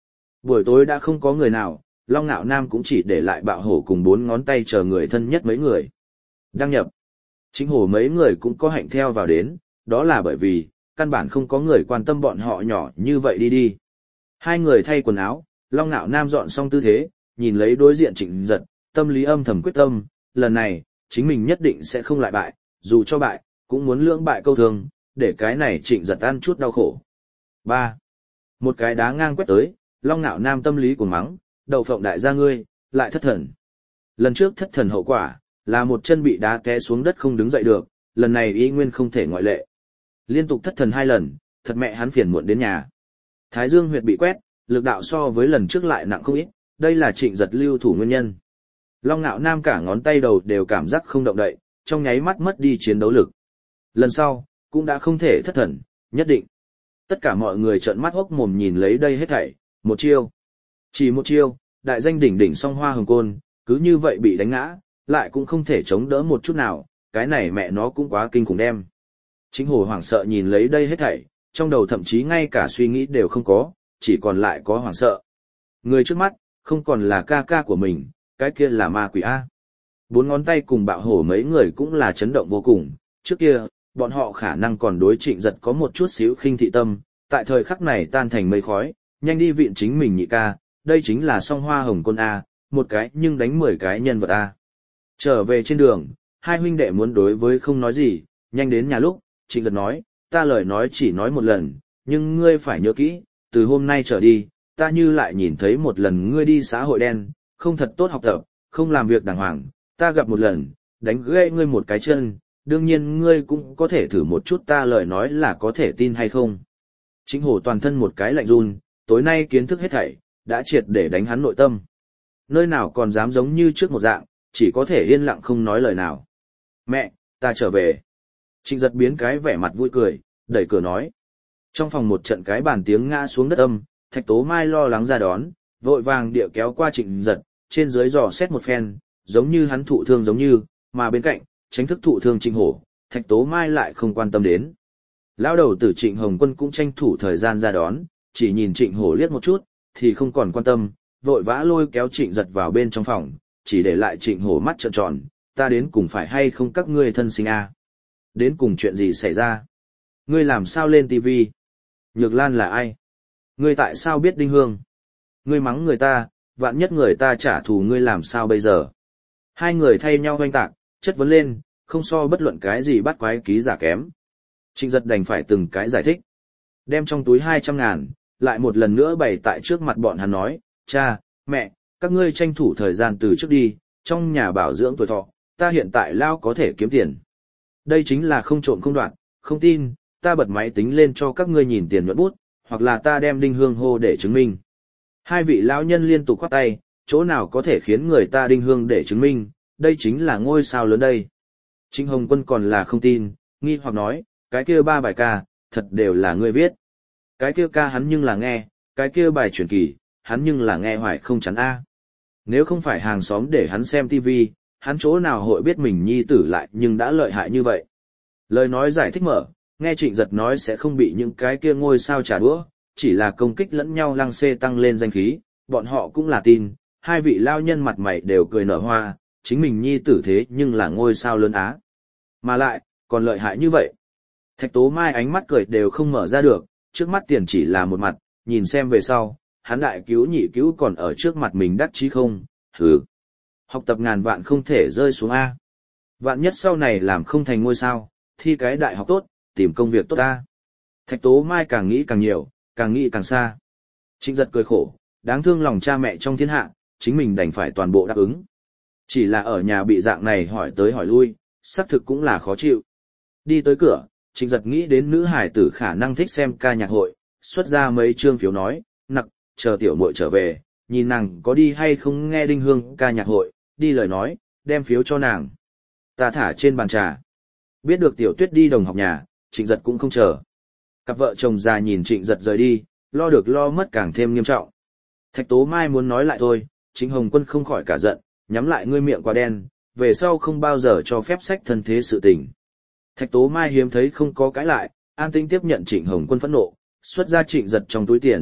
Buổi tối đã không có người nào, Long Nạo Nam cũng chỉ để lại Bạo Hổ cùng bốn ngón tay chờ người thân nhất mấy người. Đăng nhập. Chính hổ mấy người cũng có hạnh theo vào đến, đó là bởi vì, căn bản không có người quan tâm bọn họ nhỏ như vậy đi đi. Hai người thay quần áo, Long Nạo Nam dọn xong tư thế, nhìn lấy đối diện Trịnh Giật, tâm lý âm thầm quyết tâm, lần này, chính mình nhất định sẽ không lại bại, dù cho bại, cũng muốn lưỡng bại câu thường, để cái này Trịnh Giật ăn chút đau khổ. ba. Một cái đá ngang quét tới, Long Nạo Nam tâm lý của mắng, đậu phộng đại gia ngươi, lại thất thần. Lần trước thất thần hậu quả, là một chân bị đá té xuống đất không đứng dậy được, lần này y nguyên không thể ngoại lệ. Liên tục thất thần hai lần, thật mẹ hắn phiền muộn đến nhà. Thái Dương huyệt bị quét, lực đạo so với lần trước lại nặng không ít, đây là Trịnh Giật lưu thủ nguyên nhân. Long Nạo Nam cả ngón tay đầu đều cảm giác không động đậy, trong nháy mắt mất đi chiến đấu lực. Lần sau, cũng đã không thể thất thần, nhất định. Tất cả mọi người trợn mắt hốc mồm nhìn lấy đây hết thảy, một chiêu. Chỉ một chiêu, đại danh đỉnh đỉnh song hoa hồng côn, cứ như vậy bị đánh ngã, lại cũng không thể chống đỡ một chút nào, cái này mẹ nó cũng quá kinh khủng đem. Chính hồ hoảng sợ nhìn lấy đây hết thảy, trong đầu thậm chí ngay cả suy nghĩ đều không có, chỉ còn lại có hoảng sợ. Người trước mắt, không còn là ca ca của mình, cái kia là ma quỷ A. Bốn ngón tay cùng Bạo Hổ mấy người cũng là chấn động vô cùng, trước kia, bọn họ khả năng còn đối Trịnh Giật có một chút xíu khinh thị tâm, tại thời khắc này tan thành mây khói, nhanh đi viện chính mình nhị ca, đây chính là song hoa hồng côn A, một cái nhưng đánh mười cái nhân vật A. Trở về trên đường, hai huynh đệ muốn đối với không nói gì, nhanh đến nhà lúc, Trịnh Giật nói, ta lời nói chỉ nói một lần, nhưng ngươi phải nhớ kỹ, từ hôm nay trở đi, ta như lại nhìn thấy một lần ngươi đi xã hội đen, không thật tốt học tập, không làm việc đàng hoàng, ta gặp một lần, đánh gãy ngươi một cái chân, đương nhiên ngươi cũng có thể thử một chút ta lời nói là có thể tin hay không. Chính hổ toàn thân một cái lạnh run, tối nay kiến thức hết thảy, đã triệt để đánh hắn nội tâm. Nơi nào còn dám giống như trước một dạng, chỉ có thể yên lặng không nói lời nào. Mẹ, ta trở về. Trịnh Giật biến cái vẻ mặt vui cười, đẩy cửa nói. Trong phòng một trận cái bàn tiếng ngã xuống đất âm, Thạch Tố Mai lo lắng ra đón, vội vàng địa kéo qua Trịnh Giật, trên dưới dò xét một phen, giống như hắn thụ thương giống như, mà bên cạnh, tránh thức thụ thương Trịnh Hổ, Thạch Tố Mai lại không quan tâm đến. Lão đầu tử Trịnh Hồng Quân cũng tranh thủ thời gian ra đón, chỉ nhìn Trịnh Hổ liếc một chút, thì không còn quan tâm, vội vã lôi kéo Trịnh Giật vào bên trong phòng, chỉ để lại Trịnh Hổ mắt trợn tròn, ta đến cùng phải hay không các ngươi thân sinh a? Đến cùng chuyện gì xảy ra? Ngươi làm sao lên tivi? Nhược Lan là ai? Ngươi tại sao biết Đinh Hương? Ngươi mắng người ta, vạn nhất người ta trả thù ngươi làm sao bây giờ? Hai người thay nhau hoanh tạc, chất vấn lên, không so bất luận cái gì bắt quái ký giả kém. Trịnh Giật đành phải từng cái giải thích. Đem trong túi hai trăm ngàn, lại một lần nữa bày tại trước mặt bọn hắn nói, cha, mẹ, các ngươi tranh thủ thời gian từ trước đi, trong nhà bảo dưỡng tuổi thọ, ta hiện tại lao có thể kiếm tiền. Đây chính là không trộm không đoạt, không tin, ta bật máy tính lên cho các ngươi nhìn tiền nhuận bút, hoặc là ta đem Đinh Hương hô để chứng minh. Hai vị lão nhân liên tục khoát tay, chỗ nào có thể khiến người ta Đinh Hương để chứng minh, đây chính là ngôi sao lớn đây. Trịnh Hồng Quân còn là không tin, nghi hoặc nói, cái kia ba bài ca, thật đều là ngươi viết. Cái kia ca hắn nhưng là nghe, cái kia bài truyền kỳ, hắn nhưng là nghe hoài không chắn a. Nếu không phải hàng xóm để hắn xem tivi, hắn chỗ nào hội biết mình nhi tử lại nhưng đã lợi hại như vậy. Lời nói giải thích mở, nghe Trịnh Giật nói sẽ không bị những cái kia ngôi sao trả đũa, chỉ là công kích lẫn nhau lăng xê tăng lên danh khí, bọn họ cũng là tin, hai vị lao nhân mặt mày đều cười nở hoa, chính mình nhi tử thế nhưng là ngôi sao lớn á. Mà lại, còn lợi hại như vậy. Thạch Tố Mai ánh mắt cười đều không mở ra được, trước mắt tiền chỉ là một mặt, nhìn xem về sau, hắn đại cứu nhị cứu còn ở trước mặt mình đắc chí không, hừ. Học tập ngàn vạn không thể rơi xuống A. Vạn nhất sau này làm không thành ngôi sao, thi cái đại học tốt, tìm công việc tốt A. Thạch Tố Mai càng nghĩ càng nhiều, càng nghĩ càng xa. Trịnh Giật cười khổ, đáng thương lòng cha mẹ trong thiên hạ, chính mình đành phải toàn bộ đáp ứng. Chỉ là ở nhà bị dạng này hỏi tới hỏi lui, xác thực cũng là khó chịu. Đi tới cửa, Trịnh Giật nghĩ đến nữ hải tử khả năng thích xem ca nhạc hội, xuất ra mấy trương phiếu nói, nặc, chờ tiểu muội trở về, nhìn nàng có đi hay không nghe Đinh Hương ca nhạc hội, đi lời nói, đem phiếu cho nàng. Ta thả trên bàn trà. Biết được tiểu tuyết đi đồng học nhà, Trịnh Giật cũng không chờ. Cặp vợ chồng già nhìn Trịnh Giật rời đi, lo được lo mất càng thêm nghiêm trọng. Thạch Tố Mai muốn nói lại thôi, Trịnh Hồng Quân không khỏi cả giận, nhắm lại ngươi miệng quá đen, về sau không bao giờ cho phép sách thân thế sự tình. Thạch Tố Mai hiếm thấy không có cãi lại, an tĩnh tiếp nhận Trịnh Hồng Quân phẫn nộ, xuất ra Trịnh Giật trong túi tiền,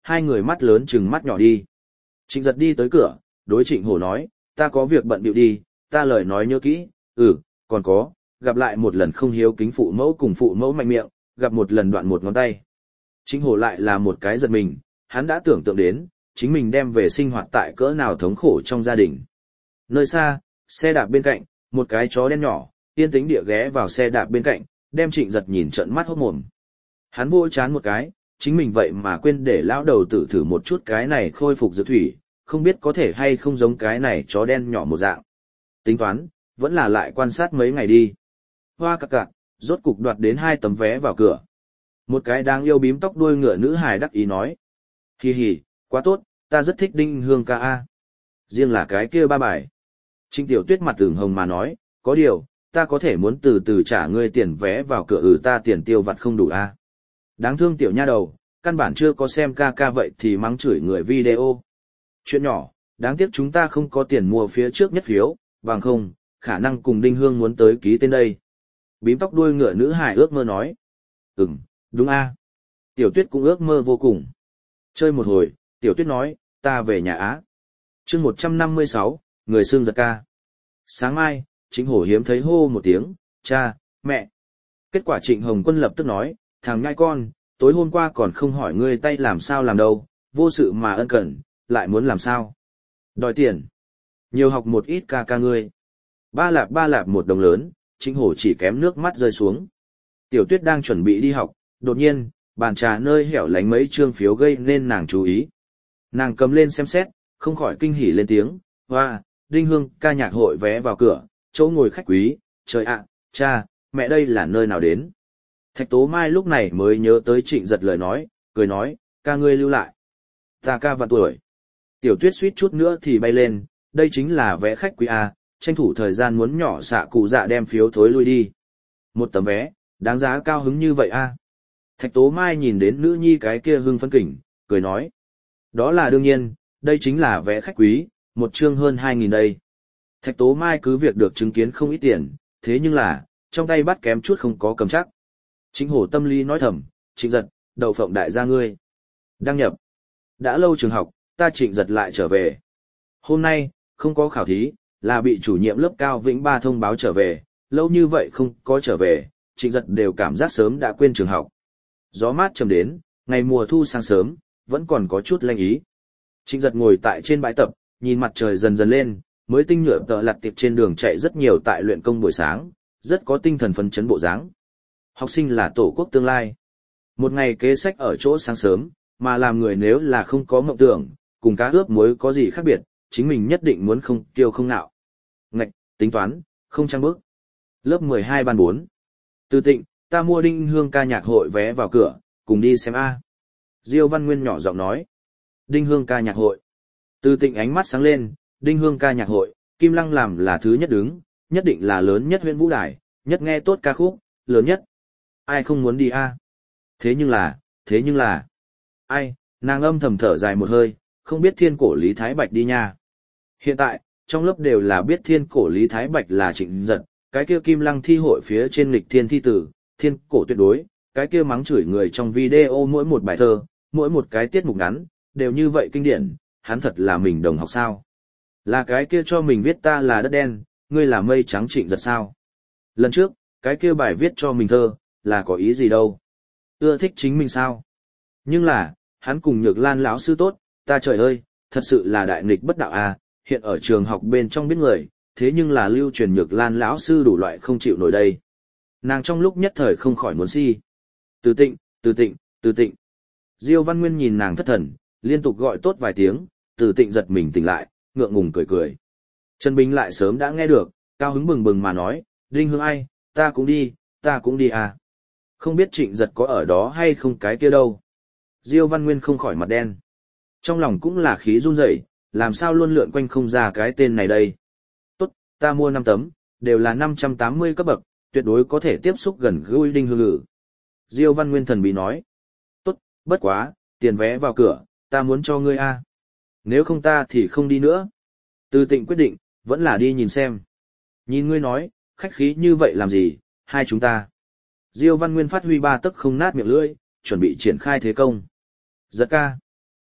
hai người mắt lớn chừng mắt nhỏ đi. Trịnh Giật đi tới cửa, đối Trịnh Hổ nói, ta có việc bận bịu đi, ta lời nói nhớ kỹ, ừ, còn có, gặp lại một lần không hiếu kính phụ mẫu cùng phụ mẫu mạnh miệng, gặp một lần đoạn một ngón tay. Trịnh Hổ lại là một cái giật mình, hắn đã tưởng tượng đến, chính mình đem về sinh hoạt tại cỡ nào thống khổ trong gia đình. Nơi xa, xe đạp bên cạnh, một cái chó đen nhỏ, yên tĩnh địa ghé vào xe đạp bên cạnh, đem Trịnh Giật nhìn trợn mắt hốt mồm. Hắn vô chán một cái, chính mình vậy mà quên để lão đầu tử thử một chút cái này khôi phục dược thủy, không biết có thể hay không giống cái này chó đen nhỏ một dạng. Tính toán, vẫn là lại quan sát mấy ngày đi. Hoa cạc cạc, rốt cục đoạt đến hai tấm vé vào cửa. Một cái đáng yêu bím tóc đuôi ngựa nữ hài đắc ý nói. Hì hì, quá tốt, ta rất thích Đinh Hương ca a. Riêng là cái kia ba bài. Trịnh Tiểu Tuyết mặt ửng hồng mà nói, có điều, ta có thể muốn từ từ trả ngươi tiền vé vào cửa, ừ ta tiền tiêu vặt không đủ a. Đáng thương tiểu nha đầu, căn bản chưa có xem ca ca vậy thì mắng chửi người video. Chuyện nhỏ, đáng tiếc chúng ta không có tiền mua phía trước nhất phiếu, bằng không, khả năng cùng Đinh Hương muốn tới ký tên đây. Bím tóc đuôi ngựa nữ hài ước mơ nói. Ừm, đúng a. Tiểu Tuyết cũng ước mơ vô cùng. Chơi một hồi, Tiểu Tuyết nói, ta về nhà Á. chương một trăm năm mươi sáu, người xương giật ca. Sáng mai, Trịnh Hổ hiếm thấy hô một tiếng, cha, mẹ. Kết quả Trịnh Hồng Quân lập tức nói, thằng nhai con, tối hôm qua còn không hỏi ngươi tay làm sao làm đâu, vô sự mà ân cần, lại muốn làm sao. Đòi tiền. Nhiều học một ít ca ca ngươi. Ba lạp ba lạp một đồng lớn, Trịnh Hổ chỉ kém nước mắt rơi xuống. Tiểu Tuyết đang chuẩn bị đi học, đột nhiên, bàn trà nơi hẻo lánh mấy trương phiếu gây nên nàng chú ý. Nàng cầm lên xem xét, không khỏi kinh hỉ lên tiếng, hoa, Đinh Hương ca nhạc hội vé vào cửa, chỗ ngồi khách quý, trời ạ, cha, mẹ đây là nơi nào đến. Thạch Tố Mai lúc này mới nhớ tới Trịnh Giật lời nói, cười nói, ca ngươi lưu lại. Ta ca vạn tuổi. Tiểu Tuyết suýt chút nữa thì bay lên, đây chính là vé khách quý A, tranh thủ thời gian muốn nhỏ xạ cụ dạ đem phiếu thối lui đi. Một tấm vé, đáng giá cao hứng như vậy A. Thạch Tố Mai nhìn đến nữ nhi cái kia hưng phấn kỉnh, cười nói. Đó là đương nhiên, đây chính là vé khách quý, một chương hơn hai nghìn đây. Thạch Tố Mai cứ việc được chứng kiến không ít tiền, thế nhưng là, trong tay bắt kém chút không có cầm chắc. Trịnh Hổ tâm lý nói thầm, Trịnh Giật, đậu phộng đại gia ngươi. Đăng nhập. Đã lâu trường học, ta Trịnh Giật lại trở về. Hôm nay, không có khảo thí, là bị chủ nhiệm lớp Cao Vĩnh Ba thông báo trở về, lâu như vậy không có trở về, Trịnh Giật đều cảm giác sớm đã quên trường học. Gió mát chầm đến, ngày mùa thu sáng sớm, vẫn còn có chút lanh ý. Trịnh Giật ngồi tại trên bãi tập, nhìn mặt trời dần dần lên, mới tinh nhựa tợ lặt tiệp trên đường chạy rất nhiều tại luyện công buổi sáng, rất có tinh thần phấn chấn bộ dáng. Học sinh là tổ quốc tương lai. Một ngày kế sách ở chỗ sáng sớm, mà làm người nếu là không có mộng tưởng, cùng cá ướp muối có gì khác biệt, chính mình nhất định muốn không kiêu không nạo. Ngạch, tính toán, không trang bước. Lớp mười hai ban bốn. Từ Tịnh, ta mua Đinh Hương ca nhạc hội vé vào cửa, cùng đi xem A. Diêu Văn Nguyên nhỏ giọng nói. Đinh Hương ca nhạc hội. Từ Tịnh ánh mắt sáng lên, Đinh Hương ca nhạc hội, Kim Lăng làm là thứ nhất đứng, nhất định là lớn nhất huyện vũ đài, nhất nghe tốt ca khúc, lớn nhất. Ai không muốn đi A? Thế nhưng là, thế nhưng là... Ai, nàng âm thầm thở dài một hơi, không biết thiên cổ Lý Thái Bạch đi nha. Hiện tại, trong lớp đều là biết thiên cổ Lý Thái Bạch là Trịnh Giật, cái kia Kim Lăng thi hội phía trên lịch thiên thi tử, thiên cổ tuyệt đối, cái kia mắng chửi người trong video mỗi một bài thơ, mỗi một cái tiết mục ngắn, đều như vậy kinh điển, hắn thật là mình đồng học sao. Là cái kia cho mình viết ta là đất đen, ngươi là mây trắng Trịnh Giật sao. Lần trước, cái kia bài viết cho mình thơ, là có ý gì đâu. Ưa thích chính mình sao. Nhưng là, hắn cùng Nhược Lan lão sư tốt, ta trời ơi, thật sự là đại nghịch bất đạo à, hiện ở trường học bên trong biết người, thế nhưng là lưu truyền Nhược Lan lão sư đủ loại không chịu nổi đây. Nàng trong lúc nhất thời không khỏi muốn si. Từ Tịnh, Từ Tịnh, Từ Tịnh. Diêu Văn Nguyên nhìn nàng thất thần, liên tục gọi tốt vài tiếng, Từ Tịnh giật mình tỉnh lại, ngượng ngùng cười cười. Trần Bình lại sớm đã nghe được, cao hứng bừng bừng mà nói, Đinh Hương ai, ta cũng đi, ta cũng đi à. Không biết Trịnh Giật có ở đó hay không cái kia đâu. Diêu Văn Nguyên không khỏi mặt đen. Trong lòng cũng là khí run rẩy, làm sao luôn lượn quanh không ra cái tên này đây. Tốt, ta mua năm tấm, đều là năm trăm tám mươi cấp bậc, tuyệt đối có thể tiếp xúc gần gũi Đinh Hương Ngữ. Diêu Văn Nguyên thần bí nói. Tốt, bất quá, tiền vé vào cửa, ta muốn cho ngươi a. Nếu không ta thì không đi nữa. Từ Tịnh quyết định, vẫn là đi nhìn xem. Nhìn ngươi nói, khách khí như vậy làm gì, hai chúng ta. Diêu Văn Nguyên phát huy ba tấc không nát miệng lưỡi, chuẩn bị triển khai thế công. Giật ca.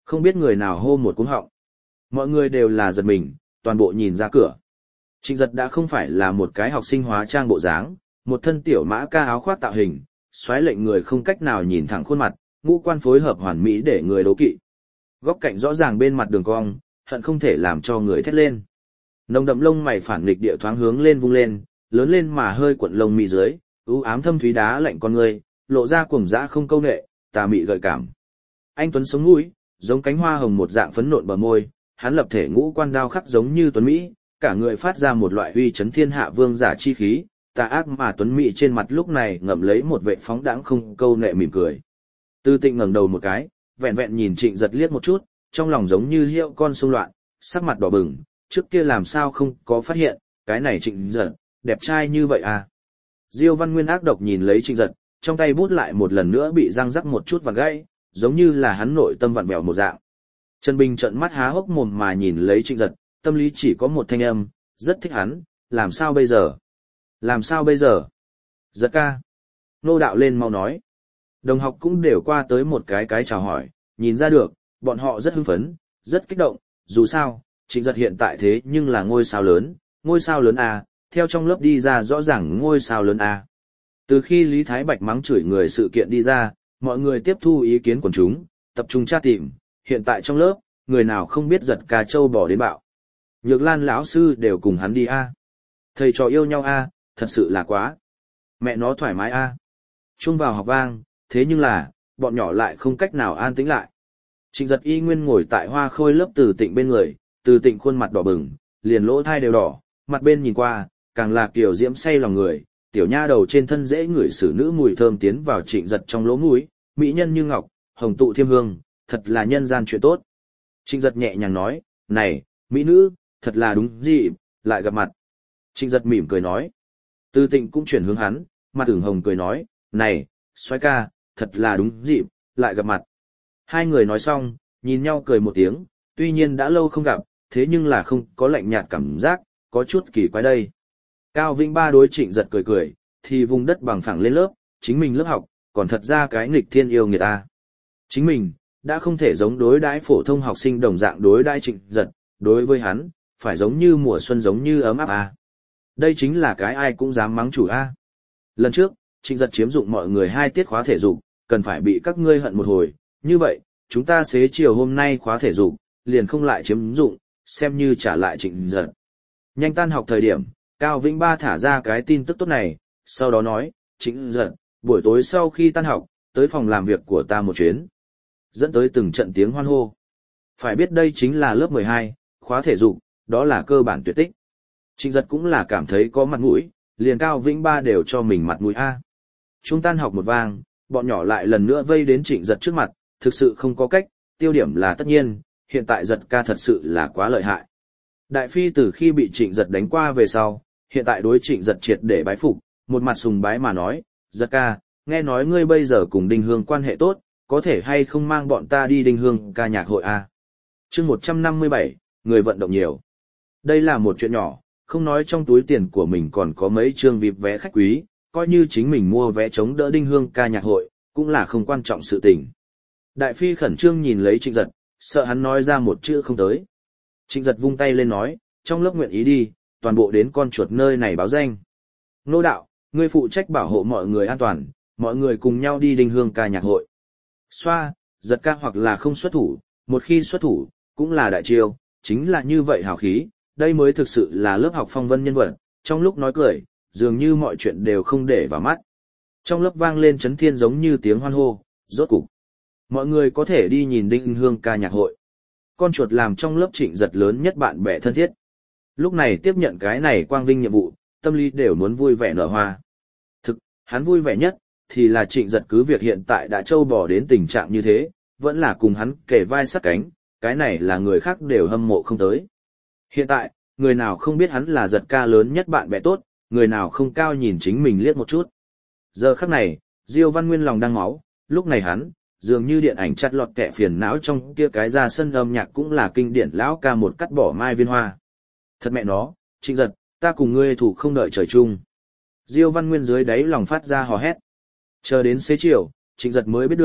Không biết người nào hô một cú họng. Mọi người đều là giật mình, toàn bộ nhìn ra cửa. Trịnh Giật đã không phải là một cái học sinh hóa trang bộ dáng, một thân tiểu mã ca áo khoác tạo hình, xoáy lệnh người không cách nào nhìn thẳng khuôn mặt, ngũ quan phối hợp hoàn mỹ để người đố kỵ. Góc cạnh rõ ràng bên mặt đường cong, hận không thể làm cho người thét lên. Nồng đậm lông mày phản nghịch địa thoáng hướng lên vung lên, lớn lên mà hơi cuộn lông mi dưới, ưu ám thâm thúy đá lạnh con người, lộ ra cuồng dã không câu nệ, tà mị gợi cảm. Anh tuấn sống mũi, giống cánh hoa hồng một dạng phấn nộn bờ môi, hắn lập thể ngũ quan đao khắc giống như tuấn mỹ, cả người phát ra một loại uy chấn thiên hạ vương giả chi khí, tà ác mà tuấn mỹ trên mặt lúc này ngậm lấy một vệ phóng đãng không câu nệ mỉm cười. Tư Tịnh ngẩng đầu một cái, vẹn vẹn nhìn Trịnh Giật liếc một chút, trong lòng giống như hiệu con xung loạn, sắc mặt đỏ bừng, trước kia làm sao không có phát hiện, cái này Trịnh Giật, đẹp trai như vậy à. Diêu Văn Nguyên ác độc nhìn lấy Trịnh Giật, trong tay bút lại một lần nữa bị răng rắc một chút vặn gãy, giống như là hắn nội tâm vặn vẹo một dạng. Trần Bình trợn mắt há hốc mồm mà nhìn lấy Trịnh Giật, tâm lý chỉ có một thanh âm, rất thích hắn, làm sao bây giờ? Làm sao bây giờ? Giật ca. Nô đạo lên mau nói. Đồng học cũng đều qua tới một cái cái chào hỏi, nhìn ra được, bọn họ rất hưng phấn, rất kích động, dù sao, Trịnh Giật hiện tại thế nhưng là ngôi sao lớn, ngôi sao lớn A, theo trong lớp đi ra rõ ràng ngôi sao lớn A. Từ khi Lý Thái Bạch mắng chửi người sự kiện đi ra, mọi người tiếp thu ý kiến của chúng, tập trung tra tìm, hiện tại trong lớp, người nào không biết Giật ca châu bỏ đến bạo. Nhược Lan lão sư đều cùng hắn đi A. Thầy trò yêu nhau A, thật sự là quá. Mẹ nó thoải mái A. Chung vào học vang, thế nhưng là, bọn nhỏ lại không cách nào an tĩnh lại. Trịnh Giật y nguyên ngồi tại Hoa Khôi lớp Từ Tịnh bên người, Từ Tịnh khuôn mặt đỏ bừng, liền lỗ thai đều đỏ, mặt bên nhìn qua, càng là kiểu diễm say lòng người, tiểu nha đầu trên thân dễ ngửi xử nữ mùi thơm tiến vào Trịnh Giật trong lỗ mũi, mỹ nhân như ngọc, hồng tụ thiêm hương, thật là nhân gian chuyện tốt. Trịnh Giật nhẹ nhàng nói, này, mỹ nữ, thật là đúng gì, lại gặp mặt. Trịnh Giật mỉm cười nói. Từ Tịnh cũng chuyển hướng hắn, mặt ửng hồng cười nói, này, xoái ca, thật là đúng dịp, lại gặp mặt. Hai người nói xong, nhìn nhau cười một tiếng, tuy nhiên đã lâu không gặp, thế nhưng là không có lạnh nhạt cảm giác, có chút kỳ quái đây. Cao Vĩnh Ba đối Trịnh Giật cười cười, thì vùng đất bằng phẳng lên lớp, chính mình lớp học, còn thật ra cái nghịch thiên yêu người ta. Chính mình, đã không thể giống đối đãi phổ thông học sinh đồng dạng đối đãi Trịnh Giật, đối với hắn, phải giống như mùa xuân giống như ấm áp a. Đây chính là cái ai cũng dám mắng chủ a. Lần trước, Trịnh Giật chiếm dụng mọi người hai tiết khóa thể dục, cần phải bị các ngươi hận một hồi, như vậy, chúng ta xế chiều hôm nay khóa thể dục, liền không lại chiếm dụng, xem như trả lại Trịnh Giật. Nhanh tan học thời điểm, Cao Vĩnh Ba thả ra cái tin tức tốt này, sau đó nói, Trịnh Giật, buổi tối sau khi tan học, tới phòng làm việc của ta một chuyến. Dẫn tới từng trận tiếng hoan hô. Phải biết đây chính là lớp mười hai, khóa thể dục, đó là cơ bản tuyệt tích. Trịnh Giật cũng là cảm thấy có mặt mũi, liền Cao Vĩnh Ba đều cho mình mặt mũi a. Chúng tan học một vang, bọn nhỏ lại lần nữa vây đến Trịnh Giật trước mặt, thực sự không có cách, tiêu điểm là tất nhiên, hiện tại Giật ca thật sự là quá lợi hại. Đại Phi từ khi bị Trịnh Giật đánh qua về sau, hiện tại đối Trịnh Giật triệt để bái phục, một mặt sùng bái mà nói, Giật ca, nghe nói ngươi bây giờ cùng Đinh Hương quan hệ tốt, có thể hay không mang bọn ta đi Đinh Hương ca nhạc hội a? Chương một trăm năm mươi bảy, người vận động nhiều. Đây là một chuyện nhỏ, không nói trong túi tiền của mình còn có mấy chương vip vé khách quý, coi như chính mình mua vé chống đỡ Đinh Hương ca nhạc hội, cũng là không quan trọng sự tình. Đại Phi khẩn trương nhìn lấy Trịnh Giật, sợ hắn nói ra một chữ không tới. Trịnh Giật vung tay lên nói, trong lớp nguyện ý đi, toàn bộ đến con chuột nơi này báo danh. Nô đạo, ngươi phụ trách bảo hộ mọi người an toàn, mọi người cùng nhau đi Đinh Hương ca nhạc hội. Xoa, Giật ca hoặc là không xuất thủ, một khi xuất thủ, cũng là đại chiêu, chính là như vậy hào khí, đây mới thực sự là lớp học phong vân nhân vật, trong lúc nói cười, dường như mọi chuyện đều không để vào mắt. Trong lớp vang lên chấn thiên giống như tiếng hoan hô, rốt cục. Mọi người có thể đi nhìn Đinh Hương ca nhạc hội. Con chuột làm trong lớp Trịnh Giật lớn nhất bạn bè thân thiết. Lúc này tiếp nhận cái này quang vinh nhiệm vụ, tâm lý đều muốn vui vẻ nở hoa. Thực, hắn vui vẻ nhất, thì là Trịnh Giật cứ việc hiện tại đã trâu bò đến tình trạng như thế, vẫn là cùng hắn kề vai sát cánh, cái này là người khác đều hâm mộ không tới. Hiện tại, người nào không biết hắn là Giật ca lớn nhất bạn bè tốt, người nào không cao nhìn chính mình liếc một chút. Giờ khắc này, Diêu Văn Nguyên lòng đang máu, lúc này hắn, dường như điện ảnh chặt lọt kẻ phiền não trong kia cái ra sân âm nhạc cũng là kinh điển lão ca một cắt bỏ mai viên hoa. Thật mẹ nó, Trịnh Giật, ta cùng ngươi thủ không đợi trời chung. Diêu Văn Nguyên dưới đáy lòng phát ra hò hét. Chờ đến xế chiều, Trịnh Giật mới biết được,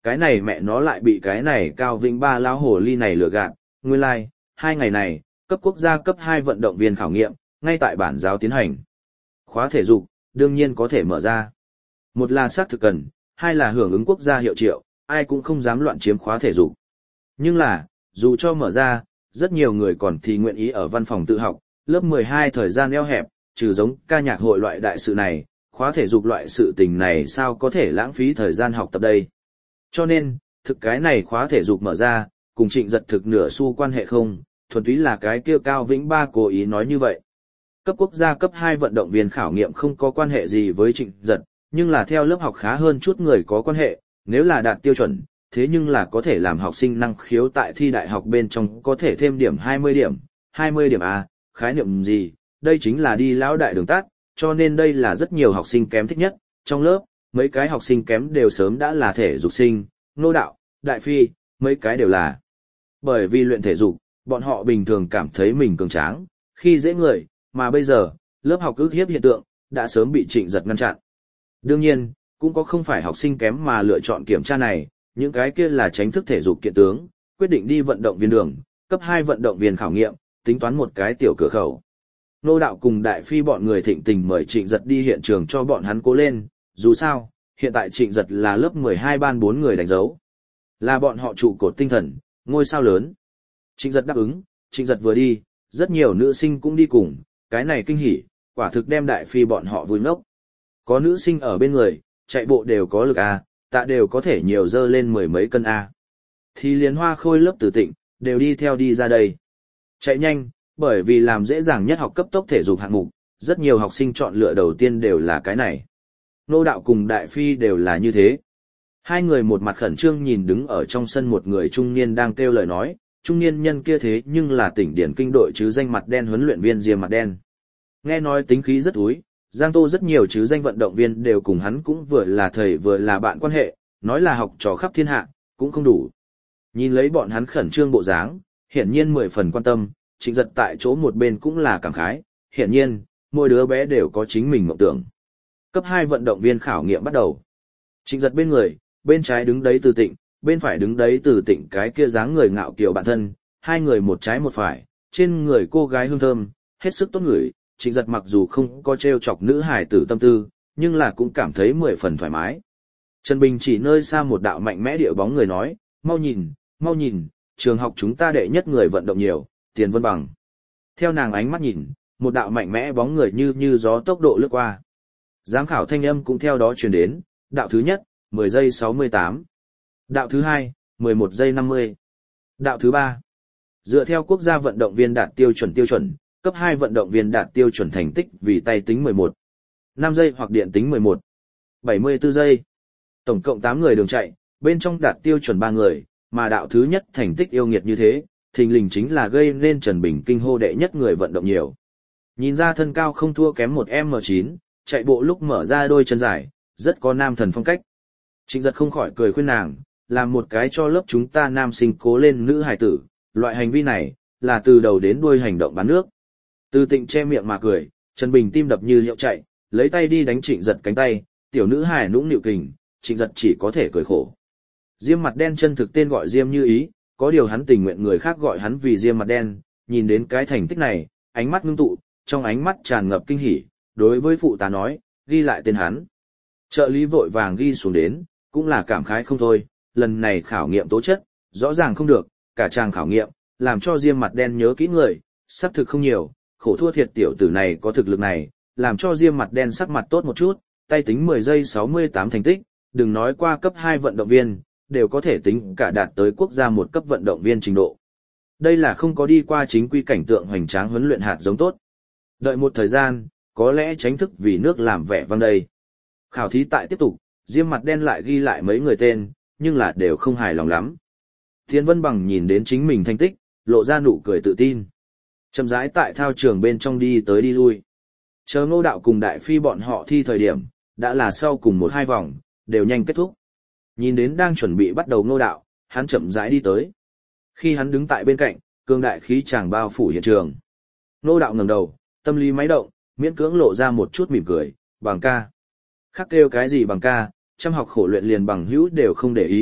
cái này mẹ nó lại bị cái này Cao Vĩnh Ba lão hồ ly này lừa gạt, nguyên lai, like, hai ngày này, cấp quốc gia cấp hai vận động viên khảo nghiệm, ngay tại bản giáo tiến hành. Khóa thể dục, đương nhiên có thể mở ra. Một là xác thực cần, hai là hưởng ứng quốc gia hiệu triệu, ai cũng không dám loạn chiếm khóa thể dục. Nhưng là, dù cho mở ra, rất nhiều người còn thì nguyện ý ở văn phòng tự học, lớp mười hai thời gian eo hẹp, trừ giống ca nhạc hội loại đại sự này, khóa thể dục loại sự tình này sao có thể lãng phí thời gian học tập đây. Cho nên, thực cái này khóa thể dục mở ra, cùng Trịnh Giật thực nửa xu quan hệ không, thuần túy là cái kia Cao Vĩnh Ba cố ý nói như vậy. Cấp quốc gia cấp hai vận động viên khảo nghiệm không có quan hệ gì với Trịnh Giật, nhưng là theo lớp học khá hơn chút người có quan hệ, nếu là đạt tiêu chuẩn, thế nhưng là có thể làm học sinh năng khiếu tại thi đại học bên trong có thể thêm điểm hai mươi điểm, hai mươi điểm A, khái niệm gì, đây chính là đi lão đại đường tắt, cho nên đây là rất nhiều học sinh kém thích nhất, trong lớp, mấy cái học sinh kém đều sớm đã là thể dục sinh, Ngô Đạo, Đại Phi, mấy cái đều là. Bởi vì luyện thể dục, bọn họ bình thường cảm thấy mình cường tráng, khi dễ người, mà bây giờ, lớp học ức hiếp hiện tượng, đã sớm bị Trịnh Giật ngăn chặn. Đương nhiên, cũng có không phải học sinh kém mà lựa chọn kiểm tra này, những cái kia là tránh thức thể dục kiện tướng, quyết định đi vận động viên đường, cấp hai vận động viên khảo nghiệm, tính toán một cái tiểu cửa khẩu. Ngô Đạo cùng Đại Phi bọn người thịnh tình mời Trịnh Giật đi hiện trường cho bọn hắn cố lên, dù sao, hiện tại Trịnh Giật là lớp mười hai ban bốn người đánh dấu. Là bọn họ trụ cột tinh thần, ngôi sao lớn. Trịnh Giật đáp ứng, Trịnh Giật vừa đi, rất nhiều nữ sinh cũng đi cùng, cái này kinh hỉ, quả thực đem Đại Phi bọn họ vui ngốc. Có nữ sinh ở bên người, chạy bộ đều có lực A, tạ đều có thể nhiều dơ lên mười mấy cân A. Thì liền Hoa Khôi lớp Từ Tịnh, đều đi theo đi ra đây. Chạy nhanh, bởi vì làm dễ dàng nhất học cấp tốc thể dục hạng mục, rất nhiều học sinh chọn lựa đầu tiên đều là cái này. Ngô Đạo cùng Đại Phi đều là như thế. Hai người một mặt khẩn trương nhìn đứng ở trong sân một người trung niên đang kêu lời nói, trung niên nhân kia thế nhưng là tỉnh điển kinh đội chứ danh mặt đen huấn luyện viên Diêm Mặt Đen. Nghe nói tính khí rất úi, Giang Tô rất nhiều chứ danh vận động viên đều cùng hắn cũng vừa là thầy vừa là bạn quan hệ, nói là học trò khắp thiên hạ, cũng không đủ. Nhìn lấy bọn hắn khẩn trương bộ dáng, hiển nhiên mười phần quan tâm, Trịnh Giật tại chỗ một bên cũng là cảm khái, hiển nhiên, mỗi đứa bé đều có chính mình mộng tưởng. Cấp hai vận động viên khảo nghiệm bắt đầu. Trịnh Giật bên người, bên trái đứng đấy Từ Tịnh, bên phải đứng đấy Từ Tịnh cái kia dáng người ngạo kiều bản thân, hai người một trái một phải, trên người cô gái hương thơm, hết sức tốt ngửi. Trịnh Giật mặc dù không có trêu chọc nữ hài tử tâm tư, nhưng là cũng cảm thấy mười phần thoải mái. Trần Bình chỉ nơi xa một đạo mạnh mẽ địa bóng người nói, mau nhìn, mau nhìn, trường học chúng ta đệ nhất người vận động nhiều, Tiền Vân Bằng. Theo nàng ánh mắt nhìn, một đạo mạnh mẽ bóng người như như gió tốc độ lướt qua. Giám khảo thanh âm cũng theo đó truyền đến, đạo thứ nhất, mười giây sáu mươi tám. Đạo thứ hai, mười một giây năm mươi. Đạo thứ ba. Dựa theo quốc gia vận động viên đạt tiêu chuẩn tiêu chuẩn, cấp hai vận động viên đạt tiêu chuẩn thành tích vì tay tính mười một. năm giây hoặc điện tính mười một. bảy mươi tư giây. Tổng cộng tám người đường chạy, bên trong đạt tiêu chuẩn ba người, mà đạo thứ nhất thành tích yêu nghiệt như thế, thình lình chính là gây nên Trần Bình kinh hô đệ nhất người vận động nhiều. Nhìn ra thân cao không thua kém một em chín, chạy bộ lúc mở ra đôi chân dài, rất có nam thần phong cách. Trịnh Giật không khỏi cười khuyên nàng, làm một cái cho lớp chúng ta nam sinh cố lên nữ hài tử, loại hành vi này, là từ đầu đến đuôi hành động bán nước. Từ Tịnh che miệng mà cười, Trần Bình tim đập như liệu chạy, lấy tay đi đánh Trịnh Giật cánh tay, tiểu nữ hài nũng nịu kình, Trịnh Giật chỉ có thể cười khổ. Diêm Mặt Đen chân thực tên gọi Diêm Như Ý, có điều hắn tình nguyện người khác gọi hắn vì Diêm Mặt Đen, nhìn đến cái thành tích này, ánh mắt ngưng tụ, trong ánh mắt tràn ngập kinh hỉ, đối với phụ tá nói, ghi lại tên hắn. Trợ lý vội vàng ghi xuống đến, cũng là cảm khái không thôi, lần này khảo nghiệm tố chất, rõ ràng không được, cả trang khảo nghiệm, làm cho Diêm Mặt Đen nhớ kỹ người, xác thực không nhiều, khổ thua thiệt tiểu tử này có thực lực này, làm cho Diêm Mặt Đen sắc mặt tốt một chút, tay tính mười giây sáu mươi tám thành tích, đừng nói qua cấp hai vận động viên, đều có thể tính cả đạt tới quốc gia một cấp vận động viên trình độ. Đây là không có đi qua chính quy cảnh tượng hoành tráng huấn luyện hạt giống tốt. Đợi một thời gian, có lẽ tránh thức vì nước làm vẻ vang đây. Khảo thí tại tiếp tục, Diêm Mặt Đen lại ghi lại mấy người tên, nhưng là đều không hài lòng lắm. Thiên Vân Bằng nhìn đến chính mình thành tích, lộ ra nụ cười tự tin. Chậm rãi tại thao trường bên trong đi tới đi lui. Chờ Ngô Đạo cùng Đại Phi bọn họ thi thời điểm, đã là sau cùng một hai vòng, đều nhanh kết thúc. Nhìn đến đang chuẩn bị bắt đầu Ngô Đạo, hắn chậm rãi đi tới. Khi hắn đứng tại bên cạnh, cương đại khí chàng bao phủ hiện trường. Ngô Đạo ngẩng đầu, tâm lý máy động, miễn cưỡng lộ ra một chút mỉm cười, Bằng ca. Khác kêu cái gì Bằng ca, chăm học khổ luyện liền bằng hữu đều không để ý,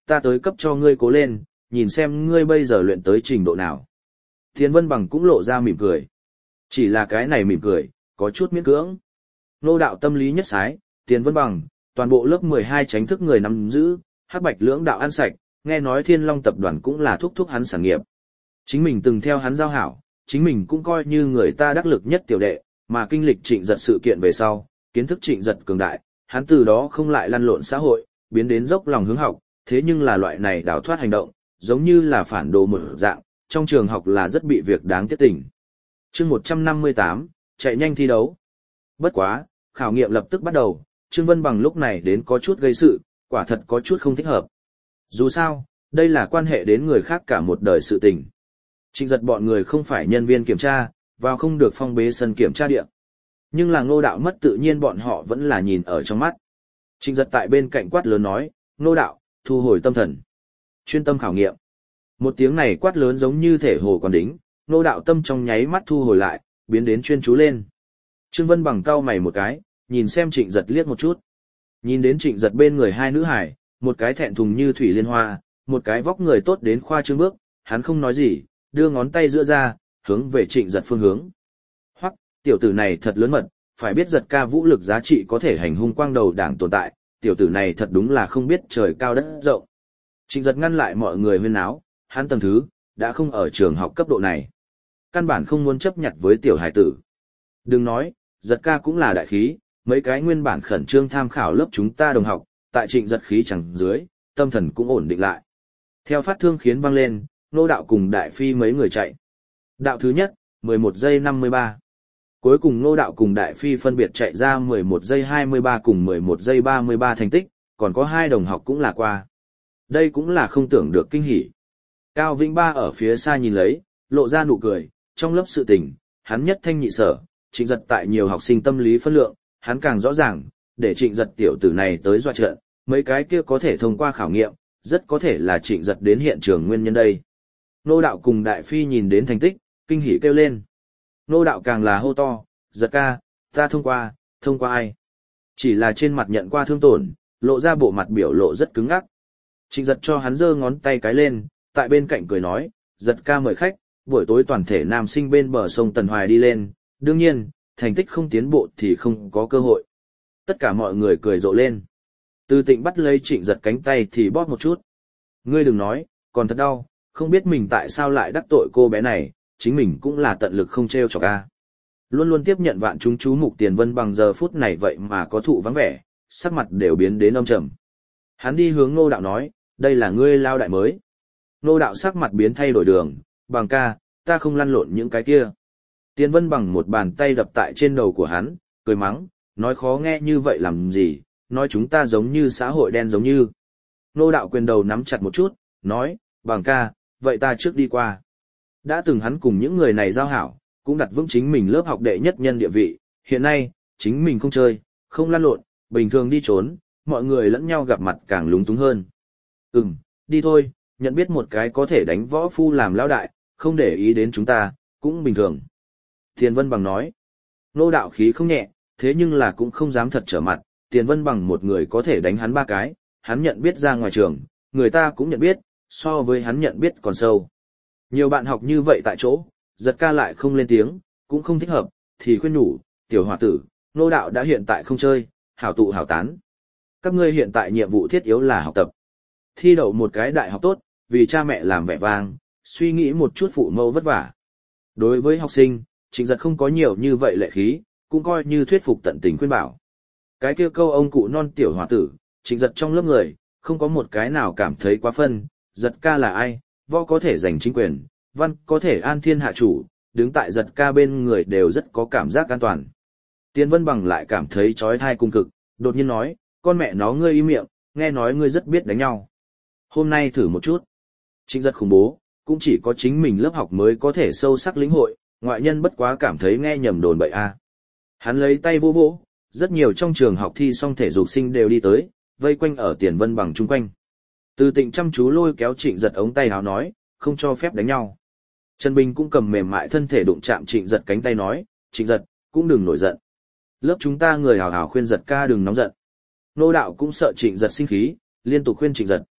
ta tới cấp cho ngươi cố lên, nhìn xem ngươi bây giờ luyện tới trình độ nào. Tiền Vân Bằng cũng lộ ra mỉm cười. Chỉ là cái này mỉm cười, có chút miễn cưỡng. Nô đạo tâm lý nhất sái, Tiền Vân Bằng, toàn bộ lớp mười hai tránh thức người nắm giữ, hắc bạch lưỡng đạo ăn sạch, nghe nói Thiên Long tập đoàn cũng là thúc thúc hắn sản nghiệp. Chính mình từng theo hắn giao hảo, chính mình cũng coi như người ta đắc lực nhất tiểu đệ, mà kinh lịch Trịnh Giật sự kiện về sau, kiến thức Trịnh Giật cường đại, hắn từ đó không lại lăn lộn xã hội, biến đến dốc lòng hướng học, thế nhưng là loại này đào thoát hành động, giống như là phản đồ một dạng, trong trường học là rất bị việc đáng tiếc tình. Chương một trăm năm mươi tám, chạy nhanh thi đấu. Bất quá, khảo nghiệm lập tức bắt đầu, Trương Vân Bằng lúc này đến có chút gây sự, quả thật có chút không thích hợp. Dù sao, đây là quan hệ đến người khác cả một đời sự tình. Trịnh Giật bọn người không phải nhân viên kiểm tra, vào không được phong bế sân kiểm tra địa. Nhưng là Ngô Đạo mất tự nhiên bọn họ vẫn là nhìn ở trong mắt. Trịnh Giật tại bên cạnh quát lớn nói, Ngô Đạo, thu hồi tâm thần. Chuyên tâm khảo nghiệm. Một tiếng này quát lớn giống như thể hồ còn đính, Ngô Đạo tâm trong nháy mắt thu hồi lại, biến đến chuyên chú lên. Trương Vân Bằng cau mày một cái, nhìn xem Trịnh Giật liếc một chút. Nhìn đến Trịnh Giật bên người hai nữ hải, một cái thẹn thùng như thủy liên hoa, một cái vóc người tốt đến khoa trương bước, hắn không nói gì, đưa ngón tay giữa ra, hướng về Trịnh Giật phương hướng. Hoắc, tiểu tử này thật lớn mật, phải biết Giật ca vũ lực giá trị có thể hành hung quang đầu đảng tồn tại, tiểu tử này thật đúng là không biết trời cao đất rộng. Trịnh Giật ngăn lại mọi người huyên náo, hắn tầng thứ, đã không ở trường học cấp độ này. Căn bản không muốn chấp nhặt với tiểu hải tử. Đừng nói, Giật ca cũng là đại khí, mấy cái nguyên bản khẩn trương tham khảo lớp chúng ta đồng học, tại Trịnh Giật khí chẳng dưới, tâm thần cũng ổn định lại. Theo phát thương khiến vang lên, Nô Đạo cùng Đại Phi mấy người chạy. Đạo thứ nhất, mười một giây năm mươi ba. Cuối cùng Nô Đạo cùng Đại Phi phân biệt chạy ra mười một giây hai mươi ba cùng mười một giây ba mươi ba thành tích, còn có hai đồng học cũng là qua. Đây cũng là không tưởng được kinh hỉ. Cao Vĩnh Ba ở phía xa nhìn lấy, lộ ra nụ cười, trong lớp sự tình, hắn nhất thanh nhị sở, Trịnh Giật tại nhiều học sinh tâm lý phân lượng, hắn càng rõ ràng, để Trịnh Giật tiểu tử này tới dọa trận, mấy cái kia có thể thông qua khảo nghiệm, rất có thể là Trịnh Giật đến hiện trường nguyên nhân đây. Nô Đạo cùng Đại Phi nhìn đến thành tích, kinh hỉ kêu lên. Nô Đạo càng là hô to, Giật ca, ta thông qua, thông qua ai? Chỉ là trên mặt nhận qua thương tổn, lộ ra bộ mặt biểu lộ rất cứng ngắc. Trịnh Giật cho hắn giơ ngón tay cái lên, tại bên cạnh cười nói, Giật ca mời khách, buổi tối toàn thể nam sinh bên bờ sông Tần Hoài đi lên, đương nhiên, thành tích không tiến bộ thì không có cơ hội. Tất cả mọi người cười rộ lên. Từ Tịnh bắt lấy Trịnh Giật cánh tay thì bóp một chút. Ngươi đừng nói, còn thật đau, không biết mình tại sao lại đắc tội cô bé này, chính mình cũng là tận lực không trêu chọc a. Luôn luôn tiếp nhận vạn chúng chú mục Tiền Vân Bằng giờ phút này vậy mà có thụ vắng vẻ, sắc mặt đều biến đến âm trầm. Hắn đi hướng Ngô Đạo nói, đây là ngươi lao đại mới. Ngô Đạo sắc mặt biến thay đổi đường, Bằng ca, ta không lăn lộn những cái kia. Tiền Vân Bằng một bàn tay đập tại trên đầu của hắn, cười mắng, nói khó nghe như vậy làm gì, nói chúng ta giống như xã hội đen giống như. Ngô Đạo quyền đầu nắm chặt một chút, nói, Bằng ca, vậy ta trước đi qua. Đã từng hắn cùng những người này giao hảo, cũng đặt vững chính mình lớp học đệ nhất nhân địa vị, hiện nay, chính mình không chơi, không lăn lộn, bình thường đi trốn, mọi người lẫn nhau gặp mặt càng lúng túng hơn. Ừm, đi thôi, nhận biết một cái có thể đánh võ phu làm lão đại, không để ý đến chúng ta, cũng bình thường. Tiền Vân Bằng nói, Ngô Đạo khí không nhẹ, thế nhưng là cũng không dám thật trở mặt, Tiền Vân Bằng một người có thể đánh hắn ba cái, hắn nhận biết ra ngoài trường, người ta cũng nhận biết, so với hắn nhận biết còn sâu. Nhiều bạn học như vậy tại chỗ, Giật ca lại không lên tiếng, cũng không thích hợp, thì khuyên nhủ, tiểu hòa tử, Ngô Đạo đã hiện tại không chơi, hảo tụ hảo tán. Các ngươi hiện tại nhiệm vụ thiết yếu là học tập. Thi đậu một cái đại học tốt, vì cha mẹ làm vẻ vang, suy nghĩ một chút phụ mẫu vất vả. Đối với học sinh, Trịnh Giật không có nhiều như vậy lệ khí, cũng coi như thuyết phục tận tình khuyên bảo. Cái kia câu ông cụ non tiểu hòa tử, Trịnh Giật trong lớp người, không có một cái nào cảm thấy quá phân, Giật ca là ai, võ có thể giành chính quyền, văn có thể an thiên hạ chủ, đứng tại Giật ca bên người đều rất có cảm giác an toàn. Tiền Vân Bằng lại cảm thấy trói thai cung cực, đột nhiên nói, con mẹ nó ngươi im miệng, nghe nói ngươi rất biết đánh nhau. Hôm nay thử một chút. Trịnh Giật khủng bố, cũng chỉ có chính mình lớp học mới có thể sâu sắc lĩnh hội, ngoại nhân bất quá cảm thấy nghe nhầm đồn bậy a. Hắn lấy tay vô vỗ, rất nhiều trong trường học thi xong thể dục sinh đều đi tới, vây quanh ở Tiền Vân Bằng chung quanh. Từ Tịnh chăm chú lôi kéo Trịnh Giật ống tay áo nói, không cho phép đánh nhau. Trần Bình cũng cầm mềm mại thân thể đụng chạm Trịnh Giật cánh tay nói, Trịnh Giật, cũng đừng nổi giận. Lớp chúng ta người hào hào khuyên Giật ca đừng nóng giận. Ngô Đạo cũng sợ Trịnh Giật sinh khí, liên tục khuyên Trịnh Giật.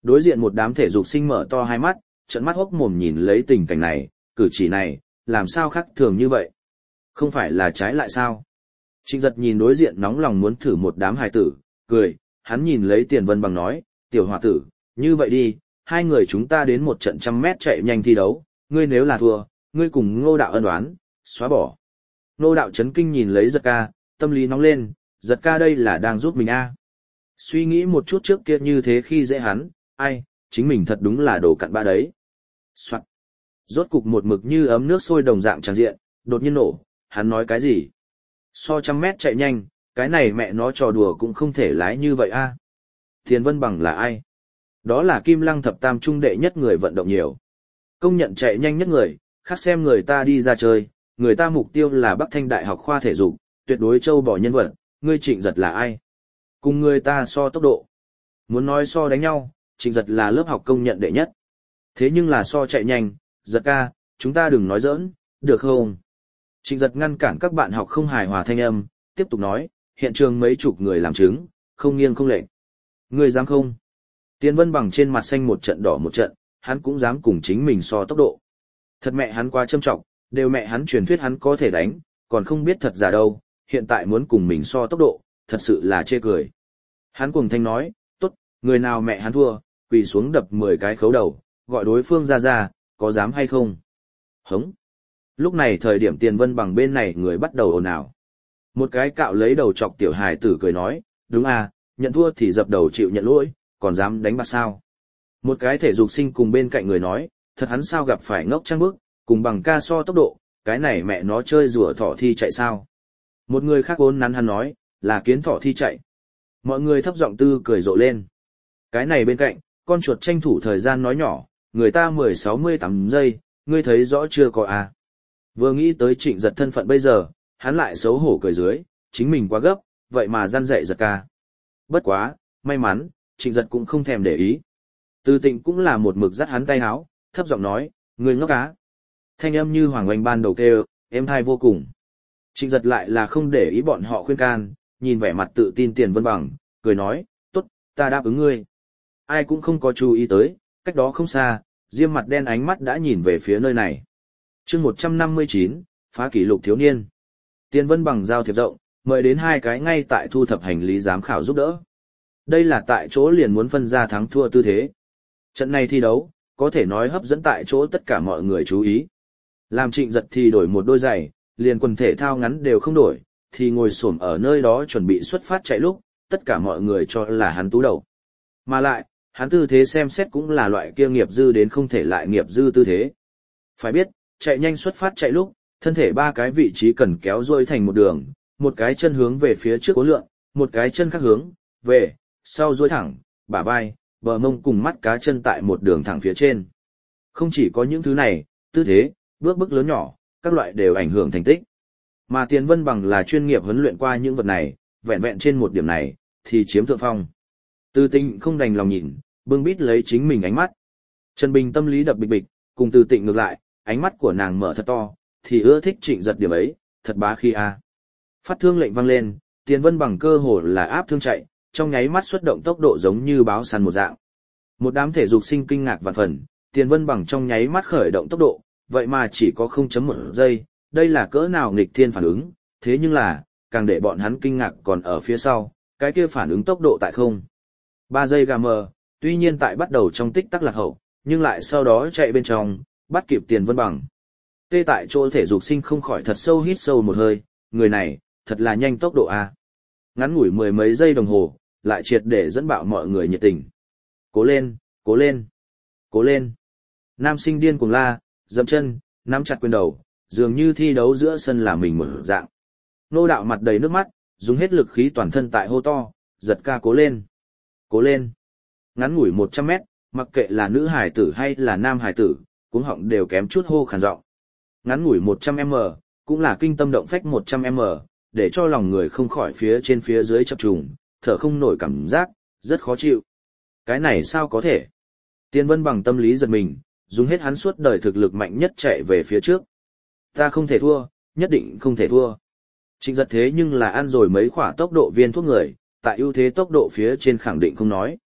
Đối diện một đám thể dục sinh mở to hai mắt, trợn mắt hốc mồm nhìn lấy tình cảnh này, cử chỉ này, làm sao khác thường như vậy? Không phải là trái lại sao? Trịnh Giật nhìn đối diện nóng lòng muốn thử một đám hài tử, cười, hắn nhìn lấy Tiền Vân Bằng nói, tiểu hòa tử, như vậy đi, hai người chúng ta đến một trận trăm mét chạy nhanh thi đấu, ngươi nếu là thua, ngươi cùng Ngô Đạo ân oán, xóa bỏ. Ngô Đạo chấn kinh nhìn lấy Giật ca, tâm lý nóng lên, Giật ca đây là đang giúp mình a. À. Suy nghĩ một chút trước kia như thế khi dễ hắn, ai, chính mình thật đúng là đồ cặn bã đấy. Soạn. Rốt cục một mực như ấm nước sôi đồng dạng tràn diện, đột nhiên nổ, hắn nói cái gì? So trăm mét chạy nhanh, cái này mẹ nó trò đùa cũng không thể lái như vậy a. À. Tiền Vân Bằng là ai? Đó là Kim Lăng thập tam trung đệ nhất người vận động nhiều. Công nhận chạy nhanh nhất người, khác xem người ta đi ra chơi, người ta mục tiêu là Bắc Thanh Đại học khoa thể dục, tuyệt đối châu bỏ nhân vật, ngươi Trịnh Giật là ai? Cùng người ta so tốc độ. Muốn nói so đánh nhau, Trịnh Giật là lớp học công nhận đệ nhất. Thế nhưng là so chạy nhanh, Giật ca, chúng ta đừng nói giỡn, được không? Trịnh Giật ngăn cản các bạn học không hài hòa thanh âm, tiếp tục nói, hiện trường mấy chục người làm chứng, không nghiêng không lệch. Ngươi dám không? Tiền Vân Bằng trên mặt xanh một trận đỏ một trận, hắn cũng dám cùng chính mình so tốc độ. Thật mẹ hắn quá châm trọng, đều mẹ hắn truyền thuyết hắn có thể đánh, còn không biết thật giả đâu, hiện tại muốn cùng mình so tốc độ, thật sự là chê cười. Hắn cuồng thanh nói, tốt, người nào mẹ hắn thua, quỳ xuống đập mười cái khấu đầu, gọi đối phương ra ra, có dám hay không? Hống. Lúc này thời điểm Tiền Vân Bằng bên này người bắt đầu ồn ào. Một cái cạo lấy đầu chọc tiểu hài tử cười nói, đúng à, nhận thua thì dập đầu chịu nhận lỗi, còn dám đánh bạc sao? Một cái thể dục sinh cùng bên cạnh người nói, thật hắn sao gặp phải ngốc trăng bức, cùng bằng ca so tốc độ, cái này mẹ nó chơi rùa thỏ thi chạy sao? Một người khác ốn nắn hắn nói, là kiến thỏ thi chạy. Mọi người thấp giọng tư cười rộ lên. Cái này bên cạnh, con chuột tranh thủ thời gian nói nhỏ, người ta mười sáu mươi tám giây, ngươi thấy rõ chưa có à? Vừa nghĩ tới Trịnh Giật thân phận bây giờ, hắn lại xấu hổ cười dưới, chính mình quá gấp, vậy mà răn dạy Giật ca. Bất quá, may mắn, Trịnh Giật cũng không thèm để ý. Từ Tịnh cũng là một mực dắt hắn tay áo, thấp giọng nói, ngươi ngốc cá. Thanh âm như hoàng oanh ban đầu kêu, êm thai vô cùng. Trịnh Giật lại là không để ý bọn họ khuyên can, nhìn vẻ mặt tự tin Tiền Vân Bằng, cười nói, tốt, ta đáp ứng ngươi. Ai cũng không có chú ý tới, cách đó không xa, Diêm mặt đen ánh mắt đã nhìn về phía nơi này. chương một trăm năm mươi chín, phá kỷ lục thiếu niên. Tiền Vân Bằng giao thiệp rộng, mời đến hai cái ngay tại thu thập hành lý giám khảo giúp đỡ. Đây là tại chỗ liền muốn phân ra thắng thua tư thế. Trận này thi đấu, có thể nói hấp dẫn tại chỗ tất cả mọi người chú ý. Làm Trịnh Giật thì đổi một đôi giày, liền quần thể thao ngắn đều không đổi, thì ngồi xổm ở nơi đó chuẩn bị xuất phát chạy lúc, tất cả mọi người cho là hắn tú đầu. Mà lại, hắn tư thế xem xét cũng là loại kia nghiệp dư đến không thể lại nghiệp dư tư thế. Phải biết, chạy nhanh xuất phát chạy lúc, thân thể ba cái vị trí cần kéo dôi thành một đường, một cái chân hướng về phía trước cố lượng, một cái chân khác hướng về sau dôi thẳng, bả vai, bờ mông cùng mắt cá chân tại một đường thẳng phía trên. Không chỉ có những thứ này, tư thế, bước bước lớn nhỏ, các loại đều ảnh hưởng thành tích. Mà Tiền Vân Bằng là chuyên nghiệp huấn luyện qua những vật này, vẹn vẹn trên một điểm này, thì chiếm thượng phong. Từ Tịnh không đành lòng nhìn, bưng bít lấy chính mình ánh mắt. Trần Bình tâm lý đập bịch bịch, cùng Từ Tịnh ngược lại, ánh mắt của nàng mở thật to, thì ưa thích Trịnh Giật điểm ấy, thật bá khi a. Phát thương lệnh vang lên, Tiền Vân Bằng cơ hồ là áp thương chạy, trong nháy mắt xuất động tốc độ giống như báo săn một dạng. Một đám thể dục sinh kinh ngạc vạn phần, Tiền Vân Bằng trong nháy mắt khởi động tốc độ, vậy mà chỉ có không chấm một giây, đây là cỡ nào nghịch thiên phản ứng, thế nhưng là, càng để bọn hắn kinh ngạc còn ở phía sau, cái kia phản ứng tốc độ tại không. ba giây gà mờ, tuy nhiên tại bắt đầu trong tích tắc lạc hậu, nhưng lại sau đó chạy bên trong, bắt kịp Tiền Vân Bằng. Tê tại chỗ thể dục sinh không khỏi thật sâu hít sâu một hơi, người này, thật là nhanh tốc độ a. Ngắn ngủi mười mấy giây đồng hồ, lại triệt để dẫn bạo mọi người nhiệt tình. Cố lên, cố lên, cố lên. Nam sinh điên cuồng la, dậm chân, nắm chặt quyền đầu, dường như thi đấu giữa sân là mình mở dạng. Nô Đạo mặt đầy nước mắt, dùng hết lực khí toàn thân tại hô to, Giật ca cố lên, cố lên. Ngắn ngủi một trăm mét, mặc kệ là nữ hải tử hay là nam hải tử, cuống họng đều kém chút hô khàn giọng. Ngắn ngủi một trăm mét, cũng là kinh tâm động phách một trăm mét, để cho lòng người không khỏi phía trên phía dưới chập trùng, thở không nổi cảm giác, rất khó chịu. Cái này sao có thể? Tiền Vân Bằng tâm lý giật mình, dùng hết hắn suốt đời thực lực mạnh nhất chạy về phía trước. Ta không thể thua, nhất định không thể thua. Trịnh Giật thế nhưng là ăn rồi mấy khỏa tốc độ viên thuốc người, tại ưu thế tốc độ phía trên khẳng định không nói.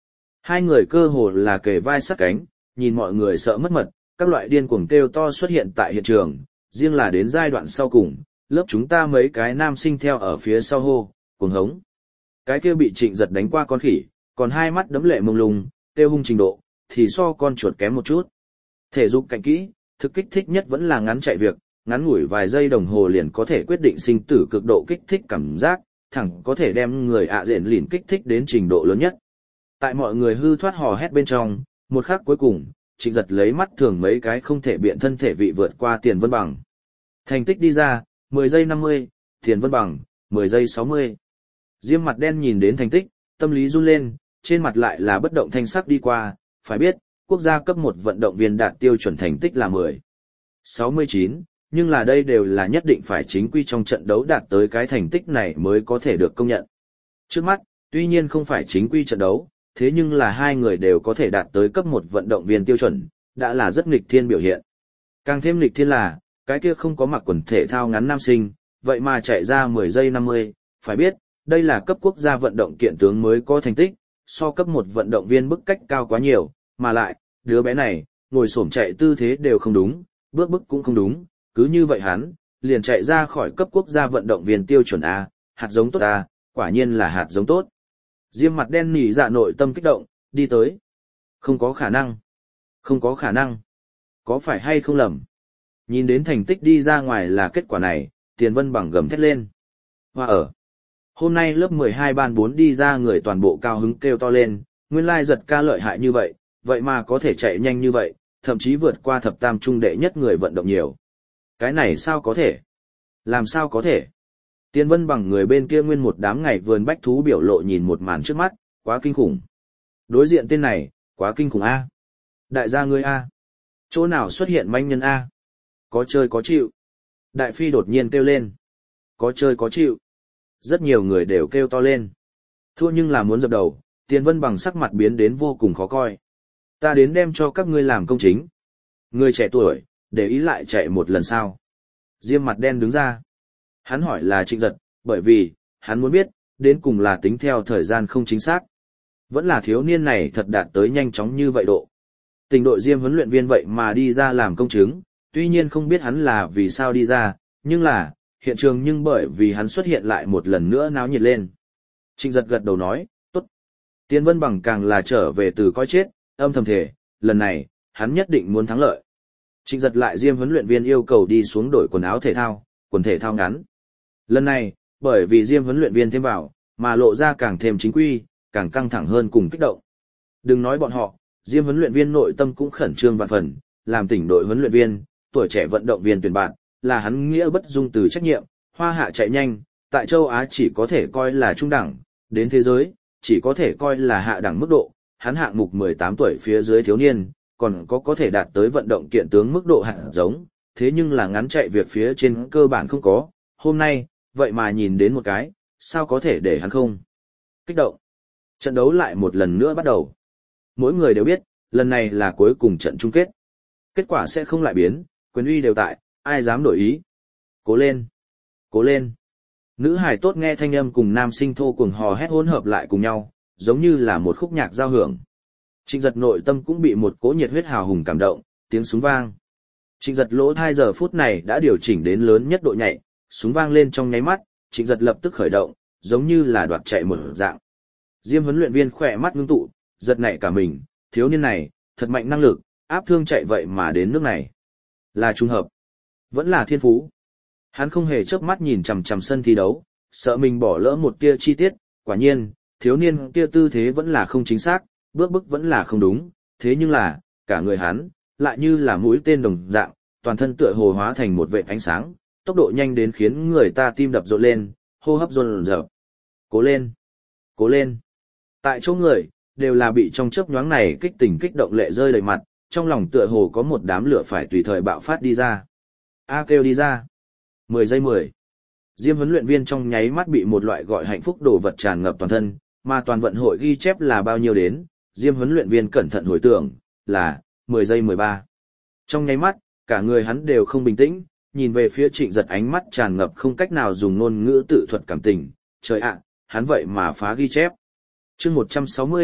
Hai người cơ hồ là kề vai sát cánh, nhìn mọi người sợ mất mật, các loại điên cuồng kêu to xuất hiện tại hiện trường, riêng là đến giai đoạn sau cùng, lớp chúng ta mấy cái nam sinh theo ở phía sau hô, cuồng hống. Cái kia bị Trịnh Giật đánh qua con khỉ, còn hai mắt đấm lệ mông lung, kêu hung trình độ, thì so con chuột kém một chút. Thể dục cạnh kỹ, thực kích thích nhất vẫn là ngắn chạy việc, ngắn ngủi vài giây đồng hồ liền có thể quyết định sinh tử cực độ kích thích cảm giác, thẳng có thể đem người ạ diện lìn kích thích đến trình độ lớn nhất. Tại mọi người hư thoát hò hét bên trong, một khắc cuối cùng, Trịnh Giật lấy mắt thường mấy cái không thể biện thân thể vị vượt qua Tiền Vân Bằng. Thành tích đi ra, mười giây năm mươi, Tiền Vân Bằng, mười giây sáu mươi. Diêm mặt đen nhìn đến thành tích, tâm lý run lên, trên mặt lại là bất động thanh sắc đi qua, phải biết, quốc gia cấp một vận động viên đạt tiêu chuẩn thành tích là mười, sáu mươi chín, nhưng là đây đều là nhất định phải chính quy trong trận đấu đạt tới cái thành tích này mới có thể được công nhận. Trước mắt, tuy nhiên không phải chính quy trận đấu, thế nhưng là hai người đều có thể đạt tới cấp một vận động viên tiêu chuẩn, đã là rất nghịch thiên biểu hiện. Càng thêm nghịch thiên là, cái kia không có mặc quần thể thao ngắn nam sinh, vậy mà chạy ra mười giây năm mươi, phải biết, đây là cấp quốc gia vận động kiện tướng mới có thành tích, so cấp một vận động viên bức cách cao quá nhiều, mà lại, đứa bé này, ngồi xổm chạy tư thế đều không đúng, bước bức cũng không đúng, cứ như vậy hắn, liền chạy ra khỏi cấp quốc gia vận động viên tiêu chuẩn A, hạt giống tốt A, quả nhiên là hạt giống tốt. Diêm mặt đen nỉ dạ nội tâm kích động, đi tới. Không có khả năng. Không có khả năng. Có phải hay không lầm? Nhìn đến thành tích đi ra ngoài là kết quả này, Tiền Vân Bằng gầm thét lên. Hoa ở. Hôm nay lớp mười hai ban bốn đi ra người toàn bộ cao hứng kêu to lên, nguyên lai giật ca lợi hại như vậy, vậy mà có thể chạy nhanh như vậy, thậm chí vượt qua thập tam trung đệ nhất người vận động nhiều. Cái này sao có thể? Làm sao có thể? Tiền Vân Bằng người bên kia nguyên một đám ngày vườn bách thú biểu lộ nhìn một màn trước mắt, quá kinh khủng. Đối diện tên này, quá kinh khủng A. Đại gia ngươi A. Chỗ nào xuất hiện manh nhân A? Có chơi có chịu. Đại phi đột nhiên kêu lên. Có chơi có chịu. Rất nhiều người đều kêu to lên. Thua nhưng là muốn dập đầu, Tiền Vân Bằng sắc mặt biến đến vô cùng khó coi. Ta đến đem cho các ngươi làm công chính. Người trẻ tuổi, để ý lại chạy một lần sau. Diêm mặt đen đứng ra. Hắn hỏi là Trịnh Giật, bởi vì, hắn muốn biết, đến cùng là tính theo thời gian không chính xác. Vẫn là thiếu niên này thật đạt tới nhanh chóng như vậy độ. Tình đội Diêm huấn luyện viên vậy mà đi ra làm công chứng, tuy nhiên không biết hắn là vì sao đi ra, nhưng là, hiện trường nhưng bởi vì hắn xuất hiện lại một lần nữa náo nhiệt lên. Trịnh Giật gật đầu nói, tốt. Tiền Vân Bằng càng là trở về từ coi chết, âm thầm thể, lần này, hắn nhất định muốn thắng lợi. Trịnh Giật lại Diêm huấn luyện viên yêu cầu đi xuống đổi quần áo thể thao, quần thể thao ngắn. Lần này, bởi vì Diêm huấn luyện viên thêm vào, mà lộ ra càng thêm chính quy, càng căng thẳng hơn cùng kích động. Đừng nói bọn họ, Diêm huấn luyện viên nội tâm cũng khẩn trương vạn phần, làm tỉnh đội huấn luyện viên, tuổi trẻ vận động viên tuyển bạn, là hắn nghĩa bất dung từ trách nhiệm, hoa hạ chạy nhanh, tại châu Á chỉ có thể coi là trung đẳng, đến thế giới, chỉ có thể coi là hạ đẳng mức độ, hắn hạng mục mười tám tuổi phía dưới thiếu niên, còn có có thể đạt tới vận động kiện tướng mức độ hạt giống, thế nhưng là ngắn chạy việc phía trên cơ bản không có, hôm nay, vậy mà nhìn đến một cái, sao có thể để hắn không kích động. Trận đấu lại một lần nữa bắt đầu. Mỗi người đều biết, lần này là cuối cùng trận chung kết. Kết quả sẽ không lại biến, quyền uy đều tại, ai dám đổi ý. Cố lên! Cố lên! Nữ hài tốt nghe thanh âm cùng nam sinh thô cuồng hò hét hỗn hợp lại cùng nhau, giống như là một khúc nhạc giao hưởng. Trịnh Giật nội tâm cũng bị một cỗ nhiệt huyết hào hùng cảm động, tiếng súng vang. Trịnh Giật lỗ hai giờ phút này đã điều chỉnh đến lớn nhất độ nhạy, súng vang lên trong nháy mắt, Trịnh Giật lập tức khởi động, giống như là đoạt chạy một dạng. Diêm huấn luyện viên khỏe mắt ngưng tụ, giật nảy cả mình, thiếu niên này, thật mạnh năng lực, áp thương chạy vậy mà đến nước này. Là trùng hợp, vẫn là thiên phú. Hắn không hề chớp mắt nhìn chằm chằm sân thi đấu, sợ mình bỏ lỡ một tia chi tiết, quả nhiên, thiếu niên kia tư thế vẫn là không chính xác, bước bước vẫn là không đúng, thế nhưng là, cả người hắn, lại như là mũi tên đồng dạng, toàn thân tựa hồ hóa thành một vệt ánh sáng, tốc độ nhanh đến khiến người ta tim đập rộn lên, hô hấp dồn dập. Cố lên! Cố lên! Tại chỗ người, đều là bị trong chớp nhoáng này kích tình kích động lệ rơi đầy mặt, trong lòng tựa hồ có một đám lửa phải tùy thời bạo phát đi ra. A kêu đi ra. mười giây mười. Diêm huấn luyện viên trong nháy mắt bị một loại gọi hạnh phúc đồ vật tràn ngập toàn thân, mà toàn vận hội ghi chép là bao nhiêu đến, Diêm huấn luyện viên cẩn thận hồi tưởng, là mười giây mười ba. Trong nháy mắt, cả người hắn đều không bình tĩnh, nhìn về phía Trịnh Giật ánh mắt tràn ngập không cách nào dùng ngôn ngữ tự thuật cảm tình, trời ạ, hắn vậy mà phá ghi chép. Chương một trăm sáu mươi,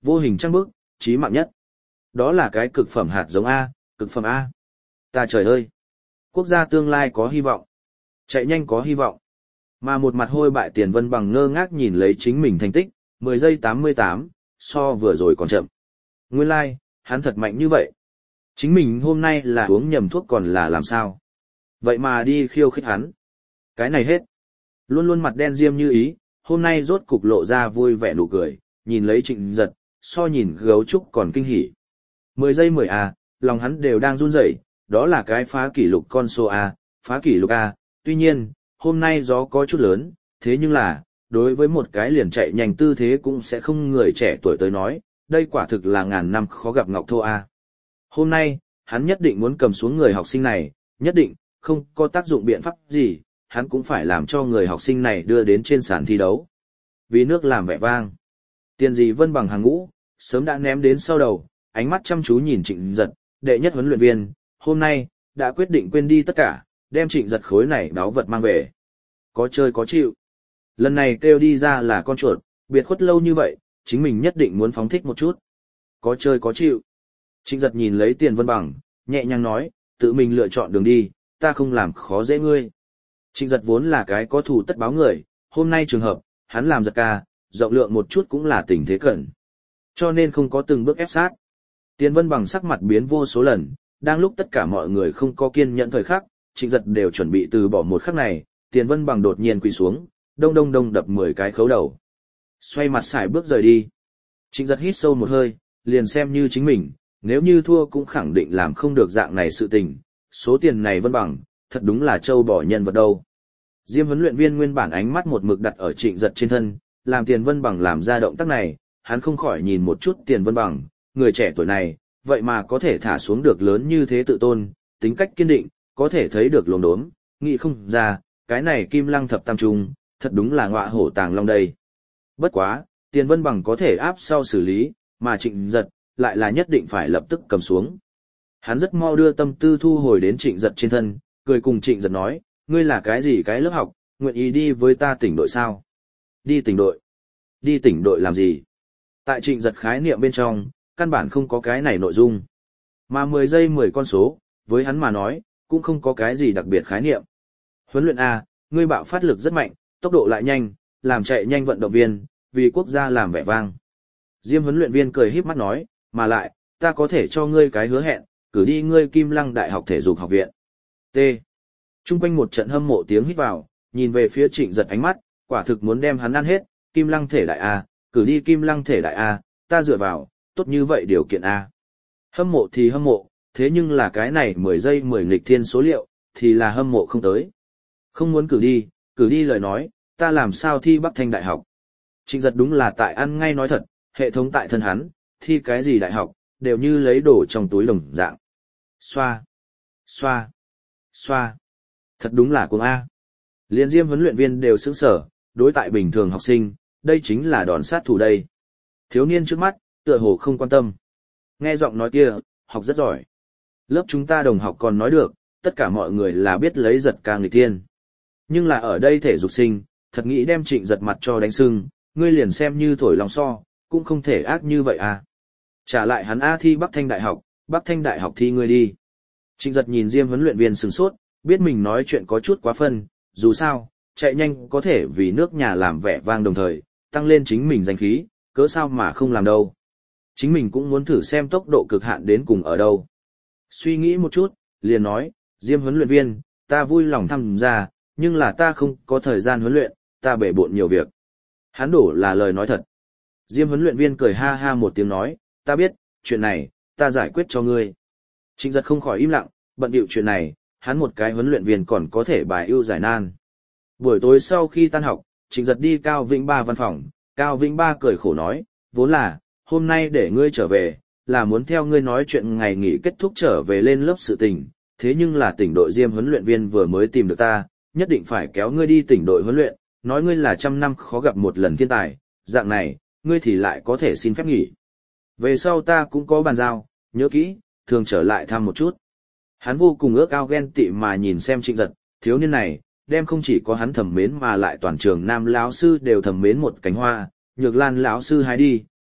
vô hình trăng bức, chí mạng nhất. Đó là cái cực phẩm hạt giống A, cực phẩm A. Ta trời ơi! Quốc gia tương lai có hy vọng. Chạy nhanh có hy vọng. Mà một mặt hôi bại Tiền Vân Bằng ngơ ngác nhìn lấy chính mình thành tích, mười giây tám mươi tám, so vừa rồi còn chậm. Nguyên lai, like, hắn thật mạnh như vậy. Chính mình hôm nay là uống nhầm thuốc còn là làm sao? Vậy mà đi khiêu khích hắn. Cái này hết. Luôn luôn mặt đen diêm như ý, hôm nay rốt cục lộ ra vui vẻ nụ cười, nhìn lấy Trịnh Giật, so nhìn gấu trúc còn kinh hỉ. mười giây mười A, lòng hắn đều đang run rẩy, đó là cái phá kỷ lục con số A, phá kỷ lục A, tuy nhiên, hôm nay gió có chút lớn, thế nhưng là, đối với một cái liền chạy nhanh tư thế cũng sẽ không người trẻ tuổi tới nói, đây quả thực là ngàn năm khó gặp ngọc thô A. Hôm nay, hắn nhất định muốn cầm xuống người học sinh này, nhất định, không có tác dụng biện pháp gì, hắn cũng phải làm cho người học sinh này đưa đến trên sàn thi đấu. Vì nước làm vẻ vang. Tiền Dị Vân Bằng hàng ngũ, sớm đã ném đến sau đầu, ánh mắt chăm chú nhìn Trịnh Giật, đệ nhất huấn luyện viên, hôm nay, đã quyết định quên đi tất cả, đem Trịnh Giật khối này đáo vật mang về. Có chơi có chịu. Lần này kêu đi ra là con chuột, biệt khuất lâu như vậy, chính mình nhất định muốn phóng thích một chút. Có chơi có chịu. Trịnh Giật nhìn lấy Tiền Vân Bằng, nhẹ nhàng nói, tự mình lựa chọn đường đi, ta không làm khó dễ ngươi. Trịnh Giật vốn là cái có thù tất báo người, hôm nay trường hợp, hắn làm giật ca, rộng lượng một chút cũng là tình thế cẩn. Cho nên không có từng bước ép sát. Tiền Vân Bằng sắc mặt biến vô số lần, đang lúc tất cả mọi người không có kiên nhẫn thời khắc, Trịnh Giật đều chuẩn bị từ bỏ một khắc này, Tiền Vân Bằng đột nhiên quỳ xuống, đông đông đông đập mười cái khấu đầu. Xoay mặt xài bước rời đi. Trịnh Giật hít sâu một hơi, liền xem như chính mình, nếu như thua cũng khẳng định làm không được dạng này sự tình, số tiền này Vân Bằng, thật đúng là châu bỏ nhân vật đâu. Diêm huấn luyện viên nguyên bản ánh mắt một mực đặt ở Trịnh Giật trên thân, làm Tiền Vân Bằng làm ra động tác này, hắn không khỏi nhìn một chút Tiền Vân Bằng, người trẻ tuổi này, vậy mà có thể thả xuống được lớn như thế tự tôn, tính cách kiên định, có thể thấy được lồn đốm, nghĩ không ra, cái này Kim Lăng thập tam trung, thật đúng là ngọa hổ tàng long đây. Bất quá, Tiền Vân Bằng có thể áp sau xử lý, mà Trịnh Giật, lại là nhất định phải lập tức cầm xuống. Hắn rất mau đưa tâm tư thu hồi đến Trịnh Giật trên thân, cười cùng Trịnh Giật nói, ngươi là cái gì cái lớp học, nguyện ý đi với ta tỉnh đội sao? Đi tỉnh đội? Đi tỉnh đội làm gì? Tại Trịnh Giật khái niệm bên trong, căn bản không có cái này nội dung. Mà mười giây mười con số, với hắn mà nói, cũng không có cái gì đặc biệt khái niệm. Huấn luyện A, ngươi bạo phát lực rất mạnh, tốc độ lại nhanh, làm chạy nhanh vận động viên, vì quốc gia làm vẻ vang. Diêm huấn luyện viên cười híp mắt nói, mà lại, ta có thể cho ngươi cái hứa hẹn, cử đi ngươi Kim Lăng Đại học Thể dục học viện. T. Trung quanh một trận hâm mộ tiếng hít vào, nhìn về phía Trịnh Giật ánh mắt, quả thực muốn đem hắn ăn hết, Kim Lăng Thể Đại A, cử đi Kim Lăng Thể Đại A, ta dựa vào, tốt như vậy điều kiện A. Hâm mộ thì hâm mộ, thế nhưng là cái này mười giây mười nghịch thiên số liệu, thì là hâm mộ không tới. Không muốn cử đi, cử đi lời nói, ta làm sao thi Bắc Thanh Đại học. Trịnh Giật đúng là tại ăn ngay nói thật, hệ thống tại thân hắn, thi cái gì đại học, đều như lấy đồ trong túi đồng dạng. Xoa, xoa, xoa. Thật đúng là cuồng A. Liên Diêm huấn luyện viên đều sững sở, đối tại bình thường học sinh, đây chính là đòn sát thủ đây. Thiếu niên trước mắt, tựa hồ không quan tâm. Nghe giọng nói kia, học rất giỏi. Lớp chúng ta đồng học còn nói được, tất cả mọi người là biết lấy Giật ca nghịch tiên. Nhưng là ở đây thể dục sinh, thật nghĩ đem Trịnh Giật mặt cho đánh sưng, ngươi liền xem như thổi lòng so, cũng không thể ác như vậy à. Trả lại hắn A thi Bắc Thanh Đại học, Bắc Thanh Đại học thi ngươi đi. Trịnh Giật nhìn Diêm huấn luyện viên sửng sốt, biết mình nói chuyện có chút quá phân, dù sao, chạy nhanh có thể vì nước nhà làm vẻ vang đồng thời, tăng lên chính mình danh khí, cớ sao mà không làm đâu. Chính mình cũng muốn thử xem tốc độ cực hạn đến cùng ở đâu. Suy nghĩ một chút, liền nói, Diêm huấn luyện viên, ta vui lòng tham gia, nhưng là ta không có thời gian huấn luyện, ta bể bộn nhiều việc. Hắn đổ là lời nói thật. Diêm huấn luyện viên cười ha ha một tiếng nói, ta biết, chuyện này, ta giải quyết cho ngươi. Trịnh Giật không khỏi im lặng, bận bịu chuyện này, hắn một cái huấn luyện viên còn có thể bài ưu giải nan. Buổi tối sau khi tan học, Trịnh Giật đi Cao Vĩnh Ba văn phòng, Cao Vĩnh Ba cười khổ nói, vốn là, hôm nay để ngươi trở về, là muốn theo ngươi nói chuyện ngày nghỉ kết thúc trở về lên lớp sự tình, thế nhưng là tỉnh đội Diêm huấn luyện viên vừa mới tìm được ta, nhất định phải kéo ngươi đi tỉnh đội huấn luyện, nói ngươi là trăm năm khó gặp một lần thiên tài, dạng này, ngươi thì lại có thể xin phép nghỉ. Về sau ta cũng có bàn giao, nhớ kỹ, thường trở lại thăm một chút. Hắn vô cùng ước ao ghen tị mà nhìn xem Trịnh Giật, thiếu niên này, đem không chỉ có hắn thầm mến mà lại toàn trường nam lão sư đều thầm mến một cánh hoa, Nhược Lan lão sư hái đi,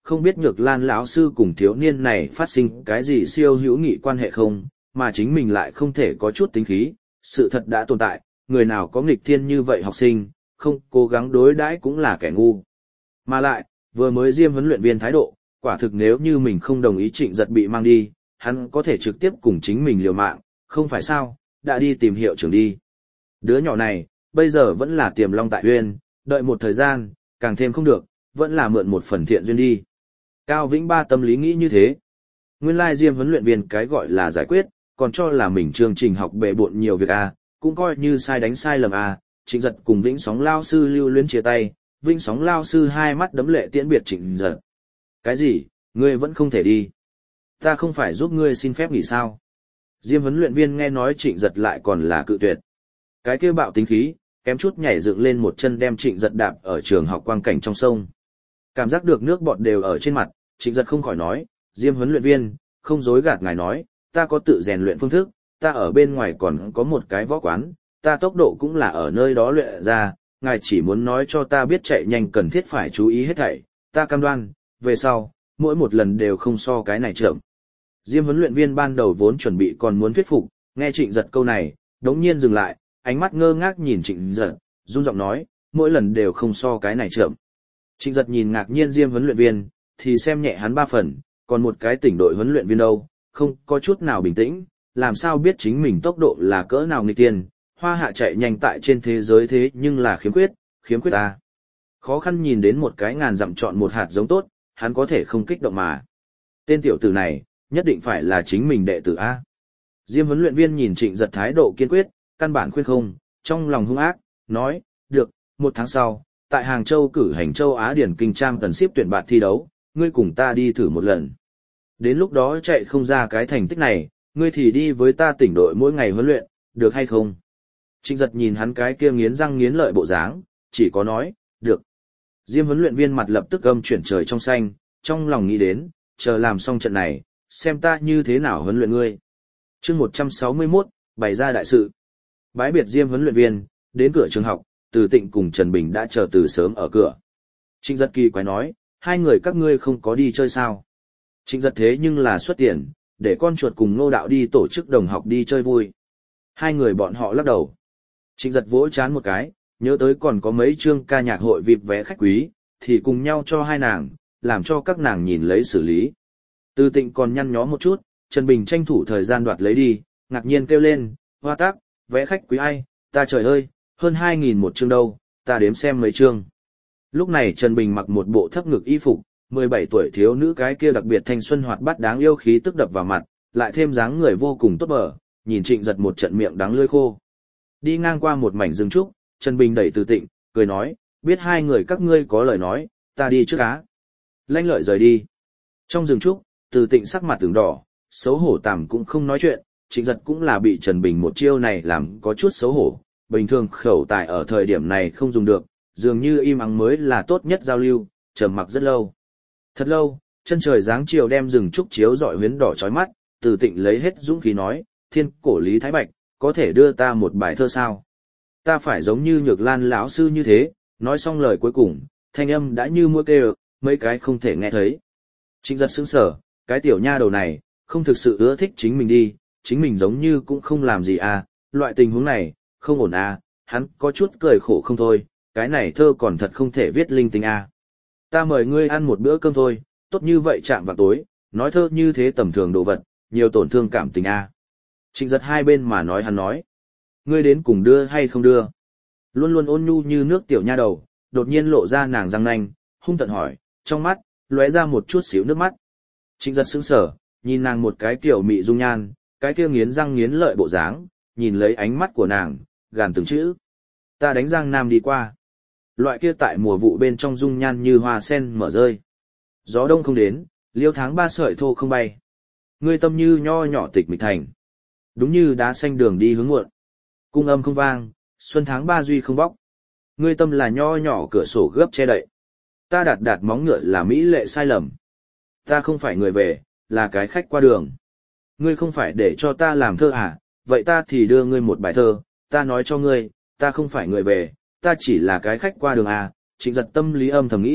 không biết Nhược Lan lão sư cùng thiếu niên này phát sinh cái gì siêu hữu nghị quan hệ không, mà chính mình lại không thể có chút tính khí, sự thật đã tồn tại, người nào có nghịch thiên như vậy học sinh, không cố gắng đối đãi cũng là kẻ ngu. Mà lại, vừa mới Diêm huấn luyện viên thái độ, quả thực nếu như mình không đồng ý Trịnh Giật bị mang đi, hắn có thể trực tiếp cùng chính mình liều mạng, không phải sao, đã đi tìm hiệu trưởng đi. Đứa nhỏ này, bây giờ vẫn là tiềm long tại uyên, đợi một thời gian, càng thêm không được, vẫn là mượn một phần thiện duyên đi. Cao Vĩnh Ba tâm lý nghĩ như thế. Nguyên lai Diêm huấn luyện viên cái gọi là giải quyết, còn cho là mình chương trình học bệ bộn nhiều việc a, cũng coi như sai đánh sai lầm a. Trịnh Giật cùng Vĩnh Sóng lao sư lưu luyến chia tay, Vĩnh Sóng lao sư hai mắt đấm lệ tiễn biệt Trịnh Giật. Cái gì, ngươi vẫn không thể đi? Ta không phải giúp ngươi xin phép nghỉ sao? Diêm huấn luyện viên nghe nói Trịnh Giật lại còn là cự tuyệt. Cái kia bạo tính khí, kém chút nhảy dựng lên một chân đem Trịnh Giật đạp ở trường học quang cảnh trong sông. Cảm giác được nước bọt đều ở trên mặt, Trịnh Giật không khỏi nói, Diêm huấn luyện viên, không dối gạt ngài nói, ta có tự rèn luyện phương thức, ta ở bên ngoài còn có một cái võ quán, ta tốc độ cũng là ở nơi đó luyện ra, ngài chỉ muốn nói cho ta biết chạy nhanh cần thiết phải chú ý hết thảy, ta cam đoan, về sau, mỗi một lần đều không so cái này chậm. Diêm huấn luyện viên ban đầu vốn chuẩn bị còn muốn thuyết phục, nghe Trịnh Giật câu này, đống nhiên dừng lại, ánh mắt ngơ ngác nhìn Trịnh Giật, run giọng nói, mỗi lần đều không so cái này chậm. Trịnh Giật nhìn ngạc nhiên Diêm huấn luyện viên, thì xem nhẹ hắn ba phần, còn một cái tỉnh đội huấn luyện viên đâu, không có chút nào bình tĩnh, làm sao biết chính mình tốc độ là cỡ nào nghịch tiên, hoa hạ chạy nhanh tại trên thế giới thế nhưng là khiếm khuyết, khiếm khuyết ta. Khó khăn nhìn đến một cái ngàn dặm chọn một hạt giống tốt, hắn có thể không kích động mà. Tên tiểu tử này, nhất định phải là chính mình đệ tử A. Diêm huấn luyện viên nhìn Trịnh Giật thái độ kiên quyết, căn bản khuyên không, trong lòng hung ác, nói, được, một tháng sau, tại Hàng Châu cử hành châu Á Điển Kinh Trang cần ship tuyển bạn thi đấu, ngươi cùng ta đi thử một lần. Đến lúc đó chạy không ra cái thành tích này, ngươi thì đi với ta tỉnh đội mỗi ngày huấn luyện, được hay không? Trịnh Giật nhìn hắn cái kia nghiến răng nghiến lợi bộ dáng, chỉ có nói, được. Diêm huấn luyện viên mặt lập tức âm chuyển trời trong xanh, trong lòng nghĩ đến, chờ làm xong trận này, xem ta như thế nào huấn luyện ngươi. Chương một trăm sáu mươi mốt, bày ra đại sự. Bái biệt Diêm huấn luyện viên, đến cửa trường học, Từ Tịnh cùng Trần Bình đã chờ từ sớm ở cửa. Trịnh Giật kỳ quái nói, hai người các ngươi không có đi chơi sao? Trịnh Giật thế nhưng là xuất tiền, để con chuột cùng Ngô Đạo đi tổ chức đồng học đi chơi vui. Hai người bọn họ lắc đầu. Trịnh Giật vỗ chán một cái, nhớ tới còn có mấy chương ca nhạc hội vip vé khách quý, thì cùng nhau cho hai nàng, làm cho các nàng nhìn lấy xử lý. Từ Tịnh còn nhăn nhó một chút, Trần Bình tranh thủ thời gian đoạt lấy đi, ngạc nhiên kêu lên, hoa tác, vé khách quý ai, ta trời ơi, hơn hai nghìn một chương đâu, ta đếm xem mấy chương. Lúc này Trần Bình mặc một bộ thấp ngực y phục, mười bảy tuổi thiếu nữ cái kia đặc biệt thanh xuân hoạt bát đáng yêu khí tức đập vào mặt, lại thêm dáng người vô cùng tốt bở, nhìn Trịnh Giật một trận miệng đắng lưỡi khô. Đi ngang qua một mảnh rừng trúc, Trần Bình đẩy Từ Tịnh, cười nói, biết hai người các ngươi có lời nói, ta đi trước á. Lanh lợi rời đi. Trong rừng trúc, Từ Tịnh sắc mặt từng đỏ, xấu hổ tạm cũng không nói chuyện, Trịnh Giật cũng là bị Trần Bình một chiêu này làm có chút xấu hổ, bình thường khẩu tài ở thời điểm này không dùng được, dường như im ắng mới là tốt nhất giao lưu, trầm mặc rất lâu. Thật lâu, chân trời dáng chiều đem rừng trúc chiếu rọi huyến đỏ chói mắt, Từ Tịnh lấy hết dũng khí nói, thiên cổ Lý Thái Bạch, có thể đưa ta một bài thơ sao? Ta phải giống như Nhược Lan lão sư như thế, nói xong lời cuối cùng, thanh âm đã như mũi kêu, mấy cái không thể nghe thấy. Trịnh Giật sững sờ, cái tiểu nha đầu này, không thực sự ưa thích chính mình đi, chính mình giống như cũng không làm gì à, loại tình huống này, không ổn à, hắn có chút cười khổ không thôi, cái này thơ còn thật không thể viết linh tinh à. Ta mời ngươi ăn một bữa cơm thôi, tốt như vậy chạm vào tối, nói thơ như thế tầm thường đồ vật, nhiều tổn thương cảm tình à. Trịnh Giật hai bên mà nói hắn nói, ngươi đến cùng đưa hay không đưa? Luôn luôn ôn nhu như nước tiểu nha đầu, đột nhiên lộ ra nàng răng nanh, hung tợn hỏi, trong mắt, lóe ra một chút xíu nước mắt. Trịnh Giật sững sờ, nhìn nàng một cái kiểu mị dung nhan, cái kia nghiến răng nghiến lợi bộ dáng, nhìn lấy ánh mắt của nàng, gàn từng chữ. Ta đánh Giang Nam đi qua. Loại kia tại mùa vụ bên trong dung nhan như hoa sen mở rơi. Gió đông không đến, liêu tháng ba sợi thô không bay. Ngươi tâm như nho nhỏ tịch mịch thành. Đúng như đá xanh đường đi hướng muộn. Cung âm không vang, xuân tháng ba duy không bóc. Ngươi tâm là nho nhỏ cửa sổ gấp che đậy. Ta đạt đạt móng ngựa là mỹ lệ sai lầm. Ta không phải người về, là cái khách qua đường. Ngươi không phải để cho ta làm thơ à, vậy ta thì đưa ngươi một bài thơ, ta nói cho ngươi, ta không phải người về, ta chỉ là cái khách qua đường à. Trịnh Giật tâm lý âm thầm nghĩ,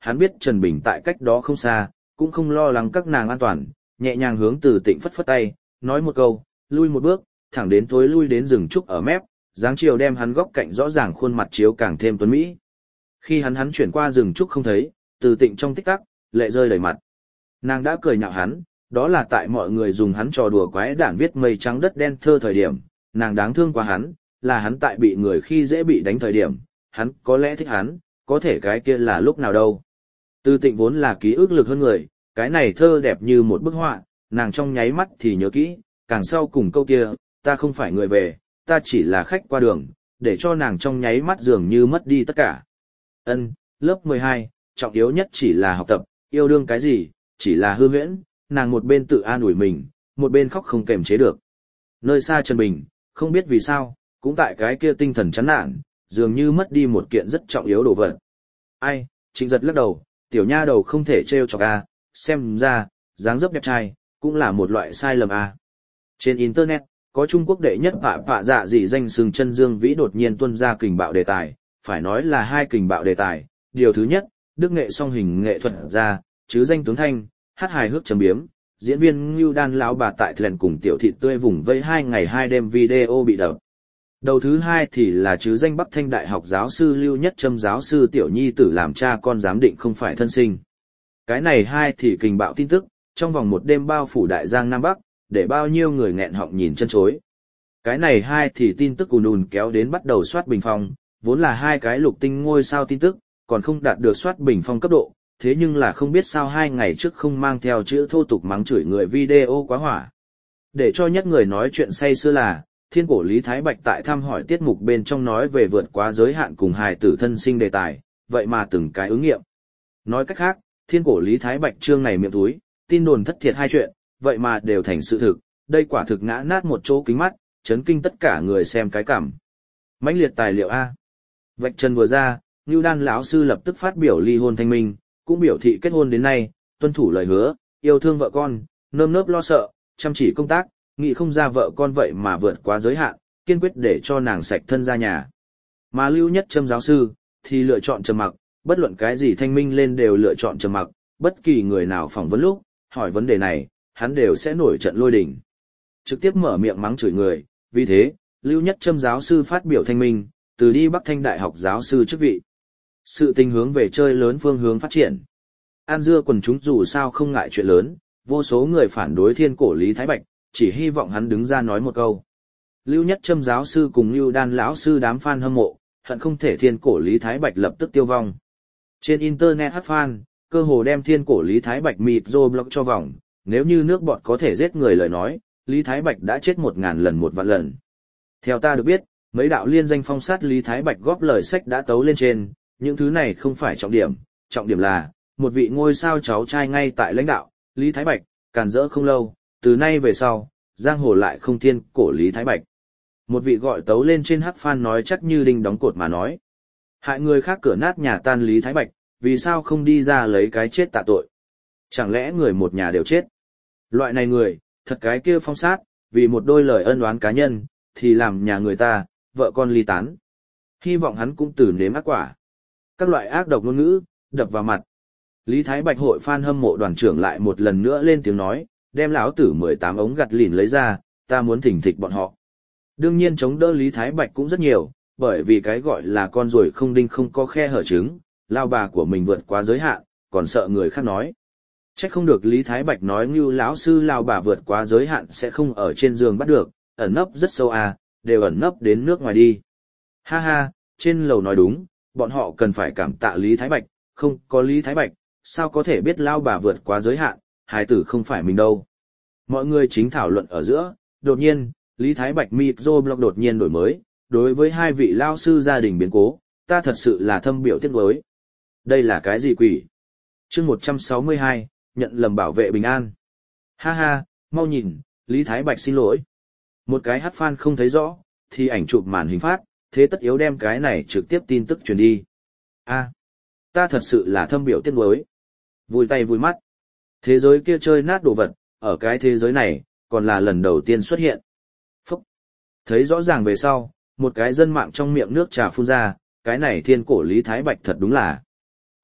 hắn biết Trần Bình tại cách đó không xa, cũng không lo lắng các nàng an toàn, nhẹ nhàng hướng Từ Tịnh phất phất tay, nói một câu, lui một bước, thẳng đến tối lui đến rừng trúc ở mép, dáng chiều đem hắn góc cạnh rõ ràng khuôn mặt chiếu càng thêm tuấn mỹ. Khi hắn hắn chuyển qua rừng trúc không thấy, Từ Tịnh trong tích tắc, lệ rơi đầy mặt. Nàng đã cười nhạo hắn, đó là tại mọi người dùng hắn trò đùa quái đản viết mây trắng đất đen thơ thời điểm, nàng đáng thương quá hắn, là hắn tại bị người khi dễ bị đánh thời điểm, hắn có lẽ thích hắn, có thể cái kia là lúc nào đâu. Từ Tịnh vốn là ký ức lực hơn người, cái này thơ đẹp như một bức họa, nàng trong nháy mắt thì nhớ kỹ, càng sau cùng câu kia, ta không phải người về, ta chỉ là khách qua đường, để cho nàng trong nháy mắt dường như mất đi tất cả. Ân, lớp mười hai, trọng yếu nhất chỉ là học tập, yêu đương cái gì, chỉ là hư huyễn, nàng một bên tự an ủi mình, một bên khóc không kềm chế được. Nơi xa Trần Bình, không biết vì sao, cũng tại cái kia tinh thần chán nản, dường như mất đi một kiện rất trọng yếu đồ vật. Ai, Trịnh Giật lắc đầu, tiểu nha đầu không thể trêu chọc a, xem ra, dáng dấp đẹp trai, cũng là một loại sai lầm a. Trên Internet, có Trung Quốc đệ nhất phạ phạ dạ dị danh sừng chân Dương Vĩ đột nhiên tuân ra kình bạo đề tài, phải nói là hai kình bạo đề tài. Điều thứ nhất, đức nghệ song hình nghệ thuật ra, chứ danh tướng thanh, hát hài hước châm biếm, diễn viên Ngưu Đan lão bà tại Thuyền cùng tiểu thị tươi vùng vây hai ngày hai đêm video bị đập. Đầu thứ hai thì là chứ danh Bắc Thanh Đại học giáo sư Lưu Nhất Trâm giáo sư tiểu nhi tử làm cha con giám định không phải thân sinh. Cái này hai thì kình bạo tin tức, trong vòng một đêm bao phủ đại giang Nam Bắc, để bao nhiêu người nghẹn họng nhìn chân chối. Cái này hai thì tin tức ùn ùn kéo đến bắt đầu soát bình phong, vốn là hai cái lục tinh ngôi sao tin tức, còn không đạt được soát bình phong cấp độ, thế nhưng là không biết sao hai ngày trước không mang theo chữ thô tục mắng chửi người video quá hỏa. Để cho nhất người nói chuyện say sưa là, thiên cổ Lý Thái Bạch tại thăm hỏi tiết mục bên trong nói về vượt quá giới hạn cùng hài tử thân sinh đề tài, vậy mà từng cái ứng nghiệm. Nói cách khác, thiên cổ Lý Thái Bạch chương này miệng túi, tin đồn thất thiệt hai chuyện, vậy mà đều thành sự thực, đây quả thực ngã nát một chỗ kính mắt, chấn kinh tất cả người xem cái cảm. Mãnh liệt tài liệu A. Vạch trần vừa ra, Ngưu Đan lão sư lập tức phát biểu ly hôn thanh minh, cũng biểu thị kết hôn đến nay, tuân thủ lời hứa, yêu thương vợ con, nơm nớp lo sợ, chăm chỉ công tác, nghĩ không ra vợ con vậy mà vượt quá giới hạn, kiên quyết để cho nàng sạch thân ra nhà. Mà Lưu Nhất Trâm giáo sư, thì lựa chọn trầm mặc, bất luận cái gì thanh minh lên đều lựa chọn trầm mặc, bất kỳ người nào phỏng vấn lúc, hỏi vấn đề này, hắn đều sẽ nổi trận lôi đình. Trực tiếp mở miệng mắng chửi người, vì thế, Lưu Nhất Trâm giáo sư phát biểu thanh minh, từ đi Bắc Thanh Đại học giáo sư chức vị. Sự tình hướng về chơi lớn phương hướng phát triển. An dưa quần chúng dù sao không ngại chuyện lớn, vô số người phản đối thiên cổ Lý Thái Bạch, chỉ hy vọng hắn đứng ra nói một câu. Lưu Nhất Trâm giáo sư cùng Lưu Đan lão sư đám fan hâm mộ, hận không thể thiên cổ Lý Thái Bạch lập tức tiêu vong. Trên Internet hát fan, cơ hồ đem thiên cổ Lý Thái Bạch mịt rô block cho vòng, nếu như nước bọt có thể giết người lời nói, Lý Thái Bạch đã chết một ngàn lần một vạn lần. Theo ta được biết, mấy đạo liên danh phong sát Lý Thái Bạch góp lời sách đã tấu lên trên, những thứ này không phải trọng điểm, trọng điểm là, một vị ngôi sao cháu trai ngay tại lãnh đạo, Lý Thái Bạch, càn rỡ không lâu, từ nay về sau, giang hồ lại không thiên cổ Lý Thái Bạch. Một vị gọi tấu lên trên hát fan nói chắc như đinh đóng cột mà nói. Hại người khác cửa nát nhà tan Lý Thái Bạch, vì sao không đi ra lấy cái chết tạ tội? Chẳng lẽ người một nhà đều chết? Loại này người, thật cái kia phong sát, vì một đôi lời ân oán cá nhân, thì làm nhà người ta, vợ con ly tán. Hy vọng hắn cũng từ nếm ác quả. Các loại ác độc ngôn ngữ, đập vào mặt. Lý Thái Bạch hội fan hâm mộ đoàn trưởng lại một lần nữa lên tiếng nói, đem lão tử mười tám ống gặt lìn lấy ra, ta muốn thỉnh thịch bọn họ. Đương nhiên chống đỡ Lý Thái Bạch cũng rất nhiều, bởi vì cái gọi là con ruồi không đinh không có khe hở trứng, lao bà của mình vượt quá giới hạn, còn sợ người khác nói. Trách không được Lý Thái Bạch nói như lão sư lao bà vượt quá giới hạn sẽ không ở trên giường bắt được, ẩn nấp rất sâu à, đều ẩn nấp đến nước ngoài đi. Ha ha, trên lầu nói đúng, bọn họ cần phải cảm tạ Lý Thái Bạch, không có Lý Thái Bạch, sao có thể biết lao bà vượt quá giới hạn, hài tử không phải mình đâu. Mọi người chính thảo luận ở giữa, đột nhiên, Lý Thái Bạch micro blog đột nhiên đổi mới, đối với hai vị lao sư gia đình biến cố, ta thật sự là thâm biểu tiếc nuối. Đây là cái gì quỷ? Chương một trăm sáu mươi hai, nhận lầm bảo vệ bình an. Ha ha, mau nhìn, Lý Thái Bạch xin lỗi. Một cái hát fan không thấy rõ, thì ảnh chụp màn hình phát, thế tất yếu đem cái này trực tiếp tin tức truyền đi. A, ta thật sự là thâm biểu tiếc nuối. Vui tay vui mắt. Thế giới kia chơi nát đồ vật, ở cái thế giới này, còn là lần đầu tiên xuất hiện. Phúc. Thấy rõ ràng về sau, một cái dân mạng trong miệng nước trà phun ra, cái này thiên cổ Lý Thái Bạch thật đúng là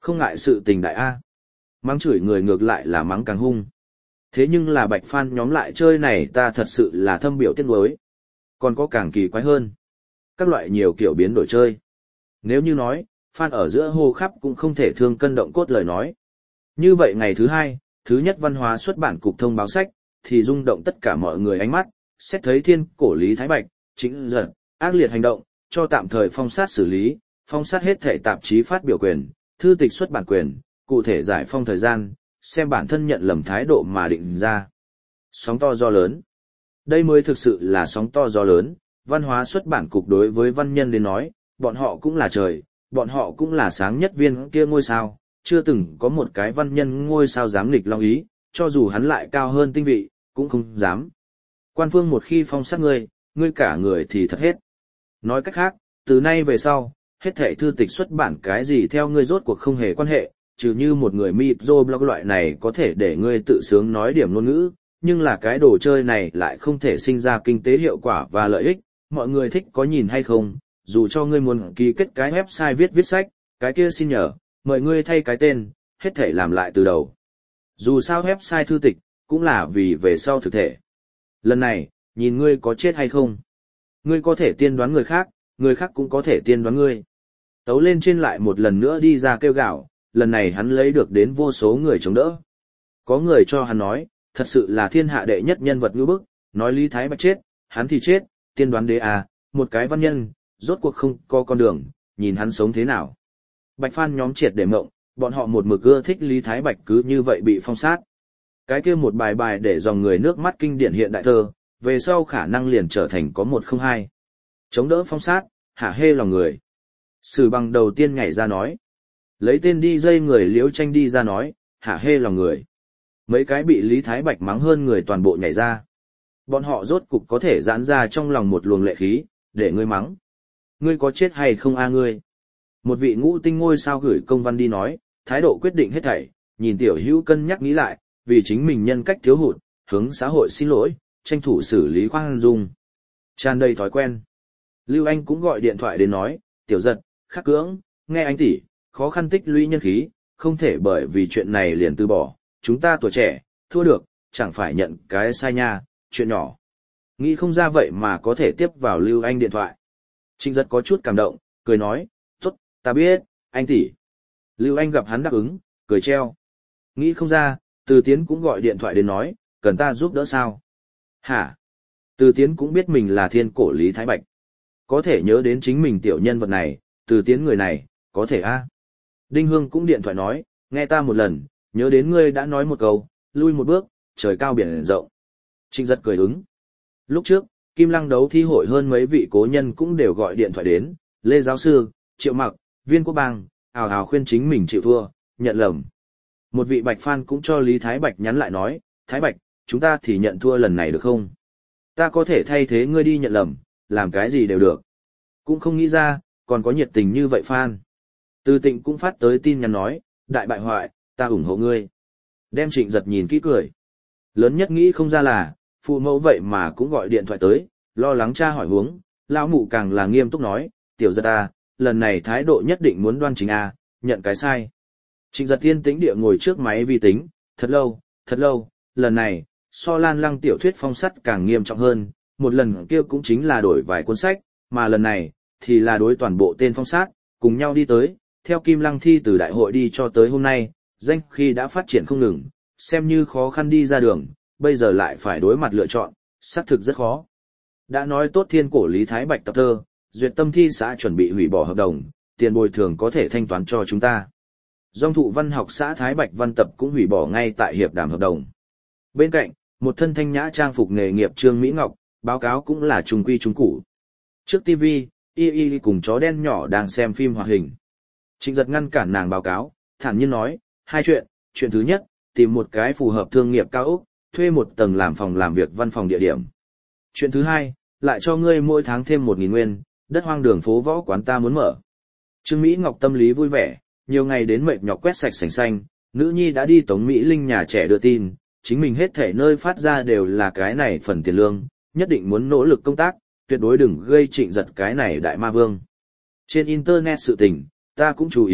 Không ngại sự tình đại A. Mắng chửi người ngược lại là mắng càng hung. Thế nhưng là bạch fan nhóm lại chơi này ta thật sự là thâm biểu tiếc nuối. Còn có càng kỳ quái hơn. Các loại nhiều kiểu biến đổi chơi. Nếu như nói, fan ở giữa hô khắp cũng không thể thương cân động cốt lời nói. Như vậy ngày thứ hai, thứ nhất văn hóa xuất bản cục thông báo sách, thì rung động tất cả mọi người ánh mắt, xét thấy thiên cổ Lý Thái Bạch, chính giật, ác liệt hành động, cho tạm thời phong sát xử lý, phong sát hết thể tạp chí phát biểu quyền, thư tịch xuất bản quyền, cụ thể giải phong thời gian, xem bản thân nhận lầm thái độ mà định ra. Sóng to gió lớn. Đây mới thực sự là sóng to gió lớn, văn hóa xuất bản cục đối với văn nhân đến nói, bọn họ cũng là trời, bọn họ cũng là sáng nhất viên kia ngôi sao, chưa từng có một cái văn nhân ngôi sao dám nghịch long ý, cho dù hắn lại cao hơn tinh vị, cũng không dám. Quan phương một khi phong sát ngươi, ngươi cả người thì thật hết. Nói cách khác, từ nay về sau, hết thảy thư tịch xuất bản cái gì theo ngươi rốt cuộc không hề quan hệ, trừ như một người microblog loại này có thể để ngươi tự sướng nói điểm ngôn ngữ, nhưng là cái đồ chơi này lại không thể sinh ra kinh tế hiệu quả và lợi ích, mọi người thích có nhìn hay không, dù cho ngươi muốn ký kết cái website viết viết sách, cái kia xin nhờ, mời ngươi thay cái tên, hết thảy làm lại từ đầu. Dù sao website thư tịch, cũng là vì về sau thực thể. Lần này, nhìn ngươi có chết hay không. Ngươi có thể tiên đoán người khác, người khác cũng có thể tiên đoán ngươi. Tấu lên trên lại một lần nữa đi ra kêu gạo, lần này hắn lấy được đến vô số người chống đỡ. Có người cho hắn nói, thật sự là thiên hạ đệ nhất nhân vật ngữ bức, nói Lý Thái Bạch chết, hắn thì chết, tiên đoán đế à, một cái văn nhân, rốt cuộc không có con đường, nhìn hắn sống thế nào. Bạch Phan nhóm triệt để mộng, bọn họ một mực ưa thích Lý Thái Bạch cứ như vậy bị phong sát. Cái kia một bài bài để dòng người nước mắt kinh điển hiện đại thơ, về sau khả năng liền trở thành có một không hai. Chống đỡ phong sát, hả hê lòng người. Sử Bằng đầu tiên nhảy ra nói. Lấy tên đi dây người Liễu Tranh đi ra nói, hả hê lòng người. Mấy cái bị Lý Thái Bạch mắng hơn người toàn bộ nhảy ra. Bọn họ rốt cục có thể giãn ra trong lòng một luồng lệ khí, để ngươi mắng. Ngươi có chết hay không a ngươi? Một vị ngũ tinh ngôi sao gửi công văn đi nói, thái độ quyết định hết thảy, nhìn tiểu hữu cân nhắc nghĩ lại, vì chính mình nhân cách thiếu hụt, hướng xã hội xin lỗi, tranh thủ xử lý khoan dung. Tràn đầy thói quen. Lưu Anh cũng gọi điện thoại đến nói, tiểu giật, khắc cưỡng, nghe anh tỷ, khó khăn tích lũy nhân khí, không thể bởi vì chuyện này liền từ bỏ, chúng ta tuổi trẻ, thua được, chẳng phải nhận cái sai nha, chuyện nhỏ. Nghĩ không ra vậy mà có thể tiếp vào Lưu Anh điện thoại. Trịnh Giật có chút cảm động, cười nói, tốt, ta biết, anh tỷ. Lưu Anh gặp hắn đáp ứng, cười treo. Nghĩ không ra, Từ Tiến cũng gọi điện thoại đến nói, cần ta giúp đỡ sao? Hả? Từ Tiến cũng biết mình là thiên cổ Lý Thái Bạch. Có thể nhớ đến chính mình tiểu nhân vật này, Từ Tiến người này, có thể a. Đinh Hương cũng điện thoại nói, nghe ta một lần, nhớ đến ngươi đã nói một câu, lui một bước, trời cao biển rộng. Trịnh Giật cười ứng. Lúc trước, Kim Lăng đấu thi hội hơn mấy vị cố nhân cũng đều gọi điện thoại đến, Lê Giáo Sư, Triệu Mặc, Viên Quốc Bang, ào ào khuyên chính mình chịu thua, nhận lầm. Một vị Bạch Phan cũng cho Lý Thái Bạch nhắn lại nói, Thái Bạch, chúng ta thì nhận thua lần này được không? Ta có thể thay thế ngươi đi nhận lầm, làm cái gì đều được. Cũng không nghĩ ra, còn có nhiệt tình như vậy Phan. Từ Tịnh cũng phát tới tin nhắn nói, đại bại hoại, ta ủng hộ ngươi. Đem Trịnh Giật nhìn kỹ cười. Lớn nhất nghĩ không ra là, phụ mẫu vậy mà cũng gọi điện thoại tới, lo lắng cha hỏi huống, lão mụ càng là nghiêm túc nói, tiểu Giật à, lần này thái độ nhất định muốn đoan chính à, nhận cái sai. Trịnh Giật yên tĩnh địa ngồi trước máy vi tính, thật lâu, thật lâu, lần này, so Lan Lăng tiểu thuyết phong sắt càng nghiêm trọng hơn, một lần kia cũng chính là đổi vài cuốn sách, mà lần này, thì là đối toàn bộ tên phong sát, cùng nhau đi tới, theo Kim Lăng thi từ đại hội đi cho tới hôm nay, danh khi đã phát triển không ngừng, xem như khó khăn đi ra đường, bây giờ lại phải đối mặt lựa chọn, xác thực rất khó. Đã nói tốt thiên cổ Lý Thái Bạch tập thơ, duyệt tâm thi xã chuẩn bị hủy bỏ hợp đồng, tiền bồi thường có thể thanh toán cho chúng ta. Dòng thụ văn học xã Thái Bạch văn tập cũng hủy bỏ ngay tại hiệp đàm hợp đồng. Bên cạnh, một thân thanh nhã trang phục nghề nghiệp Trương Mỹ Ngọc, báo cáo cũng là trùng quy trùng cũ. Trước ti vi, y y cùng chó đen nhỏ đang xem phim hoạt hình. Trịnh Giật ngăn cản nàng báo cáo, thản nhiên nói, hai chuyện, chuyện thứ nhất, tìm một cái phù hợp thương nghiệp cao ốc, thuê một tầng làm phòng làm việc văn phòng địa điểm. Chuyện thứ hai, lại cho ngươi mỗi tháng thêm một nghìn nguyên, đất hoang đường phố võ quán ta muốn mở. Trương Mỹ Ngọc tâm lý vui vẻ, nhiều ngày đến mệt nhọc quét sạch sành xanh, nữ nhi đã đi Tống Mỹ Linh nhà trẻ đưa tin, chính mình hết thể nơi phát ra đều là cái này phần tiền lương, nhất định muốn nỗ lực công tác, tuyệt đối đừng gây Trịnh Giật cái này đại ma vương. Trên internet sự tình, ta cũng chú ý,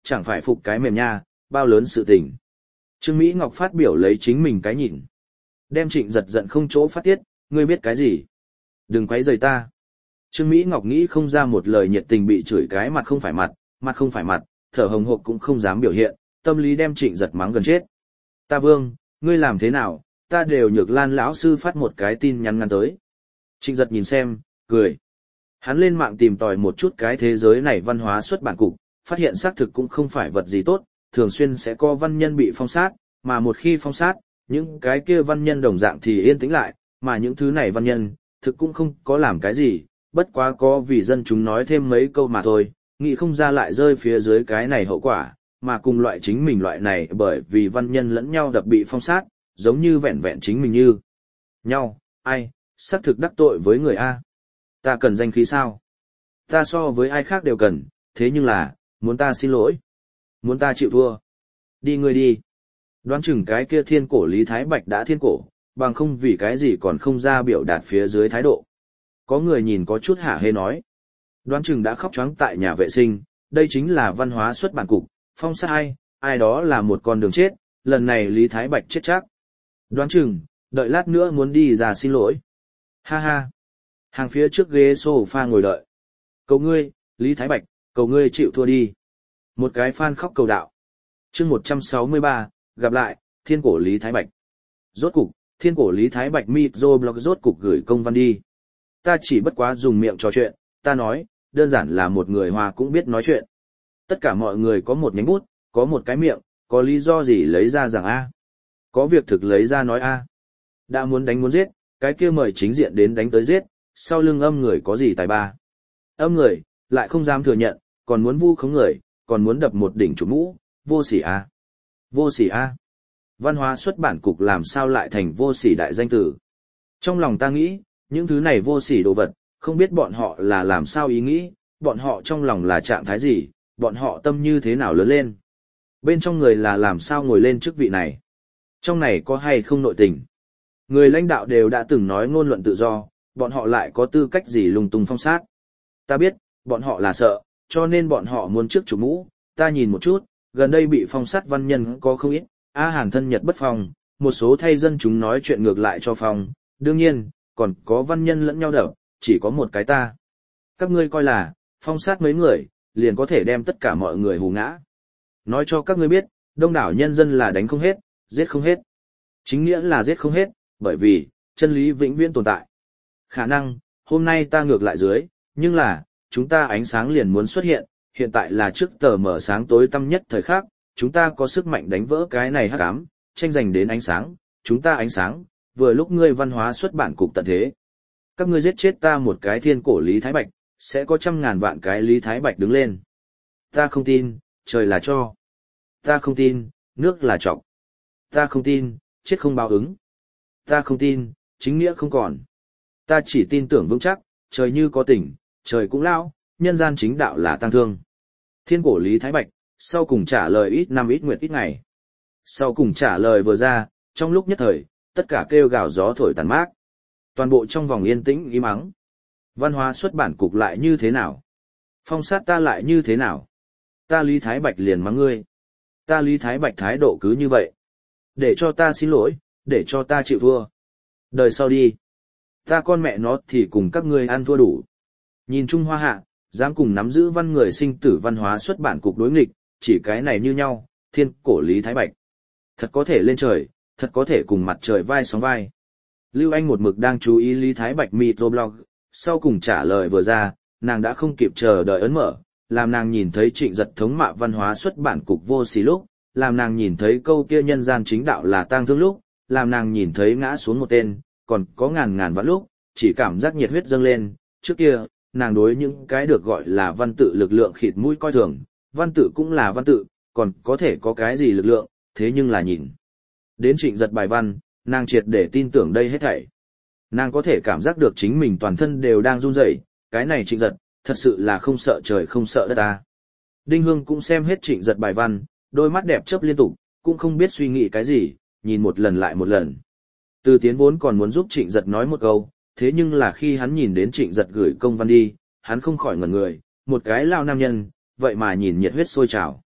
chẳng phải phục cái mềm nha, bao lớn sự tình. Trương Mỹ Ngọc phát biểu lấy chính mình cái nhìn. Đem Trịnh Giật giận không chỗ phát tiết, ngươi biết cái gì? Đừng quấy rầy ta. Trương Mỹ Ngọc nghĩ không ra một lời nhiệt tình bị chửi cái mặt không phải mặt, mặt không phải mặt, thở hồng hộc cũng không dám biểu hiện, tâm lý đem Trịnh Giật mắng gần chết. Ta Vương, ngươi làm thế nào, ta đều nhược Lan lão sư phát một cái tin nhắn ngắn tới. Trịnh Giật nhìn xem, cười. Hắn lên mạng tìm tòi một chút cái thế giới này văn hóa xuất bản cục, phát hiện xác thực cũng không phải vật gì tốt, thường xuyên sẽ có văn nhân bị phong sát, mà một khi phong sát, những cái kia văn nhân đồng dạng thì yên tĩnh lại, mà những thứ này văn nhân, thực cũng không có làm cái gì, bất quá có vì dân chúng nói thêm mấy câu mà thôi, nghĩ không ra lại rơi phía dưới cái này hậu quả, mà cùng loại chính mình loại này bởi vì văn nhân lẫn nhau đập bị phong sát, giống như vẹn vẹn chính mình như nhau, ai, xác thực đắc tội với người A. Ta cần danh khí sao? Ta so với ai khác đều cần, thế nhưng là, muốn ta xin lỗi, muốn ta chịu thua. Đi ngươi đi. Đoán chừng cái kia thiên cổ Lý Thái Bạch đã thiên cổ, bằng không vì cái gì còn không ra biểu đạt phía dưới thái độ. Có người nhìn có chút hả hê nói. Đoán chừng đã khóc choáng tại nhà vệ sinh, đây chính là văn hóa xuất bản cục, phong sát ai, ai đó là một con đường chết, lần này Lý Thái Bạch chết chắc. Đoán chừng, đợi lát nữa muốn đi ra xin lỗi. Ha ha. Hàng phía trước ghế sofa ngồi đợi. Cầu ngươi, Lý Thái Bạch, cầu ngươi chịu thua đi. Một cái fan khóc cầu đạo. Chương một trăm sáu mươi ba, gặp lại, thiên cổ Lý Thái Bạch. Rốt cục, thiên cổ Lý Thái Bạch microblog rốt cục gửi công văn đi. Ta chỉ bất quá dùng miệng trò chuyện, ta nói, đơn giản là một người Hoa cũng biết nói chuyện. Tất cả mọi người có một nhánh bút, có một cái miệng, có lý do gì lấy ra rằng A. Có việc thực lấy ra nói A. Đã muốn đánh muốn giết, cái kia mời chính diện đến đánh tới giết, sau lưng âm người có gì tài ba. Âm người, lại không dám thừa nhận, còn muốn vu khống người, còn muốn đập một đỉnh chủ mũ, vô sỉ A. Vô sỉ A. Văn hóa xuất bản cục làm sao lại thành vô sỉ đại danh tử. Trong lòng ta nghĩ, những thứ này vô sỉ đồ vật, không biết bọn họ là làm sao ý nghĩ, bọn họ trong lòng là trạng thái gì, bọn họ tâm như thế nào lớn lên. Bên trong người là làm sao ngồi lên chức vị này. Trong này có hay không nội tình. Người lãnh đạo đều đã từng nói ngôn luận tự do, bọn họ lại có tư cách gì lung tung phong sát. Ta biết, bọn họ là sợ, cho nên bọn họ muốn trước chủ mũ, ta nhìn một chút, gần đây bị phong sát văn nhân có không ít, A Hàn thân Nhật bất phong, một số thay dân chúng nói chuyện ngược lại cho phong, đương nhiên, còn có văn nhân lẫn nhau đập, chỉ có một cái ta. Các ngươi coi là, phong sát mấy người, liền có thể đem tất cả mọi người hù ngã. Nói cho các ngươi biết, đông đảo nhân dân là đánh không hết, giết không hết. Chính nghĩa là giết không hết, bởi vì, chân lý vĩnh viễn tồn tại. Khả năng, hôm nay ta ngược lại dưới, nhưng là, chúng ta ánh sáng liền muốn xuất hiện, hiện tại là trước tờ mở sáng tối tăm nhất thời khắc, chúng ta có sức mạnh đánh vỡ cái này hắc ám, tranh giành đến ánh sáng, chúng ta ánh sáng, vừa lúc ngươi văn hóa xuất bản cục tận thế. Các ngươi giết chết ta một cái thiên cổ Lý Thái Bạch, sẽ có trăm ngàn vạn cái Lý Thái Bạch đứng lên. Ta không tin, trời là cho. Ta không tin, nước là trọc. Ta không tin, chết không báo ứng. Ta không tin, chính nghĩa không còn. Ta chỉ tin tưởng vững chắc, trời như có tình, trời cũng lão, nhân gian chính đạo là tăng thương. Thiên cổ Lý Thái Bạch, sau cùng trả lời ít năm ít nguyệt ít ngày. Sau cùng trả lời vừa ra, trong lúc nhất thời, tất cả kêu gào gió thổi tàn mát. Toàn bộ trong vòng yên tĩnh im ắng. Văn hóa xuất bản cục lại như thế nào? Phong sát ta lại như thế nào? Ta Lý Thái Bạch liền mắng ngươi. Ta Lý Thái Bạch thái độ cứ như vậy. Để cho ta xin lỗi, để cho ta chịu thua. Đời sau đi. Ta con mẹ nó thì cùng các ngươi ăn thua đủ. Nhìn Trung Hoa hạ, dám cùng nắm giữ văn người sinh tử văn hóa xuất bản cục đối nghịch, chỉ cái này như nhau, thiên cổ Lý Thái Bạch. Thật có thể lên trời, thật có thể cùng mặt trời vai sóng vai. Lưu Anh một mực đang chú ý Lý Thái Bạch microblog, sau cùng trả lời vừa ra, nàng đã không kịp chờ đợi ấn mở, làm nàng nhìn thấy Trịnh Giật thống mạ văn hóa xuất bản cục vô sỉ lúc, làm nàng nhìn thấy câu kia nhân gian chính đạo là tang thương lúc, làm nàng nhìn thấy ngã xuống một tên, còn có ngàn ngàn vạn lúc, chỉ cảm giác nhiệt huyết dâng lên, trước kia, nàng đối những cái được gọi là văn tự lực lượng khịt mũi coi thường, văn tự cũng là văn tự, còn có thể có cái gì lực lượng, thế nhưng là nhìn. Đến Trịnh Giật bài văn, nàng triệt để tin tưởng đây hết thảy. Nàng có thể cảm giác được chính mình toàn thân đều đang run rẩy, cái này Trịnh Giật, thật sự là không sợ trời không sợ đất ta. Đinh Hương cũng xem hết Trịnh Giật bài văn, đôi mắt đẹp chớp liên tục, cũng không biết suy nghĩ cái gì, nhìn một lần lại một lần. Từ Tiến vốn còn muốn giúp Trịnh Giật nói một câu, thế nhưng là khi hắn nhìn đến Trịnh Giật gửi công văn đi, hắn không khỏi ngẩn người, một cái lao nam nhân, vậy mà nhìn nhiệt huyết sôi trào.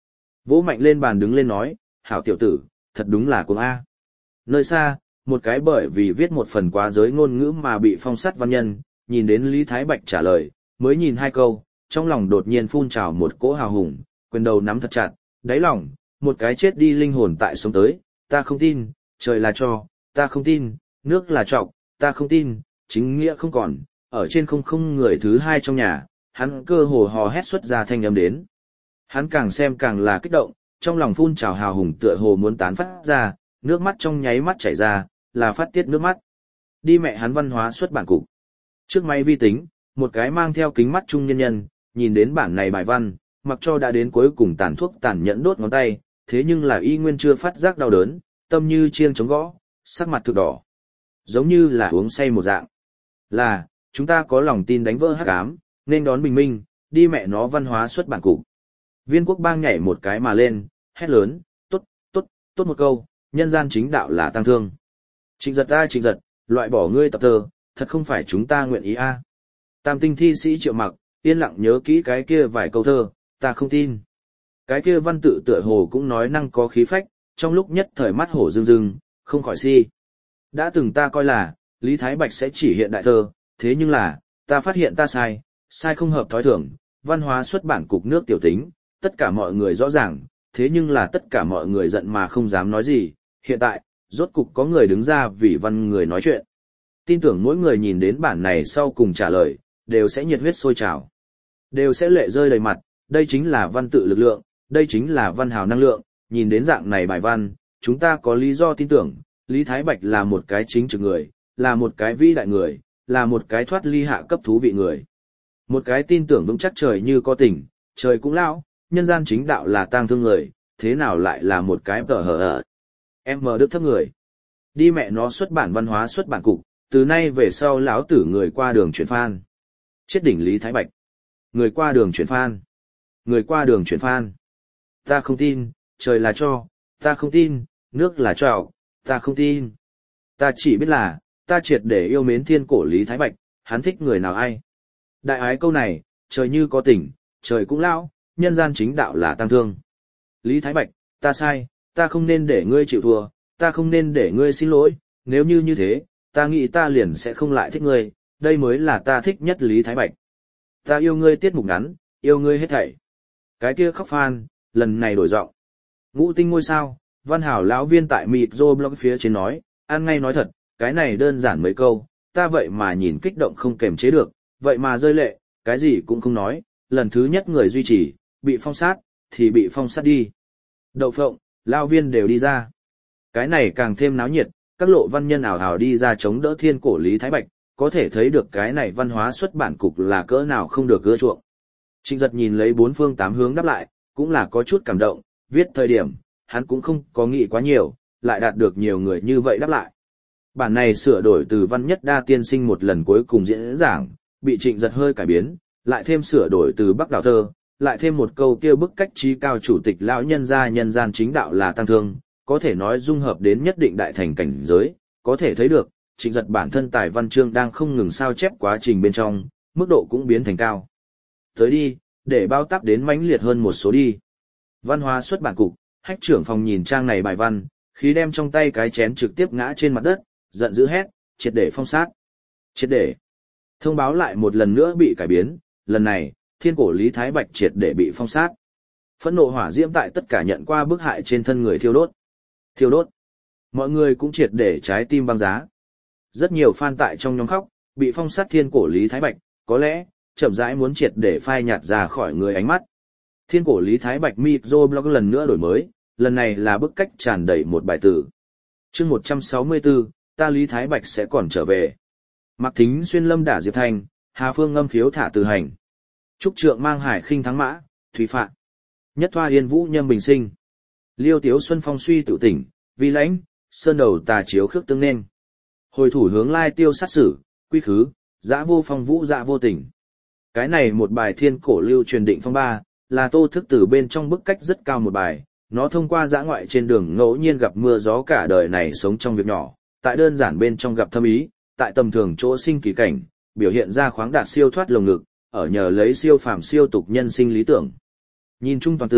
Vỗ mạnh lên bàn đứng lên nói, hảo tiểu tử, thật đúng là cuồng A. Nơi xa, một cái bởi vì viết một phần quá giới ngôn ngữ mà bị phong sát văn nhân, nhìn đến Lý Thái Bạch trả lời, mới nhìn hai câu, trong lòng đột nhiên phun trào một cỗ hào hùng, quyền đầu nắm thật chặt, đáy lòng, một cái chết đi linh hồn tại sống tới, ta không tin, trời là cho, ta không tin, nước là trọc, ta không tin, chính nghĩa không còn, ở trên không không người thứ hai trong nhà, hắn cơ hồ hò hét xuất ra thanh âm đến. Hắn càng xem càng là kích động, trong lòng phun trào hào hùng tựa hồ muốn tán phát ra, nước mắt trong nháy mắt chảy ra, là phát tiết nước mắt. Đi mẹ hắn văn hóa xuất bản cục. Trước máy vi tính, một cái mang theo kính mắt trung nhân nhân, nhìn đến bản này bài văn, mặc cho đã đến cuối cùng tàn thuốc tàn nhẫn đốt ngón tay, thế nhưng là y nguyên chưa phát giác đau đớn, tâm như chiêng chống gõ, sắc mặt thực đỏ. Giống như là uống say một dạng. Là, chúng ta có lòng tin đánh vỡ hắc ám, nên đón bình minh, đi mẹ nó văn hóa xuất bản cục. Viên Quốc Bang nhảy một cái mà lên, hét lớn, tốt, tốt, tốt một câu, nhân gian chính đạo là tăng thương. Trịnh Giật ta Trịnh Giật, loại bỏ ngươi tập thơ, thật không phải chúng ta nguyện ý a. Tam tinh thi sĩ Triệu Mặc, yên lặng nhớ kỹ cái kia vài câu thơ, ta không tin. Cái kia văn tự tựa hồ cũng nói năng có khí phách, trong lúc nhất thời mắt hổ rưng rưng, không khỏi si. Đã từng ta coi là, Lý Thái Bạch sẽ chỉ hiện đại thơ, thế nhưng là, ta phát hiện ta sai, sai không hợp thói thường, văn hóa xuất bản cục nước tiểu tính, tất cả mọi người rõ ràng, thế nhưng là tất cả mọi người giận mà không dám nói gì, hiện tại, rốt cục có người đứng ra vì văn người nói chuyện. Tin tưởng mỗi người nhìn đến bản này sau cùng trả lời, đều sẽ nhiệt huyết sôi trào, đều sẽ lệ rơi đầy mặt, đây chính là văn tự lực lượng, đây chính là văn hào năng lượng, nhìn đến dạng này bài văn, chúng ta có lý do tin tưởng, Lý Thái Bạch là một cái chính trực người, là một cái vĩ đại người, là một cái thoát ly hạ cấp thú vị người. Một cái tin tưởng vững chắc trời như có tình, trời cũng lão, nhân gian chính đạo là tang thương người, thế nào lại là một cái tờ hờ ở. Em mờ đức thấp người. Đi mẹ nó xuất bản văn hóa xuất bản cục, từ nay về sau lão tử người qua đường chuyển phan. Chết đỉnh Lý Thái Bạch. Người qua đường chuyển phan. Người qua đường chuyển phan. Ta không tin, trời là cho, ta không tin, nước là trọ, ta không tin. Ta chỉ biết là, ta triệt để yêu mến thiên cổ Lý Thái Bạch, hắn thích người nào ai. Đại ái câu này, trời như có tình, trời cũng lão, nhân gian chính đạo là tăng thương. Lý Thái Bạch, ta sai, ta không nên để ngươi chịu thua, ta không nên để ngươi xin lỗi, nếu như như thế, ta nghĩ ta liền sẽ không lại thích ngươi, đây mới là ta thích nhất Lý Thái Bạch. Ta yêu ngươi tiết mục ngắn, yêu ngươi hết thảy. Cái kia khóc phan, lần này đổi giọng. Ngũ tinh ngôi sao, văn hảo lão viên tại mịt rô blog phía trên nói, ăn ngay nói thật, cái này đơn giản mấy câu, ta vậy mà nhìn kích động không kềm chế được, vậy mà rơi lệ, cái gì cũng không nói, lần thứ nhất người duy trì, bị phong sát, thì bị phong sát đi. Đậu phộng, lao viên đều đi ra. Cái này càng thêm náo nhiệt, các lộ văn nhân ảo ảo đi ra chống đỡ thiên cổ Lý Thái Bạch, có thể thấy được cái này văn hóa xuất bản cục là cỡ nào không được ưa chuộng. Trịnh Giật nhìn lấy bốn phương tám hướng đáp lại, cũng là có chút cảm động, viết thời điểm, hắn cũng không có nghĩ quá nhiều, lại đạt được nhiều người như vậy đáp lại. Bản này sửa đổi từ văn nhất đa tiên sinh một lần cuối cùng diễn giảng, bị Trịnh Giật hơi cải biến, lại thêm sửa đổi từ Bắc Đào Thơ, lại thêm một câu kêu bức cách trí cao chủ tịch lão nhân gia nhân gian chính đạo là tăng thương, có thể nói dung hợp đến nhất định đại thành cảnh giới, có thể thấy được, Trịnh Giật bản thân tài văn chương đang không ngừng sao chép quá trình bên trong, mức độ cũng biến thành cao. Tới đi, để bao táp đến mãnh liệt hơn một số đi. Văn hóa xuất bản cục, hách trưởng phòng nhìn trang này bài văn, khí đem trong tay cái chén trực tiếp ngã trên mặt đất, giận dữ hét, triệt để phong sát. Triệt để. Thông báo lại một lần nữa bị cải biến, lần này, thiên cổ Lý Thái Bạch triệt để bị phong sát. Phẫn nộ hỏa diễm tại tất cả nhận qua bức hại trên thân người thiêu đốt. Thiêu đốt. Mọi người cũng triệt để trái tim băng giá. Rất nhiều fan tại trong nhóm khóc, bị phong sát thiên cổ Lý Thái Bạch, có lẽ, chậm rãi muốn triệt để phai nhạt ra khỏi người ánh mắt. Thiên cổ Lý Thái Bạch micro blog lần nữa đổi mới, lần này là bức cách tràn đầy một bài tử. Chương một trăm sáu mươi tư, ta Lý Thái Bạch sẽ còn trở về. Mạc Thính xuyên lâm đả Diệp Thanh, Hà Phương ngâm khiếu thả từ hành. Trúc Trượng mang hải khinh thắng mã, Thủy Phạn. Nhất thoa yên vũ nhâm bình sinh. Liêu tiếu xuân phong suy tự tỉnh, vi lãnh, sơn đầu tà chiếu khước tương nên. Hồi thủ hướng lai tiêu sát sử, quy khứ, dã vô phong vũ dạ vô tình. Cái này một bài thiên cổ lưu truyền định phong ba, là tô thức từ bên trong bức cách rất cao một bài, nó thông qua dã ngoại trên đường ngẫu nhiên gặp mưa gió cả đời này sống trong việc nhỏ, tại đơn giản bên trong gặp thâm ý, tại tầm thường chỗ sinh kỳ cảnh, biểu hiện ra khoáng đạt siêu thoát lồng ngực, ở nhờ lấy siêu phàm siêu tục nhân sinh lý tưởng. Nhìn chung toàn từ,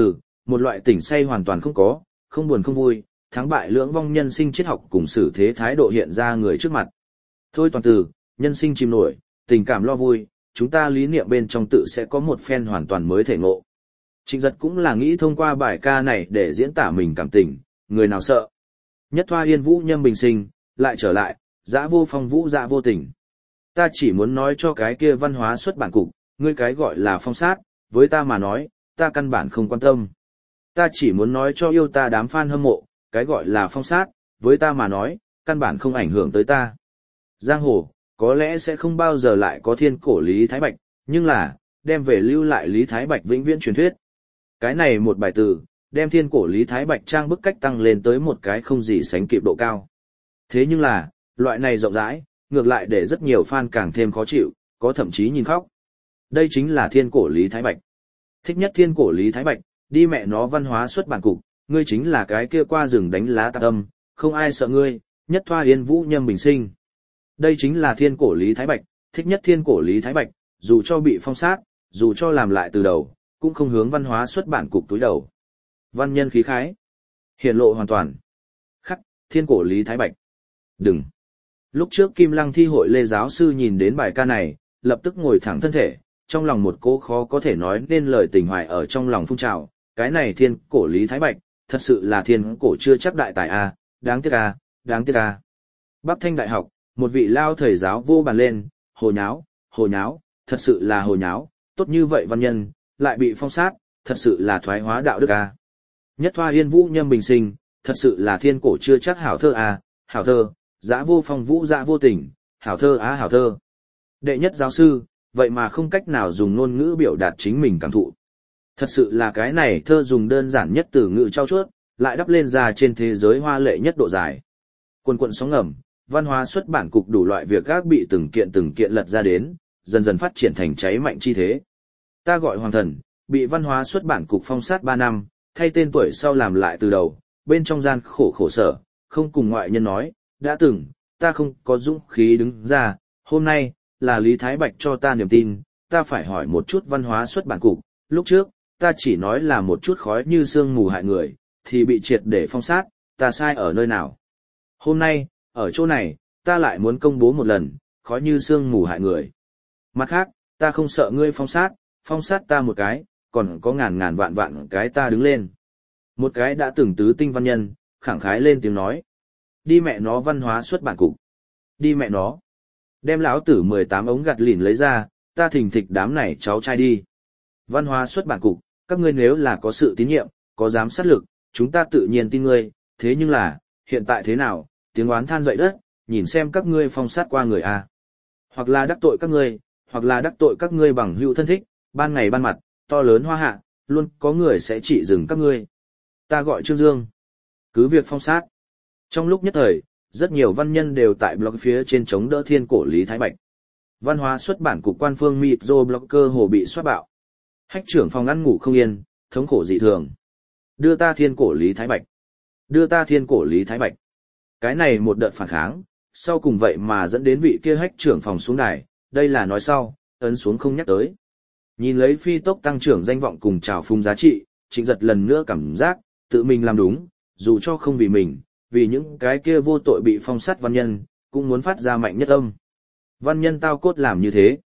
Một loại tỉnh say hoàn toàn không có, không buồn không vui, thắng bại lưỡng vong nhân sinh triết học cùng xử thế thái độ hiện ra người trước mặt. Thôi toàn từ, nhân sinh chìm nổi, tình cảm lo vui, chúng ta lý niệm bên trong tự sẽ có một phen hoàn toàn mới thể ngộ. Trịnh Giật cũng là nghĩ thông qua bài ca này để diễn tả mình cảm tình, người nào sợ. Nhất thoa yên vũ nhâm bình sinh, lại trở lại, dã vô phong vũ dã vô tình. Ta chỉ muốn nói cho cái kia văn hóa xuất bản cục, ngươi cái gọi là phong sát, với ta mà nói, ta căn bản không quan tâm. Ta chỉ muốn nói cho yêu ta đám fan hâm mộ, cái gọi là phong sát, với ta mà nói, căn bản không ảnh hưởng tới ta. Giang hồ, có lẽ sẽ không bao giờ lại có thiên cổ Lý Thái Bạch, nhưng là, đem về lưu lại Lý Thái Bạch vĩnh viễn truyền thuyết. Cái này một bài từ, đem thiên cổ Lý Thái Bạch trang bức cách tăng lên tới một cái không gì sánh kịp độ cao. Thế nhưng là, loại này rộng rãi, ngược lại để rất nhiều fan càng thêm khó chịu, có thậm chí nhìn khóc. Đây chính là thiên cổ Lý Thái Bạch. Thích nhất thiên cổ Lý Thái Bạch, đi mẹ nó văn hóa xuất bản cục, ngươi chính là cái kia qua rừng đánh lá tạc âm, không ai sợ ngươi, nhất thoa yên vũ nhâm bình sinh. Đây chính là thiên cổ Lý Thái Bạch, thích nhất thiên cổ Lý Thái Bạch, dù cho bị phong sát, dù cho làm lại từ đầu, cũng không hướng văn hóa xuất bản cục túi đầu. Văn nhân khí khái, hiển lộ hoàn toàn. Khắc, thiên cổ Lý Thái Bạch. Đừng. Lúc trước Kim Lăng thi hội Lê giáo sư nhìn đến bài ca này, lập tức ngồi thẳng thân thể, trong lòng một cố khó có thể nói nên lời tình hoài ở trong lòng phun trào, cái này thiên cổ Lý Thái Bạch, thật sự là thiên cổ chưa chắc đại tài a, đáng tiếc a, đáng tiếc a. Bắc Thanh Đại học, một vị lao thầy giáo vô bàn lên, hồ nháo, hồ nháo, thật sự là hồ nháo, tốt như vậy văn nhân, lại bị phong sát, thật sự là thoái hóa đạo đức a. Nhất thoa yên vũ nhâm bình sinh, thật sự là thiên cổ chưa chắc hảo thơ a, hảo thơ, dã vô phong vũ dã vô tình, hảo thơ á hảo thơ. Đệ nhất giáo sư, vậy mà không cách nào dùng ngôn ngữ biểu đạt chính mình cảm thụ. Thật sự là cái này thơ dùng đơn giản nhất từ ngữ trau chuốt, lại đắp lên ra trên thế giới hoa lệ nhất độ dài. Quần quận sóng ngầm, văn hóa xuất bản cục đủ loại việc gác bị từng kiện từng kiện lật ra đến, dần dần phát triển thành cháy mạnh chi thế. Ta gọi Hoàng Thần, bị văn hóa xuất bản cục phong sát ba năm, thay tên tuổi sau làm lại từ đầu, bên trong gian khổ khổ sở, không cùng ngoại nhân nói, đã từng, ta không có dũng khí đứng ra, hôm nay, là Lý Thái Bạch cho ta niềm tin, ta phải hỏi một chút văn hóa xuất bản cục, lúc trước, ta chỉ nói là một chút khói như sương mù hại người, thì bị triệt để phong sát, ta sai ở nơi nào. Hôm nay, ở chỗ này, ta lại muốn công bố một lần, khói như sương mù hại người. Mặt khác, ta không sợ ngươi phong sát, phong sát ta một cái, còn có ngàn ngàn vạn vạn cái ta đứng lên. Một cái đã từng tứ tinh văn nhân, khẳng khái lên tiếng nói. Đi mẹ nó văn hóa xuất bản cục. Đi mẹ nó. Đem lão tử mười tám ống gạt lìn lấy ra, ta thình thịch đám này cháu trai đi. Văn hóa xuất bản cục, các ngươi nếu là có sự tín nhiệm, có giám sát lực, chúng ta tự nhiên tin ngươi, thế nhưng là, hiện tại thế nào, tiếng oán than dậy đất, nhìn xem các ngươi phong sát qua người a. Hoặc là đắc tội các ngươi, hoặc là đắc tội các ngươi bằng hữu thân thích, ban ngày ban mặt, to lớn hoa hạ, luôn có người sẽ chỉ dừng các ngươi. Ta gọi Trương Dương. Cứ việc phong sát. Trong lúc nhất thời, rất nhiều văn nhân đều tại blog phía trên chống đỡ thiên cổ Lý Thái Bạch. Văn hóa xuất bản cục quan phương Mitro blogger hồ bị soát bạo. Hách trưởng phòng ăn ngủ không yên, thống khổ dị thường. Đưa ta thiên cổ Lý Thái Bạch. Đưa ta thiên cổ Lý Thái Bạch. Cái này một đợt phản kháng, sau cùng vậy mà dẫn đến vị kia hách trưởng phòng xuống đài, đây là nói sau, ấn xuống không nhắc tới. Nhìn lấy phi tốc tăng trưởng danh vọng cùng trào phung giá trị, Trịnh Giật lần nữa cảm giác, tự mình làm đúng, dù cho không vì mình, vì những cái kia vô tội bị phong sát văn nhân, cũng muốn phát ra mạnh nhất âm. Văn nhân tao cốt làm như thế.